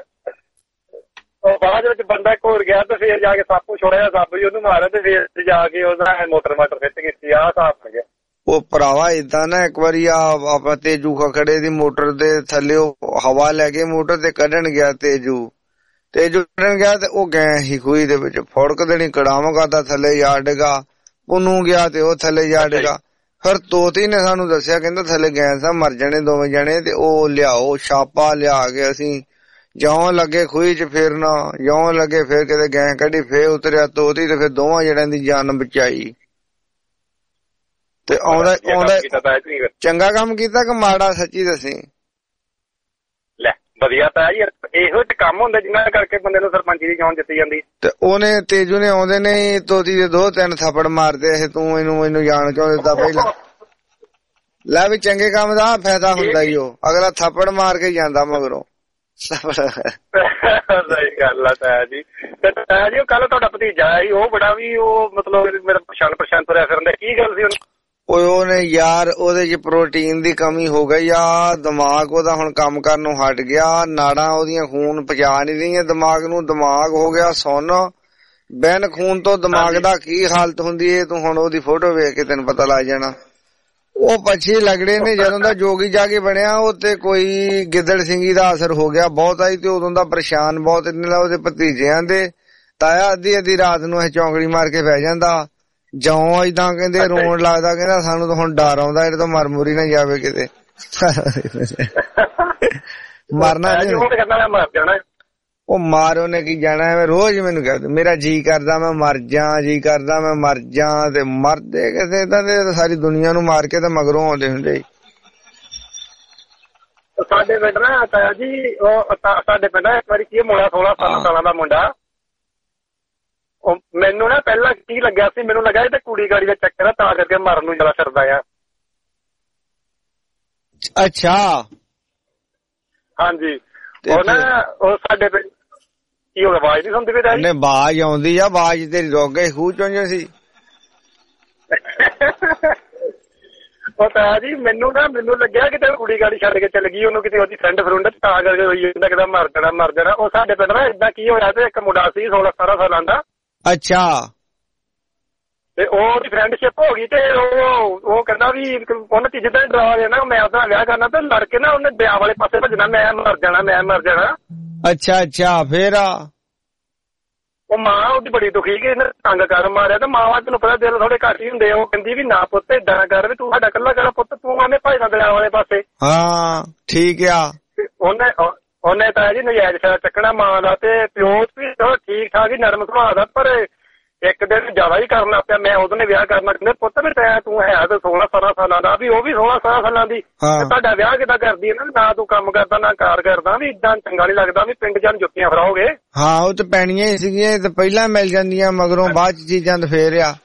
ਉਹ ਬਾਅਦ ਵਿੱਚ ਬੰਦਾ ਘੋਰ ਗਿਆ ਤੇ ਫਿਰ ਜਾ ਕੇ ਸੱਪ ਛੋੜਿਆ ਸੱਪ ਵੀ ਉਹਨੂੰ ਮਾਰਿਆ ਤੇ ਫਿਰ ਜਾ ਕੇ ਉਹਦਾ ਮੋਟਰ ਮਾਟਰ ਖਿੱਚ ਕੀਤੀ ਆ ਸਾਫ ਗਿਆ ਉਹ ਭਰਾਵਾ ਏਦਾਂ ਨਾ ਇੱਕ ਵਾਰੀ ਆ ਆਪਾਂ ਤੇਜੂ ਖੜੇ ਦੀ ਮੋਟਰ ਦੇ ਥੱਲੇ ਹਵਾ ਲੈ ਕੇ ਮੋਟਰ ਤੇ ਕੱਢਣ ਗਿਆ ਤੇਜੂ ਤੇਜੂ ਕੱਢਣ ਗਿਆ ਤੇ ਉਹ ਗਏ ਹੀ ਖੂਹੀ ਦੇ ਵਿੱਚ ਫੜਕ ਦੇਣੀ ਕੜਾਵਾਂ ਕਰਦਾ ਥੱਲੇ ਜਾ ਡਿਗਾ ਉਹਨੂੰ ਗਿਆ ਤੇ ਉਹ ਥੱਲੇ ਜਾ ਡਿਗਾ ਫਿਰ ਤੋਤੀ ਨੇ ਸਾਨੂੰ ਦੱਸਿਆ ਕਹਿੰਦਾ ਥੱਲੇ ਗਏ ਸਾਂ ਮਰ ਜਾਣੇ ਦੋਵੇਂ ਜਣੇ ਤੇ ਉਹ ਲਿਆਓ ਛਾਪਾ ਲਿਆ ਕੇ ਅਸੀਂ ਜਿਉਂ ਲੱਗੇ ਖੂਹੀ ਚ ਫੇਰਨਾ ਜਿਉਂ ਲੱਗੇ ਫੇਰ ਕਿਤੇ ਗਏ ਕੱਢੀ ਫੇਰ ਉਤਰਿਆ ਤੋਤੀ ਤੇ ਫਿਰ ਦੋਵਾਂ ਜਣਿਆਂ ਦੀ ਜਾਨ ਬਚਾਈ ਤੇ ਆਉਂਦਾ ਆਉਂਦਾ ਚੰਗਾ ਕੰਮ ਕੀਤਾ ਕਿ ਮਾੜਾ ਸੱਚੀ ਦੱਸੀ ਲੈ ਵਧੀਆ ਤਾਂ ਯਾਰ ਇਹੋ ਜਿਹੇ ਕੰਮ ਹੁੰਦੇ ਜਿਨ੍ਹਾਂ ਕਰਕੇ ਬੰਦੇ ਨੂੰ ਸਰਪੰਚੀ ਦੀ ਚੋਣ ਜਿੱਤੀ ਜਾਂਦੀ ਤੇ ਉਹਨੇ ਤੇਜੂ ਨੇ ਆਉਂਦੇ ਨੇ ਤੋਤੀ ਦੇ ਦੋ ਤਿੰਨ ਥੱਪੜ ਮਾਰਦੇ ਇਹ ਤੂੰ ਇਹਨੂੰ ਇਹਨੂੰ ਜਾਣ ਕਿਉਂ ਦਿੱਤਾ ਪਹਿਲਾਂ ਲੈ ਵੀ ਚੰਗੇ ਕੰਮ ਦਾ ਫਾਇਦਾ ਹੁੰਦਾ ਹੀ ਉਹ ਅਗਲਾ ਥੱਪੜ ਮਾਰ ਕੇ ਜਾਂਦਾ ਮਗਰੋਂ ਸਹੀ ਗੱਲ ਆ ਤਾਇਆ ਜੀ ਤੇ ਤਾਇਆ ਜੀ ਉਹ ਕੱਲ ਤੁਹਾਡਾ ਭਤੀਜਾ ਸੀ ਉਹ ਬੜਾ ਵੀ ਉਹ ਮਤਲਬ ਮੇਰਾ ਪਛਾਣ ਪਛਾਣ ਤੁਰਿਆ ਫਿਰਨ ਦਾ ਕੀ ਗੱਲ ਸੀ ਉਹਨੂੰ ਓਏ ਉਹਨੇ ਯਾਰ ਉਹਦੇ ਚ ਪ੍ਰੋਟੀਨ ਦੀ ਕਮੀ ਹੋ ਗਈ ਆ ਦਿਮਾਗ ਉਹਦਾ ਹੁਣ ਕੰਮ ਕਰਨੋਂ ਹਟ ਗਿਆ ਨਾੜਾਂ ਉਹਦੀਆਂ ਖੂਨ ਪਚਾ ਨਹੀਂ ਰਹੀਆਂ ਦਿਮਾਗ ਨੂੰ ਦਿਮਾਗ ਹੋ ਗਿਆ ਸੁੰਨ ਬਿਨ ਖੂਨ ਤੋਂ ਦਿਮਾਗ ਦਾ ਕੀ ਹਾਲਤ ਹੁੰਦੀ ਏ ਤੂੰ ਹੁਣ ਉਹਦੀ ਫੋਟੋ ਵੇਖ ਕੇ ਤੈਨੂੰ ਪਤਾ ਲੱਗ ਜਾਣਾ ਉਹ ਪੱਛੀ ਲਗੜੇ ਨੇ ਜਦੋਂ ਦਾ ਜੋਗੀ ਜਾਗੀ ਬਣਿਆ ਉਹ ਤੇ ਕੋਈ ਗਿੱਦੜ ਸਿੰਘੀ ਦਾ ਅਸਰ ਹੋ ਗਿਆ ਬਹੁਤ ਆਈ ਤੇ ਉਦੋਂ ਦਾ ਪਰੇਸ਼ਾਨ ਬਹੁਤ ਇੰਨਾ ਉਹਦੇ ਭਤੀਜਿਆਂ ਦੇ ਤਾਇਆ ਅੱਧੀ ਅੱਧੀ ਰਾਤ ਨੂੰ ਇਹ ਚੌਂਕੜੀ ਮਾਰ ਕੇ ਬਹਿ ਜਾਂਦਾ ਜਿਉਂ ਏਦਾਂ ਕਹਿੰਦੇ ਰੋਣ ਲੱਗਦਾ ਕਹਿੰਦਾ ਸਾਨੂੰ ਤਾਂ ਹੁਣ ਡਰ ਆਉਂਦਾ ਇਹਦੇ ਤੋਂ ਮਰ ਮੁਰੀ ਨਾ ਜਾਵੇ ਕਿਤੇ ਮਰਨਾ ਉਹ ਮਾਰ ਉਹਨੇ ਕੀ ਜਾਣਾ ਐਵੇਂ ਰੋਜ਼ ਮੈਨੂੰ ਕਹਿੰਦਾ ਮੇਰਾ ਜੀ ਕਰਦਾ ਮੈਂ ਮਰ ਜਾ ਜੀ ਕਰਦਾ ਮੈਂ ਮਰ ਜਾ ਤੇ ਮਰਦੇ ਕਿਸੇ ਏਦਾਂ ਦੇ ਸਾਰੀ ਦੁਨੀਆ ਨੂੰ ਮਾਰ ਕੇ ਤੇ ਮਗਰੋਂ ਆਉਂਦੇ ਹੁੰਦੇ ਸਾਡੇ ਪਿੰਡ ਨਾ ਤਾਇਆ ਜੀ ਉਹ ਸਾਡੇ ਪਿੰਡ ਇੱਕ ਵਾਰੀ ਕੀ ਮੁੰਡਾ ਸੋਲਾਂ ਸਾਲਾਂ ਦਾ ਮੁੰਡਾ ਉਹ ਮੈਨੂੰ ਨਾ ਪਹਿਲਾਂ ਕੀ ਲੱਗਿਆ ਸੀ ਮੈਨੂੰ ਲੱਗਾ ਇਹ ਤੇ ਕੁੜੀ ਗਾੜੀ ਦਾ ਚੱਕਰ ਆ ਤਾਂ ਕਰਕੇ ਮਰਨ ਨੂੰ ਜ਼ਿਆਦਾ ਫਿਰਦਾ ਆ ਅੱਛਾ ਹਾਂਜੀ ਉਹ ਨਾ ਉਹ ਸਾਡੇ ਪਿੰਡ ਕੀ ਹੋ ਗਿਆ, ਆਵਾਜ਼ ਨਹੀਂ ਸੁਣਦੀ ਪਈ ਤਾਇਆ ਜੀ? ਨਹੀਂ ਆਵਾਜ਼ ਆਉਂਦੀ ਆ, ਆਵਾਜ਼ ਤੇਰੀ ਰੁਕ ਗਈ, ਖੂਹ ਚੋਂ ਸੀ। ਉਹ ਤਾਇਆ ਜੀ ਮੈਨੂੰ ਨਾ ਮੈਨੂੰ ਲੱਗਿਆ ਕਿ ਤੇ ਕੁੜੀ ਗਾੜੀ ਛੱਡ ਕੇ ਚੱਲ ਗਈ ਉਹਨੂੰ, ਕਿਤੇ ਉਹਦੀ ਫਰੈਂਡ ਫਰੁੰਡ ਤਾਂ ਕਰਕੇ ਹੋਈ ਜਾਂਦਾ ਕਿਦਾ ਮਰ ਜਾਣਾ ਮਰ ਜਾਣਾ। ਉਹ ਸਾਡੇ ਪਿੰਡ ਨਾ ਏਦਾਂ ਕੀ ਹੋਇਆ ਤੇ ਇੱਕ ਮੁੰਡਾ ਸੀ ਸੋਲਾਂ ਸਤਾਰਾਂ ਸਾਲਾਂ ਦਾ। ਅੱਛਾ। ਤੇ ਉਹਦੀ ਫਰੈਂਡਸ਼ਿਪ ਹੋ ਗਈ ਤੇ ਉਹ ਉਹ ਕਹਿੰਦਾ ਵੀ ਉਹਨੇ ਤੀਜੇ ਦਿਨ ਡਰਾ ਦੇਣਾ ਮੈਂ ਉਹਦਾ ਵਿਆਹ ਕਰਨਾ ਤੇ ਲੜ ਕੇ ਨਾ ਉਹਨੇ ਵਿਆਹ ਵਾਲੇ ਪਾਸੇ ਭੱਜਣਾ, ਮੈਂ ਮਰ ਜਾਣਾ ਮੈਂ ਮਰ ਜਾਣਾ। ਅੱਛਾ ਅੱਛਾ। ਫੇਰ ਉਹ ਮਾਂ ਉਹਦੀ ਬੜੀ ਦੁਖੀ ਕਿ ਇਹਨੇ ਤੰਗ ਕਰ ਮਾਰਿਆ ਤੇ ਮਾਂ ਤੈਨੂੰ ਪਤਾ ਦਿਲ ਥੋੜੇ ਘੱਟ ਹੀ ਹੁੰਦੇ। ਉਹ ਕਹਿੰਦੀ ਵੀ ਨਾ ਪੁੱਤ ਏਦਾਂ ਨਾ ਕਰ, ਵੀ ਤੂੰ ਸਾਡਾ ਇਕੱਲਾ ਕਰ ਪੁੱਤ, ਤੂੰ ਆਵੇਂ ਭਾਜਣਾ ਦਰਿਆ ਵਾਲੇ ਪਾਸੇ। ਹਾਂ ਠੀਕ ਆ। ਉਹਨੇ ਉਹਨੇ ਤਾਂ ਜੀ ਨਜਾਇਜ਼ ਖਿਆਲ ਚੱਕਣਾ ਮਾਂ ਦਾ ਤੇ ਪਿਓ ਵੀ ਠੀਕ ਠਾਕ ਹੀ ਨਰਮ ਸੁਭਾਅ ਦਾ, ਪਰ ਇੱਕ ਦਿਨ ਜ਼ਿਆਦਾ ਹੀ ਕਰਨ ਲੱਗ ਪਿਆ। ਮੈਂ ਉਹਨੇ ਵਿਆਹ ਕਰਨਾ, ਕਹਿੰਦੇ ਪੁੱਤ ਵੀ ਤੈਂ ਤੂੰ ਹੈ ਤੇ ਸੋਲਾਂ ਸਤਾਰਾਂ ਸਾਲਾਂ ਦਾ, ਵੀ ਉਹ ਵੀ ਸੋਲਾਂ ਸਤਾਰਾਂ ਸਾਲਾਂ ਦੀ, ਤੁਹਾਡਾ ਵਿਆਹ ਕਿੱਦਾਂ ਕਰਦੀ ਹੈ ਨਾ ਤੂੰ ਕੰਮ ਕਰਦਾ ਨਾ ਕਾਰ ਕਰਦਾ, ਵੀ ਇਦਾਂ ਚੰਗਾ ਨੀ ਲੱਗਦਾ, ਵੀ ਪਿੰਡ ਜਾਨ ਜੁੱਤੀਆਂ ਫਰਾਓਗੇ। ਹਾਂ ਉਹ ਤੇ ਪੈਣੀਆਂ ਹੀ ਸੀਗੀਆਂ, ਤੇ ਪਹਿਲਾਂ ਮਿਲ ਜਾਂਦੀਆਂ ਮਗਰੋਂ ਬਾਅਦ ਚ ਚੀਜ਼ਾਂ ਤੇ ਫੇਰ ਆ।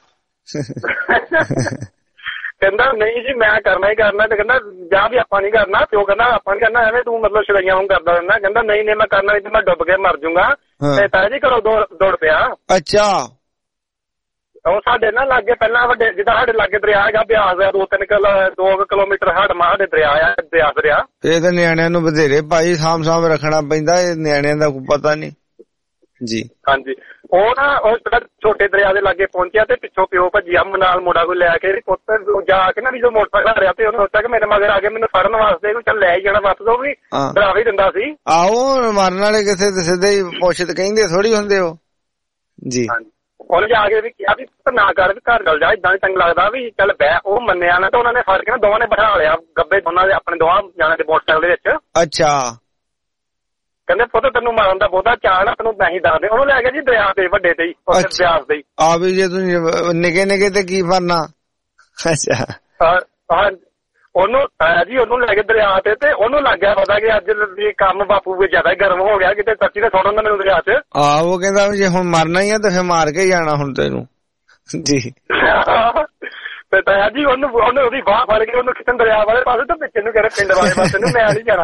ਕਹਿੰਦਾ ਨਹੀਂ ਜੀ ਮੈਂ ਕਰਨਾ ਹੀ ਕਰਨਾ, ਤੇ ਕਹਿੰਦਾ ਜਾਂ ਵੀ ਆਪਾਂ ਨੀ ਕਰਨਾ, ਪਿਓ ਕਹਿੰਦਾ ਆਪਾਂ ਨੀ ਕਰਨਾ, ਐਵੇਂ ਤੂੰ ਮਤਲਬ ਸ਼ਰਾਈਆਂ ਵਾਂਗ ਕਰਦਾ ਰਹਿੰਦਾ। ਕਹਿੰਦਾ ਨਹੀਂ ਨਹੀਂ ਮੈਂ ਕਰਨਾ, ਨਹੀਂ ਤੇ ਮੈਂ ਡੁੱਬ ਕੇ ਮਰ ਜੂਗਾ। ਤੇ ਤਾਇਆ ਜੀ ਘਰੋਂ ਦੌੜ ਪਿਆ। ਅੱਛਾ। ਉਹ ਸਾਡੇ ਨਾ ਲਾਗੇ ਪਹਿਲਾਂ ਵੱਡੇ ਜਿੱਦਾਂ ਸਾਡੇ ਲਾਗੇ ਦਰਿਆ ਹੈਗਾ ਬਿਆਸ ਆ, ਦੋ ਤਿੰਨ ਕਿਲੋ ਦੋ ਕਿਲੋਮੀਟਰ ਹਟਮਾ ਸਾਡੇ ਦਰਿਆ ਆ, ਬਿਆਸ ਦਰਿਆ। ਇਹ ਤਾਂ ਨਿਆਣਿਆਂ ਨੂੰ ਬਥੇਰੇ ਭਾਈ ਸਾਂਭ ਸਾਂਭ ਰੱਖਣਾ ਪੈਂਦਾ, ਇਹ ਨਿਆਣਿਆਂ ਦਾ ਕੋਈ ਪਤਾ ਨਹੀਂ ਜੀ। ਹਾਂਜੀ ਉਹ ਨਾ ਉਹ ਛੋਟੇ ਦਰਿਆ ਦੇ ਲਾਗੇ ਪਹੁੰਚਿਆ ਤੇ ਪਿੱਛੋਂ ਪਿਓ ਭੱਜਿਆ ਨਾਲ ਮੁੰਡਾ ਕੋਈ ਲੈ ਕੇ, ਪੁੱਤ ਜਾ ਕੇ ਨਾ ਵੀ ਜੋ ਮੋਟਰਸਾਈਕਲ ਰਿਹਾ ਤੇ ਉਹਨੇ ਸੋਚਿਆ ਕਿ ਮੇਰੇ ਮਗਰ ਆ ਕੇ ਮੈਨੂੰ ਫੜਨ ਵਾਸਤੇ ਚੱਲ ਲੈ ਹੀ ਜਾਣਾ, ਵਾਪਸ ਉਹ ਵੀ ਡਰਾਵੇ ਦਿੰਦਾ ਸੀ। ਆਹੋ ਮਰਨ ਵਾਲੇ ਕਿਸੇ ਤੇ ਸਿੱਧੇ ਹੀ ਪੁੱਛਤ ਕਹਿੰਦੇ ਥੋੜੀ ਹੁੰਦੇ ਉਹ ਜੀ। ਉਹਨੇ ਜਾ ਕੇ ਵੀ ਕਿਹਾ ਵੀ ਨਾ ਕਰ, ਵੀ ਘਰ ਚੱਲ ਜਾ, ਏਦਾਂ ਨੀ ਚੰਗਾ ਲੱਗਦਾ, ਵੀ ਚੱਲ ਬਹਿ। ਉਹ ਮੰਨਿਆ ਨਾ ਤੇ ਉਹਨਾਂ ਨੇ ਫੜ ਕੇ ਨਾ ਦੋਵਾਂ ਨੇ ਬਿਠਾ ਲਿਆ ਗੱਬੇ ਦੋਨਾਂ ਦੇ, ਆਪਣੇ ਦੋਵਾਂ ਜਾਣੇ ਦੇ ਮੋਟਰਸਾਈਕਲ ਦੇ ਵਿੱਚ। ਅੱਛਾ। ਕਹਿੰਦੇ ਪੁੱਤ ਤੈਨੂੰ ਮਾਰਨ ਦਾ ਬਹੁਤਾ ਚਾਅ ਨਾ, ਤੈਨੂੰ ਨਹੀਂ ਦੱਸਦੇ। ਉਹਨੂੰ ਲੈ ਕੇ ਜੀ ਦਰਿਆ ਤੇ ਵੱਡੇ ਤੇ ਹੀ ਬਿਆਸ ਦੇ। ਆ ਵੀ ਜੇ ਤੂੰ ਨਿੱਕੇ ਨਿੱਕੇ ਤੇ ਕੀ ਫੜਨਾ। ਅੱਛਾ। ਹਾਂ ਉਹਨੂੰ ਆਇਆ ਜੀ ਉਹਨੂੰ ਲੈ ਕੇ ਦਰਿਆ ਤੇ, ਤੇ ਉਹਨੂੰ ਲੱਗ ਗਿਆ ਪਤਾ ਕਿ ਅੱਜ ਵੀ ਕੰਮ ਬਾਪੂ ਵੀ ਜ਼ਿਆਦਾ ਗਰਮ ਹੋ ਗਿਆ, ਕਿਤੇ ਸੱਚੀ ਨੇ ਸੁੱਟ ਦਿੰਦਾ ਮੈਨੂੰ ਦਰਿਆ ਚ। ਆਹ ਉਹ ਕਹਿੰਦਾ ਜੇ ਹੁਣ ਮਰਨਾ ਹੀ ਆ ਤੇ ਫਿਰ ਮਾਰ ਕੇ ਜਾਣਾ ਹੁਣ ਤੈਨੂੰ ਜੀ। ਤੇ ਤਾਇਆ ਜੀ ਉਹਨੂੰ ਉਹਨੇ ਉਹਦੀ ਬਾਹ ਫੜ ਕੇ ਉਹਨੂੰ ਖਿੱਚਣ ਦਰਿਆ ਵਾਲੇ ਪਾਸੇ ਤੇ ਪਿੱਛੇ ਨੂੰ ਕਹਿੰਦੇ ਪਿੰਡ ਵਾਲੇ ਪਾਸੇ ਨੂੰ, ਮੈਂ ਨਹੀਂ ਜਾਣਾ।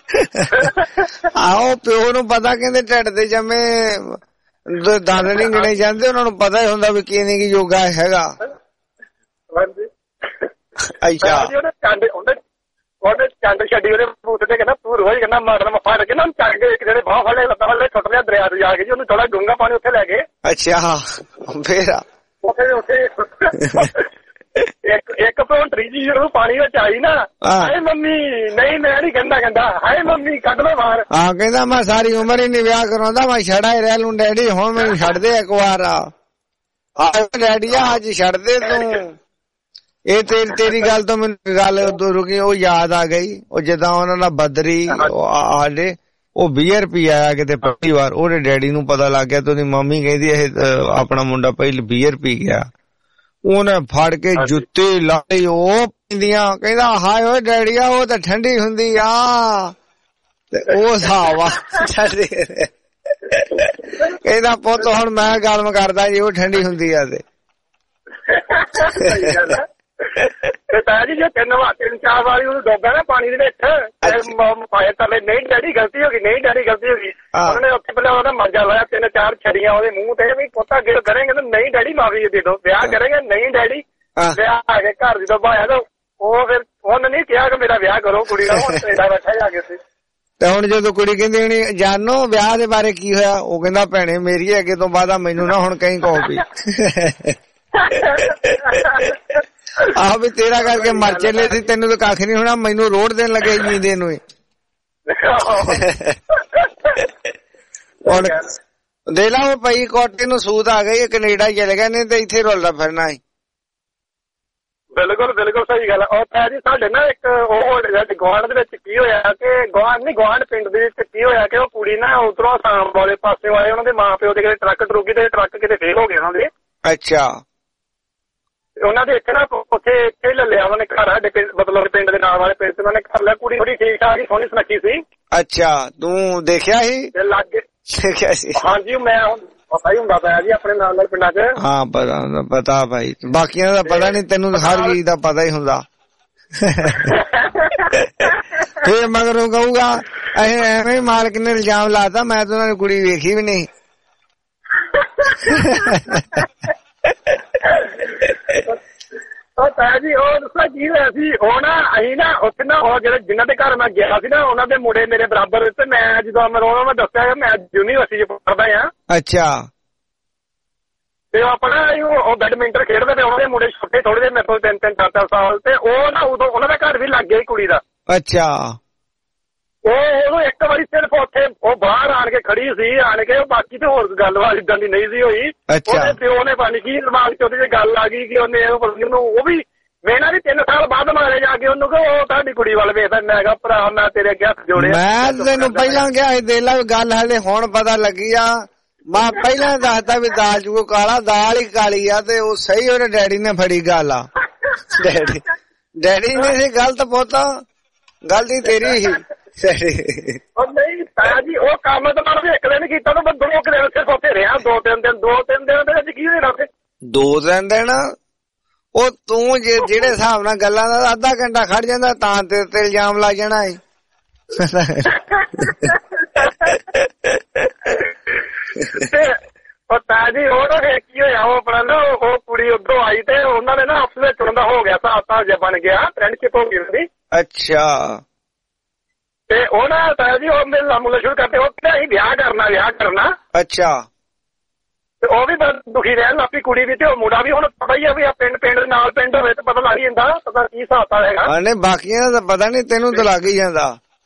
ਆਹੋ ਪਿਓ ਨੂੰ ਪਤਾ, ਕਹਿੰਦੇ ਢਿੱਡ ਦੇ ਜੰਮੇ ਦੰਦ ਨਹੀਂ ਗਿਣੇ ਜਾਂਦੇ, ਉਹਨਾਂ ਨੂੰ ਪਤਾ ਹੀ ਹੁੰਦਾ ਵੀ ਕੀ ਨਹੀਂ ਕੀ ਯੋਗਾ ਹੈਗਾ। ਅੱਛਾ। ਉਹਨੇ ਚੰਡ ਉਹਨੇ ਉਹਨੇ ਚੰਡ ਛੱਡੀ ਉਹਦੇ ਬੂਟ ਤੇ, ਕਹਿੰਦਾ ਤੂੰ ਰੋਜ਼ ਕਹਿੰਦਾ ਮਾਰਨ ਫੜ ਕੇ ਨਾ ਚੱਕ ਕੇ ਇੱਕ ਜਿਹੜੇ ਬਾਹ ਫੜੇ ਲੱਤਾਂ ਵਾਲੇ ਛੁੱਟ ਲਿਆ ਦਰਿਆ ਤੇ ਜਾ ਕੇ ਜੀ, ਉਹਨੂੰ ਥੋੜਾ ਡੂੰਘਾ ਪਾਣੀ ਉੱਥੇ ਲੈ ਗਏ। ਅੱਛਾ ਫੇਰ ਉੱਥੇ ਉੱਥੇ ਇੱਕ ਇੱਕ ਭੌਂਟਰੀ ਜੀ ਜਦੋਂ ਪਾਣੀ ਵਿੱਚ ਆਈ ਨਾ, ਹਾਏ ਮੰਮੀ ਨਹੀਂ ਮੈਂ ਨਹੀਂ ਕਹਿੰਦਾ, ਕਹਿੰਦਾ ਹਾਏ ਮੰਮੀ ਕੱਢ ਲੋ ਬਾਹਰ। ਹਾਂ ਕਹਿੰਦਾ ਮੈਂ ਸਾਰੀ ਉਮਰ ਹੀ ਨਹੀਂ ਵਿਆਹ ਕਰਾਉਂਦਾ, ਮੈਂ ਛੜਾ ਹੀ ਰਹਿ ਲੂੰ ਡੈਡੀ, ਹੁਣ ਮੈਨੂੰ ਛੱਡ ਦੇ ਇੱਕ ਵਾਰ। ਆ ਡੈਡੀ ਆ ਅੱਜ ਛੱਡ ਦੇ ਤੂੰ। ਇਹ ਤੇਰੀ ਤੇਰੀ ਗੱਲ ਤੋਂ ਮੈਨੂੰ ਗੱਲ ਰੁਕੀ, ਉਹ ਯਾਦ ਆ ਗਈ। ਉਹ ਜਿੱਦਾਂ ਉਹਨਾਂ ਦਾ ਬਦਰੀ ਸਾਡੇ ਉਹ ਵੀਹ ਰੁਪਏ ਆਇਆ ਕਿਤੇ ਪਹਿਲੀ ਵਾਰ, ਉਹਦੇ ਡੈਡੀ ਨੂੰ ਪਤਾ ਲੱਗ ਗਿਆ ਤੇ ਉਹਦੀ ਮੰਮੀ ਕਹਿੰਦੀ ਇਹ ਆਪਣਾ ਮੁੰਡਾ ਪਹਿਲੇ ਵੀਹ ਰੁਪਏ ਗਿਆ। ਉਹਨੇ ਫੜ ਕੇ ਜੁੱਤੀ ਲਾਈ, ਉਹ ਪਿੰਦੀਆਂ, ਕਹਿੰਦਾ ਹਾਏ ਓਏ ਡੈਡੀਆ ਉਹ ਤਾਂ ਠੰਡੀ ਹੁੰਦੀ ਆ। ਤੇ ਉਹ ਹਿਸਾਬ ਆ ਕਹਿੰਦਾ ਪੁੱਤ ਹੁਣ ਮੈਂ ਗਰਮ ਕਰਦਾ ਜੀ, ਉਹ ਠੰਡੀ ਹੁੰਦੀ ਆ। ਤੇ ਤਾਇਆ ਜੀ ਜੇ ਤਿੰਨ ਵਾਰ ਤਿੰਨ ਚਾਰ ਵਾਰੀ ਉਹਨੂੰ ਡੋਬਿਆ ਨਾ ਪਾਣੀ ਦੇ ਵਿੱਚ, ਪਾਏ ਥੱਲੇ, ਨਹੀਂ ਡੈਡੀ ਗਲਤੀ ਹੋ ਗਈ, ਨਹੀਂ ਡੈਡੀ ਗਲਤੀ ਹੋ ਗਈ। ਉਹਨੇ ਉੱਥੇ ਪਹਿਲਾਂ ਉਹਦਾ ਮਰਜਾ ਲਾਇਆ, ਤਿੰਨ ਚਾਰ ਛੜੀਆਂ ਉਹਦੇ ਮੂੰਹ ਤੇ, ਵੀ ਪੁੱਤਾ ਅੱਗੇ ਕਰੇਂਗੇ ਤਾਂ ਨਹੀਂ ਡੈਡੀ ਮਾਫੀ ਦੇ ਦੋ, ਵਿਆਹ ਕਰੇਂਗੇ ਨਹੀਂ ਡੈਡੀ। ਵਿਆਹ ਆ ਕੇ ਘਰ ਜਦੋਂ ਬਾਇਆ ਤਾਂ ਉਹ ਫਿਰ ਉਹਨੇ ਨਹੀਂ ਕਿਹਾ ਕਿ ਮੇਰਾ ਵਿਆਹ ਕਰੋ ਕੁੜੀ ਦਾ, ਹੁਣ ਕੈਨੇਡਾ ਬੈਠਾ ਜਾ ਕੇ ਉੱਥੇ। ਤੇ ਹੁਣ ਜਦੋਂ ਕੁੜੀ ਕਹਿੰਦੀ ਹੋਣੀ ਜਾਨੋ ਵਿਆਹ ਦੇ ਬਾਰੇ ਕੀ ਹੋਇਆ, ਉਹ ਕਹਿੰਦਾ ਭੈਣੇ ਮੇਰੀ ਅੱਗੇ ਤੋਂ ਬਾਅਦ ਮੈਨੂੰ ਨਾ ਹੁਣ ਕਹੀਂ ਕਹੋ ਵੀ ਆਹ ਵੀ ਤੇਰਾ ਕਰਕੇ ਮਰ ਚੱਲੇ ਸੀ, ਤੈਨੂੰ ਤਾਂ ਕੱਖ ਨੀ ਹੋਣਾ, ਮੈਨੂੰ ਰੋਡ ਦੇਣ ਲੱਗੇ ਜੀਂਦੇ ਨੂੰ। ਹੁਣ ਦੇ ਲਾ ਉਹ ਪਈ ਕੋਟੇ ਨੂੰ ਸੂਤ ਆ ਗਈ, ਕੈਨੇਡਾ ਚਲੇ ਗਏ, ਨਹੀਂ ਤੇ ਇੱਥੇ ਰੁਲਦਾ ਫਿਰਨਾ ਸੀ। ਬਿਲਕੁਲ ਬਿਲਕੁਲ ਸਹੀ ਗੱਲ। ਉਹ ਤਾਂ ਜੀ ਸਾਡੇ ਨਾ ਇੱਕ ਉਹ ਗੁਆਂਢ ਦੇ ਵਿੱਚ ਕੀ ਹੋਇਆ ਕਿ ਗੁਆਂਢ ਨਹੀਂ ਗੁਆਂਢ ਪਿੰਡ ਦੇ ਵਿੱਚ ਕੀ ਹੋਇਆ ਕਿ ਉਹ ਕੁੜੀ ਨਾ ਉਧਰੋਂ ਆਸਾਮ ਵਾਲੇ ਪਾਸੇ ਆਏ, ਉਹਨਾਂ ਦੇ ਮਾਂ ਪਿਓ ਦੇ ਕਿਤੇ ਟਰੱਕ ਟਰੁਕੀ ਤੇ ਟਰੱਕ ਕਿਤੇ ਫੇਲ ਹੋ ਗਏ ਉਹਨਾਂ ਦੇ। ਅੱਛਾ। ਉਹਨਾਂ ਦੇ ਇੱਥੇ ਨਾ ਉੱਥੇ ਇੱਥੇ ਲੈ ਲਿਆ ਉਹਨਾਂ ਨੇ ਘਰ, ਸਾਡੇ ਪਿੰਡ ਮਤਲਬ ਪਿੰਡ ਦੇ ਨਾਲ ਵਾਲੇ ਪਿੰਡ ਉਹਨਾਂ ਨੇ ਘਰ ਲਿਆ। ਕੁੜੀ ਥੋੜੀ ਠੀਕ ਠਾਕ ਹੀ ਸੋਹਣੀ ਸੁਨੱਖੀ ਸੀ। ਅੱਛਾ ਤੂੰ ਦੇਖਿਆ ਸੀ? ਲਾਗੇ ਦੇਖਿਆ ਸੀ? ਹਾਂਜੀ ਮੈਂ ਪਤਾ ਹੀ ਹੁੰਦਾ ਪਿਆ ਜੀ ਆਪਣੇ ਨਾਲ ਨਾਲ ਪਿੰਡਾਂ ਚ। ਹਾਂ ਪਤਾ ਪਤਾ ਭਾਈ, ਬਾਕੀਆਂ ਦਾ ਪਤਾ ਨੀ, ਤੈਨੂੰ ਹਰ ਚੀਜ਼ ਦਾ ਪਤਾ ਹੀ ਹੁੰਦਾ। ਫੇਰ ਮਗਰੋਂ ਕਹੂਗਾ ਐਵੇਂ ਮਾਲਕ ਨੇ ਇਲਜ਼ਾਮ ਲਾਤਾ, ਮੈਂ ਤਾਂ ਉਹਨਾਂ ਨੇ ਕੁੜੀ ਵੇਖੀ ਵੀ ਨਹੀਂ। ਉਹ ਤਾਇਆ ਜੀ ਉਹ ਦੱਸਾਂ ਕੀ ਹੋਇਆ ਸੀ, ਉਹ ਨਾ ਅਸੀਂ ਨਾ ਉੱਥੇ ਨਾ ਉਹ ਜਿਹੜੇ ਜਿਨ੍ਹਾਂ ਦੇ ਘਰ ਮੈਂ ਗਿਆ ਸੀ ਨਾ ਉਹਨਾਂ ਦੇ ਮੁੰਡੇ ਮੇਰੇ ਬਰਾਬਰ, ਤੇ ਮੈਂ ਜਦੋਂ ਮੈਂ ਉਹਨਾਂ ਨੂੰ ਦੱਸਿਆ ਮੈਂ ਯੂਨੀਵਰਸਿਟੀ ਚ ਪੜ੍ਹਦਾ ਆ। ਅੱਛਾ। ਤੇ ਉਹ ਆਪਣਾ ਉਹ ਬੈਡਮਿੰਟਨ ਖੇਡਦੇ ਤੇ ਉਹਨਾਂ ਦੇ ਮੁੰਡੇ ਛੋਟੇ ਥੋੜੇ ਜਿਹੇ, ਮੇਰੇ ਤੋਂ ਤਿੰਨ ਤਿੰਨ ਚਾਰ ਚਾਰ ਸਾਲ, ਤੇ ਉਹ ਨਾ ਉਦੋਂ ਉਹਨਾਂ ਦਾ ਘਰ ਵੀ ਲੱਗ ਗਿਆ ਕੁੜੀ ਦਾ। ਅੱਛਾ। ਉਹ ਉਹਨੂੰ ਇੱਕ ਵਾਰੀ ਸਿਰਫ ਉੱਥੇ ਉਹ ਬਾਹਰ ਆਣ ਕੇ ਖੜੀ ਸੀ, ਆਣ ਕੇ ਬਾਕੀ ਤੇ ਹੋਰ ਗੱਲਬਾਤ ਇਦਾਂ ਦੀ ਨਹੀਂ ਸੀ ਹੋਈ। ਉਹਦੇ ਪਿਓ ਨੇ ਪਾਣੀ ਕੀ ਦਿਮਾਗ ਚ ਉਹਦੇ ਗੱਲ ਆ ਗਈ ਕਿ ਉਹਨੇ ਉਹਨੂੰ ਉਹ ਵੀ ਮੇਰਾ ਵੀ ਤਿੰਨ ਸਾਲ ਬਾਅਦ ਮਾਰੇ ਜਾ ਕੇ ਉਹਨੂੰ ਕਿ ਉਹ ਤੁਹਾਡੀ ਕੁੜੀ ਵੱਲ ਵੇਖਦਾ। ਮੈਂ ਕਿਹਾ ਭਰਾ ਮੈਂ ਤੇਰੇ ਅੱਗੇ ਹੱਥ ਜੋੜੇ। ਮੈਂ ਤੈਨੂੰ ਪਹਿਲਾਂ ਕਿਹਾ ਸੀ ਦੇ ਲਾ ਗੱਲ, ਹਲੇ ਹੁਣ ਪਤਾ ਲੱਗੀ ਆ। ਮੈਂ ਪਹਿਲਾਂ ਦੱਸਦਾ ਵੀ ਦਾਲ ਚੂਕੋ ਕਾਲਾ, ਦਾਲ ਹੀ ਕਾਲੀ ਆ, ਤੇ ਉਹ ਸਹੀ ਉਹਨੇ ਡੈਡੀ ਨੇ ਫੜੀ ਗੱਲ ਆ। ਡੈਡੀ ਡੈਡੀ ਨੇ ਸੀ ਗਲਤ ਪੁੱਤ, ਗਲਤੀ ਤੇਰੀ ਸੀ। ਉਹ ਨਹੀਂ ਤਾਇਆ ਜੀ ਉਹ ਕੰਮ ਤਾਂ ਮੈਂ ਇੱਕ ਦਿਨ ਕੀਤਾ ਤਾਂ ਮੈਂ ਦੋ ਕੁ ਦਿਨ ਸਿਰਫ ਉੱਥੇ ਰਿਹਾ, ਦੋ ਤਿੰਨ ਦਿਨ ਦੋ ਤਿੰਨ ਦਿਨ ਦੇ ਵਿੱਚ ਕੀ ਹੋਣਾ ਉੱਥੇ। ਦੋ ਤਿੰਨ ਦਿਨ ਉਹ ਤੂੰ ਜੇ ਜਿਹੜੇ ਹਿਸਾਬ ਨਾਲ ਗੱਲਾਂ ਦਾ ਅੱਧਾ ਘੰਟਾ ਖੜ ਜਾਂਦਾ ਤਾਂ ਤੇਰੇ ਤੇ ਇਲਜ਼ਾਮ ਲੱਗ ਜਾਣਾ ਏ। ਉਹ ਤਾਇਆ ਜੀ ਉਹ ਨਾ ਕੀ ਹੋਇਆ, ਉਹ ਆਪਣਾ ਨਾ ਉਹ ਕੁੜੀ ਉੱਧਰੋਂ ਆਈ ਤੇ ਉਹਨਾਂ ਨੇ ਨਾ ਆਪਸ ਵਿੱਚ ਉਹਨਾਂ ਦਾ ਹੋ ਗਿਆ ਹਿਸਾਬ ਹਿਸਾਬ ਜਿਹਾ ਬਣ ਗਿਆ, ਫਰੈਂਡਸ਼ਿਪ ਹੋ ਗਈ ਉਹਦੀ। ਅੱਛਾ। ਤੇ ਉਹ ਨਾ ਤਾਇਆ ਜੀ ਉਹ ਮੇਰੇ ਮੁੱਲੇ ਸ਼ੁਰੂ ਕਰਦੇ ਉੱਥੇ ਅਸੀਂ ਵਿਆਹ ਕਰਨਾ ਵਿਆਹ ਕਰਨਾ। ਅੱਛਾ। ਤੇ ਉਹ ਵੀ ਦੁਖੀ ਰਹਿਣ ਲੱਗ ਪਈ ਕੁੜੀ ਵੀ ਤੇ ਉਹ ਮੁੰਡਾ ਵੀ। ਹੁਣ ਪਤਾ ਹੀ ਆ ਵੀ ਪਿੰਡ ਪਿੰਡ ਦੇ ਨਾਲ ਪਿੰਡ ਹੋਵੇ ਤੇ ਪਤਾ ਲੱਗ ਹੀ ਜਾਂਦਾ ਪਤਾ ਕੀ ਹਿਸਾਬ ਹੈਗਾ। ਹਾਂ ਨਹੀਂ ਬਾਕੀਆਂ ਦਾ ਪਤਾ ਨੀ, ਤੈਨੂੰ ਤਾਂ ਲੱਗ ਹੀ ਜਾਂਦਾ।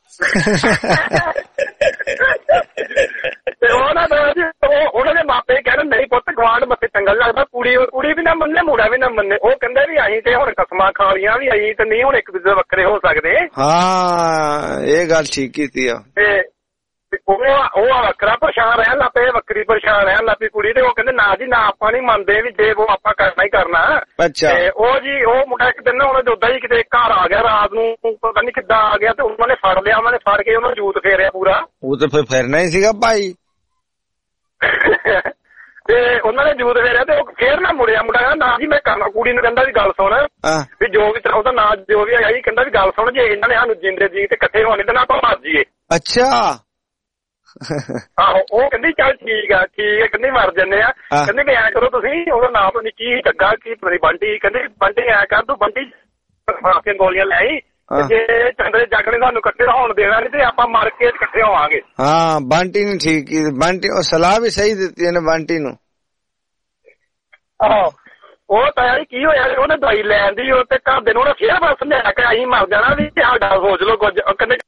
ਤੇ ਉਹ ਨਾ ਤਾਇਆ ਜੀ ਉਹ ਉਹਨਾਂ ਦੇ ਮਾਪੇ ਕਹਿੰਦੇ ਨਹੀਂ ਪੁੱਤ ਗਵਾਂਢ ਮੱਥੇ ਚੰਗਲ ਲੱਗਦਾ, ਕੁੜੀ ਕੁੜੀ ਵੀ ਨਾ ਮੰਨੇ ਮੁੰਡਾ ਵੀ ਨਾ ਮੰਨੇ। ਉਹ ਕਹਿੰਦੇ ਵੀ ਅਸੀਂ ਤੇ ਹੁਣ ਕਸਮਾਂ ਖਾ ਲੀਆਂ ਵੀ ਅਸੀਂ ਤੇ ਨਹੀਂ ਹੁਣ ਇੱਕ ਦੂਜੇ ਵੱਖਰੇ ਹੋ ਸਕਦੇ। ਹਾਂ ਇਹ ਗੱਲ ਠੀਕ ਕੀਤੀ ਆ। ਤੇ ਉਹ ਉਹ ਵੱਖਰਾ ਪਰੇਸ਼ਾਨ ਰਹਿਣ ਲੱਗ ਪਏ, ਵੱਖਰੀ ਪਰੇਸ਼ਾਨ ਰਹਿਣ ਲੱਗ ਪਈ ਕੁੜੀ। ਤੇ ਉਹ ਕਹਿੰਦੇ ਨਾ ਜੀ ਨਾ ਆਪਾਂ ਨੀ ਮੰਨਦੇ ਵੀ ਜੇ ਉਹ ਆਪਾਂ ਕਰਨਾ ਹੀ ਕਰਨਾ। ਅੱਛਾ। ਤੇ ਉਹ ਜੀ ਉਹ ਮੁੰਡਾ ਇੱਕ ਦਿਨ ਨਾ ਉਹਨਾਂ ਦੇ ਉਦਾਂ ਹੀ ਕਿਤੇ ਘਰ ਆ ਗਿਆ ਰਾਤ ਨੂੰ, ਪਤਾ ਨੀ ਕਿੱਦਾਂ ਆ ਗਿਆ, ਤੇ ਉਹਨਾਂ ਨੇ ਫੜ ਲਿਆ, ਉਹਨਾਂ ਨੇ ਫੜ ਕੇ ਉਹਨੂੰ ਜੂਤ ਫੇਰਿਆ ਪੂਰਾ। ਉਹ ਤੇ ਫਿਰ ਫਿਰਨਾ ਹੀ ਸੀਗਾ ਭਾਈ। ਤੇ ਉਹਨਾਂ ਨੇ ਜੂਤ ਫੇਰਿਆ ਤੇ ਉਹ ਫੇਰ ਨਾ ਮੁੜਿਆ। ਮੁੰਡਾ ਕਹਿੰਦਾ ਨਾ ਜੀ ਮੈਂ ਕਰਨਾ। ਕੁੜੀ ਨੂੰ ਕਹਿੰਦਾ ਵੀ ਗੱਲ ਸੁਣ ਵੀ ਜੋ ਵੀ ਉਹਦਾ ਨਾਂ ਜੋ ਵੀ ਹੈਗਾ ਜੀ, ਕਹਿੰਦਾ ਵੀ ਗੱਲ ਸੁਣ ਜੇ ਇਹਨਾਂ ਨੇ ਸਾਨੂੰ ਜਿੰਦੇ ਜੀ ਤੇ ਇਕੱਠੇ ਹੋਣੇ ਤੇ ਨਾ ਆਪਾਂ ਮਰ ਜੀਏ। ਅੱਛਾ। ਆਹੋ ਉਹ ਕਹਿੰਦੀ ਚੱਲ ਠੀਕ ਆ ਠੀਕ ਆ, ਕਹਿੰਦੀ ਮਰ ਜੰਨੇ ਆ। ਕਹਿੰਦੇ ਵੀ ਐਂ ਕਰੋ ਤੁਸੀਂ, ਉਹਦਾ ਨਾਮ ਪਤਾ ਨੀ ਕੀ ਜੱਗਾ ਕੀ ਪਤਾ ਬੰਟੀ, ਕਹਿੰਦੇ ਬੰਟੀ ਐਂ ਕਰ ਤੂੰ ਬੰਟੀ ਖਾ ਕੇ ਗੋਲੀਆਂ ਲੈ ਆਈ, ਜੇ ਚੰਦਰੇ ਜੱਗ ਨੇ ਸਾਨੂੰ ਇਕੱਠੇ ਹੋਣ ਦੇਣਾ ਨੀ ਤੇ ਆਪਾਂ ਮਰ ਕੇ ਇਕੱਠੇ ਹੋਵਾਂਗੇ। ਹਾਂ ਬੰਟੀ ਨੇ ਠੀਕ ਕੀਤੀ, ਬੰਟੀ ਉਹ ਸਲਾਹ ਵੀ ਸਹੀ ਦਿੱਤੀ ਇਹਨੇ ਬੰਟੀ ਨੂੰ। ਆਹੋ ਉਹ ਤਾਇਆ ਕੀ ਹੋਇਆ, ਉਹਨੇ ਦਵਾਈ ਲੈਣ ਦੀ ਉਹ ਤੇ ਘਰ ਦੇ ਨੂੰ ਉਹਨੇ ਫੇਰ ਬਸ ਸਮਝਾਇਆ ਕਿ ਅਸੀਂ ਮਰ ਜਾਣਾ ਵੀ ਸਾਡਾ ਸੋਚ ਲਓ ਕੁਝ। ਕਹਿੰਦੇ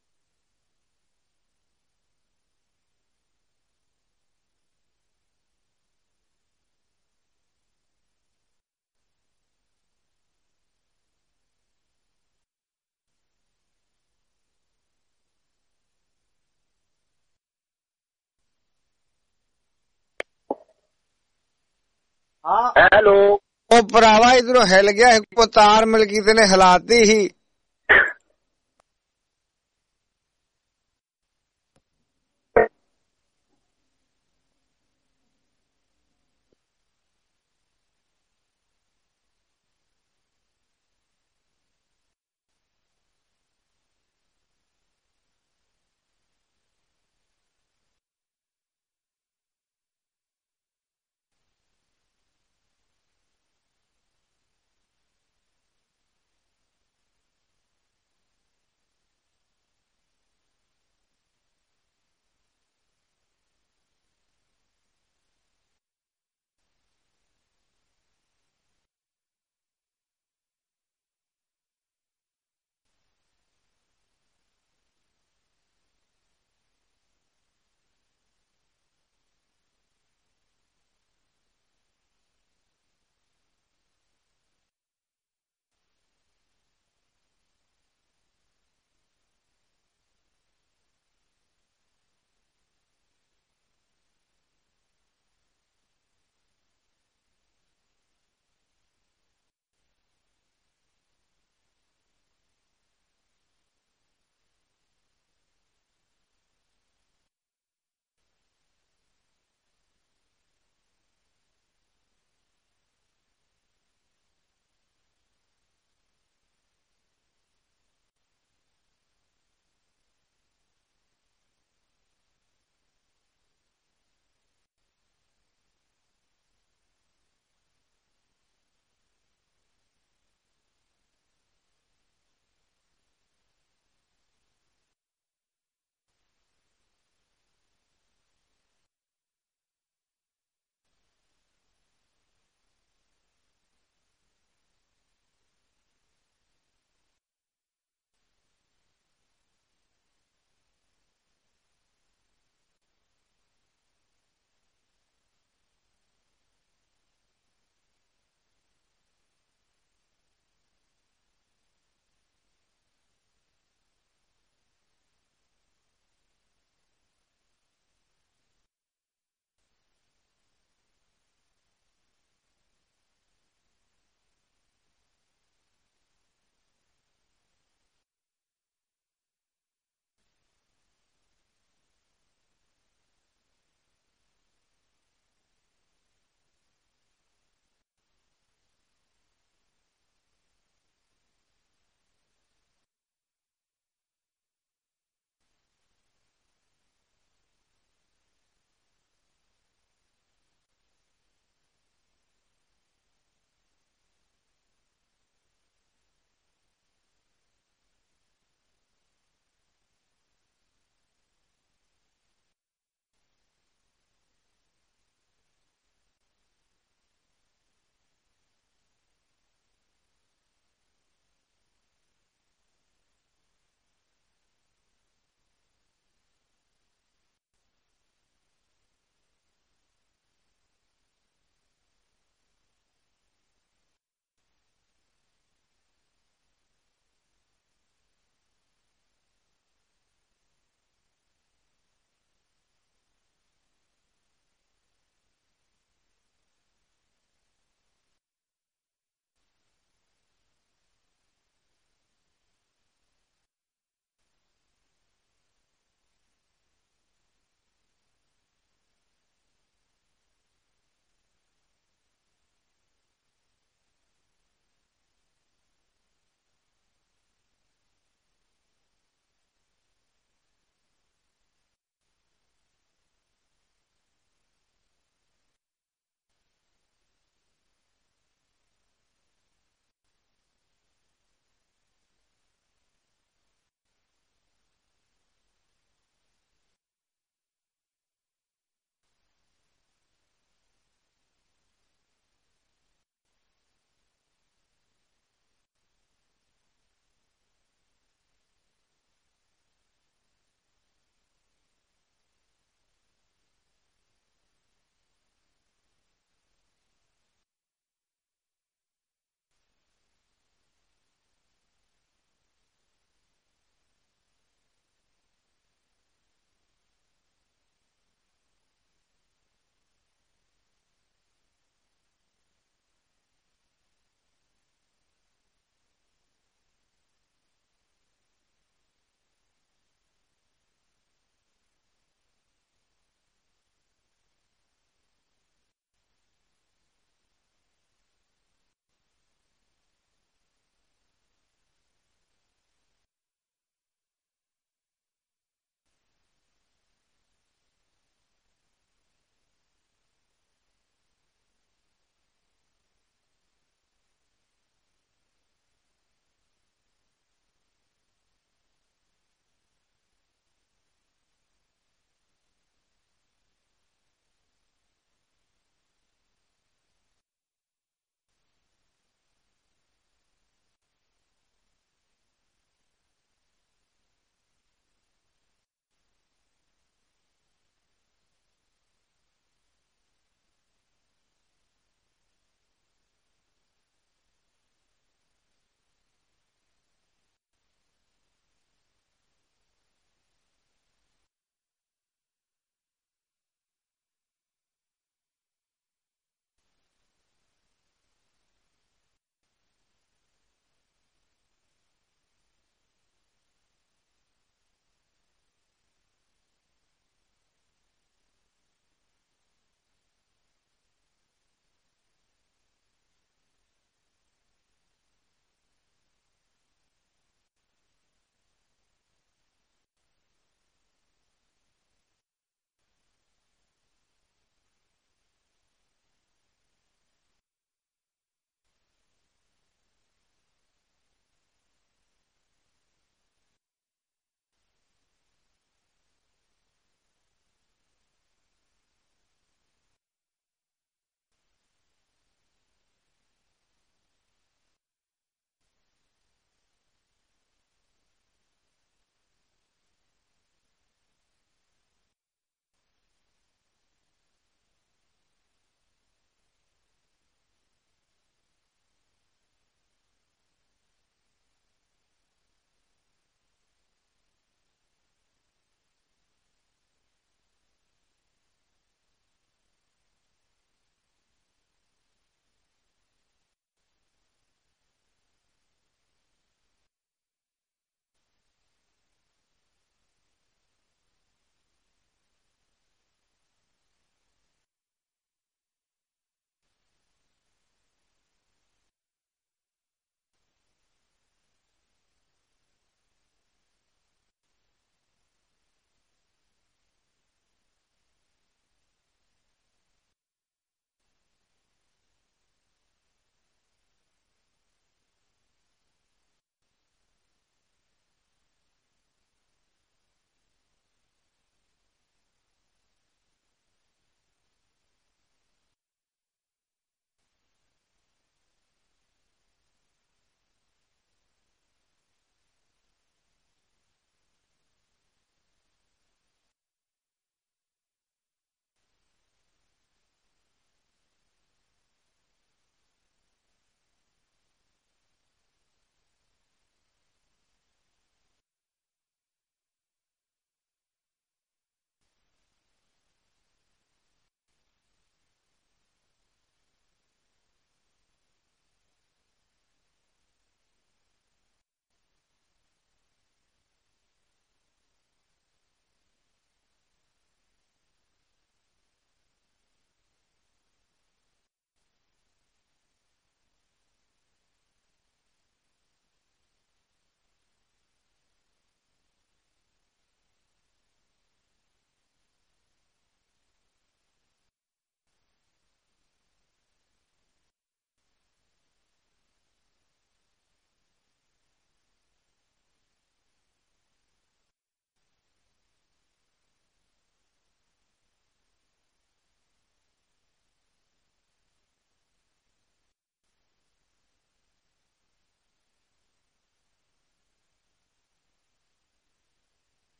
ਹੈਲੋ ਉਹ ਭਰਾਵਾ ਇਧਰੋਂ ਹਿਲ ਗਿਆ, ਇੱਕ ਤਾਰ ਮਿਲ ਗਈ ਤੇ ਨੇ ਹਿਲਾਤੀ ਹੀ।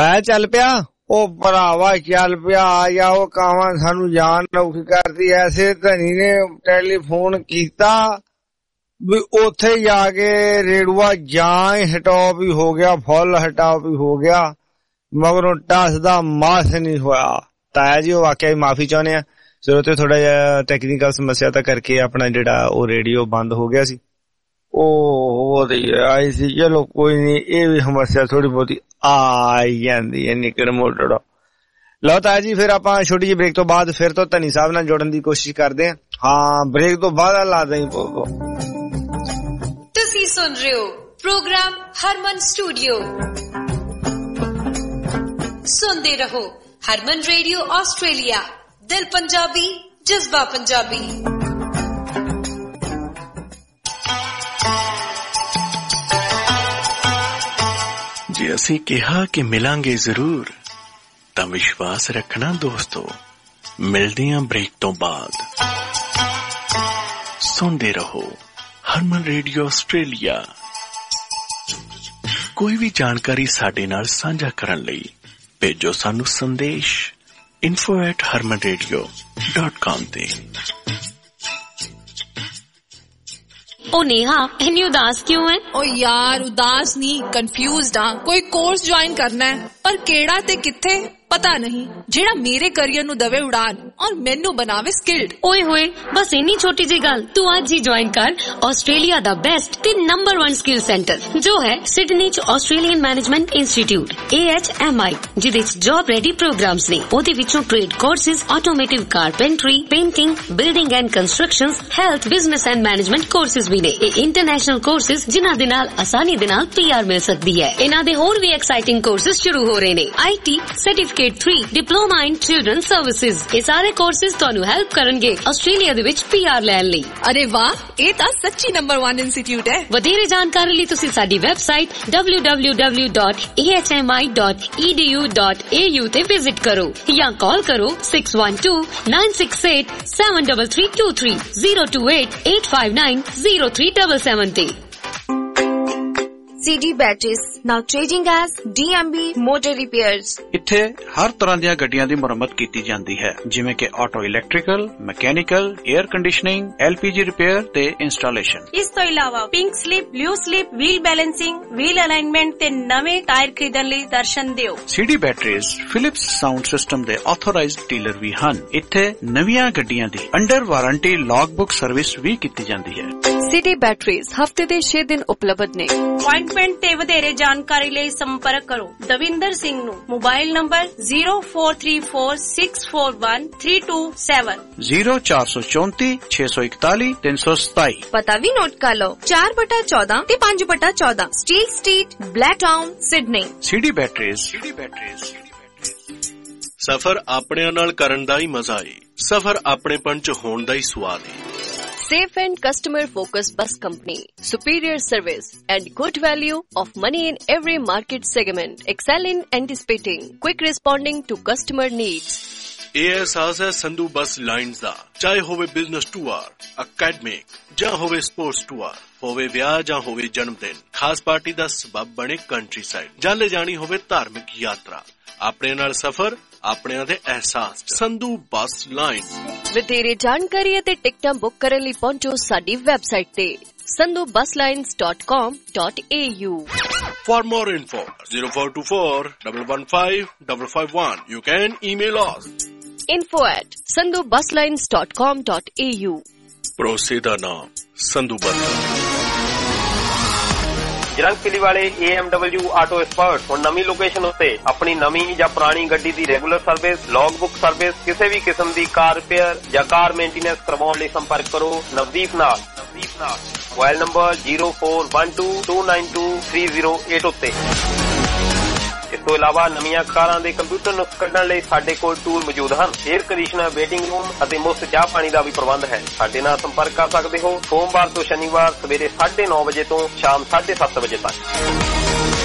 ਤਾਇਆ ਚੱਲ ਪਿਆ? ਉਹ ਭਰਾਵਾ ਚੱਲ ਪਿਆ, ਆ ਜਾ। ਉਹ ਕਾਵਾਂ ਸਾਨੂੰ ਜਾਨ ਔਖੀ ਕਰਦੀ। ਐਸੇ ਧਨੀ ਨੇ ਟੈਲੀਫੋਨ ਕੀਤਾ ਵੀ ਉੱਥੇ ਜਾ ਕੇ ਰੇੜੂਆ ਜਾਂ ਹੀ ਹਟਾਓ ਵੀ ਹੋ ਗਿਆ, ਫੁੱਲ ਹਟਾਓ ਵੀ ਹੋ ਗਿਆ, ਮਗਰੋਂ ਟਸ ਦਾ ਮਾਸ ਨਹੀਂ ਹੋਇਆ। ਤਾਇਆ ਜੀ ਉਹ ਵਾਕਿਆ ਮਾਫੀ ਚਾਹੁੰਦੇ ਆ। ਚਲੋ ਤੇ ਥੋੜਾ ਜਿਹਾ ਟੈਕਨੀਕਲ ਸਮੱਸਿਆ ਤਾਂ ਕਰਕੇ ਆਪਣਾ ਜਿਹੜਾ ਉਹ ਰੇਡੀਓ ਬੰਦ ਹੋ ਗਿਆ ਸੀ। ਉਹ ਆਈ ਸੀ। ਚਲੋ ਕੋਈ ਨੀ, ਇਹ ਵੀ ਸਮੱਸਿਆ ਥੋੜੀ ਬਹੁਤੀ ਆ ਜਾਂਦੀ ਹੈ ਨਿੱਕਰ ਮੋਟੜ। ਲਓ ਤਾਇਆ ਜੀ, ਫਿਰ ਆਪਾਂ ਛੋਟੀ ਜਿਹੀ ਬ੍ਰੇਕ ਤੋਂ ਬਾਅਦ ਫਿਰ ਤੋਂ ਧਨੀ ਸਾਹਿਬ ਨਾਲ ਜੁੜਨ ਦੀ ਕੋਸ਼ਿਸ਼ ਕਰਦੇ ਹਾਂ। ਹਾਂ, ਬ੍ਰੇਕ ਤੋਂ ਬਾਅਦ ਲਾ ਦੇਂ। ਤੁਸੀਂ ਸੁਣ ਰਹੇ ਹੋ ਪ੍ਰੋਗਰਾਮ ਹਰਮਨ ਸਟੂਡੀਓ। ਸੁਣਦੇ ਰਹੋ ਹਰਮਨ ਰੇਡੀਓ ਆਸਟ੍ਰੇਲੀਆ। ਦਿਲ ਪੰਜਾਬੀ, ਜਜ਼ਬਾ ਪੰਜਾਬੀ। ਜੇ ਅਸੀਂ ਕਿਹਾ ਕਿ ਮਿਲਾਂਗੇ ਜ਼ਰੂਰ ਤਾਂ ਵਿਸ਼ਵਾਸ ਰੱਖਣਾ ਦੋਸਤੋ। ਮਿਲਦੇ ਹਾਂ ਬ੍ਰੇਕ ਤੋਂ ਬਾਅਦ। ਸੁਣਦੇ ਰਹੋ ਹਰਮਨ ਰੇਡੀਓ ਆਸਟ੍ਰੇਲੀਆ। ਕੋਈ ਵੀ ਜਾਣਕਾਰੀ ਸਾਡੇ ਨਾਲ ਸਾਂਝਾ ਕਰਨ ਲਈ ਭੇਜੋ ਸਾਨੂੰ ਸੰਦੇਸ਼ info at harman radio dot com ਤੇ। ओ नेहा, इतनी उदास क्यों है? ओ यार उदास नहीं, कंफ्यूज्ड हाँ। कोई कोर्स ज्वाइन करना है पर केड़ा ते किथे पता नहीं, जेड़ा मेरे करियर नु दवे उड़ान और मेनू बनावे स्किल्ड। ओए होए, बस इन्नी छोटी जी गल, तू आज ही ज्वाइन कर ऑस्ट्रेलिया दा बेस्ट ते नंबर वन स्किल सेंटर जो है सिडनी च Australian management institute A H M I, जिदे च जॉब रेडी प्रोग्राम्स ने। ओदे विचों trade courses, automotive carpentry, painting, building and constructions, health, business and management courses भी ने। ए इंटरनेशनल कोर्सेज जिन्हां दे नाल आसानी दे नाल पी आर मिल सकदी है। इन्हां दे होर भी एक्साइटिंग कोर्सेज शुरू हो रहे ने। I T certificate three, diploma in children services. ये सारे कोर्सेज ਤੁਹਾਨੂੰ ਹੈਲਪ ਕਰਨਗੇ ਆਸਟ੍ਰੇਲੀਆ ਦੇ ਵਿੱਚ ਪੀ ਆਰ ਲੈਣ ਲਈ। ਅਰੇ ਵਾਹ, ਇਹ ਤਾਂ ਸੱਚੀ ਨੰਬਰ वन ਇੰਸਟੀਚਿਊਟ ਹੈ। ਵਧੇਰੇ ਜਾਣਕਾਰੀ ਲਈ ਤੁਸੀਂ ਸਾਡੀ website w w w dot a h m i dot e d u dot a u ਤੇ ਵਿਜ਼ਿਟ ਕਰੋ ਜਾਂ ਕਾਲ ਕਰੋ six one two nine six eight seven three three two three zero two eight eight five nine zero three seven seven ਤੇ। C D Batteries, now trading as D M B Motor Repairs। ਇੱਥੇ ਹਰ ਤਰ੍ਹਾਂ ਦੀਆਂ ਗੱਡੀਆਂ ਦੀ ਮੁਰੰਮਤ ਕੀਤੀ ਜਾਂਦੀ ਹੈ, ਜਿਵੇਂ ਕਿ auto electrical, mechanical, air conditioning, L P G repair ਤੇ ਇੰਸਟਾਲੇਸ਼ਨ। ਇਸ ਤੋਂ ਇਲਾਵਾ pink slip, blue slip, wheel balancing, wheel alignment ਤੇ ਨਵੇਂ ਟਾਇਰ ਖਰੀਦਣ ਲਈ ਦਰਸ਼ਨ ਦਿਓ। C D Batteries Philips sound system ਦੇ ਆਥੋਰਾਈਜ਼ਡ ਡੀਲਰ ਵੀ ਹਨ। ਇੱਥੇ ਨਵੀਆਂ ਗੱਡੀਆਂ ਦੀ under warranty log book service ਵੀ ਕੀਤੀ ਜਾਂਦੀ ਹੈ। C D Batteries ਹਫਤੇ ਦੇ ਛੇ ਦਿਨ ਉਪਲਬਧ ਨੇ। ਅਪਾਇੰਟਮੈਂਟ ਤੇ ਵਧੇਰੇ ਜਾਣਕਾਰੀ ਲਈ ਸੰਪਰਕ ਕਰੋ ਦਵਿੰਦਰ ਸਿੰਘ ਨੂੰ। Mobile number zero four three four six four one three two seven zero four four four six one one three seven seven। ਪਤਾ ਵੀ ਨੋਟ ਕਰ ਲਓ, ਚਾਰ ਬਟਾ ਚੌਦਾਂ ਤੇ ਪੰਜ ਬਟਾ ਚੌਦਾਂ steel street, Blacktown, Sydney. C D Batteries। ਸਫ਼ਰ ਆਪਣਿਆਂ ਨਾਲ ਕਰਨ ਦਾ ਹੀ ਮਜ਼ਾ ਏ, ਸਫ਼ਰ ਆਪਣੇਪਣ ਚ ਹੋਣ ਦਾ ਹੀ ਸਵਾਦ ਏ। Safe and customer focused bus company, superior service and good value of money in every market segment, excel in anticipating, quick responding to customer needs। ਇਹ ਅਹਿਸਾਸ ਹੈ ਸੰਧੂ ਬੱਸ ਲਾਈਨਸ ਦਾ। ਚਾਹੇ ਹੋਵੇ ਬਿਜ਼ਨਸ ਟੂਰ, ਅਕੈਡਮਿਕ ਜਾਂ ਹੋਵੇ ਸਪੋਰਟਸ ਟੂਰ, ਹੋਵੇ ਵਿਆਹ ਜਾਂ ਹੋਵੇ ਜਨਮ ਦਿਨ, ਖਾਸ ਪਾਰਟੀ ਦਾ ਸਬਬ ਬਣੇ ਕੰਟਰੀ ਸਾਈਡ, ਜਾਂ ਲੈ ਜਾਣੀ ਹੋਵੇ ਧਾਰਮਿਕ ਯਾਤਰਾ, ਆਪਣੇ ਨਾਲ ਸਫ਼ਰ ਆਪਣਿਆਂ ਦੇ ਅਹਿਸਾਸ। Sandhu bus line. ਵਧੇਰੇ ਜਾਣਕਾਰੀ ਅਤੇ ਟਿਕਟਾਂ ਬੁੱਕ ਕਰਨ ਲਈ ਪਹੁੰਚੋ ਸਾਡੀ ਵੈਬਸਾਈਟ ਤੇ sandhu bus lines dot com dot a u। For more info zero four two four one one five five five one। You can email us info at sandhu bus lines dot com dot a u। ਭਰੋਸੇ ਦਾ ਨਾਮ ਸੰਧੂ ਬੱਸ। ਜਰੰਗਪਿਲੀ ਵਾਲੇ A M W auto expert ਹੁਣ ਨਵੀਂ location ਉੱਤੇ ਆਪਣੀ ਨਵੀਂ ਜਾਂ ਪੁਰਾਣੀ ਗੱਡੀ ਦੀ regular service, log book service, ਕਿਸੇ ਵੀ ਕਿਸਮ ਦੀ ਕਾਰ ਰਿਪੇਅਰ ਜਾਂ ਕਾਰ ਮੇਨਟੇਨੈਂਸ ਕਰਵਾਉਣ ਲਈ ਸੰਪਰਕ ਕਰੋ ਨਵਦੀਪ ਨਾਲ। ਨਵਦੀਪ ਨਾਲ mobile number zero four one two two nine two three zero eight ਉੱਤੇ। ਇਸ ਤੋਂ ਇਲਾਵਾ ਨਵੀਆਂ ਕਾਰਾਂ ਦੇ ਕੰਪਿਊਟਰ ਨੁਕਸ ਕੱਢਣ ਲਈ ਸਾਡੇ ਕੋਲ ਟੂਲ ਮੌਜੂਦ ਹਨ। 에ਅਰ ਕੰਡੀਸ਼ਨਰ, ਵੇਟਿੰਗ ਰੂਮ ਅਤੇ ਮੁਫਤ ਚਾਹ ਪਾਣੀ ਦਾ ਵੀ ਪ੍ਰਬੰਧ ਹੈ। ਸਾਡੇ ਨਾਲ ਸੰਪਰਕ ਕਰ ਸਕਦੇ ਹੋ ਸੋਮਵਾਰ ਤੋਂ ਸ਼ਨੀਵਾਰ ਸਵੇਰੇ ਸਾਢੇ ਨੌ ਵਜੇ ਤੋਂ ਸ਼ਾਮ ਸਾਢੇ ਸੱਤ ਵਜੇ ਤੱਕ।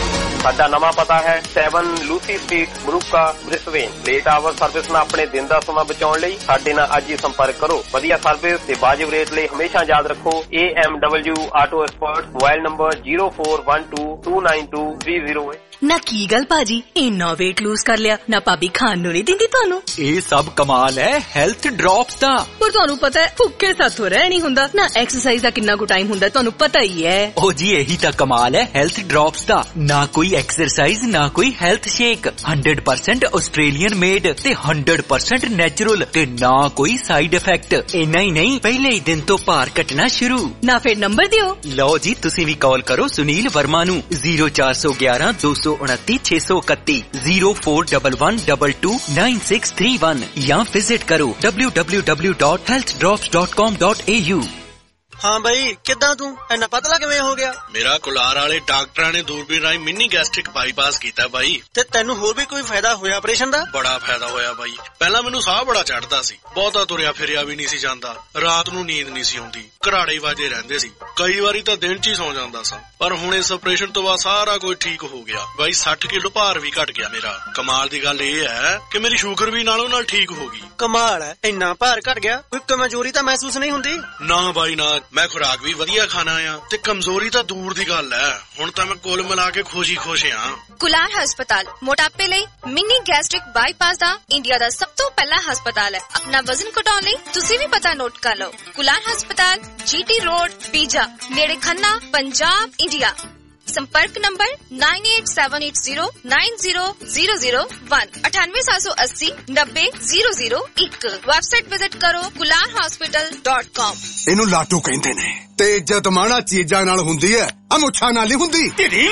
ਸਾਡਾ ਨਵਾਂ ਪਤਾ ਹੈ seven Lucy street Moorooka Brisbane. Late hour service ਨਾਲ ਆਪਣੇ ਦਿਨ ਦਾ ਸਮਾਂ ਬਚਾਉਣ ਲਈ ਸਾਡੇ ਨਾਲ ਅੱਜ ਹੀ ਸੰਪਰਕ ਕਰੋ। ਵਧੀਆ ਸਰਵਿਸ ਤੇ ਵਾਜਿਬ ਰੇਟ ਲਈ ਹਮੇਸ਼ਾ ਯਾਦ ਰੱਖੋ A M W auto expert. Mobile number zero four one two two nine two three zero. ਨਾ ਕੀ ਗੱਲ ਭਾਜੀ, ਇੰਨਾ weight lose ਕਰ ਲਿਆ ਨਾ, ਭਾਬੀ ਖਾਣ ਨੂੰ ਨਹੀਂ ਦਿੰਦੀ ਤੁਹਾਨੂੰ? ਇਹ ਸਭ ਕਮਾਲ ਹੈ ਹੈਲਥ ਡ੍ਰੌਪਸ ਦਾ। ਪਰ ਤੁਹਾਨੂੰ ਪਤਾ ਹੈ ਭੁੱਖੇ ਸਾਥੋਂ ਰਹਿ ਨਹੀਂ ਹੁੰਦਾ ਨਾ। ਐਕਸਰਸਾਈਜ਼ ਦਾ ਕਿੰਨਾ ਕੁ ਟਾਈਮ ਹੁੰਦਾ ਤੁਹਾਨੂੰ ਪਤਾ ਹੀ ਹੈ। ਉਹ ਜੀ ਇਹੀ ਤਾਂ ਕਮਾਲ ਹੈ ਹੈਲਥ ਡ੍ਰੌਪਸ ਦਾ। ਨਾ ਕੋਈ ਐਕਸਰਸਾਈਜ਼ ਨਾ ਕੋਈ health shake, hundred percent Australian made ਤੇ ਹੰਡਰਡ ਪਰਸੈਂਟ ਨੈਚੁਰਲ ਤੇ ਨਾ ਕੋਈ ਸਾਈਡ ਇਫੈਕਟ। ਇੰਨਾ ਹੀ ਨਹੀਂ ਪਹਿਲੇ ਹੀ ਦਿਨ ਤੋਂ ਭਾਰ ਘਟਣਾ ਸ਼ੁਰੂ। ਨਾ ਫਿਰ ਨੰਬਰ ਦਿਓ। ਲਓ ਜੀ ਤੁਸੀਂ ਵੀ ਕਾਲ ਕਰੋ ਸੁਨੀਲ ਵਰਮਾ ਨੂੰ ਜ਼ੀਰੋ ਚਾਰ ਸੌ ਗਿਆਰਾਂ ਦੋ ਸੌ उनतीस छह सौ इकतीस zero four one one double two nine six three one या विजिट करो W W W dot health drops dot com dot A U. ਹਾਂ ਬਾਈ ਕਿੱਦਾਂ ਤੂੰ ਇੰਨਾ ਪਤਲਾ ਕਿਵੇਂ ਹੋ ਗਿਆ? ਮੇਰਾ ਕੁਲਾਰ ਵਾਲੇ ਡਾਕਟਰਾਂ ਨੇ ਦੂਰਬੀਨ ਰਾਹੀਂ ਮਿੰਨੀ ਗੈਸਟ੍ਰਿਕ ਬਾਈਪਾਸ ਕੀਤਾ ਬਾਈ। ਤੇ ਤੈਨੂੰ ਹੋਰ ਵੀ ਕੋਈ ਫਾਇਦਾ ਹੋਇਆ ਆਪਰੇਸ਼ਨ ਦਾ? ਬੜਾ ਫਾਇਦਾ ਹੋਇਆ ਬਾਈ। ਪਹਿਲਾਂ ਮੈਨੂੰ ਸਾਹ ਬੜਾ ਚੜਦਾ ਸੀ, ਬਹੁਤਾ ਤੁਰਿਆ ਫਿਰਿਆ ਵੀ ਨਹੀਂ ਸੀ ਜਾਂਦਾ, ਰਾਤ ਨੂੰ ਨੀਂਦ ਨਹੀਂ ਸੀ ਆਉਂਦੀ, ਘਰਾੜੇ ਵਾਜੇ ਰਹਿੰਦੇ ਸੀ, ਕਈ ਵਾਰੀ ਤਾਂ ਦਿਨ ਚ ਹੀ ਸੌ ਜਾਂਦਾ ਸਾਂ। ਪਰ ਹੁਣ ਇਸ ਆਪਰੇਸ਼ਨ ਤੋਂ ਬਾਅਦ ਸਾਰਾ ਕੁਝ ਠੀਕ ਹੋ ਗਿਆ ਬਾਈ। ਸੱਠ ਕਿਲੋ ਭਾਰ ਵੀ ਘਟ ਗਿਆ ਮੇਰਾ। ਕਮਾਲ ਦੀ ਗੱਲ ਇਹ ਹੈ ਕਿ ਮੇਰੀ ਸ਼ੂਗਰ ਵੀ ਨਾਲੋਂ ਨਾਲ ਠੀਕ ਹੋ ਗਈ। ਕਮਾਲ ਹੈ, ਇੰਨਾ ਭਾਰ ਘਟ ਗਿਆ, ਕੋਈ ਕਮਜ਼ੋਰੀ ਤਾਂ ਮਹਿਸੂਸ ਨਹੀਂ ਹੁੰਦੀ? ਨਾ ਬਾਈ ਨਾ, ਮੈਂ ਖੁਰਾਕ ਵੀ ਵਧੀਆ ਖਾਣਾ ਆ ਤੇ ਕਮਜ਼ੋਰੀ ਤਾਂ ਦੂਰ ਦੀ ਗੱਲ ਹੈ। ਹੁਣ ਤਾਂ ਮੈਂ ਕੁੱਲ ਮਿਲਾ ਕੇ ਖੁਸ਼ ਹੀ ਖੁਸ਼ ਆ। ਕੁਲਾਰ ਹਸਪਤਾਲ ਮੋਟਾਪੇ ਲਈ ਮਿੰਨੀ ਗੈਸਟ੍ਰਿਕ ਬਾਈਪਾਸ ਦਾ ਇੰਡੀਆ ਦਾ ਸਭ ਤੋਂ ਪਹਿਲਾ ਹਸਪਤਾਲ ਹੈ। ਆਪਣਾ ਵਜ਼ਨ ਘਟਾਉਣ ਲਈ ਤੁਸੀਂ ਵੀ ਪਤਾ ਨੋਟ ਕਰ ਲਓ। ਕੁਲਾਰ ਹਸਪਤਾਲ ਜੀਟੀ ਰੋਡ ਪੀਜਾ ਨੇੜੇ ਖੰਨਾ ਪੰਜਾਬ ਇੰਡੀਆ। संपर्क number nine eight seven eight zero nine zero zero zero one अठानवे सात सौ अस्सी नब्बे जीरो जीरो एक। वेबसाइट विजिट करो कुलार हॉस्पिटल डॉट कॉम। ਇਹਨੂੰ ਲਾਟੂ ਕਹਿੰਦੇ ਨੇ ਤੇ ਇੱਜ਼ਤ ਮਾਣਾ ਚੀਜ਼ਾਂ ਨਾਲ ਹੁੰਦੀ ਹੈ, ਆ ਮੁੱਛਾਂ ਨਾਲ ਨਹੀਂ ਹੁੰਦੀ।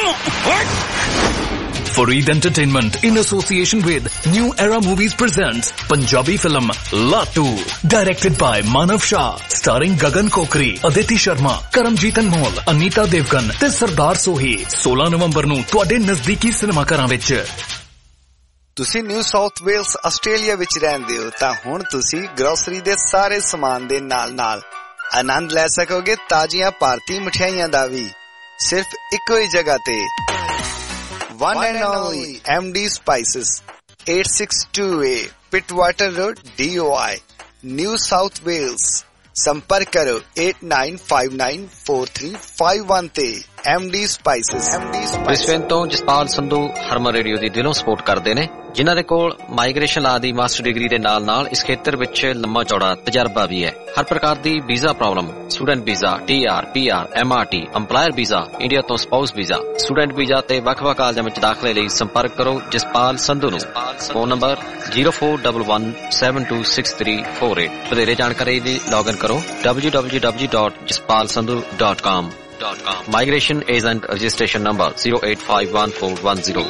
Fareed Entertainment in association with New Era Movies presents Punjabi film Lattu, directed by Manav Shah, starring Gagan Kokri, Aditi Sharma, Karamjit Anmol, Anita Devgan ਤੇ ਸਰਦਾਰ ਸੋਹੀ। सोलह ਨਵੰਬਰ ਨੂੰ ਤੁਹਾਡੇ ਨਜ਼ਦੀਕੀ ਸਿਨੇਮਾ ਘਰਾਂ ਵਿੱਚ। ਤੁਸੀਂ ਨਿਊ ਸਾਊਥ ਵੇਲਸ ਆਸਟ੍ਰੇਲੀਆ ਵਿੱਚ ਰਹਿੰਦੇ ਹੋ ਤਾਂ ਹੁਣ ਤੁਸੀਂ ਗਰੋਸਰੀ ਦੇ ਸਾਰੇ ਸਮਾਨ ਦੇ ਨਾਲ-ਨਾਲ ਆਨੰਦ ਲੈ ਸਕੋਗੇ ਤਾਜ਼ੀਆਂ ਭਾਰਤੀ ਮਠਿਆਈਆਂ ਦਾ ਵੀ, ਸਿਰਫ ਇੱਕੋ ਹੀ ਜਗ੍ਹਾ ਤੇ। One and only M D Spices, eight six two A Pittwater Road, D O I, New South Wales। संपर्क करो eight nine five nine four three five one ਤੇ M D Spices। ਬ੍ਰਿਸਬੇਨ ਤੋਂ ਜਸਪਾਲ ਸੰਧੂ ਹਰਮਨ ਰੇਡੀਓ ਦੀ ਦਿਲੋਂ support ਕਰਦੇ ਨੇ, ਜਿਨ੍ਹਾਂ ਦੇ ਕੋਲ ਮਾਈਗ੍ਰੇਸ਼ਨ ਲਾ ਦੀ ਮਾਸਟਰ ਡਿਗਰੀ ਦੇ ਨਾਲ ਨਾਲ ਇਸ ਖੇਤਰ ਵਿੱਚ ਲੰਮਾ ਚੌੜਾ ਤਜਰਬਾ ਵੀ ਹੈ। ਹਰ ਪ੍ਰਕਾਰ ਦੀ visa problem, student visa, T R, P R, M R T, employer visa, India ਤੋਂ ਸਪਾਊਸ ਵੀਜ਼ਾ, ਸਟੂਡੈਂਟ ਵੀਜ਼ਾ ਤੇ ਵੱਖ-ਵੱਖ ਕਾਲਜਾਂ ਵਿੱਚ ਦਾਖਲੇ ਲਈ ਸੰਪਰਕ ਕਰੋ ਜਸਪਾਲ ਸੰਧੂ ਨੂੰ। Phone number zero four one one seven two six three four eight. ਵਧੇਰੇ ਜਾਣਕਾਰੀ ਲਈ ਲੌਗਇਨ ਕਰੋ W W W dot Jaspal Sandhu dot com. Migration agent registration number zero eight five one four one zero.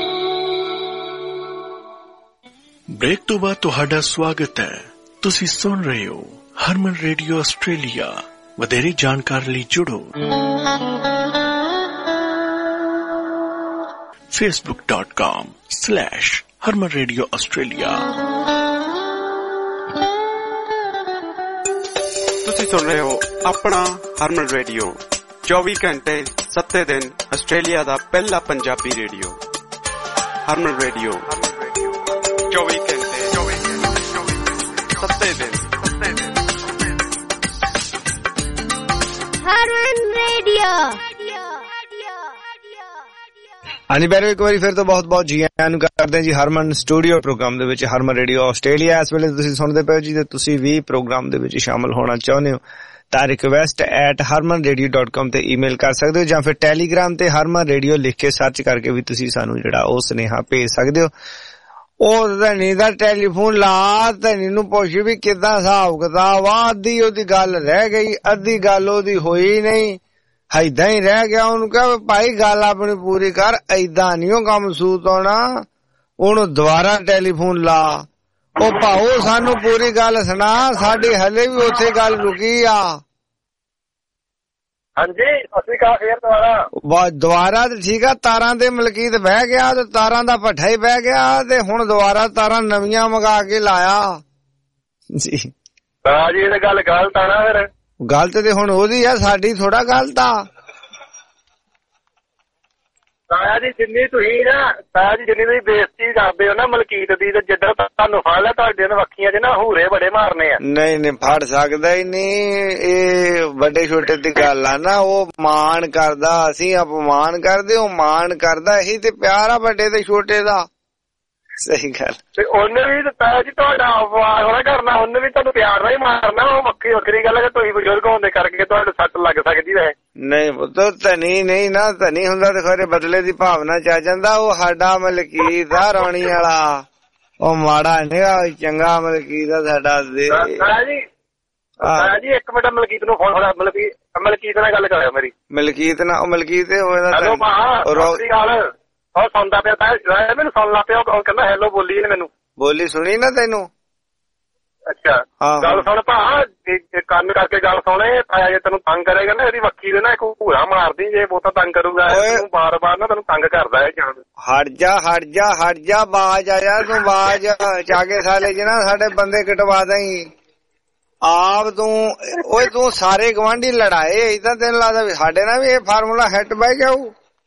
Break ਤੋਂ ਬਾਅਦ ਤੁਹਾਡਾ ਸਵਾਗਤ ਹੈ। ਤੁਸੀਂ ਸੁਣ ਰਹੇ ਹੋ ਹਰਮਨ ਰੇਡੀਓ ਆਸਟ੍ਰੇਲੀਆ। ਵਧੇਰੇ ਜਾਣਕਾਰੀ ਲਈ ਜੁੜੋ facebook dot com slash Harman radio Australia. ਤੁਸੀਂ ਸੁਣ ਰਹੇ ਹੋ ਆਪਣਾ ਹਰਮਨ ਰੇਡੀਓ, ਚੌਵੀ ਘੰਟੇ ਸੱਤੇ ਦਿਨ ਆਸਟ੍ਰੇਲੀਆ ਦਾ ਪਹਿਲਾ ਪੰਜਾਬੀ ਰੇਡੀਓ। ਹਰਮਨ ਰੇਡੀਓ ਚੌਵੀ ਘੰਟੇ ਸੱਤੇ ਦਿਨ। ਹਰਮਨ ਰੇਡੀਓ। ਹਾਂਜੀ ਬੈਰੋ, ਇੱਕ ਵਾਰੀ ਫਿਰ ਤੋਂ ਬਹੁਤ ਬਹੁਤ ਜੀ ਆਇਆਂ ਨੂੰ ਕਰਦੇ ਹਾਂ ਜੀ ਹਰਮਨ ਸਟੂਡੀਓ ਪ੍ਰੋਗਰਾਮ ਦੇ ਵਿੱਚ, ਹਰਮਨ ਰੇਡੀਓ ਆਸਟ੍ਰੇਲੀਆ। ਇਸ ਵੇਲੇ ਤੁਸੀਂ ਸੁਣਦੇ ਪਏ ਜੀ ਤੇ ਤੁਸੀਂ ਵੀ ਪ੍ਰੋਗਰਾਮ ਦੇ ਵਿੱਚ ਸ਼ਾਮਲ ਹੋਣਾ ਚਾਹੁੰਦੇ ਹੋ ਤਾਂ request at Harman radio dot com ਤੇ ਈਮੇਲ ਕਰ ਸਕਦੇ ਹੋ, ਜਾਂ ਫਿਰ ਟੈਲੀਗ੍ਰਾਮ ਤੇ ਹਰਮਨ ਰੇਡੀਓ ਲਿਖ ਕੇ ਸਰਚ ਕਰਕੇ ਵੀ ਤੁਸੀਂ ਸਾਨੂੰ ਜਿਹੜਾ ਉਹ ਸੁਨੇਹਾ ਭੇਜ ਸਕਦੇ ਹੋ। ਉਹ ਧਨੀ ਦਾ ਟੈਲੀਫੋਨ ਲਾ, ਧਨੀ ਨੂੰ ਪੁੱਛ ਵੀ ਕਿੱਦਾਂ ਹਿਸਾਬ ਕਿਤਾਬ ਆ। ਅੱਧੀ ਉਹਦੀ ਗੱਲ ਰਹਿ ਗਈ, ਅੱਧੀ ਗੱਲ ਉਹਦੀ ਹੋਈ ਨਹੀਂ, ਏਦਾਂ ਹੀ ਰਹਿ ਗਿਆ। ਉਹਨੂੰ ਕਹ ਭਾਈ ਗੱਲ ਆਪਣੀ ਪੂਰੀ ਕਰ, ਏਦਾਂ ਨੀ ਉਹ ਕੰਮ ਸੂਤ ਆਉਣਾ। ਉਹਨੂੰ ਦੁਬਾਰਾ ਟੈਲੀਫੋਨ ਲਾ, ਉਹ ਭਾਓ ਸਾਨੂੰ ਪੂਰੀ ਗੱਲ ਸੁਣਾ, ਸਾਡੀ ਹਲੇ ਵੀ ਉੱਥੇ ਗੱਲ ਰੁਕੀ ਆ। ਹਾਂਜੀ ਅਸੀਂ ਕਹਾ ਫੇਰ ਦੁਬਾਰਾ ਦੁਬਾਰਾ ਤੇ ਠੀਕ ਆ, ਤਾਰਾਂ ਦੇ ਮਲਕੀਤ ਬਹਿ ਗਿਆ ਤੇ ਤਾਰਾਂ ਦਾ ਭੱਠਾ ਹੀ ਬਹਿ ਗਿਆ ਤੇ ਹੁਣ ਦੁਬਾਰਾ ਤਾਰਾਂ ਨਵੀਆਂ ਮੰਗਾ ਕੇ ਲਾਇਆ ਜੀ। ਹਾਂ ਜੀ ਇਹ ਗੱਲ ਗਲਤ ਆ ਨਾ। ਫਿਰ ਗਲਤ ਤੇ ਹੁਣ ਉਹਦੀ ਆ, ਸਾਡੀ ਥੋੜਾ ਗਲਤ ਆ। ਤਾਇਆ ਜੀ ਜਿੰਨੀ ਤੁਸੀਂ ਨਾ ਤਾਇਆ ਜੀ ਜਿੰਨੀ ਤੁਸੀਂ ਬੇਇੱਜ਼ਤੀ ਕਰਦੇ ਹੋ ਨਾ ਮਲਕੀਤ ਦੀ, ਤੇ ਜਿੱਦਾਂ ਤੁਹਾਨੂੰ ਫੜ ਲਿਆ ਤੁਹਾਡੇ ਵੱਖੀਆਂ ਚ ਨਾ ਹੂਰੇ ਬੜੇ ਮਾਰਨੇ ਆ। ਨਹੀਂ ਨਹੀਂ ਫੜ ਸਕਦਾ ਹੀ ਨਹੀਂ, ਇਹ ਵੱਡੇ ਛੋਟੇ ਦੀ ਗੱਲ ਆ ਨਾ। ਉਹ ਮਾਣ ਕਰਦਾ, ਅਸੀਂ ਅਪਮਾਨ ਕਰਦੇ, ਉਹ ਮਾਣ ਕਰਦਾ। ਇਹੀ ਤੇ ਪਿਆਰ ਆ ਵੱਡੇ ਤੇ ਛੋਟੇ ਦਾ। ਸਹੀ ਗੱਲ। ਤੇ ਉਹਨੇ ਵੀ ਤਾਇਆ ਜੀ ਤੁਹਾਡਾ ਅਪਮਾਨ ਹੋਣਾ ਕਰਨਾ, ਉਹਨੇ ਵੀ ਤੁਹਾਨੂੰ ਪਿਆਰ ਨਾਲ ਹੀ ਮਾਰਨਾ। ਉਹ ਵੱਖਰੀ ਵੱਖਰੀ ਗੱਲ ਹੈ ਕਿ ਤੁਸੀਂ ਬਜ਼ੁਰਗ ਹੋਣ ਦੇ ਕਰਕੇ ਤੁਹਾਡੇ ਸੱਟ ਲੱਗ ਸਕਦੀ ਵੈਸੇ। ਨਹੀਂ ਪੁੱਤ ਧਨੀ ਨਹੀਂ ਨਾ, ਧਨੀ ਹੁੰਦਾ ਤੇ ਖਰੇ ਬਦਲੇ ਦੀ ਭਾਵਨਾ ਚ ਆ ਜਾਂਦਾ। ਉਹ ਸਾਡਾ ਮਲਕੀਤ ਆ ਰੌਣੀ ਵਾਲਾ, ਉਹ ਮਾੜਾ ਨਹੀਂ, ਚੰਗਾ ਮਲਕੀਤ ਆ ਸਾਡਾ। ਤਾਇਆ ਜੀ ਤਾਇਆ ਜੀ ਇੱਕ ਮਿੰਟ ਮਲਕੀਤ ਨੂੰ ਫੋਨ ਹੋਣਾ, ਮਲਕੀਤ ਮਲਕੀਤ ਨਾਲ ਗੱਲ ਕਰਿਓ ਮੇਰੀ। ਮਲਕੀਤ ਨਾਲ? ਉਹ ਮਲਕੀਤ ਹੈਲੋ ਭਾ ਉਹ ਸੁਣਦਾ ਪਿਆ ਤਾਇਆ, ਮੈਨੂੰ ਸੁਣ ਲਾ ਪਿਆ। ਉਹ ਕਹਿੰਦਾ ਹੈਲੋ ਬੋਲੀ ਨੇ ਮੈਨੂੰ। ਬੋਲੀ ਸੁਣੀ ਨਾ ਤੈਨੂੰ? ਅੱਛਾ ਗੱਲ ਸੁਣ ਭਾ, ਕੰਨ ਕਰਕੇ ਗੱਲ ਸੁਣੇ। ਤਾਇਆ ਜੇ ਤੈਨੂੰ ਤੰਗ ਕਰੇਗਾ ਨਾ ਇਹਦੀ ਵੱਖੀ ਦੇ ਨਾ ਇੱਕ ਭੂਰਾ ਮਾਰਦੀ, ਜੇ ਬਹੁਤਾ ਤੰਗ ਕਰੂਗਾ ਤੈਨੂੰ ਬਾਰ ਬਾਰ ਨਾ ਤੈਨੂੰ ਤੰਗ ਕਰਦਾ ਹੈ। ਹਟ ਜਾ ਹਟ ਜਾ ਹਟ ਜਾ, ਬਾਜ ਆ ਜਾ ਤੂੰ, ਬਾਜ ਚਾਗੇ ਸਾਲੇ ਚ ਨਾ ਸਾਡੇ ਬੰਦੇ ਕਟਵਾ ਦਈ ਆਪ ਤੂੰ। ਓਏ ਤੂੰ ਸਾਰੇ ਗਵਾਂਢੀ ਲੜਾਏ, ਏਦਾਂ ਤੈਨੂੰ ਲੱਗਦਾ ਵੀ ਸਾਡੇ ਨਾਲ ਵੀ ਇਹ ਫਾਰਮੂਲਾ ਹਿੱਟ ਬਹਿ ਗਿਆ?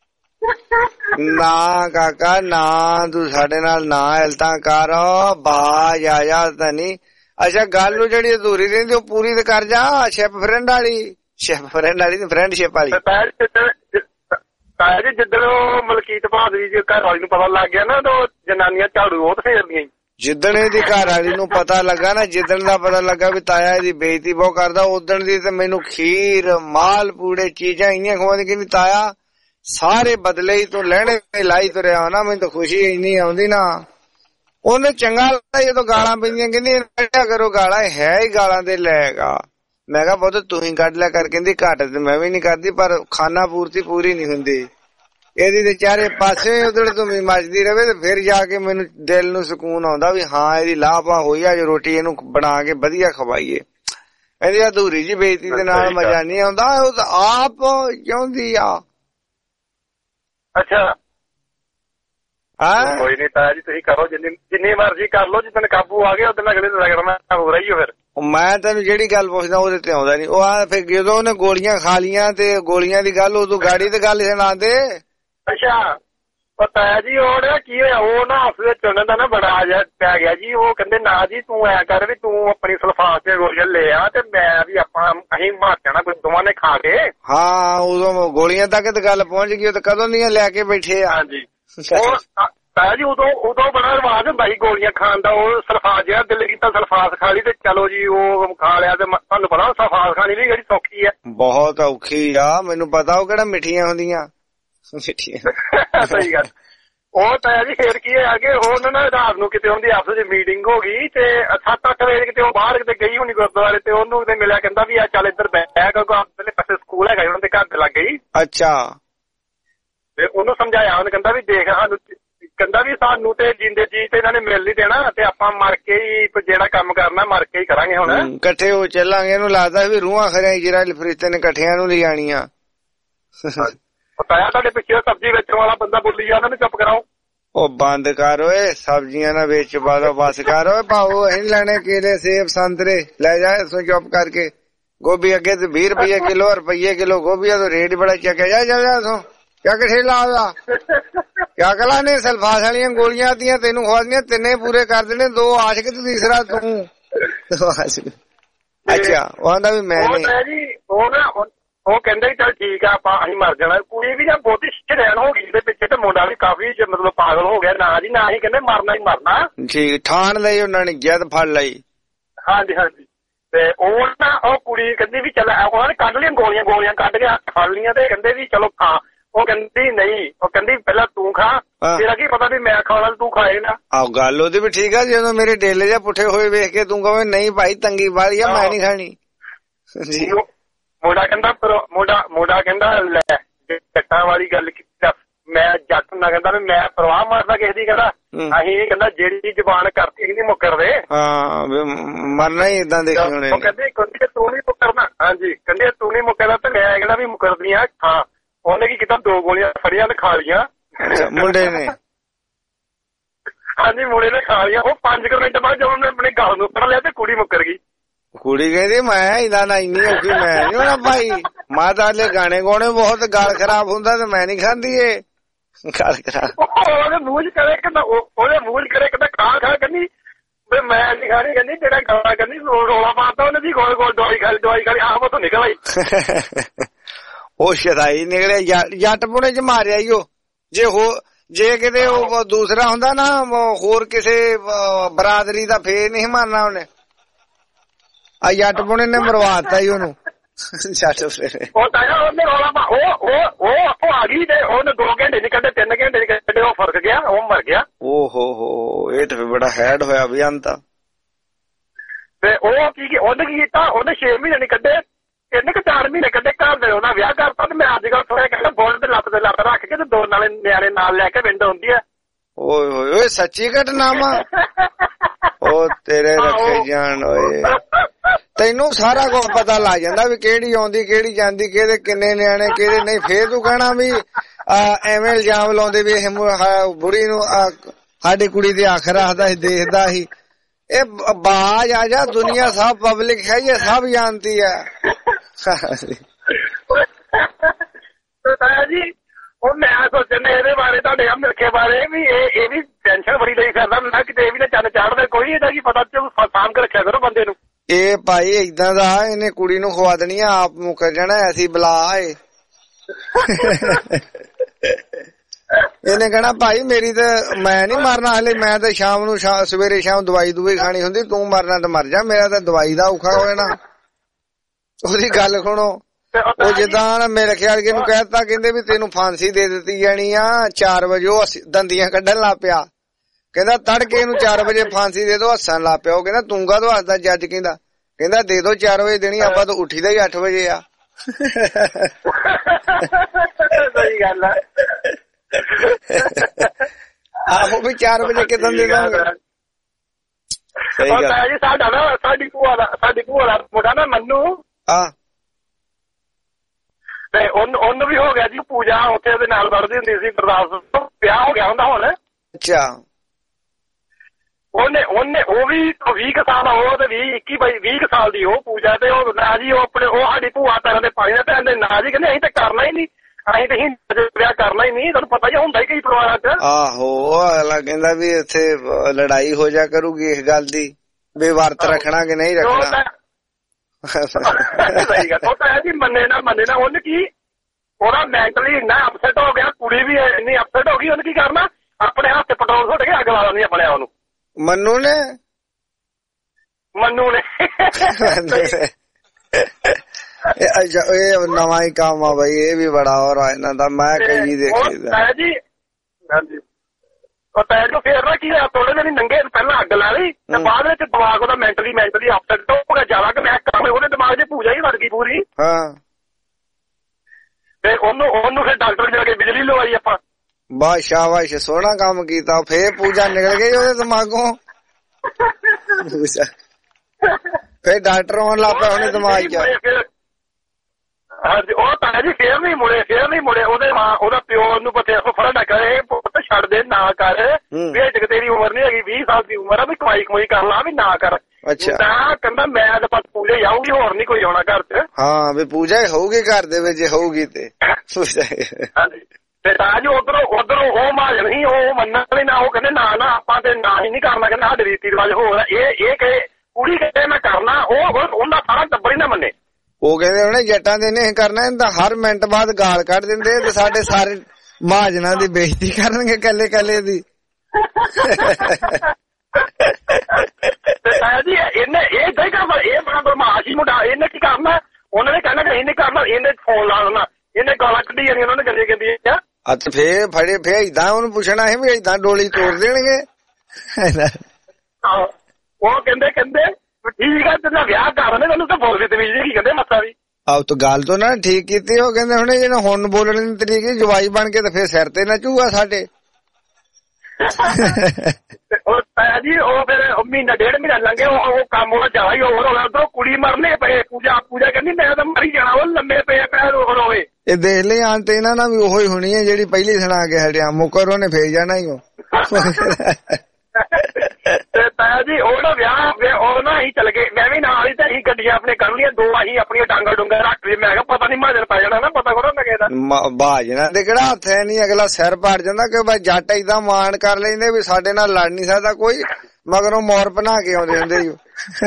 ਨਾ ਕਾਕਾ ਨਾ, ਤੂੰ ਸਾਡੇ ਨਾਲ ਨਾ ਹਿਲਤਾਂ ਕਰ, ਬਾਜ ਆ ਜਾ ਤਨੀ। ਅੱਛਾ ਗੱਲ ਨੂੰ ਜਿਹੜੀ ਅਧੂਰੀ ਰਹਿੰਦੀ ਉਹ ਪੂਰੀ ਤੇ ਕਰ ਜਾ। ਸ਼ਿਪ ਫਰੈਂਡ ਵਾਲੀ, ਸ਼ਿਪ ਫਰੈਂਡ ਵਾਲੀ ਤੇ ਫਰੈਂਡਸ਼ਿਪ ਵਾਲੀ। ਤਾਇਆ ਜੀ ਜਿੱਦਣ ਉਹ ਮਲਕੀਤ ਬਹਾਦਰੀ ਜੀ ਘਰ ਵਾਲੀ ਨੂੰ ਪਤਾ ਲੱਗ ਗਿਆ ਨਾ, ਤਾਂ ਜਨਾਨੀਆਂ ਝਾੜੂ ਉਹ ਤੇ ਫੇਰਦੀਆਂ। ਜਿੱਦਣ ਇਹਦੀ ਘਰ ਵਾਲੀ ਨੂੰ ਪਤਾ ਲੱਗਾ ਨਾ, ਜਿੱਦਣ ਦਾ ਪਤਾ ਲੱਗਾ ਵੀ ਤਾਇਆ ਇਹਦੀ ਬੇਇੱਜ਼ਤੀ ਬਹੁਤ ਕਰਦਾ, ਉਦਣ ਦੀ ਤੇ ਮੈਨੂੰ ਖੀਰ ਮਾਲ ਪੂੜੇ ਚੀਜ਼ਾਂ ਇੰਨੀਆਂ ਖਵਾਉਂਦੀ ਕਿ ਤਾਇਆ ਸਾਰੇ ਬਦਲੇ ਹੀ ਤੂੰ ਲੈਣੇ ਲਾਈ ਤੁਰਿਆ ਨਾ। ਮੈਨੂੰ ਤਾਂ ਖੁਸ਼ੀ ਇੰਨੀ ਆਉਂਦੀ ਨਾ। ਉਹਨੇ ਚੰਗਾ ਲੱਗਦਾ ਜਦੋਂ ਗਾਲਾਂ ਪੈਂਦੀਆਂ, ਕਹਿੰਦੀ ਕੱਢਿਆ ਕਰੋ ਗਾਲਾਂ, ਹੈ ਹੀ ਗਾਲਾਂ ਦੇ ਲੈਗਾ। ਮੈਂ ਕਿਹਾ ਬਹੁਤ ਤੂੰ ਹੀ ਕੱਢ ਲਿਆ ਕਰ। ਕਹਿੰਦੀ ਘੱਟ ਤੇ ਮੈਂ ਵੀ ਨੀ ਕਰਦੀ, ਪਰ ਖਾਣਾ ਪੂਰਤੀ ਪੂਰੀ ਨੀ ਹੁੰਦੀ ਇਹਦੀ ਤੇ ਚਾਰੇ ਪਾਸੇ। ਉਧਰ ਤੂੰ ਵੀ ਮੱਚਦੀ ਰਵੇ ਤੇ ਫਿਰ ਜਾ ਕੇ ਮੈਨੂੰ ਦਿਲ ਨੂੰ ਸਕੂਨ ਆਉਂਦਾ ਵੀ ਹਾਂ ਇਹਦੀ ਲਾਪਾ ਹੋਈ ਆ, ਜੋ ਰੋਟੀ ਇਹਨੂੰ ਬਣਾ ਕੇ ਵਧੀਆ ਖਵਾਈਏ। ਇਹਦੀ ਅਧੂਰੀ ਜੀ ਬੇਇੱਜ਼ਤੀ ਦੇ ਨਾਲ ਮਜ਼ਾ ਨਹੀਂ ਆਉਂਦਾ, ਉਹ ਤਾਂ ਆਪ ਚਾਹੁੰਦੀ ਆ। ਅੱਛਾ ਹਾਂ ਕੋਈ ਨੀ ਤਾਇਆ ਜੀ, ਤੁਸੀਂ ਕਰੋ ਜਿੰਨੀ ਜਿੰਨੀ ਮਰਜ਼ੀ ਕਰ ਲੋ। ਜਿੱਦਣ ਕਾਬੂ ਆ ਗਿਆ ਉਦੋਂ ਅਗਲੇ ਦਿਨ ਰਗੜਨਾ ਹੋ ਰਹੀ ਹੋ। ਫਿਰ ਮੈਂ ਤੈਨੂੰ ਜਿਹੜੀ ਗੱਲ ਪੁੱਛਦਾ ਉਹਦੇ ਤੇ ਆਉਂਦਾ ਨੀ। ਉਹ ਆ ਫਿਰ ਜਦੋਂ ਉਹਨੇ ਗੋਲੀਆਂ ਖਾ ਲੀਆਂ ਤੇ ਗੋਲੀਆਂ ਦੀ ਗੱਲ, ਉਦੋਂ ਗਾੜੀ ਤੇ ਗੱਲ ਸੁਣਾ ਦੇ। ਅੱਛਾ ਉਹ ਤਾਇਆ ਜੀ ਉਹ ਨਾ ਕੀ ਹੋਇਆ, ਉਹ ਨਾ ਆਪਸ ਵਿੱਚ ਉਹਨਾਂ ਦਾ ਨਾ ਬੜਾ ਜਿਹਾ ਪੈ ਗਿਆ ਜੀ। ਉਹ ਕਹਿੰਦੇ ਨਾ ਜੀ ਤੂੰ ਐ ਕਰ ਵੀ ਤੂੰ ਆਪਣੀ ਸਲਫਾਤ ਦੇ ਗੋਲੀਆਂ ਲੈ ਆ ਤੇ ਮੈਂ ਵੀ ਆਪਾਂ ਅਸੀਂ ਮਾਰ ਜਾਣਾ ਕੋਈ ਦੋਵਾਂ ਨੇ ਖਾ ਕੇ। ਹਾਂ ਉਦੋਂ ਗੋਲੀਆਂ ਤੱਕ ਤੇ ਗੱਲ ਪਹੁੰਚ ਗਈ, ਉਹ ਤੇ ਕਦੋਂ ਦੀਆਂ ਲੈ ਕੇ ਬੈਠੇ ਆ। ਹਾਂਜੀ ਉਹ ਤਾਇਆ ਜੀ ਉਦੋਂ ਉਦੋਂ ਬੜਾ ਰਿਵਾਜ ਹੁੰਦਾ ਸੀ ਗੋਲੀਆਂ ਖਾਣ ਦਾ। ਉਹ ਸਲਫਾਤ ਜਿਹੜਾ ਦਿਲ ਕੀਤਾ ਸਲਫਾਤ ਖਾ ਲਈ ਤੇ ਚਲੋ ਜੀ ਉਹ ਖਾ ਲਿਆ। ਤੇ ਤੁਹਾਨੂੰ ਪਤਾ ਸਲਫਾਤ ਖਾਣੀ ਵੀ ਕਿਹੜੀ ਸੌਖੀ ਆ? ਬਹੁਤ ਔਖੀ ਆ, ਮੈਨੂੰ ਪਤਾ। ਉਹ ਕਿਹੜਾ ਮਿੱਠੀਆਂ ਹੁੰਦੀਆਂ ਮਿੱਠੀਆਂ। ਸਹੀ ਗੱਲ। ਉਹ ਤਾਇਆ ਜੀ ਫੇਰ ਕੀ ਹੋਇਆ ਕਿ ਉਹ ਨਾ ਰਾਤ ਨੂੰ ਕਿਤੇ ਉਹਦੀ ਆਪਸ ਵਿੱਚ ਮੀਟਿੰਗ ਹੋ ਗਈ ਤੇ ਸੱਤ ਅੱਠ ਵਜੇ ਕਿਤੇ ਉਹ ਬਾਹਰ ਕਿਤੇ ਗਈ ਹੋਣੀ ਗੁਰਦੁਆਰੇ, ਤੇ ਉਹਨੂੰ ਕਿਤੇ ਮਿਲਿਆ, ਕਹਿੰਦਾ ਵੀ ਆ ਚੱਲ ਇੱਧਰ ਬੈਠ, ਆਪਣੇ ਪਾਸੇ ਸਕੂਲ ਹੈਗਾ ਉਹਨਾਂ ਦੇ ਘਰ ਦੇ ਲੱਗ ਗਈ। ਅੱਛਾ ਤੇ ਉਹਨੂੰ ਸਮਝਾਇਆ, ਉਹਨੇ ਕਹਿੰਦਾ ਵੀ ਦੇਖ ਸਾਨੂੰ, ਕਹਿੰਦਾ ਵੀ ਸਾਨੂੰ ਤੇ ਜਿੰਦੇ ਜੀ ਤੇ ਇਹਨਾਂ ਨੇ ਮਿਲ ਨਹੀਂ ਦੇਣਾ ਤੇ ਆਪਾਂ ਮਰ ਕੇ ਹੀ ਜਿਹੜਾ ਕੰਮ ਕਰਨਾ ਮਰ ਕੇ ਹੀ ਕਰਾਂਗੇ ਹੁਣ, ਇਕੱਠੇ ਹੋ ਚੱਲਾਂਗੇ। ਇਹਨੂੰ ਲੱਗਦਾ ਵੀ ਰੂਹਾਂ ਖਰਿਆ ਜਿਹੜਾ ਫਰਿਸ਼ਤੇ ਨੇ ਇਕੱਠਿਆਂ ਨੂੰ ਲਿਜਾਣੀਆਂ। ਤਾਇਆ ਤੁਹਾਡੇ ਪਿੱਛੇ ਸਬਜ਼ੀ ਵੇਚਣ ਵਾਲਾ ਬੰਦਾ ਬੋਲੀ ਜਾ, ਉਹਨਾਂ ਨੂੰ ਚੁੱਪ ਕਰਾਓ। ਉਹ ਬੰਦ ਕਰ ਓਏ, ਸਬਜ਼ੀਆਂ ਨਾ ਵੇਚ ਬਾਦੋ ਬਸ ਕਰ ਓਏ। ਭਾਊ ਅਸੀਂ ਲੈਣੇ ਕੇਲੇ ਸੇਬ ਸੰਤਰੇ, ਲੈ ਜਾ ਇਥੋਂ ਚੁੱਪ ਕਰਕੇ। ਗੋਭੀ ਅੱਗੇ ਤੇ ਵੀਹ ਰੁਪਏ ਕਿਲੋ, ਰੁਪਈਏ ਕਿਲੋ ਗੋਭੀ ਆ, ਤਾਂ ਰੇਟ ਬੜਾ ਚੱਕਿਆ। ਜਾ ਜਾ ਜਾ ਇਥੋਂ, ਕਿਆ ਕਿੱਥੇ ਲਾਦਾ ਕਿਆ ਕਲਾ ਨੇ ਸਲਫਾਸ ਵਾਲੀਆਂ ਗੋਲੀਆਂ ਦੀਆਂ ਤੈਨੂੰ ਖਵਾ ਦੀਆਂ, ਤਿੰਨੇ ਪੂਰੇ ਕਰ ਦੇਣੇ, ਦੋ ਆਸ਼ਕ ਤੇ ਤੀਸਰਾ ਤੂੰ। ਅੱਛਾ ਉਹ ਆਂਦਾ ਵੀ ਮੈਂ ਨਹੀਂ। ਉਹ ਨਾ ਉਹ ਕਹਿੰਦੇ ਚੱਲ ਠੀਕ ਆ ਆਪਾਂ ਅਸੀਂ ਮਰ ਜਾਣਾ। ਕੁੜੀ ਵੀ ਜਾਂ ਬਹੁਤੀ ਸ਼ਰੈਣ ਹੋ ਗਈ ਦੇ ਪਿੱਛੇ, ਤੇ ਮੁੰਡਾ ਵੀ ਕਾਫੀ ਮਤਲਬ ਪਾਗਲ ਹੋ ਗਿਆ। ਨਾ ਜੀ ਨਾ ਹੀ ਕਹਿੰਦੇ ਮਰਨਾ ਹੀ ਮਰਨਾ। ਠੀਕ ਠਾਣ ਲਈ ਉਹਨਾਂ ਨੇ, ਜਿੱਦ ਫੜ ਲਈ। ਹਾਂਜੀ ਹਾਂਜੀ। ਤੇ ਉਹ ਨਾ ਉਹ ਕੁੜੀ ਕਹਿੰਦੀ ਵੀ ਚੱਲ, ਉਹਨਾਂ ਨੇ ਕੱਢ ਲਈਆਂ ਗੋਲੀਆਂ, ਗੋਲੀਆਂ ਕੱਢ ਕੇ ਫੜ ਲਈਆਂ ਤੇ ਕਹਿੰਦੇ ਵੀ ਚਲੋ ਖਾ। ਉਹ ਕਹਿੰਦੀ ਨਹੀਂ, ਉਹ ਕਹਿੰਦੀ ਪਹਿਲਾਂ ਤੂੰ ਖਾ, ਤੇਰਾ ਕੀ ਪਤਾ ਵੀ ਮੈਂ ਖਾਣਾ ਤੂੰ ਖਾਏ ਨਾ। ਆਹ ਗੱਲ ਉਹਦੀ ਵੀ ਠੀਕ ਆ। ਜਦੋਂ ਮੇਰੇ ਡੇਲੇ ਜਾਂ ਪੁੱਠੇ ਹੋਏ ਵੇਖ ਕੇ ਤੂੰ ਕਹਵੇਂ ਨਹੀਂ ਭਾਈ ਤੰਗੀ ਵਾਲੀ ਆ, ਮੈਂ ਨਹੀਂ ਖਾਣੀ। ਮੁੰਡਾ ਕਹਿੰਦਾ ਮੁੰਡਾ ਮੁੰਡਾ ਕਹਿੰਦਾ ਲੈ ਜੱਟਾਂ ਵਾਲੀ ਗੱਲ ਕੀਤੀ, ਮੈਂ ਜੱਟ ਨਾ ਕਹਿੰਦਾ ਵੀ ਮੈਂ ਪਰਵਾਹ ਮਾਰਦਾ ਕਿਸੇ ਦੀ। ਕਹਿੰਦਾ ਅਸੀਂ ਕਹਿੰਦਾ ਜਿਹੜੀ ਜ਼ਬਾਨ ਕਰਤੀ ਅਸੀਂ ਨੀ ਮੁੱਕਰਦੇ। ਹਾਂ ਮਰਨਾ ਹੀ ਏਦਾਂ ਦੇਖੇ ਹੋਣੇ। ਉਹ ਕਹਿੰਦੇ ਕਹਿੰਦੇ ਤੂੰ ਨੀ ਮੁੱਕਰਨਾ। ਹਾਂਜੀ ਕਹਿੰਦੇ ਤੂੰ ਨੀ ਮੁੱਕਰਦਾ ਤੇ ਮੈਂ ਕਹਿੰਦਾ ਵੀ ਮੁੱਕਰਦੀ ਆ। ਹਾਂ ਉਹਨੇ ਕੀ ਕੀਤਾ, ਦੋ ਗੋਲੀਆਂ ਫੜੀਆਂ ਤੇ ਖਾ ਲੀਆਂ ਮੁੰਡੇ ਨੇ। ਹਾਂਜੀ ਮੁੰਡੇ ਨੇ ਖਾ ਲੀਆਂ। ਉਹ ਪੰਜ ਕੁ ਮਿੰਟ ਬਾਅਦ ਜਦੋਂ ਉਹਨੇ ਆਪਣੇ ਗਲ ਨੂੰ ਫੜ ਲਿਆ ਤੇ ਕੁੜੀ ਮੁੱਕਰ ਗਈ। ਕੁੜੀ ਕਹਿੰਦੀ ਮੈਂ ਇਹਦਾ ਨਾ ਇੰਨੀ ਔਖੀ ਮੈਂ ਨੀ ਹੋਣਾ ਭਾਈ, ਮੈਂ ਤਾਂ ਹਲੇ ਗਾਣੇ ਗਾਉਣੇ ਬਹੁਤ, ਗਲ ਖਰਾਬ ਹੁੰਦਾ ਤੇ ਮੈਂ ਨੀ ਖਾਂਦੀ ਏ। ਗੱਲ ਕਰਾ ਉਹਦੇ ਮੂੰਹ ਚ ਕਰੇ ਕਹਿੰਦਾ ਉਹਦੇ ਮੂੰਹ ਚ ਕਰੇ ਕਹਿੰਦਾ ਖਾ ਖਾ ਕਹਿੰਦੀ ਵੀ ਮੈਂ ਨਹੀਂ ਖਾਣੀ ਕਹਿੰਦੀ ਜਿਹੜਾ ਖਾਣਾ ਕਹਿੰਦੀ ਰੋਲਾ ਪਾਤਾ ਉਹਨੇ ਜੀ ਗੋਲ ਗੋਲ ਦਵਾਈ ਖਾ ਲਈ ਦਵਾਈ ਖਾ ਲਈ ਆਪ ਤੋਂ ਨਿਕਲ ਆਈ। ਉਹ ਸ਼ਰਾਈ ਨਿਕਲਿਆ ਜੱਟ ਪੁਣੇ ਚ ਮਾਰਿਆ ਈ ਉਹ। ਜੇ ਹੋ ਜੇ ਕਿਤੇ ਉਹ ਦੂਸਰਾ ਹੁੰਦਾ ਨਾ ਹੋਰ ਕਿਸੇ ਬਰਾਦਰੀ ਦਾ ਫੇਰ ਨਹੀਂ ਮਾਰਨਾ ਉਹਨੇ। ਆ ਜੱਟ ਪੁਣੇ ਨੇ ਮਰਵਾਤਾ ਈ ਉਹਨੂੰ। ਉਹ ਤਾਇਆ ਉਹਨੇ ਰੋਲਾ ਪਾ ਉਹ ਉਹ ਉਹ ਆ ਗਈ ਤੇ ਉਹਨੇ ਦੋ ਘੰਟੇ ਨਹੀਂ ਕੱਢੇ ਤਿੰਨ ਘੰਟੇ ਨਹੀਂ ਕੱਢੇ ਉਹ ਫਰਕ ਗਿਆ ਉਹ ਮਰ ਗਿਆ। ਓ ਹੋ ਹੋ ਇਹ ਤਾਂ ਬੜਾ ਹੈਡ ਹੋਇਆ ਵੀ ਅੰਤ। ਤੇ ਉਹ ਕੀ ਉਹਨੇ ਕੀ ਕੀਤਾ ਉਹਨੇ ਛੇ ਮਹੀਨੇ ਨਹੀਂ ਕੱਢੇ ਤਿੰਨ ਕੁ ਚਾਰ ਮਹੀਨੇ ਕੱਢੇ ਘਰ ਦੇ ਉਹਨਾਂ ਵਿਆਹ ਕਰਤਾ ਤੇ ਮੈਂ ਅੱਜ ਕੱਲ ਥੋੜਾ ਕਹਿੰਦਾ ਬੋਲ ਤੇ ਲੱਤ ਤੇ ਲੱਤ ਰੱਖ ਕੇ ਤੇ ਦੋ ਨਾਲੇ ਨਿਆਣੇ ਨਾਲ ਲੈ ਕੇ ਪਿੰਡ ਆਉਂਦੀ ਆ। ਓਏ ਹੋਏ ਓਏ ਸੱਚੀ ਘਟਨਾ ਵਾ। ਉਹ ਤੇਰੇ ਰੱਖੇ ਜਾਣ ਓਏ ਤੈਨੂੰ ਸਾਰਾ ਕੁਝ ਪਤਾ ਲੱਗ ਜਾਂਦਾ ਵੀ ਕਿਹੜੀ ਆਉਂਦੀ ਕਿਹੜੀ ਜਾਂਦੀ ਕਿਹਦੇ ਕਿੰਨੇ ਨਿਆਣੇ ਕਿਹਦੇ ਨਹੀਂ। ਫੇਰ ਤੂੰ ਕਹਿਣਾ ਵੀ ਐਵੇਂ ਇਲਜ਼ਾਮ ਲਾਉਂਦੇ ਵੀ ਇਹ ਬੁੜੀ ਨੂੰ ਸਾਡੀ ਕੁੜੀ ਦੇ ਅੱਖ ਰੱਖਦਾ ਸੀ ਦੇਖਦਾ ਸੀ। ਇਹ ਬਾਜ ਆ ਜਾ ਦੁਨੀਆ ਸਭ ਪਬਲਿਕ ਹੈ ਇਹ ਸਭ ਜਾਣती है। ਜੀ ਉਹ ਮੈਂ ਸੋਚਣਾ ਇਹਦੇ ਬਾਰੇ ਤੁਹਾਡੇ ਆ ਮਿਲਕੇ ਬਾਰੇ ਵੀ ਇਹ ਇਹ ਵੀ ਟੈਨਸ਼ਨ ਬੜੀ ਲਈ ਕਰਦਾ ਮੈਂ ਕਿਤੇ ਇਹ ਵੀ ਨਾ ਚੰਨ ਚਾੜਦਾ ਕੋਈ ਇਹਦਾ ਕੀ ਪਤਾ ਸਾਂਭ ਕੇ ਰੱਖਿਆ ਕਰੋ ਬੰਦੇ ਨੂੰ। ਇਹ ਭਾਈ ਏਦਾਂ ਦਾ ਇਹਨੇ ਕੁੜੀ ਨੂੰ ਖਵਾ ਦੇਣੀ ਆ ਆਪ ਮੁੱਕਰ ਜਾਣਾ ਐਸੀ ਬਲਾ ਏ। ਇਹਨੇ ਕਹਿਣਾ ਭਾਈ ਮੇਰੀ ਤਾਂ ਮੈਂ ਨੀ ਮਰਨਾ ਹਲੇ ਮੈਂ ਤਾਂ ਸ਼ਾਮ ਨੂੰ ਸਵੇਰੇ ਸ਼ਾਮ ਦਵਾਈ ਦੂਈ ਖਾਣੀ ਹੁੰਦੀ ਤੂੰ ਮਰਨਾ ਤਾਂ ਮਰ ਜਾ ਮੇਰਾ ਤਾਂ ਦਵਾਈ ਦਾ ਔਖਾ ਹੋ ਜਾਣਾ। ਉਹਦੀ ਗੱਲ ਸੁਣੋ ਉਹ ਜਿੱਦਾਂ ਮੇਰੇ ਖਿਆਲ ਕਿ ਇਹਨੂੰ ਕਹਿਤਾ ਕਹਿੰਦੇ ਵੀ ਤੈਨੂੰ ਫਾਂਸੀ ਦੇ ਦਿੱਤੀ ਜਾਣੀ ਆ ਚਾਰ ਵਜੇ ਉਹ ਦੰਦੀਆਂ ਕੱਢਣ ਲੱਗ ਪਿਆ। ਕਹਿੰਦਾ ਤੜਕੇ ਨੂੰ ਚਾਰ ਵਜੇ ਫਾਂਸੀ ਦੇ ਦੋ ਹੱਸਣ ਲੱਗ ਪਿਆ। ਉਹ ਕਹਿੰਦਾ ਤੂੰ ਕਾਹਤੋਂ ਹੱਸਦਾ ਜੱਜ ਕਹਿੰਦਾ ਕਹਿੰਦਾ ਦੇ ਦੋ ਚਾਰ ਵਜੇ ਦੇਣੀ ਆਪਾਂ ਤਾਂ ਉੱਠੀ ਦਾ ਹੀ ਅੱਠ ਵਜੇ ਆ। ਸਹੀ ਗੱਲ ਆ ਆਹੋ ਵੀ ਚਾਰ ਵਜੇ ਕਿਦਾਂ ਦੇ ਦਾਂਗੇ। ਸਹੀ ਗੱਲ ਜੀ ਸਾਡਾ ਨਾ ਸਾਡੀ ਭੂਆ ਦਾ ਸਾਡੀ ਭੂਆ ਦਾ ਮੁੰਡਾ ਨਾ ਮੰਨੂ ਆ ਤੇ ਉਹਨੂੰ ਉਹਨੂੰ ਵੀ ਹੋ ਗਿਆ ਜੀ ਪੂਜਾ ਉੱਥੇ ਉਹਦੇ ਨਾਲ ਵੜਦੀ ਹੁੰਦੀ ਸੀ ਗੁਰਦਾਸਪੁਰ ਵਿਆਹ ਹੋ ਗਿਆ ਹੁੰਦਾ ਹੁਣ। ਅੱਛਾ ਉਹਨੇ ਉਹਨੇ ਉਹ ਵੀ ਵੀਹ ਕੁ ਸਾਲ ਉਹ ਤੇ ਵੀਹ ਇੱਕੀ ਬਾਈ ਵੀਹ ਕੁ ਸਾਲ ਦੀ ਉਹ ਪੂਜਾ ਤੇ ਉਹ ਨਾ ਜੀ ਉਹ ਆਪਣੇ ਉਹ ਸਾਡੀ ਭੂਆ ਤਰ੍ਹਾਂ ਦੇ ਪਾਣੀ ਤੇ ਕਹਿੰਦੇ ਨਾ ਜੀ ਕਹਿੰਦੇ ਅਸੀਂ ਤਾਂ ਕਰਨਾ ਹੀ ਨਹੀਂ ਅਸੀਂ ਤਾਂ ਹੀ ਵਿਆਹ ਕਰਨਾ ਹੀ ਨਹੀਂ ਤੁਹਾਨੂੰ ਪਤਾ ਹੀ ਹੁੰਦਾ ਹੀ ਕਈ ਪਰਿਵਾਰਾਂ ਚ। ਆਹੋ ਅਗਲਾ ਕਹਿੰਦਾ ਵੀ ਇੱਥੇ ਲੜਾਈ ਹੋ ਜਾ ਕਰੂਗੀ ਇਸ ਗੱਲ ਦੀ ਵੀ ਵਰਤ ਰੱਖਣਾ ਕਿ ਨਹੀਂ ਰੱਖਣਾ। ਸਹੀ ਗੱਲ ਉਹ ਤਾਂ ਜੀ ਮੰਨੇ ਨਾ ਮੰਨੇ ਨਾ ਉਹਨੇ ਕੀ ਉਹਦਾ ਮੈਂਟਲੀ ਇੰਨਾ ਅਪਸੈਟ ਹੋ ਗਿਆ ਕੁੜੀ ਵੀ ਇੰਨੀ ਅਪਸੈਟ ਹੋ ਗਈ ਉਹਨੇ ਕੀ ਕਰਨਾ ਆਪਣੇ ਹੱਥ ਪੈਟਰੋਲ ਸੁੱਟ ਕੇ ਅੱਗ ਲਾ ਦਿੰਦੀ ਆਪਣੇ ਉਹਨੂੰ। ਮੰਨੂ ਨੇ ਮੰਨੂ ਨੇ ਇਹ ਨਵਾਂ ਹੀ ਕੰਮ ਆ ਬਾਈ ਇਹ ਵੀ ਬੜਾ ਹੋ ਰਿਹਾ ਇਹਨਾਂ ਦਾ ਮੈਂ ਕਈ ਦੇਖੀਦਾ ਜੀ। ਹਾਂਜੀ ਉਹ ਤੈ ਜੋ ਫੇਰ ਨਾ ਕੀ ਥੋੜੇ ਦਿਨ ਨੰਗੇ ਪਹਿਲਾਂ ਅੱਗ ਲਾ ਲਈ ਤੇ ਬਾਅਦ ਵਿੱਚ ਦਿਮਾਗ ਉਹਦਾ ਮੈਂਟਲੀ ਮੈਂਟਲੀ ਅਪਸੈਟ ਹੋ ਗਿਆ ਜ਼ਿਆਦਾ ਕਿ ਮੈਂ ਕੰਮ ਉਹਦੇ ਦਿਮਾਗ 'ਚ ਪੂਜਾ ਹੀ ਵੜ ਗਈ ਪੂਰੀ। ਹਾਂ ਤੇ ਉਹਨੂੰ ਉਹਨੂੰ ਫਿਰ ਡਾਕਟਰ ਜਾ ਕੇ ਬਿਜਲੀ ਲਵਾਈ ਆਪਾਂ। ਵਾਹ ਸ਼ਾਬਾਸ਼ ਸੋਹਣਾ ਕੰਮ ਕੀਤਾ। ਫੇਰ ਪੂਜਾ ਨਿਕਲ ਗਈ ਉਹਦੇ ਦਿਮਾਗੋਂ। ਫੇਰ ਡਾਕਟਰ ਆਉਣ ਲੱਗ ਪਿਆ ਉਹਨੇ ਦਿਮਾਗ 'ਚ। ਹਾਂਜੀ ਉਹ ਤਾਂ ਜੀ ਫੇਰ ਨਹੀਂ ਮੁੜੇ ਫੇਰ ਨਹੀਂ ਮੁੜੇ ਉਹਦੇ ਮਾਂ ਉਹਦਾ ਪਿਓ ਉਹਨੂੰ ਪਤਾ ਫੜਾ ਨਾ ਕਰੇ ਪੁੱਤ ਛੱਡ ਦੇ ਨਾ ਕਰ ਵੀ ਅਜੇ ਤੇਰੀ ਉਮਰ ਨਹੀਂ ਹੈਗੀ ਵੀਹ ਸਾਲ ਦੀ ਉਮਰ ਆ ਵੀ ਕਮਾਈ ਕਮਾਈ ਕਰ ਲਾ ਵੀ ਨਾ ਕਰ। ਅੱਛਾ ਤਾਂ ਕਹਿੰਦਾ ਮੈਂ ਤਾਂ ਬਸ ਪੂਜਾ ਹੀ ਆਊਗੀ ਹੋਰ ਨਹੀਂ ਕੋਈ ਆਉਣਾ ਘਰ ਚ। ਹਾਂ ਵੀ ਪੂਜਾ ਹੀ ਹੋਊਗੀ ਘਰ ਦੇ ਵਿੱਚ ਜੇ ਹੋਊਗੀ ਤੇ। ਹਾਂਜੀ ਤੇ ਤਾਂ ਜੀ ਉਧਰੋਂ ਉਧਰੋਂ ਉਹ ਮਾਜਨ ਸੀ ਉਹ ਮੰਨਣ ਵੀ ਨਾ ਉਹ ਕਹਿੰਦੇ ਨਾ ਨਾ ਆਪਾਂ ਤੇ ਨਾ ਹੀ ਨਹੀਂ ਕਰਨਾ ਕਹਿੰਦੇ ਸਾਡੇ ਰੀਤੀ ਰਿਵਾਜ ਹੋਰ ਇਹ ਇਹ ਕਹੇ ਕੁੜੀ ਕਹੇ ਮੈਂ ਕਰਨਾ ਉਹ ਉਹਦਾ ਸਾਰਾ ਟੱਬਰ ਹੀ ਨਾ ਮੰਨੇ। ਉਹ ਕਹਿੰਦੇ ਉਹਨੇ ਜੱਟਾਂ ਦੇ ਨੇ ਕਰਨਾ ਤਾਂ ਹਰ ਮਿੰਟ ਬਾਅਦ ਗਾਲ ਕੱਢ ਦਿੰਦੇ ਤੇ ਸਾਡੇ ਸਾਰੇ ਮਹਾਜਨਾਂ ਦੀ ਬੇਇੱਜ਼ਤੀ ਕਰਨਗੇ ਕੱਲੇ ਕੱਲੇ ਦੀ। ਜੀ ਇਹਨੇ ਇਹ ਏਦਾਂ ਹੀ ਕਰਨਾ ਇਹ ਬੜਾ ਬਦਮਾਸ਼ ਹੀ ਮੁੰਡਾ ਇਹਨੇ ਕੀ ਕਰਨਾ ਉਹਨਾਂ ਨੇ ਕਹਿਣਾ ਕਿ ਇਹਨੇ ਕਰਨਾ ਇਹਨੇ ਫੋਨ ਲਾ ਦੇਣਾ ਇਹਨੇ ਗਾਲਾਂ ਕੱਢੀ ਜਾਣੀਆਂ ਉਹਨਾਂ ਨੇ ਗੱਲੇ ਕਹਿੰਦੀਆਂ। ਅੱਛਾ ਫੇਰ ਫੜੇ ਫੇਰ ਏਦਾਂ ਉਹਨੂੰ ਪੁੱਛਣਾ ਹੈ ਵੀ ਏਦਾਂ ਡੋਲੀ ਤੋੜ ਦੇਣਗੇ। ਉਹ ਕਹਿੰਦੇ ਕਹਿੰਦੇ ਠੀਕ ਆ ਤੇਰਾ ਵਿਆਹ ਕਰਨੇ ਤੈਨੂੰ ਤਾਂ ਬੋਲਦੇ ਤਮੀਜ਼ ਕੀ ਕਹਿੰਦੇ ਮੱਥਾ ਵੀ। ਆਹ ਤਾਂ ਗੱਲ ਤੋਂ ਨਾ ਠੀਕ ਕੀਤੀ ਉਹ ਕਹਿੰਦੇ ਹੁਣੇ ਜਿਹਨੇ ਹੁਣ ਬੋਲਣ ਦੀ ਤਰੀਕੇ ਜਵਾਈ ਬਣ ਕੇ ਤੇ ਫੇਰ ਸਿਰ ਤੇ ਨੱਚੂਗਾ ਸਾਡੇ। ਉਹ ਤਾਇਆ ਜੀ ਉਹ ਫਿਰ ਮਹੀਨਾ ਡੇਢ ਮਹੀਨਾ ਲੰਘੇ ਉਹ ਕੰਮ ਉਹਦਾ ਜ਼ਿਆਦਾ ਹੀ ਹੋਰ ਹੋਣਾ ਉਧਰੋਂ ਕੁੜੀ ਮਰਨੇ ਪਏ ਪੂਜਾ ਪੂਜਾ ਕਹਿੰਦੀ ਮੈਂ ਤਾਂ ਮਰੀ ਜਾਣਾ ਉਹ ਲੰਮੇ ਪਏ ਪੈ ਰੋ ਰੋਏ। ਇਹ ਦੇਖ ਲਈ ਆਂ ਤੇ ਇਹਨਾਂ ਨਾਲ ਵੀ ਉਹੀ ਹੋਣੀ ਹੈ ਜਿਹੜੀ ਪਹਿਲੀ ਸੁਣਾ ਕੇ ਹਟਿਆ ਮੁਕਰ ਉਹਨੇ ਫੇਰ ਜਾਣਾ ਹੀ ਉਹ। ਤੇ ਤਾਇਆ ਜੀ ਉਹ ਨਾ ਵਿਆਹ ਉਹ ਨਾ ਅਸੀਂ ਚਲ ਗਏ ਮੈਂ ਵੀ ਨਾਲ ਹੀ ਤੇ ਅਸੀਂ ਗੱਡੀਆਂ ਆਪਣੇ ਕਰ ਲਈਆਂ ਦੋ ਅਸੀਂ ਆਪਣੀਆਂ ਡਾਂਗਾ ਡੂੰਗਾ ਰੱਖ ਲਈ ਮੈਂ ਕਿਹਾ ਪਤਾ ਨੀ ਮਾਜਰ ਪੈ ਜਾਣਾ ਨਾ ਪਤਾ ਕਰੋ ਨਾ ਕਿਸੇ ਦਾ। ਬਾਜਣਾ ਤੇ ਕਿਹੜਾ ਹੱਥ ਹੈ ਨਹੀਂ, ਅਗਲਾ ਸਿਰ ਪਾੜ ਜਾਂਦਾ ਕਿ ਬਈ ਜੱਟ ਏਦਾਂ ਮਾਣ ਕਰ ਲੈਂਦੇ ਵੀ ਸਾਡੇ ਨਾਲ ਲੜ ਨਹੀਂ ਸਕਦਾ ਕੋਈ, ਮਗਰੋਂ ਮੋਰ ਬਣਾ ਕੇ ਆਉਂਦੇ ਹੁੰਦੇ ਜੀ।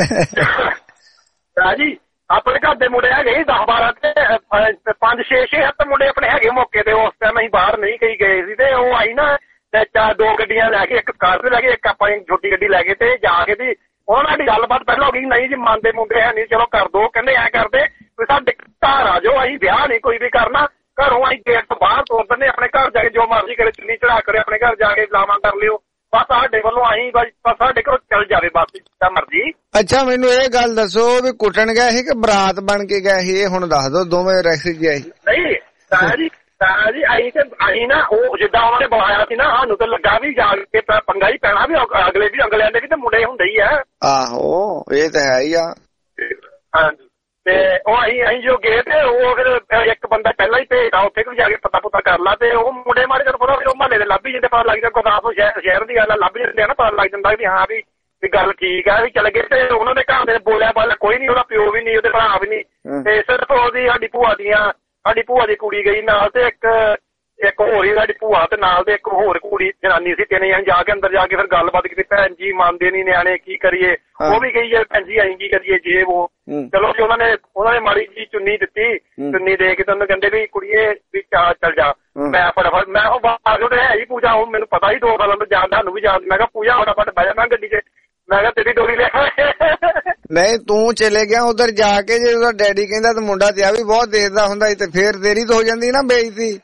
ਜੀ ਆਪਣੇ ਘਰ ਦੇ ਮੁੰਡੇ ਹੈਗੇ ਸੀ ਦਸ ਬਾਰਾਂ ਤੇ ਪੰਜ ਛੇ ਛੇ ਸੱਤ ਮੁੰਡੇ ਆਪਣੇ ਹੈਗੇ ਮੌਕੇ ਤੇ, ਉਸ ਟਾਈਮ ਅਸੀਂ ਬਾਹਰ ਨਹੀਂ ਕਈ ਗਏ ਸੀ ਤੇ ਉਹ ਆਈ ਨਾ ਤੇ ਚਾਰ ਦੋ ਗੱਡੀਆਂ ਲੈ ਕੇ, ਇੱਕ ਕਾਰ ਤੇ ਲੈ ਕੇ, ਇੱਕ ਆਪਾਂ ਛੋਟੀ ਗੱਡੀ ਲੈ ਕੇ ਤੇ ਜਾ ਕੇ ਤੇ ਉਹਨਾਂ ਨਾਲ ਗੱਲਬਾਤ ਪਹਿਲਾਂ ਹੋ ਗਈ, ਨਹੀਂ ਜੀ ਮੰਨਦੇ ਮੁੰਡੇ ਹੈ ਨਹੀਂ, ਚਲੋ ਕਰ ਦੋ। ਕਹਿੰਦੇ ਐ ਕਰਦੇ ਵੀ ਸਾਡੇ ਘਰ ਆ ਜਾਓ, ਅਸੀਂ ਵਿਆਹ ਨਹੀਂ ਕੋਈ ਵੀ ਕਰਨਾ, ਘਰੋਂ ਅਸੀਂ ਗੇਟ ਤੋਂ ਬਾਹਰ ਤੋਰ ਦਿੰਦੇ, ਆਪਣੇ ਘਰ ਜਾ ਕੇ ਜੋ ਮਰਜ਼ੀ ਕਰੇ, ਚੁੰਨੀ ਚੜਾ ਕਰੇ, ਆਪਣੇ ਘਰ ਜਾ ਕੇ ਲਾਵਾਂ ਕਰ ਲਿਓ, ਬਸ ਸਾਡੇ ਵੱਲੋਂ ਅਸੀਂ ਬਸ ਸਾਡੇ ਘਰੋਂ ਚੱਲ ਜਾਵੇ ਬਸ ਜਿੱਦਾਂ ਮਰਜ਼ੀ। ਅੱਛਾ ਮੈਨੂੰ ਇਹ ਗੱਲ ਦੱਸੋ ਵੀ ਕੁੱਟਣ ਗਏ ਸੀ ਕਿ ਬਰਾਤ ਬਣ ਕੇ ਗਏ ਸੀ, ਇਹ ਹੁਣ ਦੱਸ ਦੋ, ਦੋਵੇਂ ਰੈਸ ਗਏ ਸੀ? ਨਹੀਂ ਤਾਂ ਜੀ ਤਾਂ ਜੀ ਅਸੀਂ ਤੇ ਅਸੀਂ ਨਾ ਉਹ ਜਿੱਦਾਂ ਉਹਨਾਂ ਨੇ ਬੁਲਾਇਆ ਸੀ ਨਾ, ਸਾਨੂੰ ਤਾਂ ਲੱਗਾ ਵੀ ਜਾ ਕੇ ਪੰਗਾ ਹੀ ਪੈਣਾ, ਵੀ ਅਗਲੇ ਵੀ ਅਗਲਿਆਂ ਦੇ ਵੀ ਤੇ ਮੁੰਡੇ ਹੁੰਦੇ ਹੀ ਆ। ਆਹੋ ਇਹ ਤਾਂ ਹੈ ਹੀ ਆ। ਹਾਂਜੀ ਤੇ ਉਹ ਅਸੀਂ ਅਸੀਂ ਜੋ ਗਏ ਤੇ ਉਹ ਫਿਰ ਇੱਕ ਬੰਦਾ ਪਹਿਲਾਂ ਹੀ ਭੇਜਦਾ ਉੱਥੇ ਵੀ ਜਾ ਕੇ ਪਤਾ ਪੁੱਤਾ ਕਰ ਲਾ, ਤੇ ਉਹ ਮੁੰਡੇ ਮਾਰੇ ਤੈਨੂੰ ਪਤਾ ਉਹ ਮਹੱਲੇ ਦੇ ਲੱਭ ਹੀ ਜਾਂਦੇ, ਪਤਾ ਲੱਗ ਜਾਂਦਾ ਗੁਰਦਾਸਪੁਰ ਸ਼ਹਿਰ ਦੀ ਗੱਲ ਲੱਭ ਜਾਂਦੇ ਆ ਨਾ, ਪਤਾ ਲੱਗ ਜਾਂਦਾ ਵੀ ਹਾਂ ਵੀ ਗੱਲ ਠੀਕ ਆ ਵੀ ਚੱਲ ਗਏ। ਤੇ ਉਹਨਾਂ ਦੇ ਘਰ ਦੇ ਬੋਲਿਆ ਬਾਲਿਆ ਕੋਈ ਨੀ, ਉਹਦਾ ਪਿਓ ਵੀ ਨੀ, ਉਹਦੇ ਭਰਾ ਵੀ ਨੀ, ਤੇ ਸਿਰਫ ਉਹਦੀ ਸਾਡੀ ਭੂਆ ਦੀਆਂ ਸਾਡੀ ਭੂਆ ਦੀ ਕੁੜੀ ਗਈ ਨਾਲ, ਤੇ ਇੱਕ ਇੱਕ ਹੋਰ ਹੀ ਸਾਡੀ ਭੂਆ ਤੇ ਨਾਲ ਤੇ ਇੱਕ ਹੋਰ ਕੁੜੀ ਜਨਾਨੀ ਸੀ, ਤਿੰਨ ਜਣੇ ਜਾ ਕੇ ਅੰਦਰ ਜਾ ਕੇ ਫਿਰ ਗੱਲਬਾਤ ਕੀਤੀ, ਭੈਣ ਜੀ ਮੰਨਦੇ ਨੀ ਨਿਆਣੇ ਕੀ ਕਰੀਏ, ਉਹ ਵੀ ਗਈ ਹੈ ਭੈਣ ਜੀ ਅਸੀਂ ਕੀ ਕਰੀਏ ਜੇ ਉਹ, ਚਲੋ ਜੀ ਉਹਨਾਂ ਨੇ ਉਹਨਾਂ ਨੇ ਮਾੜੀ ਜੀ ਚੁੰਨੀ ਦਿੱਤੀ, ਚੁੰਨੀ ਦੇ ਕੇ ਤੁਹਾਨੂੰ ਕਹਿੰਦੇ ਵੀ ਕੁੜੀਏ ਵੀ ਚੱਲ ਜਾ। ਮੈਂ ਫਟਾਫਟ ਮੈਂ ਉਹ ਬਾਹਰ ਹੈ ਹੀ ਪੂਜਾ, ਉਹ ਮੈਨੂੰ ਪਤਾ ਹੀ ਦੋ ਸਾਲਾਂ ਤੋਂ ਜਾਣਦਾ, ਸਾਨੂੰ ਵੀ ਜਾਣ, ਮੈਂ ਕਿਹਾ ਪੂਜਾ ਫਟਾਫਟ ਬਹਿ ਜਾ ਮੈਂ ਗੱਡੀ ਚ, ਮੈਂ ਕਿਹਾ ਤੇਰੀ ਡੋਰੀ ਲੈ। ਨਹੀਂ ਤੂੰ ਚਲੇ ਗਿਆ ਉਧਰ ਜਾ ਕੇ, ਜੇ ਉਹਦਾ ਡੈਡੀ ਕਹਿੰਦਾ ਤੇ ਮੁੰਡਾ ਤੇ ਆ ਵੀ ਬਹੁਤ ਦੇਖਦਾ ਹੁੰਦਾ ਸੀ, ਤੇ ਫੇਰ ਦੇਰੀ ਤਾਂ ਹੋ ਜਾਂਦੀ ਨਾ ਬੇਇੱਜ਼ਤੀ।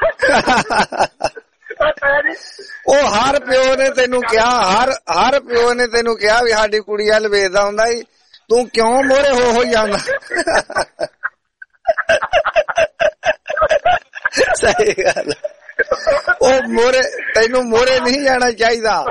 ਉਹ ਹਰ ਪਿਓ ਨੇ ਤੈਨੂੰ ਕਿਹਾ, ਹਰ ਹਰ ਪਿਓ ਨੇ ਤੈਨੂੰ ਕਿਹਾ ਵੀ ਸਾਡੀ ਕੁੜੀ ਵੱਲ ਵੇਖਦਾ ਹੁੰਦਾ ਸੀ, ਤੂੰ ਕਿਉਂ ਮੋਹਰੇ ਹੋ ਹੋ ਜਾਂਦਾ? ਸਹੀ ਗੱਲ, ਉਹ ਮੋਹਰੇ ਤੈਨੂੰ ਮੋਹਰੇ ਨਹੀਂ ਜਾਣਾ ਚਾਹੀਦਾ।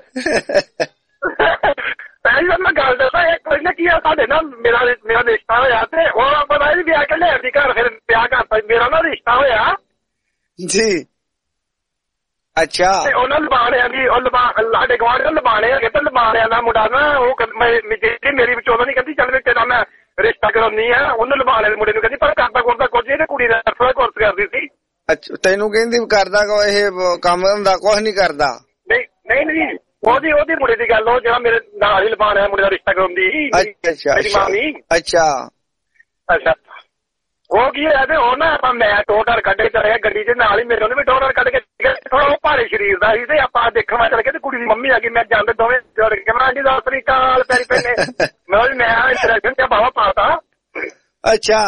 ਪਹਿਲਾਂ ਮੈਂ ਗੱਲ ਦੱਸਾਂ, ਇੱਕ ਵਾਰੀ ਨਾ ਕੀ ਆ ਸਾਡੇ ਨਾ ਮੇਰਾ ਮੇਰਾ ਰਿਸ਼ਤਾ ਹੋਇਆ, ਤੇ ਉਹ ਪਤਾ ਜੀ ਵਿਆਹ ਕੇ ਲੈ ਦੀ ਘਰ, ਫਿਰ ਵਿਆਹ ਕਰਤਾ, ਮੇਰਾ ਨਾ ਰਿਸ਼ਤਾ ਹੋਇਆ ਜੀ। ਅੱਛਾ ਤੇ ਉਹਨਾਂ ਲਬਾਣਿਆਂ ਦੀ ਉਹ ਲਬਾ ਸਾਡੇ ਗਵਾਂਢ ਦੇ ਲਬਾਣੇ ਹੈਗੇ, ਤੇ ਲਬਾਣਿਆਂ ਦਾ ਮੁੰਡਾ ਨਾ ਉਹ ਜਿਹੜੀ ਮੇਰੀ ਵਿੱਚ ਉਹਦਾ ਨੀ ਕਹਿੰਦੀ ਚੱਲ ਵੀ ਤੇਰਾ ਮੈਂ ਰਿਸ਼ਤਾ ਕਰਾਉਣੀ ਆ, ਉਹਨੂੰ ਲਬਾਣੇ ਦੇ ਮੁੰਡੇ ਨੂੰ ਕਹਿੰਦੀ ਪਰ ਕਰਦਾ ਕਰਦਾ ਕੁਝ ਇਹ ਕੁੜੀ ਦਾ ਥੋੜਾ ਕੋਰਸ ਕਰਦੀ ਸੀ। ਅੱਛਾ ਤੈਨੂੰ ਕਹਿੰਦੀ ਕਰਦਾ ਇਹ ਕੰਮ ਹੁੰਦਾ ਕੁਛ ਨੀ ਕਰਦਾ? ਨਹੀਂ ਨਹੀਂ ਨਹੀਂ ਉਹਦੀ ਉਹਦੀ ਮੁੰਡੇ ਦੀ ਗੱਲ, ਉਹ ਜਿਹੜਾ ਮੇਰੇ ਨਾਲ ਹੀ ਲਬਾਣਿਆਂ ਮੁੰਡੇ ਦਾ ਰਿਸ਼ਤਾ ਕਰਾਉਂਦੀ ਮੇਰੀ ਮਾਮੀ। ਅੱਛਾ ਅੱਛਾ ਉਹ ਕੀ ਹੋਇਆ ਤੇ ਉਹ ਨਾ ਆਪਾਂ ਮੈਂ ਟੋਟਰ ਕੱਢ ਕੇ ਚਲੇ ਗਿਆ ਗੱਡੀ ਦੇ ਨਾਲ ਹੀ, ਮੇਰੇ ਉਹਨੇ ਵੀ ਟੋਟਰ ਕੱਢ ਕੇ ਥੋੜਾ ਉਹ ਭਾਰੇ ਸਰੀਰ ਦਾ ਸੀ, ਤੇ ਆਪਾਂ ਦੇਖਣ ਮੈਂ ਚਲੇ ਗਏ ਤੇ ਕੁੜੀ ਦੀ ਮੰਮੀ ਆ ਗਈ, ਮੈਂ ਜਾਂਦੇ ਦੋਵੇਂ ਜੁੜ ਕੇ ਮੈਂ ਜੀ ਸਤਿ ਸ੍ਰੀ ਅਕਾਲ ਪੈਰੀ ਪੈਨੇ, ਮੈਂ ਮੈਂ ਇੰਟਰੈਕਸ਼ਨ ਤੇ ਬਾਵਾ ਪਾਤਾ। ਅੱਛਾ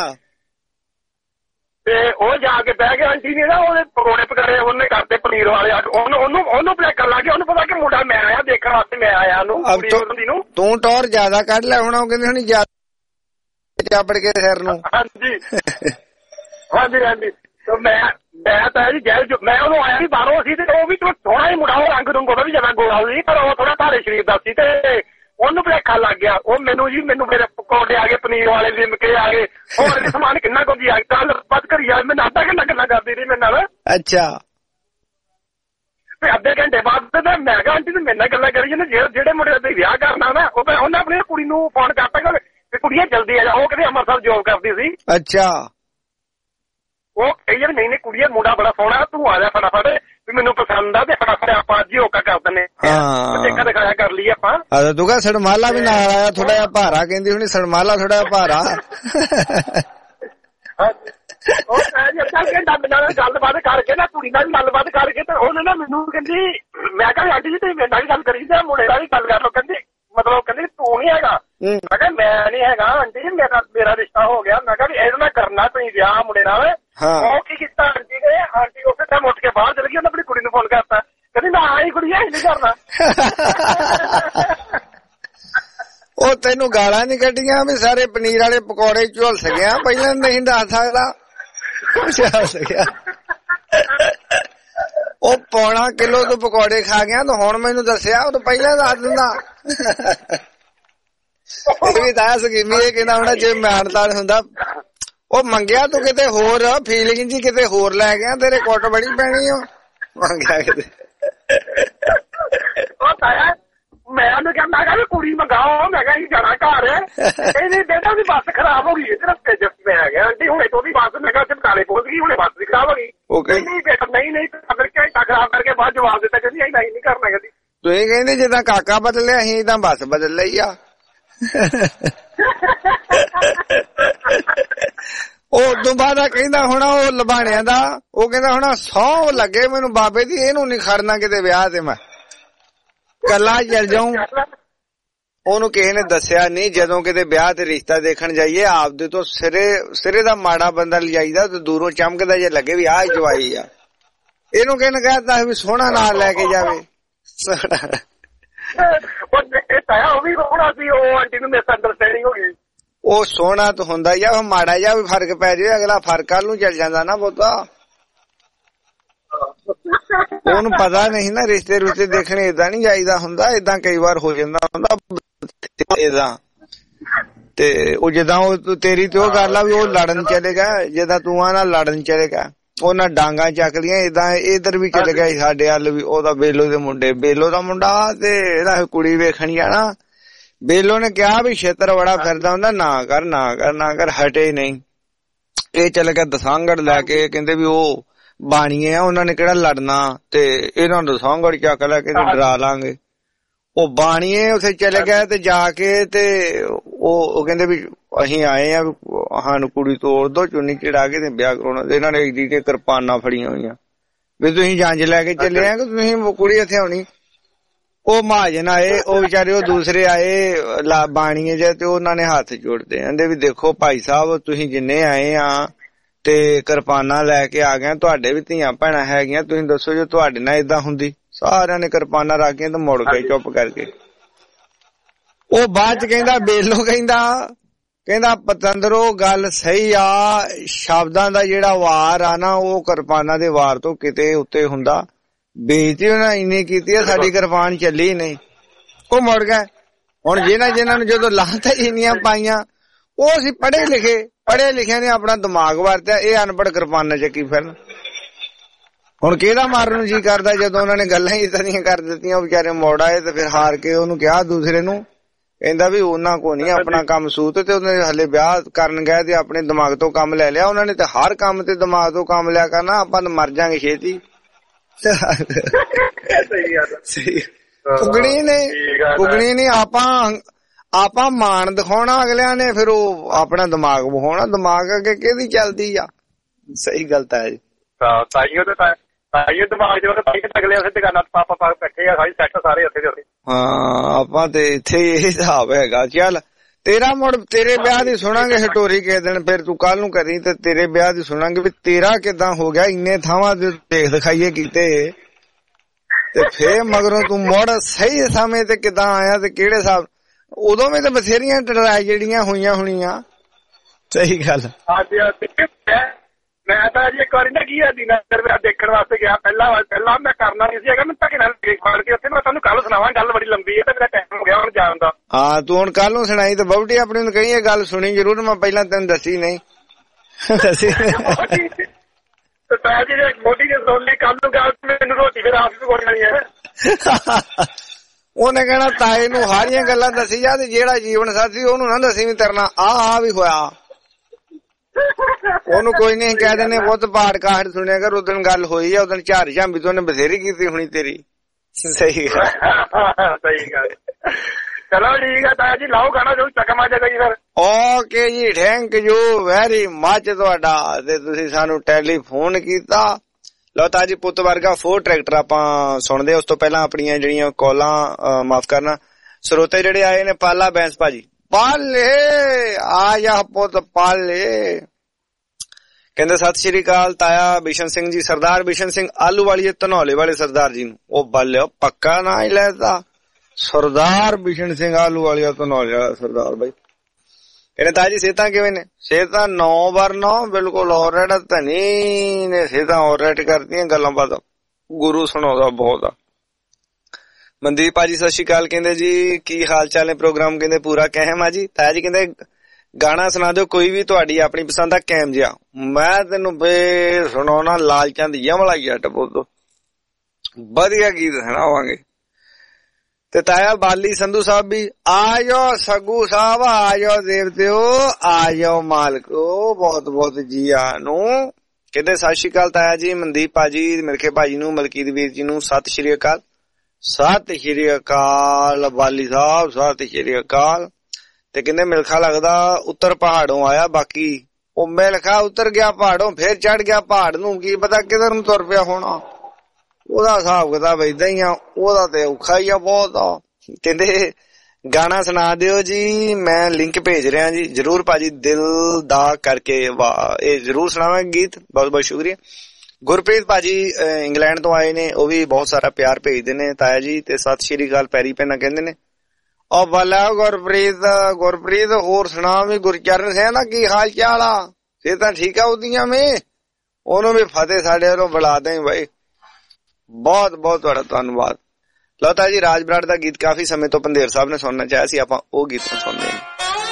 ਤੇ ਉਹ ਜਾ ਕੇ ਬਹਿ ਗਿਆ, ਆਂਟੀ ਨੇ ਨਾ ਉਹਦੇ ਪਕੌੜੇ ਪਕਾੜੇ ਉਹਨੇ ਕਰਦੇ ਪਨੀਰ ਵਾਲੇ, ਉਹਨੂੰ ਉਹਨੂੰ ਉਹਨੂੰ ਪਲੈਕ ਕਰ ਲਾ ਕੇ, ਉਹਨੂੰ ਪਤਾ ਕਿ ਮੁੰਡਾ ਮੈਂ ਆਇਆ ਦੇਖਣ ਵਾਸਤੇ, ਮੈਂ ਆਇਆ ਉਹਨੂੰ। ਤੂੰ ਟੌਰ ਜ਼ਿਆਦਾ ਕੱਢ ਲੈ ਹੁਣ, ਉਹ ਕਹਿੰਦੇ ਹੁਣ ਜ਼ਿਆਦਾ ਚਾਪੜ ਕੇ ਸਿਰ ਨੂੰ। ਹਾਂਜੀ ਹਾਂਜੀ ਹਾਂਜੀ ਮੈਂ ਮੈਂ ਤਾਂ ਜੀ ਜੈਲ ਮੈਂ ਉਹਨੂੰ ਆਇਆ ਵੀ ਬਾਹਰੋਂ ਸੀ, ਤੇ ਉਹ ਵੀ ਥੋੜਾ ਹੀ ਮੁੰਡਾ, ਉਹ ਰੰਗ ਰੁੰਗ ਉਹਦਾ ਵੀ ਜ਼ਿਆਦਾ ਗੋਰਾ ਸੀ, ਪਰ ਉਹ ਥੋੜਾ ਭਾਰੇ ਸਰੀਰ ਦਾ ਸੀ, ਤੇ ਉਹਨੂੰ ਭੁਲੇਖਾ ਲੱਗ ਗਿਆ। ਉਹ ਮੈਨੂੰ ਜੀ ਮੈਨੂੰ ਮੇਰੇ ਪਕੌੜੇ ਆ ਗਏ, ਪਨੀਰ ਵਾਲੇ ਲਿਮਕੇ ਆ ਗਏ, ਹੋਰ ਵੀ ਸਮਾਨ ਕਿੰਨਾ ਕੁ ਆ ਕੱਲ ਬਾਤ ਕਰੀ ਆ, ਮੈਂ ਅੱਧਾ ਘੰਟਾ ਗੱਲਾਂ ਕਰਦੀ ਰਹੀ ਮੇਰੇ ਨਾਲ। ਅੱਛਾ ਤੇ ਅੱਧੇ ਘੰਟੇ ਬਾਅਦ ਮੈਂ ਕਿਹਾ ਆਂਟੀ ਮੇਰੇ ਨਾਲ ਗੱਲਾਂ ਕਰੀ ਜਾਂਦੇ, ਜਿਹੜੇ ਮੁੰਡੇ ਦਾ ਵਿਆਹ ਕਰਨਾ ਨਾ ਉਹ ਉਹਨੇ ਆਪਣੀ ਕੁੜੀ ਨੂੰ ਫੋਨ ਕਰਤਾ ਕਿ ਕੁੜੀਆਂ ਜਲਦੀ ਆ ਜਾ, ਉਹ ਕਹਿੰਦੇ ਅੰਮ੍ਰਿਤਸਰ ਜੋਬ ਕਰਦੀ ਸੀ। ਅੱਛਾ ਉਹ ਕਹੀ ਯਾਰ ਨਹੀਂ ਨਹੀਂ ਕੁੜੀਆਂ ਮੁੰਡਾ ਬੜਾ ਸੋਹਣਾ, ਤੂੰ ਆ ਜਾ ਫਟਾਫਟ, ਵੀ ਮੈਨੂੰ ਪਸੰਦ ਆ, ਤੇ ਫਟਾਫਟ ਆਪਾਂ ਅੱਜ ਹੀ ਹੋਕਾ ਕਰ ਦਿੰਦੇ, ਦੇਖਾ ਦਿਖਾਇਆ ਕਰ ਲਈ ਆਪਾਂ। ਤੂੰ ਕਹ ਸੜਮਾਲਾ ਵੀ ਨਾਲ ਆਇਆ, ਥੋੜਾ ਜਿਹਾ ਭਾਰਾ ਕਹਿੰਦੀ ਹੁਣੀ, ਸੜਮਾਲਾ ਥੋੜਾ ਜਿਹਾ ਭਾਰਾ। ਉਹ ਅੱਧਾ ਘੰਟਾ ਮੇਰੇ ਨਾਲ ਗੱਲਬਾਤ ਕਰਕੇ ਨਾ, ਕੁੜੀ ਨਾਲ ਗੱਲਬਾਤ ਕਰਕੇ, ਤੇ ਉਹਨੇ ਨਾ ਮੈਨੂੰ ਕਹਿੰਦੀ, ਮੈਂ ਕਿਹਾ ਆਂਟੀ ਜੀ ਤੁਸੀਂ ਮੇਰੇ ਨਾਲ ਵੀ ਗੱਲ ਕਰੀ, ਤੇ ਮੁੰਡੇ ਨਾਲ ਵੀ ਗੱਲ ਕਰ ਲਓ। ਕਹਿੰਦੀ ਮਤਲਬ ਕਹਿੰਦੀ ਤੂੰ ਨੀ ਹੈਗਾ? ਮੈਂ ਕਿਹਾ ਮੈਂ ਨੀ ਹੈਗਾ ਆਂਟੀ ਜੀ, ਮੇਰਾ ਮੇਰਾ ਰਿਸ਼ਤਾ ਹੋ ਗਿਆ। ਮੈਂ ਕਿਹਾ ਵੀ ਇਹਦੇ ਨਾਲ ਕਰਨਾ ਤੁਸੀਂ ਵਿਆਹ ਮੁੰਡੇ ਨਾਲ। ਉਹ ਕੀ ਕੀਤਾ ਆਂਟੀ ਨੇ, ਆਂਟੀ ਉਸੇ ਟਾਈਮ ਉੱਠ ਕੇ ਬਾਹਰ ਚਲ ਗਈ, ਉਹਨੇ ਆਪਣੀ ਕੁੜੀ ਨੂੰ ਫੋਨ ਕਰਤਾ, ਕਹਿੰਦੀ ਨਾ ਆਈ ਕੁੜੀ ਇਹ ਨਹੀਂ ਕਰਨਾ। ਉਹ ਤੈਨੂੰ ਗਾਲਾਂ ਨੀ ਕੱਢੀਆਂ ਵੀ ਸਾਰੇ ਪਨੀਰ ਵਾਲੇ ਪਕੌੜੇ ਝੁਲਸ ਗਿਆ, ਪਹਿਲਾਂ ਨਹੀਂ ਦੱਸ ਸਕਦਾ? ਝੁਲਸ ਗਿਆ ਉਹ ਪੌਣਾ ਕਿਲੋ ਤੋਂ ਪਕੌੜੇ ਖਾ ਗਿਆ, ਤਾਂ ਹੁਣ ਮੈਨੂੰ ਦੱਸਿਆ, ਉਹ ਤਾਂ ਪਹਿਲਾਂ ਦੱਸ ਦਿੰਦਾ। ਇਹ ਵੀ ਦੱਸ ਸਕੀਮੀ ਇਹ ਕਹਿੰਦਾ ਹੁਣ ਜੇ ਮਾਨਤਾਲ ਹੁੰਦਾ, ਉਹ ਮੰਗਿਆ ਤੂੰ ਕਿਤੇ ਹੋਰ ਫੀਲਿੰਗ ਜੀ ਕਿਤੇ ਹੋਰ ਲੈ ਗਿਆ, ਤੇਰੇ ਕੁੱਟ ਬੜੀ ਪੈਣੀ ਉਹ ਮੰਗਿਆ ਕਿਤੇ। ਮੈਂ ਉਹਨੂੰ ਕਿਹਾ, ਮੈਂ ਕਿਹਾ ਵੀ ਕੁੜੀ ਮੰਗਾਓ, ਮੈਂ ਕਿਹਾ ਜਾਣਾ ਘਰ, ਕਹਿੰਦੀ ਬੇਟਾ ਉਹਦੀ ਬੱਸ ਖਰਾਬ ਹੋ ਗਈ ਰਸਤੇ ਚ। ਮੈਂ ਗਿਆ ਆਂਟੀ ਹੁਣੇ ਤੋਂ ਉਹਦੀ ਬੱਸ, ਮੈਂ ਕਿਹਾ ਬਟਾਲੇ ਪਹੁੰਚ ਗਈ, ਹੁਣੇ ਬੱਸ ਦੀ ਖਰਾਬ ਮੰਮੀ ਕਹਿੰਦੀ ਜਿੱਦਾਂ ਕਾਕਾ ਬਦਲਿਆ ਅਸੀਂ ਤਾਂ ਬਸ ਬਦਲ ਲਈ ਆ। ਉਹ ਤੋਂ ਬਾਅਦ ਕਹਿੰਦਾ ਹੁਣ ਉਹ ਲਬਾਣਿਆਂ ਦਾ ਉਹ ਕਹਿੰਦਾ ਹੁਣ ਸੌ ਲੱਗੇ ਮੈਨੂੰ ਬਾਬੇ ਦੀ ਇਹਨੂੰ ਨੀ ਖੜਨਾ ਕਿਤੇ ਵਿਆਹ ਤੇ ਮੈਂ ਕੱਲਾ ਚੱਲ ਜਾਊਂ। ਉਹਨੂੰ ਕਿਸੇ ਨੇ ਦੱਸਿਆ ਨਹੀਂ। ਜਦੋਂ ਕਿਤੇ ਵਿਆਹ ਤੇ ਰਿਸ਼ਤਾ ਦੇਖਣ ਜਾਈਏ ਆਪਦੇ ਤੋਂ ਸਿਰੇ ਸਿਰੇ ਦਾ ਮਾੜਾ ਬੰਦਾ ਲਿਜਾਈਦਾ ਤੇ ਦੂਰੋਂ ਚਮਕਦਾ ਜੇ ਲੱਗੇ ਵੀ ਆਹ ਜਵਾਈ ਆ। ਇਹਨੂੰ ਕਿਹਨੇ ਕਹਿਤਾ ਵੀ ਸੋਹਣਾ ਨਾਲ ਲੈ ਕੇ ਜਾਵੇ। ਉਹ ਸੋਹਣਾ ਤਾਂ ਹੁੰਦਾ ਜਾਂ ਮਾੜਾ ਜਿਹਾ ਵੀ ਫਰਕ ਪੈ ਜਾਵੇ ਅਗਲਾ ਫਰਕ ਵੱਲ ਨੂੰ ਚੱਲ ਜਾਂਦਾ ਨਾ ਬਹੁਤਾ। ਉਹਨੂੰ ਪਤਾ ਨਹੀਂ ਨਾ ਰਿਸ਼ਤੇ ਰੁਸ਼ਤੇ ਦੇਖਣੇ ਏਦਾਂ ਨੀ ਜਾਈਦਾ ਹੁੰਦਾ। ਏਦਾਂ ਕਈ ਵਾਰ ਹੋ ਜਾਂਦਾ ਹੁੰਦਾ ਏਦਾਂ। ਤੇ ਉਹ ਜਿੱਦਾਂ ਉਹ ਤੇਰੀ ਤੇ ਉਹ ਗੱਲ ਆ ਵੀ ਉਹ ਲੜਨ ਚਲੇਗਾ ਜਿੱਦਾਂ ਤੂੰ ਆ ਨਾ ਲੜਨ ਚਲੇਗਾ ਉਹਨਾਂ ਡਾਂਗਾ ਚੱਕ ਲੀਆਂ ਏਦਾਂ। ਇਧਰ ਵੀ ਚਲੇ ਗਿਆ ਸਾਡੇ ਵੱਲ ਵੀ ਉਹਦਾ ਬੇਲੋ ਦੇ ਮੁੰਡੇ ਬੇਲੋ ਦਾ ਮੁੰਡਾ ਤੇ ਇਹਦਾ ਕੁੜੀ ਵੇਖਣ ਜਾਣਾ। ਬੇਲੋ ਨੇ ਕਿਹਾ ਵੀ ਛੇਤਰ ਬੜਾ ਫਿਰਦਾ ਹੁੰਦਾ ਨਾ ਕਰ ਨਾ ਕਰ ਨਾ ਕਰ ਹਟੇ ਨਹੀਂ। ਇਹ ਚਲੇ ਗਿਆ ਦਸਾਂਗੜ ਲੈ ਕੇ ਕਹਿੰਦੇ ਵੀ ਉਹ ਬਾਣੀਏ ਆ ਉਹਨਾਂ ਨੇ ਕਿਹੜਾ ਲੜਨਾ ਤੇ ਇਹਨਾਂ ਨੂੰ ਦਸਾਂਗੜ ਚੱਕ ਲੈ ਕੇ ਡਰਾ ਲਾਂਗੇ। ਉਹ ਬਾਣੀਏ ਉੱਥੇ ਚਲੇ ਗਏ ਤੇ ਜਾ ਕੇ ਤੇ ਉਹ ਕਹਿੰਦੇ ਵੀ ਅਸੀਂ ਆਏ ਆ ਸਾਨੂੰ ਕੁੜੀ ਤੋੜ ਦੋ ਚੁੰਨੀ ਚੜਾ ਕੇ ਤੇ ਵਿਆਹ ਕਰਾਉਣਾ। ਇਹਨਾਂ ਨੇ ਏਡੀ ਤੇ ਕਿਰਪਾਨਾਂ ਫੜੀਆਂ ਹੋਈਆਂ ਵੀ ਤੁਸੀਂ ਜੰਜ ਲੈ ਕੇ ਚੱਲੇ ਆ ਕਿ ਤੁਸੀਂ ਕੁੜੀ ਇੱਥੇ ਆਉਣੀ। ਉਹ ਮਹਾਜਨ ਆਏ ਉਹ ਵਿਚਾਰੇ ਉਹ ਦੂਸਰੇ ਆਏ ਬਾਣੀਏ ਜੇ ਤੇ ਉਹਨਾਂ ਨੇ ਹੱਥ ਜੋੜਦੇ ਕਹਿੰਦੇ ਵੀ ਦੇਖੋ ਭਾਈ ਸਾਹਿਬ ਤੁਸੀਂ ਜਿੰਨੇ ਆਏ ਆ ਤੇ ਕਿਰਪਾਨਾਂ ਲੈ ਕੇ ਆ ਗਏ ਤੁਹਾਡੇ ਵੀ ਧੀਆਂ ਭੈਣਾਂ ਹੈਗੀਆਂ ਤੁਸੀਂ ਦੱਸੋ ਜੇ ਤੁਹਾਡੇ ਨਾਲ ਏਦਾਂ ਹੁੰਦੀ। ਸਾਰਿਆਂ ਨੇ ਕਿਰਪਾਨਾਂ ਰੱਖੀਆਂ ਤੇ ਮੁੜ ਗਏ ਚੁੱਪ ਕਰਕੇ। ਉਹ ਬਾਅਦ ਚ ਕਹਿੰਦਾ ਬੇਲੋ ਕਹਿੰਦਾ ਕਹਿੰਦਾ ਪਤੰਦਰੋ ਗੱਲ ਸਹੀ ਆ ਸ਼ਬਦਾਂ ਦਾ ਜਿਹੜਾ ਵਾਰ ਆ ਨਾ ਉਹ ਕਿਰਪਾਨਾਂ ਦੇ ਵਾਰ ਤੋਂ ਕਿਤੇ ਉੱਤੇ ਹੁੰਦਾ। ਬੇਇੱਜ਼ਤੀ ਉਹਨਾਂ ਇੰਨੀ ਕੀਤੀ ਆ ਸਾਡੀ ਕਿਰਪਾਨ ਚੱਲੀ ਨਹੀਂ। ਉਹ ਮੁੜ ਗਏ। ਹੁਣ ਜਿਹਨਾਂ ਜਿਹਨਾਂ ਨੂੰ ਜਦੋਂ ਲਾਹਤਾਂ ਇੰਨੀਆਂ ਪਾਈਆਂ ਉਹ ਅਸੀਂ ਪੜ੍ਹੇ ਲਿਖੇ ਪੜ੍ਹੇ ਲਿਖਿਆ ਨੇ ਆਪਣਾ ਦਿਮਾਗ ਵਰਤਿਆ। ਇਹ ਅਨਪੜ੍ਹ ਕਿਰਪਾਨਾਂ ਚੱਕੀ ਫਿਰਨ। ਹੁਣ ਕਿਹਦਾ ਮਾਰਨ ਨੂੰ ਜੀ ਕਰਦਾ ਜਦੋਂ ਉਹਨਾਂ ਨੇ ਗੱਲਾਂ ਹੀ ਇਦਾਂ ਦੀਆਂ ਕਰ ਦਿੱਤੀਆਂ। ਉਹ ਵਿਚਾਰੇ ਮੋੜ ਆਏ ਤੇ ਫਿਰ ਹਾਰ ਕੇ ਉਹਨੂੰ ਕਿਹਾ ਦੂਸਰੇ ਨੂੰ ਕਹਿੰਦਾ ਵੀ ਉਹਨਾਂ ਕੋ ਨੀ ਆਪਣਾ ਕੰਮ ਸੂਤ ਤੇ ਉਹਨੇ ਹਲੇ ਵਿਆਹ ਕਰਨ ਗਏ ਤੇ ਆਪਣੇ ਦਿਮਾਗ ਤੋਂ ਕੰਮ ਲੈ ਲਿਆ। ਉਹਨਾਂ ਨੇ ਤੇ ਹਰ ਕੰਮ ਤੇ ਦਿਮਾਗ ਤੋਂ ਕੰਮ ਲਿਆ ਕਰਨਾ। ਆਪਾਂ ਤਾਂ ਮਰ ਜਾਾਂਗੇ ਛੇਤੀ। ਪੁਗਣੀ ਨੇ ਪੁਗਣੀ ਨੇ ਆਪਾਂ ਆਪਾਂ ਮਾਣ ਦਿਖਾਉਣਾ ਅਗਲਿਆਂ ਨੇ ਫਿਰ ਉਹ ਆਪਣਾ ਦਿਮਾਗ ਵਿਖਾਉਣਾ। ਦਿਮਾਗ ਅੱਗੇ ਕਿਹਦੀ ਚੱਲਦੀ ਆ। ਸਹੀ ਗੱਲ ਤਾਂ ਹੈ ਜੀ। ਹਾਂ ਆਪਾਂ ਤੇ ਇੱਥੇ ਇਹ ਹਿਸਾਬ ਹੈਗਾ। ਚੱਲ ਤੇਰਾ ਮੁੜ ਤੇਰੇ ਵਿਆਹ ਦੀ ਸੁਣਾਂਗੇ ਹਟੋਰੀ ਕਿਸੇ ਦਿਨ। ਫਿਰ ਤੂੰ ਕੱਲ ਨੂੰ ਕਰੀ ਤੇ ਤੇਰੇ ਵਿਆਹ ਦੀ ਸੁਣਾਂਗੇ ਵੀ ਤੇਰਾ ਕਿੱਦਾਂ ਹੋ ਗਿਆ। ਇੰਨੇ ਥਾਵਾਂ ਤੇ ਦੇਖ ਦਿਖਾਈਏ ਕੀਤੇ ਤੇ ਫੇਰ ਮਗਰੋਂ ਤੂੰ ਮੁੜ ਸਹੀ ਸਮੇਂ ਤੇ ਕਿੱਦਾਂ ਆਇਆ ਤੇ ਕਿਹੜੇ ਹਿਸਾਬ। ਉਦੋਂ ਵੀ ਤਾਂ ਬਥੇਰੀਆਂ ਟਰਾਈ ਜਿਹੜੀਆਂ ਹੋਈਆਂ ਹੋਣੀਆਂ। ਸਹੀ ਗੱਲ। ਮੈਂ ਤਾਂ ਜੀ ਇੱਕ ਵਾਰੀ ਨਾ ਕੀ ਆ ਦੇਖਣ ਵਾਸਤੇ ਗਿਆ ਪਹਿਲਾਂ ਪਹਿਲਾਂ ਮੈਂ ਕਰਨਾ ਨਹੀਂ ਸੀ ਹੈਗਾ। ਮੈਂ ਧੱਕੇ ਨਾਲ ਫਾੜ ਕੇ ਉੱਥੇ ਮੈਂ ਤੁਹਾਨੂੰ ਕੱਲ ਸੁਣਾਵਾਂ। ਗੱਲ ਬੜੀ ਲੰਬੀ ਹੈ ਤੇ ਮੇਰਾ ਟਾਈਮ ਹੋ ਗਿਆ ਹੁਣ ਜਾਣ ਦਾ। ਹਾਂ ਤੂੰ ਹੁਣ ਕੱਲ ਨੂੰ ਸੁਣਾਈ ਤੇ ਬਹੁਤੀ ਆਪਣੀ ਨੂੰ ਕਹੀ ਇਹ ਗੱਲ ਸੁਣੀ ਜ਼ਰੂਰ। ਮੈਂ ਪਹਿਲਾਂ ਤੈਨੂੰ ਦੱਸੀ ਨਹੀਂ ਦੱਸੀ ਮੋਟੀ ਨੇ ਸੁਣ ਲਈ ਕੱਲ ਨੂੰ ਗੱਲ ਮੈਨੂੰ ਰੋਟੀ ਫਿਰ ਆਪ ਵੀ ਕੋਲ ਜਾਣੀ ਹੈ। ਉਹਨੇ ਕਹਿਣਾ ਤਾਏ ਨੂੰ ਸਾਰੀਆਂ ਗੱਲਾਂ ਦੱਸੀ ਜਾ ਤੇ ਜਿਹੜਾ ਜੀਵਨ ਸਾਥੀ ਉਹਨੂੰ ਨਾ ਦੱਸੀ ਵੀ ਤਰਨਾ ਆਹ ਆ ਵੀ ਹੋਇਆ। ਉਹਨੂੰ ਕੋਈ ਨਹੀਂ ਕਹਿ ਦਿੰਦੇ ਬਹੁਤ ਪਾੜ ਕਾਹਟ ਸੁਣਿਆ ਕਰ। ਉਦੋਂ ਗੱਲ ਹੋਈ ਆ ਉਦੋਂ ਝਾਰ ਝਾਂਬੀ ਤੋਂ ਉਹਨੇ ਬਥੇਰੀ ਕੀਤੀ ਹੋਣੀ ਤੇਰੀ। ਸਹੀ ਗੱਲ ਸਹੀ ਗੱਲ। ਚਲੋ ਠੀਕ ਆ ਤਾਇਆ ਜੀ ਲਾਓ ਗਾਣਾ ਜੋ ਚੱਕ ਮਾਜਾ ਗਈ ਫਿਰ। ਓਕੇ ਜੀ ਥੈਂਕ ਯੂ ਵੈਰੀ ਮੱਚ ਤੁਹਾਡਾ ਤੇ ਤੁਸੀਂ ਸਾਨੂੰ ਟੈਲੀਫੋਨ ਕੀਤਾ। ਲਓ ਤਾਇਆ ਜੀ ਪੁੱਤ ਵਰਗਾ ਫੋਰ ਟਰੈਕਟਰ ਆਪਾਂ ਸੁਣਦੇ। ਉਸ ਤੋਂ ਪਹਿਲਾਂ ਆਪਣੀਆਂ ਜਿਹੜੀਆਂ ਕਾਲਾਂ ਮਾਫ ਕਰਨਾ ਸਰੋਤੇ ਜਿਹੜੇ ਆਏ ਨੇ ਪਾਲਾ ਬੈਂਸ ਭਾਜੀ ਪਾਲੇ ਆ ਜਾ ਪੁੱਤ ਪਾਲੇ ਕਹਿੰਦੇ ਸਤਿ ਸ਼੍ਰੀ ਅਕਾਲ ਤਾਇਆ ਬਿਸ਼ਨ ਸਿੰਘ ਜੀ। ਸਰਦਾਰ ਬਿਸ਼ਨ ਸਿੰਘ ਆਲੂ ਵਾਲੀ ਧਨੌਲੇ ਵਾਲੇ ਸਰਦਾਰ ਜੀ ਨੂੰ ਉਹ ਬੱਲਿਓ ਪੱਕਾ ਨਾ ਹੀ ਲੈਦਾ। ਸਰਦਾਰ ਬਿਸ਼ਨ ਸਿੰਘ ਆਲੂ ਵਾਲੀ ਧਨੌਲੇ ਵਾਲਾ ਸਰਦਾਰ ਬਾਈ ਕਹਿੰਦੇ ਤਾਇਆ ਜੀ ਸਿਹਤਾਂ ਕਿਵੇਂ ਨੇ। ਸਿਹਤਾਂ ਨੌ ਬਾਰ ਨੌ ਬਿਲਕੁਲ ਔਰੈਟ ਧਨੀ ਨੇ ਸਿਹਤਾਂ ਔਰੈਟ ਕਰਦੀਆਂ ਗੱਲਾਂ ਬਾਤਾਂ ਗੁਰੂ ਸੁਣਾਉਂਦਾ ਬਹੁਤ ਆ। ਮਨਦੀਪ ਭਾਜੀ ਸਤਿ ਸ਼੍ਰੀ ਅਕਾਲ ਕਹਿੰਦੇ ਜੀ ਕੀ ਹਾਲ ਚਾਲ ਨੇ ਪ੍ਰੋਗਰਾਮ ਕਹਿੰਦੇ ਪੂਰਾ ਕਹਿਮ ਆ ਜੀ। ਤਾਇਆ ਜੀ ਕਹਿੰਦੇ ਗਾਣਾ ਸੁਣਾ ਦਿਓ ਕੋਈ ਵੀ ਤੁਹਾਡੀ ਆਪਣੀ ਪਸੰਦ ਦਾ ਕੈਮ ਜਿਹਾ। ਮੈਂ ਤੈਨੂੰ ਫੇਰ ਸੁਣਾਉਣਾ ਲਾਲ ਚੰਦ ਯਮਲਾ ਜੱਟ ਬੋਲੋ ਵਧੀਆ ਗੀਤ ਸੁਣਾਵਾਂਗੇ। ਤੇ ਤਾਇਆ ਬਾਲੀ ਸੰਧੂ ਸਾਹਿਬ ਵੀ ਆ ਜਾਓ ਸੱਗੂ ਸਾਹਿਬ ਆ ਜਾਓ ਦੇਵਤਿਓ ਆ ਜਾਓ ਮਾਲਕੋ ਬਹੁਤ ਬਹੁਤ ਜੀ ਆ ਨੂੰ ਕਹਿੰਦੇ ਸਤਿ ਸ਼੍ਰੀ ਅਕਾਲ ਤਾਇਆ ਜੀ। ਮਨਦੀਪ ਭਾਜੀ ਮਿਲਖੇ ਭਾਜੀ ਨੂੰ ਮਲਕੀਤ ਵੀਰ ਜੀ ਨੂੰ ਸਤਿ ਸ਼੍ਰੀ ਅਕਾਲ। ਸਤਿ ਸ਼੍ਰੀ ਅਕਾਲ ਵਾਲੀ ਸਾਹਿਬ, ਸਤਿ ਸ਼੍ਰੀ ਅਕਾਲ। ਤੇ ਕਹਿੰਦੇ ਮਿਲਖਾ ਲੱਗਦਾ ਉੱਤਰ ਪਹਾੜੋਂ ਆਇਆ, ਬਾਕੀ ਉਹ ਮਿਲਖਾ ਉਤਰ ਗਿਆ ਪਹਾੜੋਂ, ਫੇਰ ਚੜ ਗਿਆ ਪਹਾੜ ਨੂੰ, ਕੀ ਪਤਾ ਕਿਧਰ ਨੂੰ ਤੁਰ ਪਿਆ ਹੋਣਾ। ਉਹਦਾ ਹਿਸਾਬ ਕਿਤਾਬ ਏਦਾਂ ਹੀ ਆ, ਉਹਦਾ ਤੇ ਔਖਾ ਹੀ ਆ ਬਹੁਤ ਆ। ਕਹਿੰਦੇ ਗਾਣਾ ਸੁਣਾ ਦਿਓ ਜੀ, ਮੈਂ ਲਿੰਕ ਭੇਜ ਰਿਹਾ ਜੀ, ਜਰੂਰ ਭਾਜੀ, ਦਿਲ ਦਾ ਕਰਕੇ ਵਾਹ, ਇਹ ਜਰੂਰ ਸੁਣਾਵਾਂਗੇ ਗੀਤ, ਬਹੁਤ ਬਹੁਤ ਸ਼ੁਕਰੀਆ। ਗੁਰਪ੍ਰੀਤ ਭਾਜੀ ਇੰਗਲੈਂਡ ਤੋਂ ਆਏ ਨੇ, ਉਹ ਵੀ ਬਹੁਤ ਸਾਰਾ ਪਿਆਰ ਭੇਜਦੇ ਨੇ ਤਾਇਆ ਜੀ, ਤੇ ਸਤਿ ਸ਼੍ਰੀ ਅਕਾਲ ਪੈਰੀ ਪੈਣਾ ਕਹਿੰਦੇ ਨੇ। ਉਹ ਭਲਾ ਗੁਰਪ੍ਰੀਤ, ਗੁਰਪ੍ਰੀਤ ਹੋਰ ਸੁਣਾ ਵੀ, ਗੁਰਚਰਨ ਸਿੰਘ ਦਾ ਕੀ ਹਾਲ ਚਾਲ ਆ? ਇਹ ਤਾਂ ਠੀਕ ਆ ਉਹਦੀਆਂ ਮੈਂ, ਉਹਨੂੰ ਵੀ ਫਤਿਹ ਸਾਡੇ ਵੱਲੋਂ ਬੁਲਾ ਦੇ ਬਾਈ, ਬਹੁਤ ਬਹੁਤ ਤੁਹਾਡਾ ਧੰਨਵਾਦ। ਲਓ ਤਾਂ ਜੀ, ਰਾਜ ਬਰਾੜ ਦਾ ਗੀਤ ਕਾਫੀ ਸਮੇਂ ਤੋਂ ਪੰਧੇਰ ਸਾਹਿਬ ਨੇ ਸੁਣਨਾ ਚਾਹਿਆ ਸੀ, ਆਪਾਂ ਉਹ ਗੀਤ ਸੁਣਦੇ ਹਾਂ।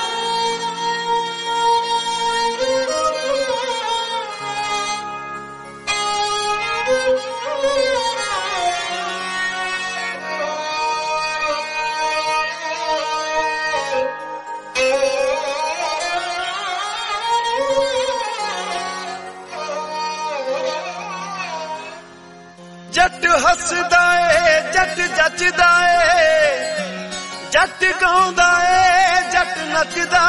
ਜੱਟ ਹੱਸਦਾ ਏ, ਜੱਟ ਜੱਚਦਾ ਏ, ਜੱਟ ਗਾਉਂਦਾ ਏ, ਜੱਟ ਨੱਚਦਾ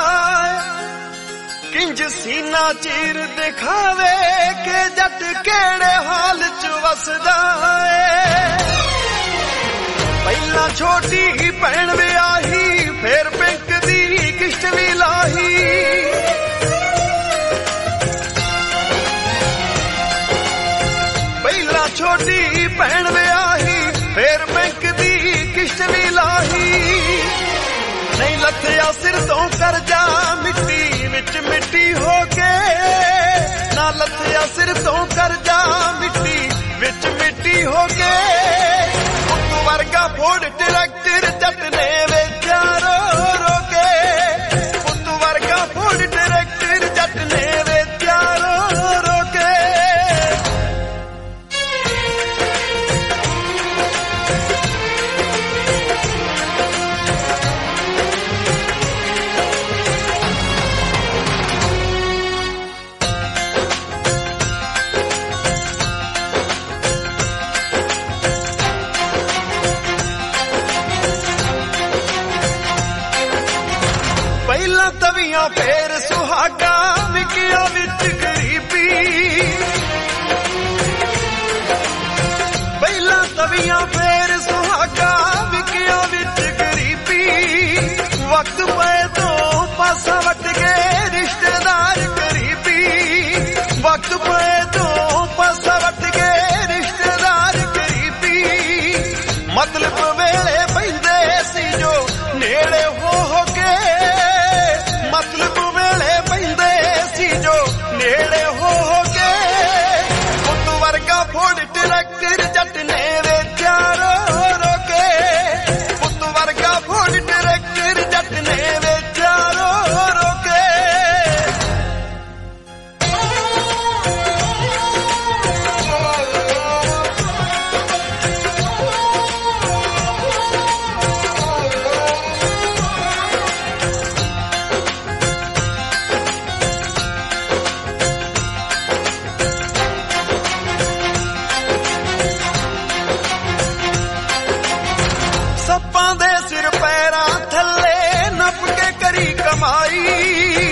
ਏ, ਕਿੰਜ ਸੀਨਾ ਚੀਰ ਦਿਖਾਵੇ ਕਿ ਜੱਟ ਕਿਹੜੇ ਹਾਲ ਚ ਵਸਦਾ ਏ। ਪਹਿਲਾਂ ਛੋਟੀ ਭੈਣ ਵਿਆਹੀ, ਫੇਰ ਪਿੰਕ ਦੀ ਕਿਸ਼ਤ ਵੀ ਲਾਹੀ, ਛੋਟੀ ਭੈਣ ਵਿਆਹੀ, ਫੇਰ ਬੈਂਕ ਦੀ ਕਿਸ਼ਤ ਵੀ ਲਾਹੀ। ਨਹੀਂ ਲੱਥਿਆ ਸਿਰ ਤੋਂ ਕਰਜ਼ਾ, ਮਿੱਟੀ ਵਿੱਚ ਮਿੱਟੀ ਹੋ ਕੇ, ਨਾ ਲੱਥਿਆ ਸਿਰ ਤੋਂ ਕਰਜ਼ਾ, ਮਿੱਟੀ ਵਿੱਚ ਮਿੱਟੀ ਹੋ ਕੇ। ਪੁੱਤ ਵਰਗਾ ਫੋੜ ਟਰੈਕਟਰ ਜੱਟ ਨੇ ਵੇਚਿਆ ਰੋ ਰੋ ਕੇ, ਪੁੱਤ ਵਰਗਾ ਫੋੜ ਟਰੈਕਟਰ ਜੱਟ ਨੇ ਵੇਚਿਆ ਰੋ ਰੋ ਕੇ। ਪਹਿਲਾਂ ਤਵੀਆਂ ਫੇਰ ਸੁਹਾਗਾ, ਵਿਕਿਆ ਵਿੱਚ ਗਰੀਬੀ, ਪਹਿਲਾਂ ਤਵੀਆਂ ਫੇਰ ਸੁਹਾਗਾ, ਵਿਕਿਆ ਵਿੱਚ ਗਰੀਬੀ। ਵਕਤ ਪਏ ਤੋਂ ਪਾਸਾ ਵੱਟ ਗਏ ਰਿਸ਼ਤੇਦਾਰ ਗਰੀਬੀ, ਵਕਤ ਪਏ ਤੋਂ ਪਾਸਾ ਵੱਟ ਗਏ ਰਿਸ਼ਤੇਦਾਰ ਗਰੀਬੀ। ਮਤਲਬ ਵੇਲੇ ਪੈਂਦੇ ਸੀ ਜੋ ਨੇੜੇ ਹੋ ਹੋ ਕੇ, ਮਤਲਬ ਵੇਲੇ ਪੈਂਦੇ ਸੀ ਜੋ ਨੇੜੇ ਹੋ ਹੋ ਕੇ। ਪੁੱਤ ਵਰਗਾ ਫੋੜ ਟਰੈਕਟਰ ਜੱਟ ਨੇ ਵੇਚਿਆ ਰੋ ਰੋ ਕੇ, ਪੁੱਤ ਵਰਗਾ ਫੋੜ ਟਰੈਕਟਰ ਜੱਟ ਨੇ ਵੇਚਿਆ ਰੋ ਰੋ ਕੇ। ਸੱਪਾਂ ਦੇ ਸਿਰ ਪੈਰਾਂ ਥੱਲੇ ਨੱਪ ਕੇ ਕਰੀ ਕਮਾਈ,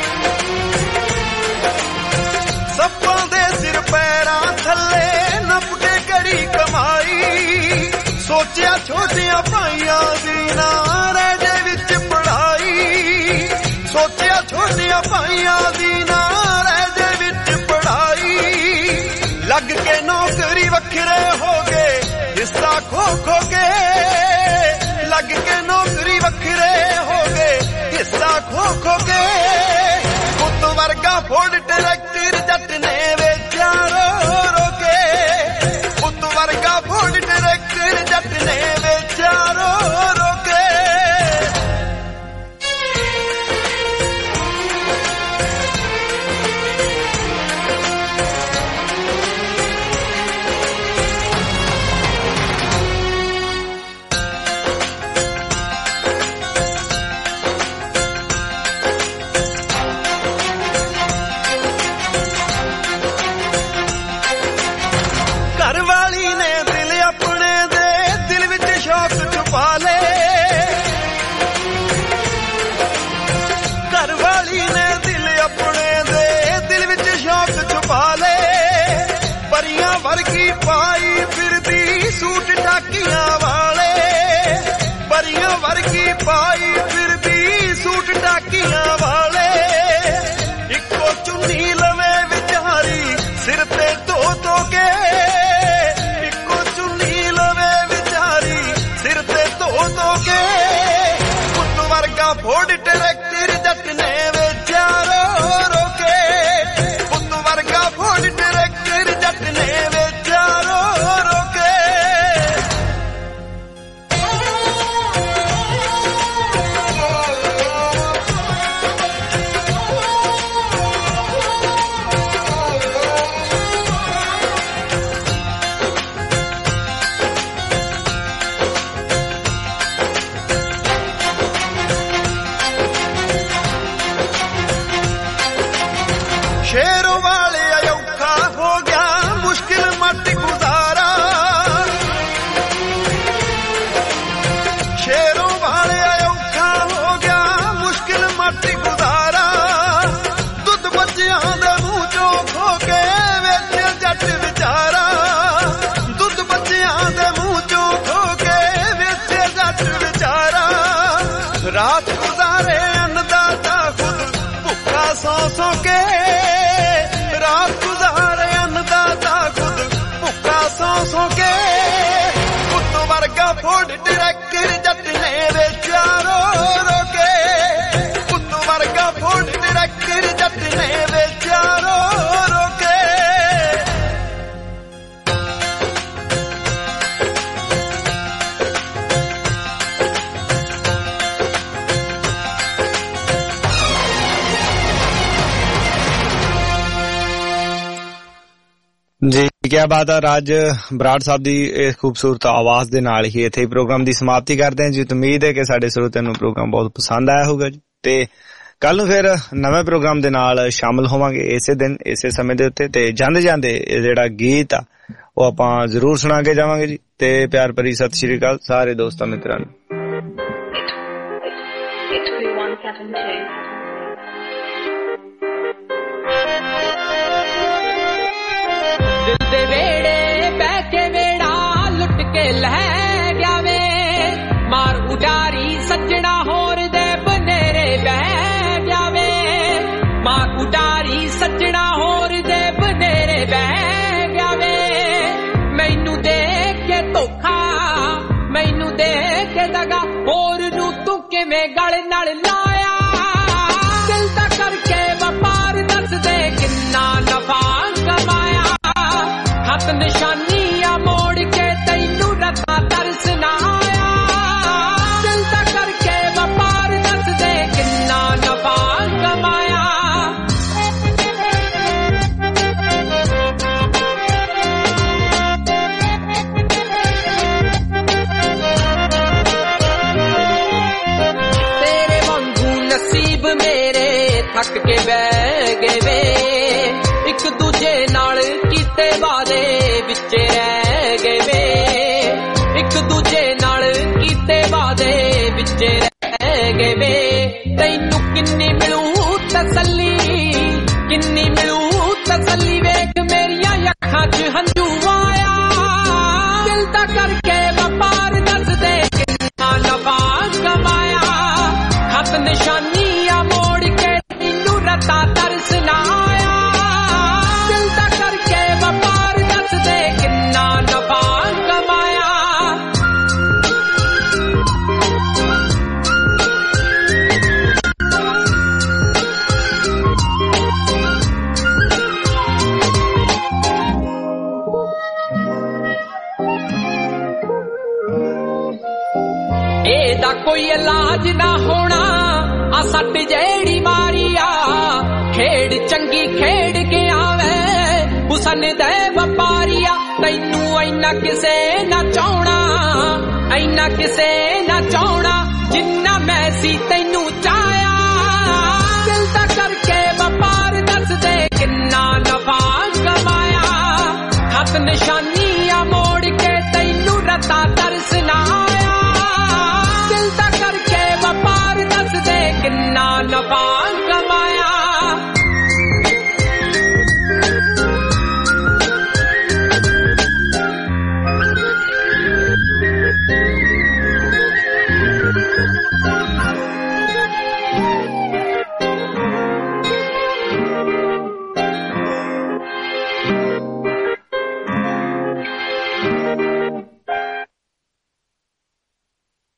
ਸੱਪਾਂ ਦੇ ਸਿਰ ਪੈਰਾਂ ਥੱਲੇ ਨੱਪ ਕੇ ਕਰੀ ਕਮਾਈ। ਸੋਚਿਆ ਛੋਟੀਆਂ ਭਾਈਆਂ ਦੀ ਨਾ ਰਹਿ ਜੇ ਵਿੱਚ ਪੜਾਈ, ਸੋਚਿਆ ਛੋਟੀਆਂ ਭਾਈਆਂ ਦੀ ਨਾ ਰਹਿ ਜੇ ਵਿੱਚ ਪੜਾਈ। ਲੱਗ ਕੇ ਨੌਕਰੀ ਵੱਖਰੇ ਹੋ ਗਏ ਹਿੱਸਾ ਖੋ ਖੋ ਕੇ, ਲੱਗ ਕੇ ਨੌਕਰੀ ਵੱਖਰੇ ਹੋ ਗਏ ਹਿੱਸਾ ਖੋ ਖੋ ਕੇ। ਪੁੱਤ ਵਰਗਾ ਫੋੜ ਟਰੈਕਟਰ ਜੱਟ ਨੇ ਵੇਚਿਆ ਰੋ ਰੋ ਕੇ, ਪੁੱਤ ਵਰਗਾ ਫੋੜ ਟਰੈਕਟਰ ਜੱਟ ਨੇ ਵੇਚਿਆ ਰੋ ਰੋ ਕੇ। पाई फिर भी सूट टाकियां वाले इको चुन्नी लवे विचारी सिर ते धो धो के इको चुन्नी लवे विचारी सिर ते धो धो के पुत वर्गा फोड़ ट्रैक्टर जट ने वेचा रो रो के पुत वर्गा फोड़ ट्रैक्टर जट ने वेचा रो रो के शेरों वाले औखा हो गया मुश्किल मत गुजारा शेरों वाले औखा हो गया मुश्किल मत गुजारा दुध बच्चियां दे मुंह चों खो के वेच जट विचारा दुध बच्चियां दे मुंह चों खो के वेच जट विचारा रात गुजारे अन्नदाता खुद भुखा सौ सौ के रात गुजारे अन्नदाता खुद भुखा सौ सौ के पुत वर्गा फोड़ ट्रैक्टर जट ने वेचा रो रो के पुत वर्गा फोड़ ट्रैक्टर जट ने वेचा रो रो के ਜੀ ਕੀ ਬਾਤ ਹੈ। ਰਾਜ ਬਰਾੜ ਸਾਹਿਬ ਦੀ ਇਸ ਖੂਬਸੂਰਤ ਆਵਾਜ਼ ਦੇ ਨਾਲ ਹੀ ਇੱਥੇ ਪ੍ਰੋਗਰਾਮ ਦੀ ਸਮਾਪਤੀ ਕਰਦੇ ਹਾਂ ਜੀ। ਉਮੀਦ ਹੈ ਕਿ ਸਾਡੇ ਸਰੋਤਿਆਂ ਨੂੰ ਪ੍ਰੋਗਰਾਮ ਬਹੁਤ ਪਸੰਦ ਆਇਆ ਹੋਊਗਾ ਜੀ ਤੇ ਕੱਲ ਨੂੰ ਫਿਰ ਨਵੇਂ ਪ੍ਰੋਗਰਾਮ ਦੇ ਨਾਲ ਸ਼ਾਮਲ ਹੋਵਾਂਗੇ ਇਸੇ ਦਿਨ ਇਸੇ ਸਮੇਂ ਦੇ ਉੱਤੇ ਤੇ ਜਾਂਦੇ ਜਾਂਦੇ ਇਹ ਜਿਹੜਾ ਗੀਤ ਆ ਉਹ ਆਪਾਂ ਜ਼ਰੂਰ ਸੁਣਾ ਕੇ ਜਾਵਾਂਗੇ ਜੀ ਤੇ ਪਿਆਰ ਭਰੀ ਸਤਿ ਸ਼੍ਰੀ ਅਕਾਲ ਸਾਰੇ ਦੋਸਤਾਂ ਮਿੱਤਰਾਂ ਨੂੰ। दिल दे वेड़े बह के वेड़ा लुट के लह गया वे मार उडारी सजना होर दे बनेरे बह गया वे मार उडारी सजना होर दे बनेरे बह गया वे मैनू देख के धोखा मैनू देख के दगा होर नू तू किवें गल नाल लाया दिल दा करके वपार दस दे किन्ना नफा कमाया हथ निशानियां मोड़ के तैनू रता तरस ना आया दिल दा करके वपार दस दे किन्ना नफा कमाया तेरे वांगू नसीब मेरे थक के बह गए वे एक दूजे नाल कीते वादे विचे रह गए वे एक दूजे नाल कीते वादे विचे रह गए वे तैनू किन्नी मिलू तसल्ली किन्नी मिलू तसल्ली वेख मेरिया अखां च हंझू आया दिल दा करके वपार दस दे किन्ना नफा कमाया खत निशानियां मोड़ के तैनू रता तरस ना आया दिल दा करके वपार दस दे किन्ना नफा कमाया एदा कोई इलाज ना होना आ सट जेड़ी मारिया खेड़ चंगी खेड़ के आवे हुसन दे वपारिया तैनू ऐना किसे ना चाहना ऐना किसे ना चाहना जिन्ना मैं सी तैनू चाया दिल दा करके वपार दस दे किन्ना नफा कमाया खत निशान